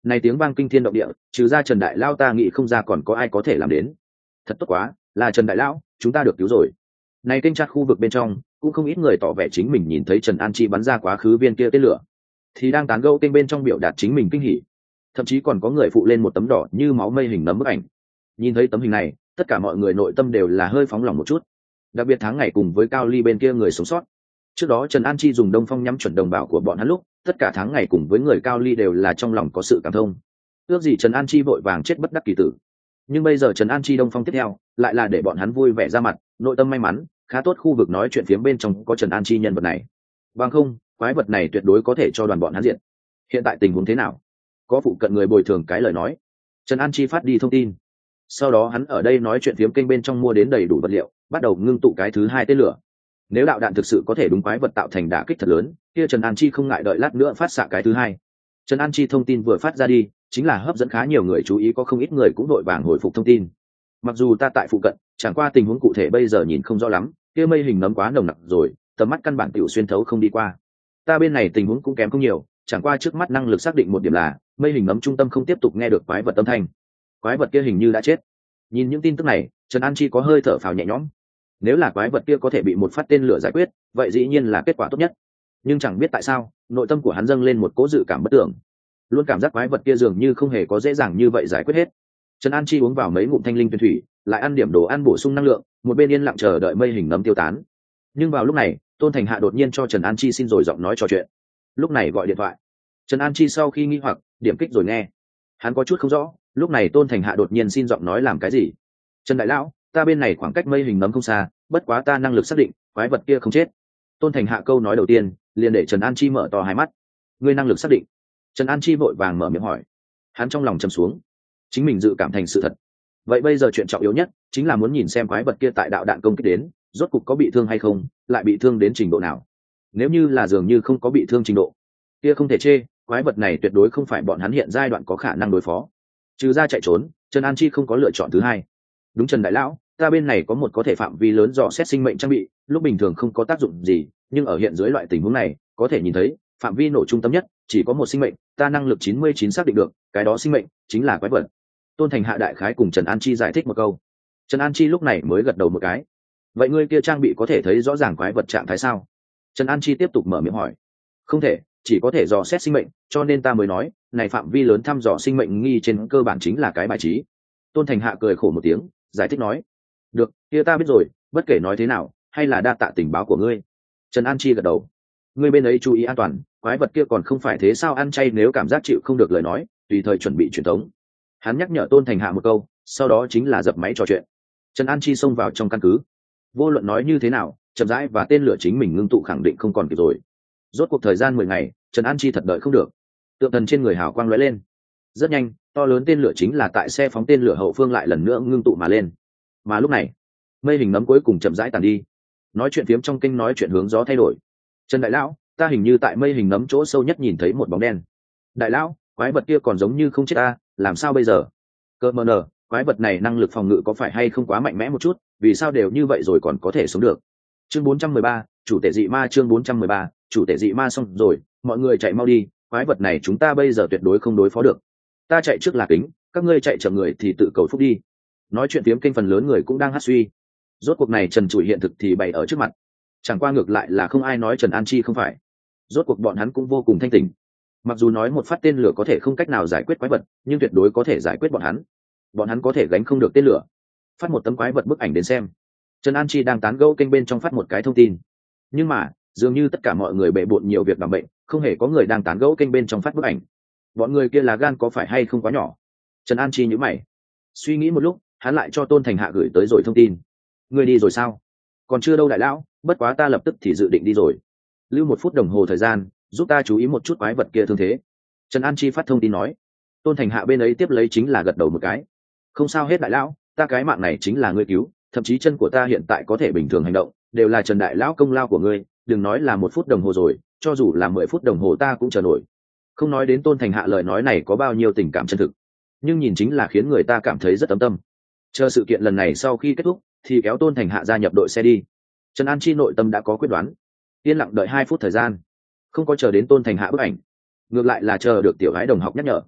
Này tiếng vang kinh thiên động địa, trừ ra Trần Đại Lao ta nghĩ không ra còn có ai có thể làm đến. Thật tốt quá, là Trần Đại Lão, chúng ta được cứu rồi. Này kênh chat khu vực bên trong cũng không ít người tỏ vẻ chính mình nhìn thấy Trần An Chi bắn ra quá khứ viên kia tên lửa, thì đang tán gẫu kênh bên trong biểu đạt chính mình kinh hỉ. Thậm chí còn có người phụ lên một tấm đỏ như máu mây hình nấm bức ảnh. Nhìn thấy tấm hình này, tất cả mọi người nội tâm đều là hơi phóng lòng một chút. Đặc biệt tháng ngày cùng với Cao Ly bên kia người sống sót. Trước đó Trần An Chi dùng Đông Phong nhắm chuẩn đồng bào của bọn hắn lúc, tất cả tháng ngày cùng với người Cao Ly đều là trong lòng có sự cảm thông. Ước gì Trần An Chi vội vàng chết bất đắc kỳ tử. Nhưng bây giờ Trần An Chi Đông Phong tiếp theo, lại là để bọn hắn vui vẻ ra mặt, nội tâm may mắn, khá tốt. Khu vực nói chuyện phía bên trong có Trần An Chi nhân vật này. Bằng không, quái vật này tuyệt đối có thể cho đoàn bọn hắn diện. Hiện tại tình huống thế nào? Có phụ cận người bồi thường cái lời nói. Trần An Chi phát đi thông tin. Sau đó hắn ở đây nói chuyện phiếm kênh bên trong mua đến đầy đủ vật liệu, bắt đầu ngưng tụ cái thứ hai tên lửa. Nếu đạo đạn thực sự có thể đúng quái vật tạo thành đả kích thật lớn, kia Trần An Chi không ngại đợi lát nữa phát xạ cái thứ hai. Trần An Chi thông tin vừa phát ra đi, chính là hấp dẫn khá nhiều người chú ý, có không ít người cũng đội vàng hồi phục thông tin. Mặc dù ta tại phụ cận, chẳng qua tình huống cụ thể bây giờ nhìn không rõ lắm, kia mây hình nấm quá nồng nặc rồi, tầm mắt căn bản tiểu xuyên thấu không đi qua. Ta bên này tình huống cũng kém không nhiều, chẳng qua trước mắt năng lực xác định một điểm là mây hình nấm trung tâm không tiếp tục nghe được quái vật âm thanh. Quái vật kia hình như đã chết. Nhìn những tin tức này, Trần An Chi có hơi thở phào nhẹ nhõm. Nếu là quái vật kia có thể bị một phát tên lửa giải quyết, vậy dĩ nhiên là kết quả tốt nhất. Nhưng chẳng biết tại sao, nội tâm của hắn dâng lên một cố dự cảm bất tưởng. Luôn cảm giác quái vật kia dường như không hề có dễ dàng như vậy giải quyết hết. Trần An Chi uống vào mấy ngụm thanh linh tuyển thủy, lại ăn điểm đồ ăn bổ sung năng lượng, một bên yên lặng chờ đợi mây hình nấm tiêu tán. Nhưng vào lúc này, Tôn Thành Hạ đột nhiên cho Trần An Chi xin rồi giọng nói trò chuyện. Lúc này gọi điện thoại. Trần An Chi sau khi nghi hoặc, điểm kích rồi nghe. Hắn có chút không rõ, lúc này Tôn Thành Hạ đột nhiên xin giọng nói làm cái gì. Trần Đại Lão, ta bên này khoảng cách mây hình nấm không xa, bất quá ta năng lực xác định, quái vật kia không chết. Tôn Thành Hạ câu nói đầu tiên, liền để Trần An Chi mở to hai mắt. Ngươi năng lực xác định? Trần An Chi vội vàng mở miệng hỏi. Hắn trong lòng trầm xuống, chính mình dự cảm thành sự thật. Vậy bây giờ chuyện trọng yếu nhất chính là muốn nhìn xem quái vật kia tại đạo đạn công kích đến, rốt cục có bị thương hay không, lại bị thương đến trình độ nào. Nếu như là dường như không có bị thương trình độ, kia không thể chê, quái vật này tuyệt đối không phải bọn hắn hiện giai đoạn có khả năng đối phó. Trừ ra chạy trốn, Trần An Chi không có lựa chọn thứ hai. Đúng Trần Đại Lão, ta bên này có một có thể phạm vi lớn dò xét sinh mệnh trang bị, lúc bình thường không có tác dụng gì, nhưng ở hiện dưới loại tình huống này, có thể nhìn thấy phạm vi nổ trung tâm nhất chỉ có một sinh mệnh, ta năng lực chín mươi chín xác định được, cái đó sinh mệnh chính là quái vật. Tôn Thành Hạ đại khái cùng Trần An Chi giải thích một câu. Trần An Chi lúc này mới gật đầu một cái. Vậy ngươi kia trang bị có thể thấy rõ ràng quái vật trạng thái sao? Trần An Chi tiếp tục mở miệng hỏi. Không thể, chỉ có thể dò xét sinh mệnh, cho nên ta mới nói, này phạm vi lớn thăm dò sinh mệnh nghi trên cơ bản chính là cái bài trí. Tôn Thành Hạ cười khổ một tiếng, giải thích nói. Được, kia ta biết rồi, bất kể nói thế nào, hay là đa tạ tình báo của ngươi. Trần An Chi gật đầu. Ngươi bên ấy chú ý an toàn, quái vật kia còn không phải thế sao, ăn chay nếu cảm giác chịu không được lời nói, tùy thời chuẩn bị truyền thống. Hắn nhắc nhở Tôn Thành Hạ một câu, sau đó chính là dập máy trò chuyện. Trần An Chi xông vào trong căn cứ. Vô luận nói như thế nào, chậm rãi và tên lửa chính mình ngưng tụ khẳng định không còn kịp rồi. Rốt cuộc thời gian mười ngày, Trần An Chi thật đợi không được. Tượng thần trên người hào quang lóe lên. Rất nhanh, to lớn tên lửa chính là tại xe phóng tên lửa hậu phương lại lần nữa ngưng tụ mà lên. Mà lúc này, mây hình nấm cuối cùng chậm rãi tàn đi. Nói chuyện phiếm trong kinh nói chuyện hướng gió thay đổi. Trần Đại Lão, ta hình như tại mây hình nấm chỗ sâu nhất nhìn thấy một bóng đen. Đại Lão, quái vật kia còn giống như không chết ta, làm sao bây giờ? Cơ mờ nở, quái vật này năng lực phòng ngự có phải hay không quá mạnh mẽ một chút, vì sao đều như vậy rồi còn có thể sống được? Chương bốn trăm mười ba, chủ tể dị ma. Chương bốn trăm mười ba, chủ tể dị ma. Xong rồi, mọi người chạy mau đi, quái vật này chúng ta bây giờ tuyệt đối không đối phó được. Ta chạy trước là kính, các ngươi chạy chậm người thì tự cầu phúc đi. Nói chuyện phiếm kênh phần lớn người cũng đang hát suy. Rốt cuộc này trần trụi hiện thực thì bày ở trước mặt, chẳng qua ngược lại là không ai nói Trần An Chi không phải. Rốt cuộc bọn hắn cũng vô cùng thanh tỉnh. Mặc dù nói một phát tên lửa có thể không cách nào giải quyết quái vật, nhưng tuyệt đối có thể giải quyết bọn hắn. Bọn hắn có thể gánh không được tên lửa. Phát một tấm quái vật bức ảnh đến xem. Trần An Chi đang tán gẫu kênh bên trong phát một cái thông tin. Nhưng mà, dường như tất cả mọi người bệ bội nhiều việc đảm bệnh, không hề có người đang tán gẫu kênh bên trong phát bức ảnh. Bọn người kia là gan có phải hay không quá nhỏ? Trần An Chi nhíu mày. Suy nghĩ một lúc, hắn lại cho Tôn Thành Hạ gửi tới rồi thông tin. Người đi rồi sao? Còn chưa đâu Đại Lão, bất quá ta lập tức thì dự định đi rồi. Lưu một phút đồng hồ thời gian, giúp ta chú ý một chút quái vật kia thương thế. Trần An Chi phát thông tin nói. Tôn Thành Hạ bên ấy tiếp lấy chính là gật đầu một cái. Không sao hết Đại Lão, ta cái mạng này chính là ngươi cứu, thậm chí chân của ta hiện tại có thể bình thường hành động, đều là Trần Đại Lão công lao của ngươi, đừng nói là một phút đồng hồ rồi, cho dù là mười phút đồng hồ ta cũng chờ nổi. Không nói đến Tôn Thành Hạ lời nói này có bao nhiêu tình cảm chân thực, nhưng nhìn chính là khiến người ta cảm thấy rất ấm tâm. Chờ sự kiện lần này sau khi kết thúc, thì kéo Tôn Thành Hạ gia nhập đội xe đi. Trần An Chi nội tâm đã có quyết đoán, yên lặng đợi hai phút thời gian, không có chờ đến Tôn Thành Hạ bức ảnh, ngược lại là chờ được tiểu gái đồng học nhắc nhở.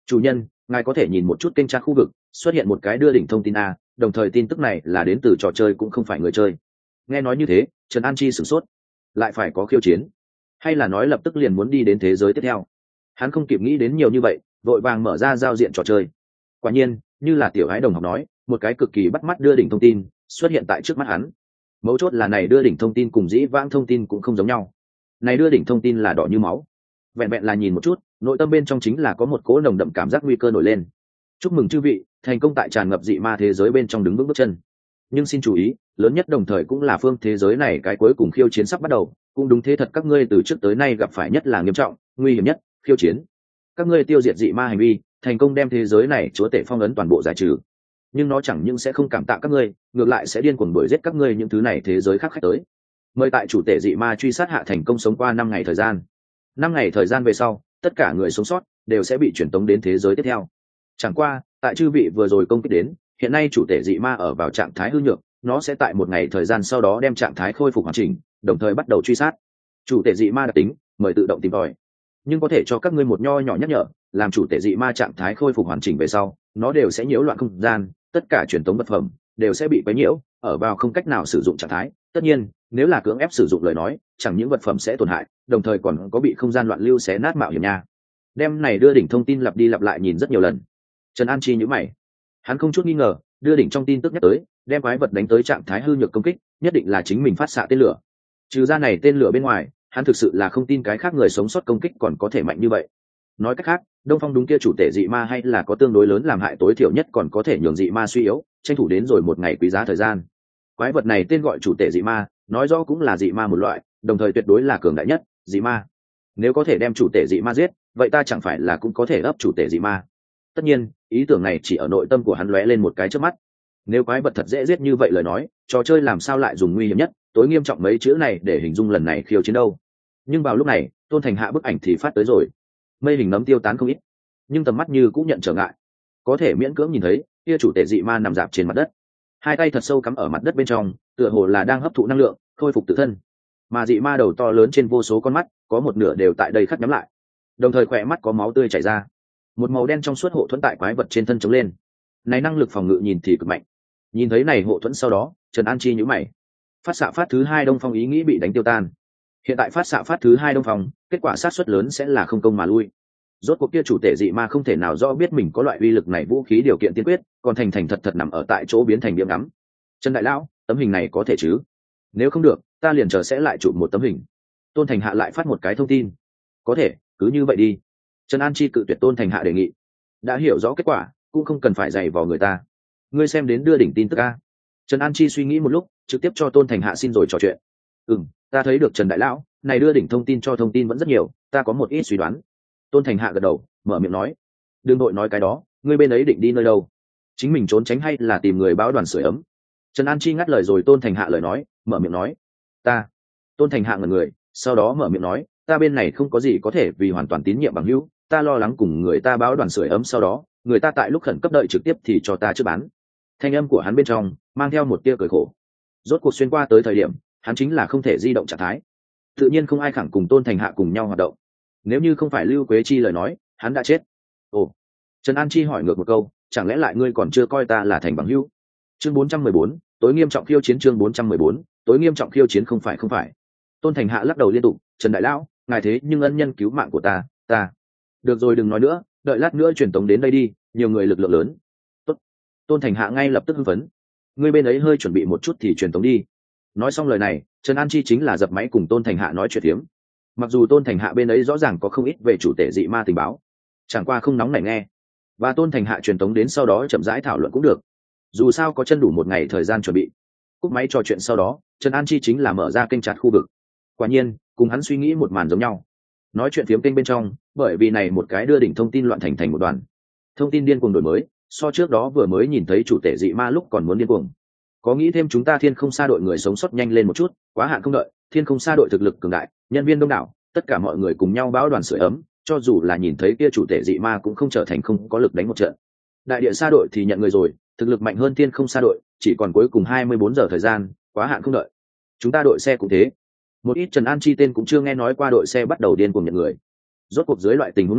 Chủ nhân, ngài có thể nhìn một chút kênh tra khu vực, xuất hiện một cái đưa đỉnh thông tin a, đồng thời tin tức này là đến từ trò chơi cũng không phải người chơi. Nghe nói như thế, Trần An Chi sửng sốt, lại phải có khiêu chiến, hay là nói lập tức liền muốn đi đến thế giới tiếp theo? Hắn không kịp nghĩ đến nhiều như vậy, vội vàng mở ra giao diện trò chơi. Quả nhiên, như là tiểu ái đồng học nói, một cái cực kỳ bắt mắt đưa đỉnh thông tin xuất hiện tại trước mắt hắn. Mấu chốt là này đưa đỉnh thông tin cùng dĩ vãng thông tin cũng không giống nhau. Này đưa đỉnh thông tin là đỏ như máu, vẹn vẹn là nhìn một chút, nội tâm bên trong chính là có một cỗ nồng đậm cảm giác nguy cơ nổi lên. Chúc mừng chư vị, thành công tại tràn ngập dị ma thế giới bên trong đứng vững bước chân. Nhưng xin chú ý, lớn nhất đồng thời cũng là phương thế giới này cái cuối cùng khiêu chiến sắp bắt đầu, cũng đúng thế thật, các ngươi từ trước tới nay gặp phải nhất là nghiêm trọng, nguy hiểm nhất khiêu chiến. Các ngươi tiêu diệt dị ma hành vi, thành công đem thế giới này chúa tể phong ấn toàn bộ giải trừ. Nhưng nó chẳng những sẽ không cảm tạ các ngươi, ngược lại sẽ điên cuồng đuổi giết các ngươi những thứ này thế giới khác khách tới. Mời tại chủ tể dị ma truy sát hạ thành công sống qua năm ngày thời gian. Năm ngày thời gian về sau, tất cả người sống sót đều sẽ bị chuyển tống đến thế giới tiếp theo. Chẳng qua, tại chư vị vừa rồi công kích đến, hiện nay chủ tể dị ma ở vào trạng thái hư nhược, nó sẽ tại một ngày thời gian sau đó đem trạng thái khôi phục hoàn chỉnh, đồng thời bắt đầu truy sát. Chủ tể dị ma đặc tính, mời tự động tìm tòi. Nhưng có thể cho các ngươi một nho nhỏ nhắc nhở, làm chủ tể dị ma trạng thái khôi phục hoàn chỉnh về sau, nó đều sẽ nhiễu loạn không gian, tất cả truyền tống vật phẩm đều sẽ bị quấy nhiễu, ở vào không cách nào sử dụng trạng thái. Tất nhiên, nếu là cưỡng ép sử dụng lời nói, chẳng những vật phẩm sẽ tổn hại, đồng thời còn có bị không gian loạn lưu xé nát mạo hiểm nha. Đem này đưa đỉnh thông tin lặp đi lặp lại nhìn rất nhiều lần. Trần An Chi nhíu mày, hắn không chút nghi ngờ, đưa đỉnh trong tin tức nhắc tới, đem quái vật đánh tới trạng thái hư nhược công kích, nhất định là chính mình phát xạ tên lửa. Trừ ra này tên lửa bên ngoài, hắn thực sự là không tin cái khác người sống sót công kích còn có thể mạnh như vậy. Nói cách khác, Đông Phong đúng kia chủ tể dị ma hay là có tương đối lớn làm hại, tối thiểu nhất còn có thể nhường dị ma suy yếu, tranh thủ đến rồi một ngày quý giá thời gian. Quái vật này tên gọi chủ tể dị ma, nói rõ cũng là dị ma một loại, đồng thời tuyệt đối là cường đại nhất dị ma. Nếu có thể đem chủ tể dị ma giết, vậy ta chẳng phải là cũng có thể ấp chủ tể dị ma? Tất nhiên, ý tưởng này chỉ ở nội tâm của hắn lóe lên một cái trước mắt. Nếu quái vật thật dễ giết như vậy lời nói, trò chơi làm sao lại dùng nguy hiểm nhất, tối nghiêm trọng mấy chữ này để hình dung lần này khiêu chiến đâu? Nhưng vào lúc này, Tôn Thành Hạ bức ảnh thì phát tới rồi. Mây hình nấm tiêu tán không ít, nhưng tầm mắt như cũng nhận trở ngại, có thể miễn cưỡng nhìn thấy kia chủ tể dị ma nằm dạp trên mặt đất, hai tay thật sâu cắm ở mặt đất bên trong, tựa hồ là đang hấp thụ năng lượng, khôi phục tự thân. Mà dị ma đầu to lớn trên vô số con mắt, có một nửa đều tại đây khắc nhắm lại, đồng thời khỏe mắt có máu tươi chảy ra, một màu đen trong suốt hộ thuẫn tại quái vật trên thân chống lên. Này năng lực phòng ngự nhìn thì cực mạnh. Nhìn thấy này hộ thuẫn sau đó, Trần An Chi nhíu mày. Phát xạ phát thứ hai Đông Phong ý nghĩ bị đánh tiêu tan. Hiện tại phát xạ phát thứ hai Đông Phong, kết quả sát suất lớn sẽ là không công mà lui. Rốt cuộc kia chủ tể dị ma không thể nào rõ biết mình có loại uy lực này vũ khí điều kiện tiên quyết, còn thành thành thật thật nằm ở tại chỗ biến thành điểm ngắm. Trần đại lão, tấm hình này có thể chứ? Nếu không được, ta liền chờ sẽ lại chụp một tấm hình. Tôn Thành Hạ lại phát một cái thông tin. Có thể, cứ như vậy đi. Trần An Chi cự tuyệt Tôn Thành Hạ đề nghị. Đã hiểu rõ kết quả, cũng không cần phải dày vò người ta. Ngươi xem đến đưa đỉnh tin tức a? Trần An Chi suy nghĩ một lúc, trực tiếp cho Tôn Thành Hạ xin rồi trò chuyện. Ừm, ta thấy được Trần đại lão, này đưa đỉnh thông tin cho thông tin vẫn rất nhiều, ta có một ít suy đoán. Tôn Thành Hạ gật đầu, mở miệng nói. Đừng đội nói cái đó, ngươi bên ấy định đi nơi đâu? Chính mình trốn tránh hay là tìm người báo đoàn sưởi ấm? Trần An Chi ngắt lời rồi Tôn Thành Hạ lời nói, mở miệng nói. Ta. Tôn Thành Hạ ngẩn người, sau đó mở miệng nói, ta bên này không có gì có thể vì hoàn toàn tín nhiệm bằng hữu, ta lo lắng cùng người ta báo đoàn sưởi ấm sau đó, người ta tại lúc khẩn cấp đợi trực tiếp thì cho ta trước bán. Thanh âm của hắn bên trong mang theo một tia cười khổ. Rốt cuộc xuyên qua tới thời điểm, hắn chính là không thể di động trạng thái, tự nhiên không ai khẳng cùng Tôn Thành Hạ cùng nhau hoạt động. Nếu như không phải Lưu Quế Chi lời nói, hắn đã chết. Ồ. Trần An Chi hỏi ngược một câu, chẳng lẽ lại ngươi còn chưa coi ta là thành bằng hữu? Chương bốn trăm mười bốn, tối nghiêm trọng khiêu chiến. Chương bốn trăm mười bốn, tối nghiêm trọng khiêu chiến. Không phải không phải. Tôn Thành Hạ lắc đầu liên tục, Trần đại lão, ngài thế nhưng ân nhân cứu mạng của ta, ta. Được rồi, đừng nói nữa, đợi lát nữa truyền tống đến đây đi, nhiều người lực lượng lớn. Tốt. Tôn Thành Hạ ngay lập tức hưng phấn. Ngươi bên ấy hơi chuẩn bị một chút thì truyền tống đi. Nói xong lời này, Trần An Chi chính là dập máy cùng Tôn Thành Hạ nói chuyện phiếm. Mặc dù Tôn Thành Hạ bên ấy rõ ràng có không ít về chủ tể dị ma tình báo, chẳng qua không nóng nảy nghe, và Tôn Thành Hạ truyền tống đến sau đó chậm rãi thảo luận cũng được, dù sao có chân đủ một ngày thời gian chuẩn bị. Cúp máy trò chuyện sau đó, Trần An Chi chính là mở ra kênh chat khu vực. Quả nhiên, cùng hắn suy nghĩ một màn giống nhau. Nói chuyện phiếm kênh bên trong, bởi vì này một cái đưa đỉnh thông tin loạn thành thành một đoàn, thông tin điên cuồng đổi mới, so trước đó vừa mới nhìn thấy chủ tể dị ma lúc còn muốn điên cuồng. Có nghĩ thêm chúng ta Thiên Không Sa đội người sống sót nhanh lên một chút, quá hạn không đợi, Thiên Không Sa đội thực lực cường đại, nhân viên đông đảo, tất cả mọi người cùng nhau báo đoàn sưởi ấm, cho dù là nhìn thấy kia chủ tể dị ma cũng không trở thành không có lực đánh một trận. Đại địa Sa đội thì nhận người rồi, thực lực mạnh hơn Thiên Không Sa đội, chỉ còn cuối cùng hai mươi bốn giờ thời gian, quá hạn không đợi. Chúng ta đội xe cũng thế. Một ít Trần An Chi tên cũng chưa nghe nói qua đội xe bắt đầu điên cuồng nhận người. Rốt cuộc dưới loại tình huống này,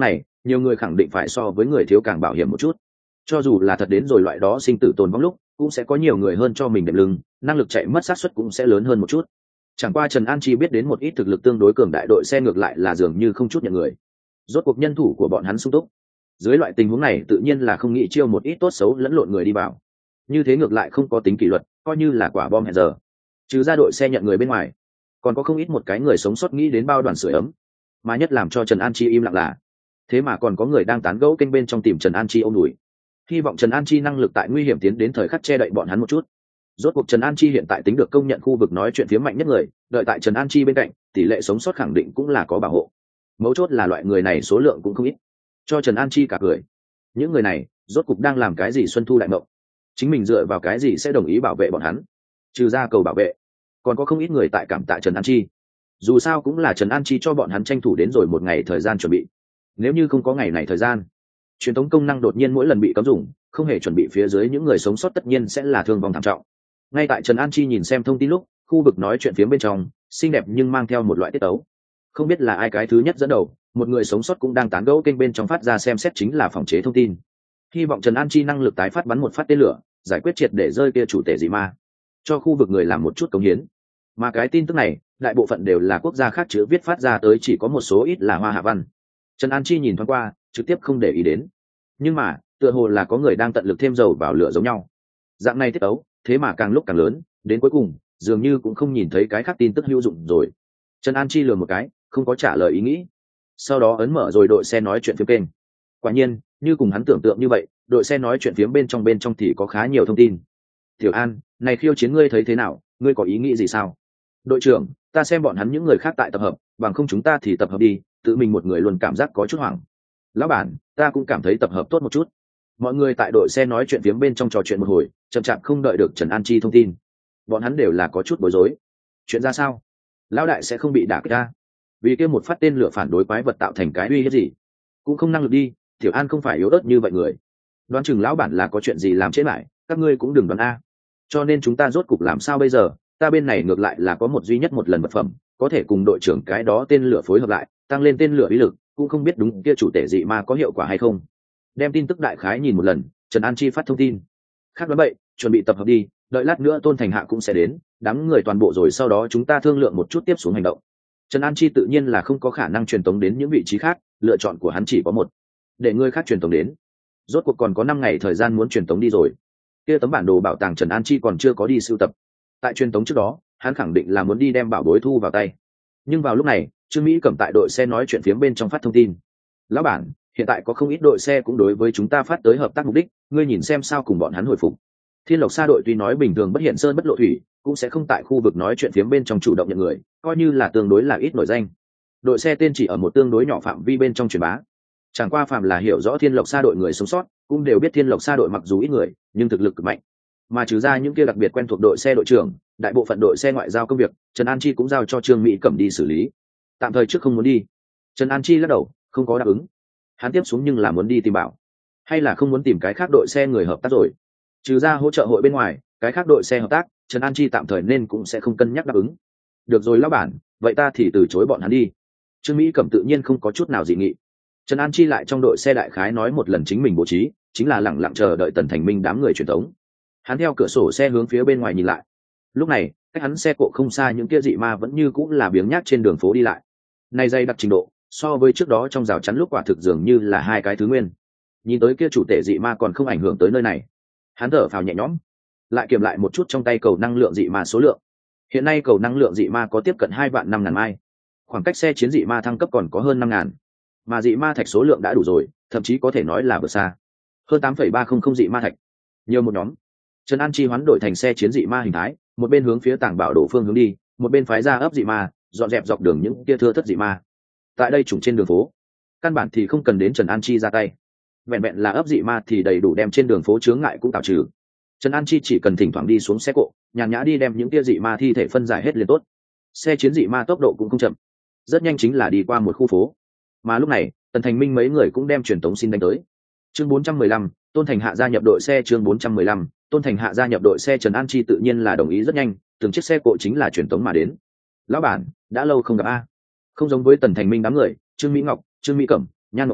nhiều người khẳng định phải so với người thiếu càng bảo hiểm một chút. Cho dù là thật đến rồi loại đó sinh tử tồn vong lúc, cũng sẽ có nhiều người hơn cho mình đệm lưng, năng lực chạy mất xác suất cũng sẽ lớn hơn một chút. Chẳng qua Trần An Chi biết đến một ít thực lực tương đối cường đại đội xe ngược lại là dường như không chút nhận người. Rốt cuộc nhân thủ của bọn hắn sung túc. Dưới loại tình huống này tự nhiên là không nghĩ chiêu một ít tốt xấu lẫn lộn người đi vào. Như thế ngược lại không có tính kỷ luật, coi như là quả bom hẹn giờ. Trừ ra đội xe nhận người bên ngoài, còn có không ít một cái người sống sót nghĩ đến bao đoàn sưởi ấm. Mà nhất làm cho Trần An Chi im lặng là, thế mà còn có người đang tán gẫu kênh bên trong tìm Trần An Chi ôm đùi. Hy vọng Trần An Chi năng lực tại nguy hiểm tiến đến thời khắc che đậy bọn hắn một chút. Rốt cuộc Trần An Chi hiện tại tính được công nhận khu vực nói chuyện phía mạnh nhất người, đợi tại Trần An Chi bên cạnh, tỷ lệ sống sót khẳng định cũng là có bảo hộ. Mấu chốt là loại người này số lượng cũng không ít. Cho Trần An Chi cả cười. Những người này, rốt cục đang làm cái gì xuân thu đại mộng? Chính mình dựa vào cái gì sẽ đồng ý bảo vệ bọn hắn? Trừ ra cầu bảo vệ, còn có không ít người tại cảm tạ Trần An Chi. Dù sao cũng là Trần An Chi cho bọn hắn tranh thủ đến rồi một ngày thời gian chuẩn bị. Nếu như không có ngày này thời gian, truyền thống công năng đột nhiên mỗi lần bị cấm dùng, không hề chuẩn bị phía dưới những người sống sót tất nhiên sẽ là thương vong thảm trọng. Ngay tại Trần An Chi nhìn xem thông tin lúc, khu vực nói chuyện phía bên trong xinh đẹp nhưng mang theo một loại tiết tấu. Không biết là ai cái thứ nhất dẫn đầu, một người sống sót cũng đang tán gẫu kênh bên trong phát ra xem xét chính là phòng chế thông tin. Hy vọng Trần An Chi năng lực tái phát bắn một phát tên lửa, giải quyết triệt để rơi kia chủ tể dị ma, cho khu vực người làm một chút cống hiến. Mà cái tin tức này, đại bộ phận đều là quốc gia khác chữ viết phát ra tới, chỉ có một số ít là hoa hạ văn. Trần An Chi nhìn thoáng qua, trực tiếp không để ý đến. Nhưng mà, tựa hồ là có người đang tận lực thêm dầu vào lửa giống nhau. Dạng này tiết ấu, thế mà càng lúc càng lớn, đến cuối cùng, dường như cũng không nhìn thấy cái khác tin tức hữu dụng rồi. Trần An Chi lừa một cái, không có trả lời ý nghĩ. Sau đó ấn mở rồi đội xe nói chuyện phía kênh. Quả nhiên, như cùng hắn tưởng tượng như vậy, đội xe nói chuyện phía bên trong bên trong thì có khá nhiều thông tin. Tiểu An, này khiêu chiến ngươi thấy thế nào, ngươi có ý nghĩ gì sao? Đội trưởng, ta xem bọn hắn những người khác tại tập hợp, bằng không chúng ta thì tập hợp đi, tự mình một người luôn cảm giác có chút hoảng. Lão bản, ta cũng cảm thấy tập hợp tốt một chút. Mọi người tại đội xe nói chuyện phía bên trong trò chuyện một hồi, chậm chạp không đợi được Trần An Chi thông tin. Bọn hắn đều là có chút bối rối. Chuyện ra sao? Lão đại sẽ không bị đả kích ra? Vì kia một phát tên lửa phản đối quái vật tạo thành cái uy hiếp gì? Cũng không năng lực đi, Tiểu An không phải yếu ớt như vậy người. Đoán chừng lão bản là có chuyện gì làm chết lại, các ngươi cũng đừng đoán a. Cho nên chúng ta rốt cục làm sao bây giờ? Ta bên này ngược lại là có một duy nhất một lần vật phẩm, có thể cùng đội trưởng cái đó tên lửa phối hợp lại, tăng lên tên lửa uy lực, cũng không biết đúng kia chủ tể dị ma có hiệu quả hay không. Đem tin tức đại khái nhìn một lần, Trần An Chi phát thông tin. Khác nói vậy, chuẩn bị tập hợp đi, đợi lát nữa Tôn Thành Hạ cũng sẽ đến, đám người toàn bộ rồi sau đó chúng ta thương lượng một chút tiếp xuống hành động. Trần An Chi tự nhiên là không có khả năng truyền tống đến những vị trí khác, lựa chọn của hắn chỉ có một, để người khác truyền tống đến. Rốt cuộc còn có năm ngày thời gian muốn truyền tống đi rồi. Kia tấm bản đồ bảo tàng Trần An Chi còn chưa có đi sưu tập. Tại truyền tống trước đó, hắn khẳng định là muốn đi đem bảo bối thu vào tay. Nhưng vào lúc này, Trương Mỹ cầm tại đội xe nói chuyện phía bên trong phát thông tin. Lão bản, hiện tại có không ít đội xe cũng đối với chúng ta phát tới hợp tác mục đích, ngươi nhìn xem sao cùng bọn hắn hồi phục. Thiên Lộc Sa đội tuy nói bình thường bất hiện sơn bất lộ thủy, cũng sẽ không tại khu vực nói chuyện phía bên trong chủ động nhận người, coi như là tương đối là ít nổi danh. Đội xe tên chỉ ở một tương đối nhỏ phạm vi bên trong truyền bá. Chẳng qua phạm là hiểu rõ Thiên Lộc Sa đội người sống sót, cũng đều biết Thiên Lộc Sa đội mặc dù ít người, nhưng thực lực cực mạnh. Mà trừ ra những kia đặc biệt quen thuộc đội xe đội trưởng, đại bộ phận đội xe ngoại giao công việc, Trần An Chi cũng giao cho Trương Mỹ Cẩm đi xử lý. Tạm thời trước không muốn đi. Trần An Chi lắc đầu, không có đáp ứng. Hắn tiếp xuống nhưng là muốn đi tìm bảo, hay là không muốn tìm cái khác đội xe người hợp tác rồi. Trừ ra hỗ trợ hội bên ngoài, cái khác đội xe hợp tác, Trần An Chi tạm thời nên cũng sẽ không cân nhắc đáp ứng. Được rồi lão bản, vậy ta thì từ chối bọn hắn đi. Trương Mỹ Cẩm tự nhiên không có chút nào dị nghị. Trần An Chi lại trong đội xe đại khái nói một lần chính mình bố trí, chính là lẳng lặng chờ đợi Tần Thành Minh đám người truyền tống. Hắn theo cửa sổ xe hướng phía bên ngoài nhìn lại. Lúc này, cách hắn xe cộ không xa những kia dị ma vẫn như cũng là biếng nhác trên đường phố đi lại. Này dày đặc trình độ, so với trước đó trong rào chắn lúc quả thực dường như là hai cái thứ nguyên. Nhìn tới kia chủ tể dị ma còn không ảnh hưởng tới nơi này. Hắn thở phào nhẹ nhõm, lại kiểm lại một chút trong tay cầu năng lượng dị ma số lượng. Hiện nay cầu năng lượng dị ma có tiếp cận hai vạn năm ngàn mai, khoảng cách xe chiến dị ma thăng cấp còn có hơn năm ngàn, mà dị ma thạch số lượng đã đủ rồi, thậm chí có thể nói là vượt xa, hơn tám phẩy ba không không dị ma thạch, nhiều một nhóm. Trần An Chi hoán đổi thành xe chiến dị ma hình thái, một bên hướng phía tảng bảo đổ phương hướng đi, một bên phái ra ấp dị ma, dọn dẹp dọc đường những kia thưa thất dị ma. Tại đây trùng trên đường phố, căn bản thì không cần đến Trần An Chi ra tay, vẹn vẹn là ấp dị ma thì đầy đủ đem trên đường phố chướng ngại cũng tạo trừ. Trần An Chi chỉ cần thỉnh thoảng đi xuống xe cộ, nhàn nhã đi đem những kia dị ma thi thể phân giải hết liền tốt. Xe chiến dị ma tốc độ cũng không chậm, rất nhanh chính là đi qua một khu phố. Mà lúc này, Tần Thành Minh mấy người cũng đem truyền tống xin đánh tới. Chương bốn trăm mười lăm, Tôn Thành Hạ gia nhập đội xe. Chương bốn trăm mười lăm, Tôn Thành Hạ gia nhập đội xe. Trần An Chi tự nhiên là đồng ý rất nhanh, từng chiếc xe cộ chính là truyền tống mà đến. Lão bản, đã lâu không gặp a. Không giống với Tần Thành Minh đám người, Trương Mỹ Ngọc, Trương Mỹ Cẩm, Nhan Ngọc Lê,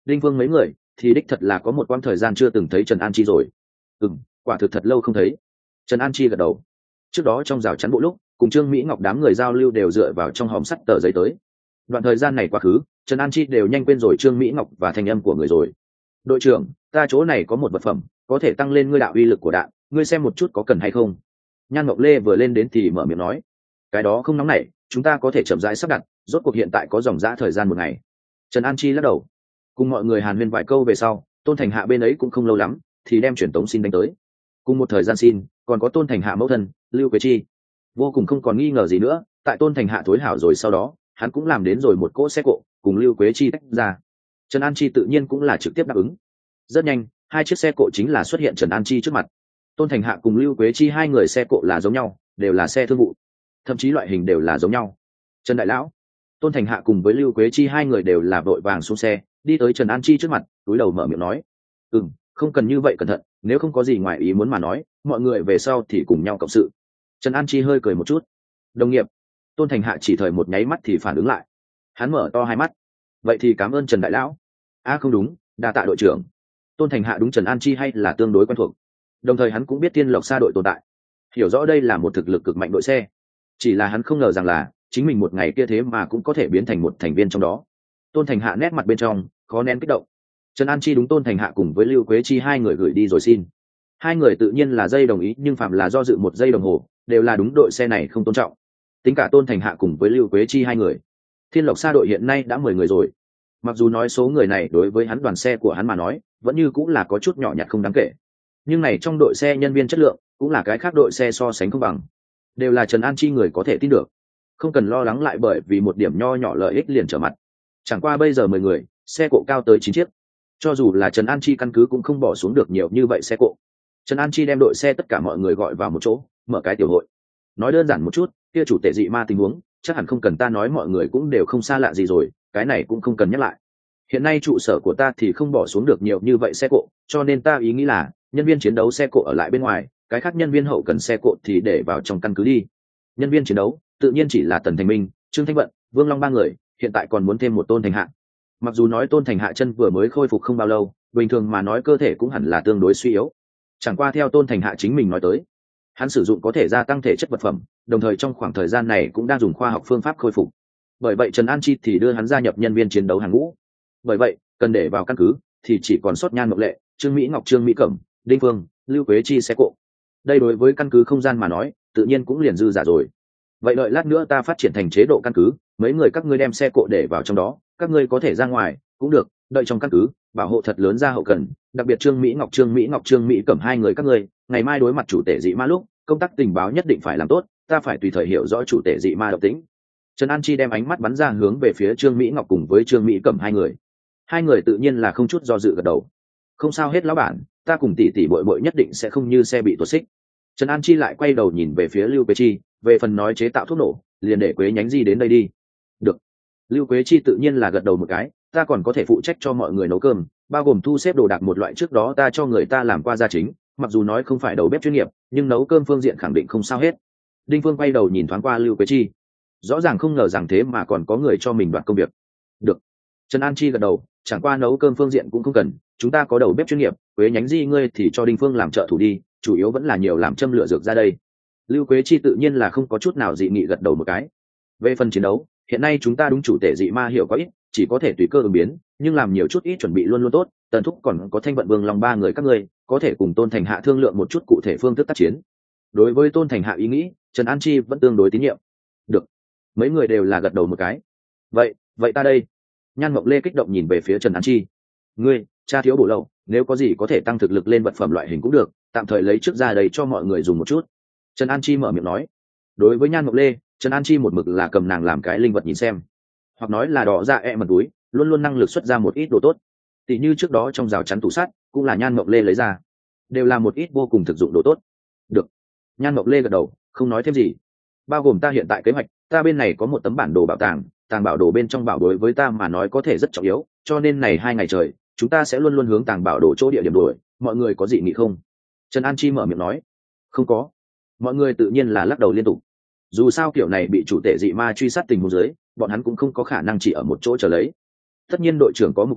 Đinh Vương mấy người thì đích thật là có một quãng thời gian chưa từng thấy Trần An Chi rồi. Ừ, quả thực thật lâu không thấy. Trần An Chi gật đầu. Trước đó trong rào chắn bộ lúc cùng Trương Mỹ Ngọc đám người giao lưu đều dựa vào trong hòm sắt tờ giấy tới. Đoạn thời gian này quá khứ, Trần An Chi đều nhanh quên rồi Trương Mỹ Ngọc và thanh âm của người rồi. Đội trưởng, ta chỗ này có một vật phẩm có thể tăng lên ngươi đạo uy lực của đạn, ngươi xem một chút có cần hay không? Nhan Ngọc Lê vừa lên đến thì mở miệng nói, cái đó không nóng nảy, chúng ta có thể chậm rãi sắp đặt, rốt cuộc hiện tại có dòng dã thời gian một ngày. Trần An Chi lắc đầu. Cùng mọi người hàn huyên vài câu về sau, Tôn Thành Hạ bên ấy cũng không lâu lắm thì đem truyền tống xin đánh tới. Cùng một thời gian xin còn có Tôn Thành Hạ mẫu thân Lưu Quế Chi. Vô cùng không còn nghi ngờ gì nữa, tại Tôn Thành Hạ thối hảo rồi sau đó hắn cũng làm đến rồi một cỗ xe cộ cùng Lưu Quế Chi tách ra. Trần An Chi tự nhiên cũng là trực tiếp đáp ứng. Rất nhanh hai chiếc xe cộ chính là xuất hiện Trần An Chi trước mặt. Tôn Thành Hạ cùng Lưu Quế Chi hai người xe cộ là giống nhau, đều là xe thương vụ, thậm chí loại hình đều là giống nhau. Trần đại lão, Tôn Thành Hạ cùng với Lưu Quế Chi hai người đều là vội vàng xuống xe đi tới Trần An Chi trước mặt, cúi đầu mở miệng nói, ừm, không cần như vậy cẩn thận, nếu không có gì ngoài ý muốn mà nói mọi người về sau thì cùng nhau cộng sự. Trần An Chi hơi cười một chút. Đồng nghiệp. Tôn Thành Hạ chỉ thời một nháy mắt thì phản ứng lại, hắn mở to hai mắt. Vậy thì cảm ơn Trần đại lão. À không đúng, đa tạ đội trưởng. Tôn Thành Hạ đúng Trần An Chi hay là tương đối quen thuộc, đồng thời hắn cũng biết Tiên Lộc Sa đội tồn tại, hiểu rõ đây là một thực lực cực mạnh đội xe. Chỉ là hắn không ngờ rằng là chính mình một ngày kia thế mà cũng có thể biến thành một thành viên trong đó. Tôn Thành Hạ nét mặt bên trong khó nén kích động. Trần An Chi đúng Tôn Thành Hạ cùng với Lưu Quế Chi hai người gửi đi rồi xin. Hai người tự nhiên là dây đồng ý, nhưng phạm là do dự một giây đồng hồ đều là đúng đội xe này không tôn trọng. Tính cả Tôn Thành Hạ cùng với Lưu Quế Chi hai người, Thiên Lộc Sa đội hiện nay đã mười người rồi. Mặc dù nói số người này đối với hắn đoàn xe của hắn mà nói vẫn như cũng là có chút nhỏ nhặt không đáng kể, nhưng này trong đội xe nhân viên chất lượng cũng là cái khác đội xe so sánh không bằng, đều là Trần An Chi người có thể tin được, không cần lo lắng lại bởi vì một điểm nho nhỏ lợi ích liền trở mặt. Chẳng qua bây giờ mười người, xe cộ cao tới chín chiếc, cho dù là Trần An Chi căn cứ cũng không bỏ xuống được nhiều như vậy xe cộ. Trần An Chi đem đội xe tất cả mọi người gọi vào một chỗ, mở cái tiểu hội. Nói đơn giản một chút, kia chủ tể dị ma tình huống chắc hẳn không cần ta nói, mọi người cũng đều không xa lạ gì rồi, cái này cũng không cần nhắc lại. Hiện nay trụ sở của ta thì không bỏ xuống được nhiều như vậy xe cộ, cho nên ta ý nghĩ là nhân viên chiến đấu xe cộ ở lại bên ngoài, cái khác nhân viên hậu cần xe cộ thì để vào trong căn cứ đi. Nhân viên chiến đấu tự nhiên chỉ là Tần Thành Minh, Trương Thanh Vận, Vương Long ba người, hiện tại còn muốn thêm một Tôn Thành Hạ. Mặc dù nói Tôn Thành Hạ chân vừa mới khôi phục không bao lâu, bình thường mà nói cơ thể cũng hẳn là tương đối suy yếu. Chẳng qua theo Tôn Thành Hạ chính mình nói tới, hắn sử dụng có thể gia tăng thể chất vật phẩm, đồng thời trong khoảng thời gian này cũng đang dùng khoa học phương pháp khôi phục. Bởi vậy Trần An Chi thì đưa hắn gia nhập nhân viên chiến đấu hàng ngũ. Bởi vậy cần để vào căn cứ thì chỉ còn sót Nhan Mộng Lệ, Trương Mỹ Ngọc, Trương Mỹ Cẩm, Đinh Phương, Lưu Quế Chi xe cộ. Đây đối với căn cứ không gian mà nói tự nhiên cũng liền dư giả rồi. Vậy đợi lát nữa ta phát triển thành chế độ căn cứ, mấy người các ngươi đem xe cộ để vào trong đó, các ngươi có thể ra ngoài cũng được, đợi trong căn cứ bảo hộ thật lớn ra hậu cần, đặc biệt Trương Mỹ Ngọc, Trương Mỹ Ngọc, Trương Mỹ Cẩm hai người các ngươi ngày mai đối mặt chủ tể dị ma lúc công tác tình báo nhất định phải làm tốt, ta phải tùy thời hiểu rõ chủ tể dị ma độc tính. Trần An Chi đem ánh mắt bắn ra hướng về phía Trương Mỹ Ngọc cùng với Trương Mỹ Cẩm hai người. Hai người tự nhiên là không chút do dự gật đầu. Không sao hết lão bản, ta cùng tỷ tỷ bội bội nhất định sẽ không như xe bị tuột xích. Trần An Chi lại quay đầu nhìn về phía Lưu Quế Chi, về phần nói chế tạo thuốc nổ liền để Quế Nhánh Di đến đây đi. Được. Lưu Quế Chi tự nhiên là gật đầu một cái, ta còn có thể phụ trách cho mọi người nấu cơm, bao gồm thu xếp đồ đạc một loại trước đó ta cho người ta làm qua gia chính, mặc dù nói không phải đầu bếp chuyên nghiệp nhưng nấu cơm phương diện khẳng định không sao hết. Đinh Phương quay đầu nhìn thoáng qua Lưu Quế Chi, rõ ràng không ngờ rằng thế mà còn có người cho mình đoạt công việc. Được. Trần An Chi gật đầu, chẳng qua nấu cơm phương diện cũng không cần, chúng ta có đầu bếp chuyên nghiệp, Quế Nhánh Di ngươi thì cho Đinh Phương làm trợ thủ đi, chủ yếu vẫn là nhiều làm châm lửa dược ra đây. Lưu Quế Chi tự nhiên là không có chút nào dị nghị gật đầu một cái. Về phần chiến đấu, hiện nay chúng ta đúng chủ tể dị ma hiểu có ít, chỉ có thể tùy cơ ứng biến, nhưng làm nhiều chút ít chuẩn bị luôn luôn tốt. Tần Thúc còn có Thanh Vận Vương Long ba người các ngươi có thể cùng Tôn Thành Hạ thương lượng một chút cụ thể phương thức tác chiến. Đối với Tôn Thành Hạ ý nghĩ, Trần An Chi vẫn tương đối tín nhiệm. Được. Mấy người đều là gật đầu một cái. Vậy, vậy ta đây. Nhan Mộng Lê kích động nhìn về phía Trần An Chi. Ngươi, cha thiếu bổ lậu, nếu có gì có thể tăng thực lực lên vật phẩm loại hình cũng được, tạm thời lấy trước ra đây cho mọi người dùng một chút. Trần An Chi mở miệng nói. Đối với Nhan Mộng Lê, Trần An Chi một mực là cầm nàng làm cái linh vật nhìn xem, hoặc nói là đỏ ra e mật túi, luôn luôn năng lực xuất ra một ít đồ tốt. Tỷ như trước đó trong rào chắn tủ sắt cũng là Nhan Mộng Lê lấy ra, đều là một ít vô cùng thực dụng đồ tốt. Được. Nhan Mộng Lê gật đầu, không nói thêm gì. Bao gồm ta hiện tại kế hoạch, ta bên này có một tấm bản đồ bảo tàng, tàng bảo đồ bên trong bảo đối với ta mà nói có thể rất trọng yếu, cho nên này hai ngày trời chúng ta sẽ luôn luôn hướng tàng bảo đồ chỗ địa điểm đuổi, mọi người có gì nghĩ không? Trần An Chi mở miệng nói. Không có. Mọi người tự nhiên là lắc đầu liên tục. Dù sao kiểu này bị chủ tể dị ma truy sát tình huống dưới, bọn hắn cũng không có khả năng chỉ ở một chỗ chờ lấy. Tất nhiên đội trưởng có mục tiêu,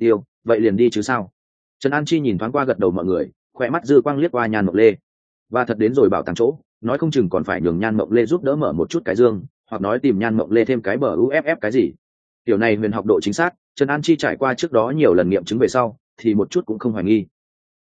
vậy liền đi chứ sao. Trần An Chi nhìn thoáng qua gật đầu mọi người, khỏe mắt dư quang liếc qua Nhan Mộng Lê. Và thật đến rồi bảo tàng chỗ, nói không chừng còn phải nhường Nhan Mộng Lê giúp đỡ mở một chút cái dương, hoặc nói tìm Nhan Mộng Lê thêm cái bờ u ép ép cái gì. Tiểu này huyền học độ chính xác, Trần An Chi trải qua trước đó nhiều lần nghiệm chứng về sau, thì một chút cũng không hoài nghi.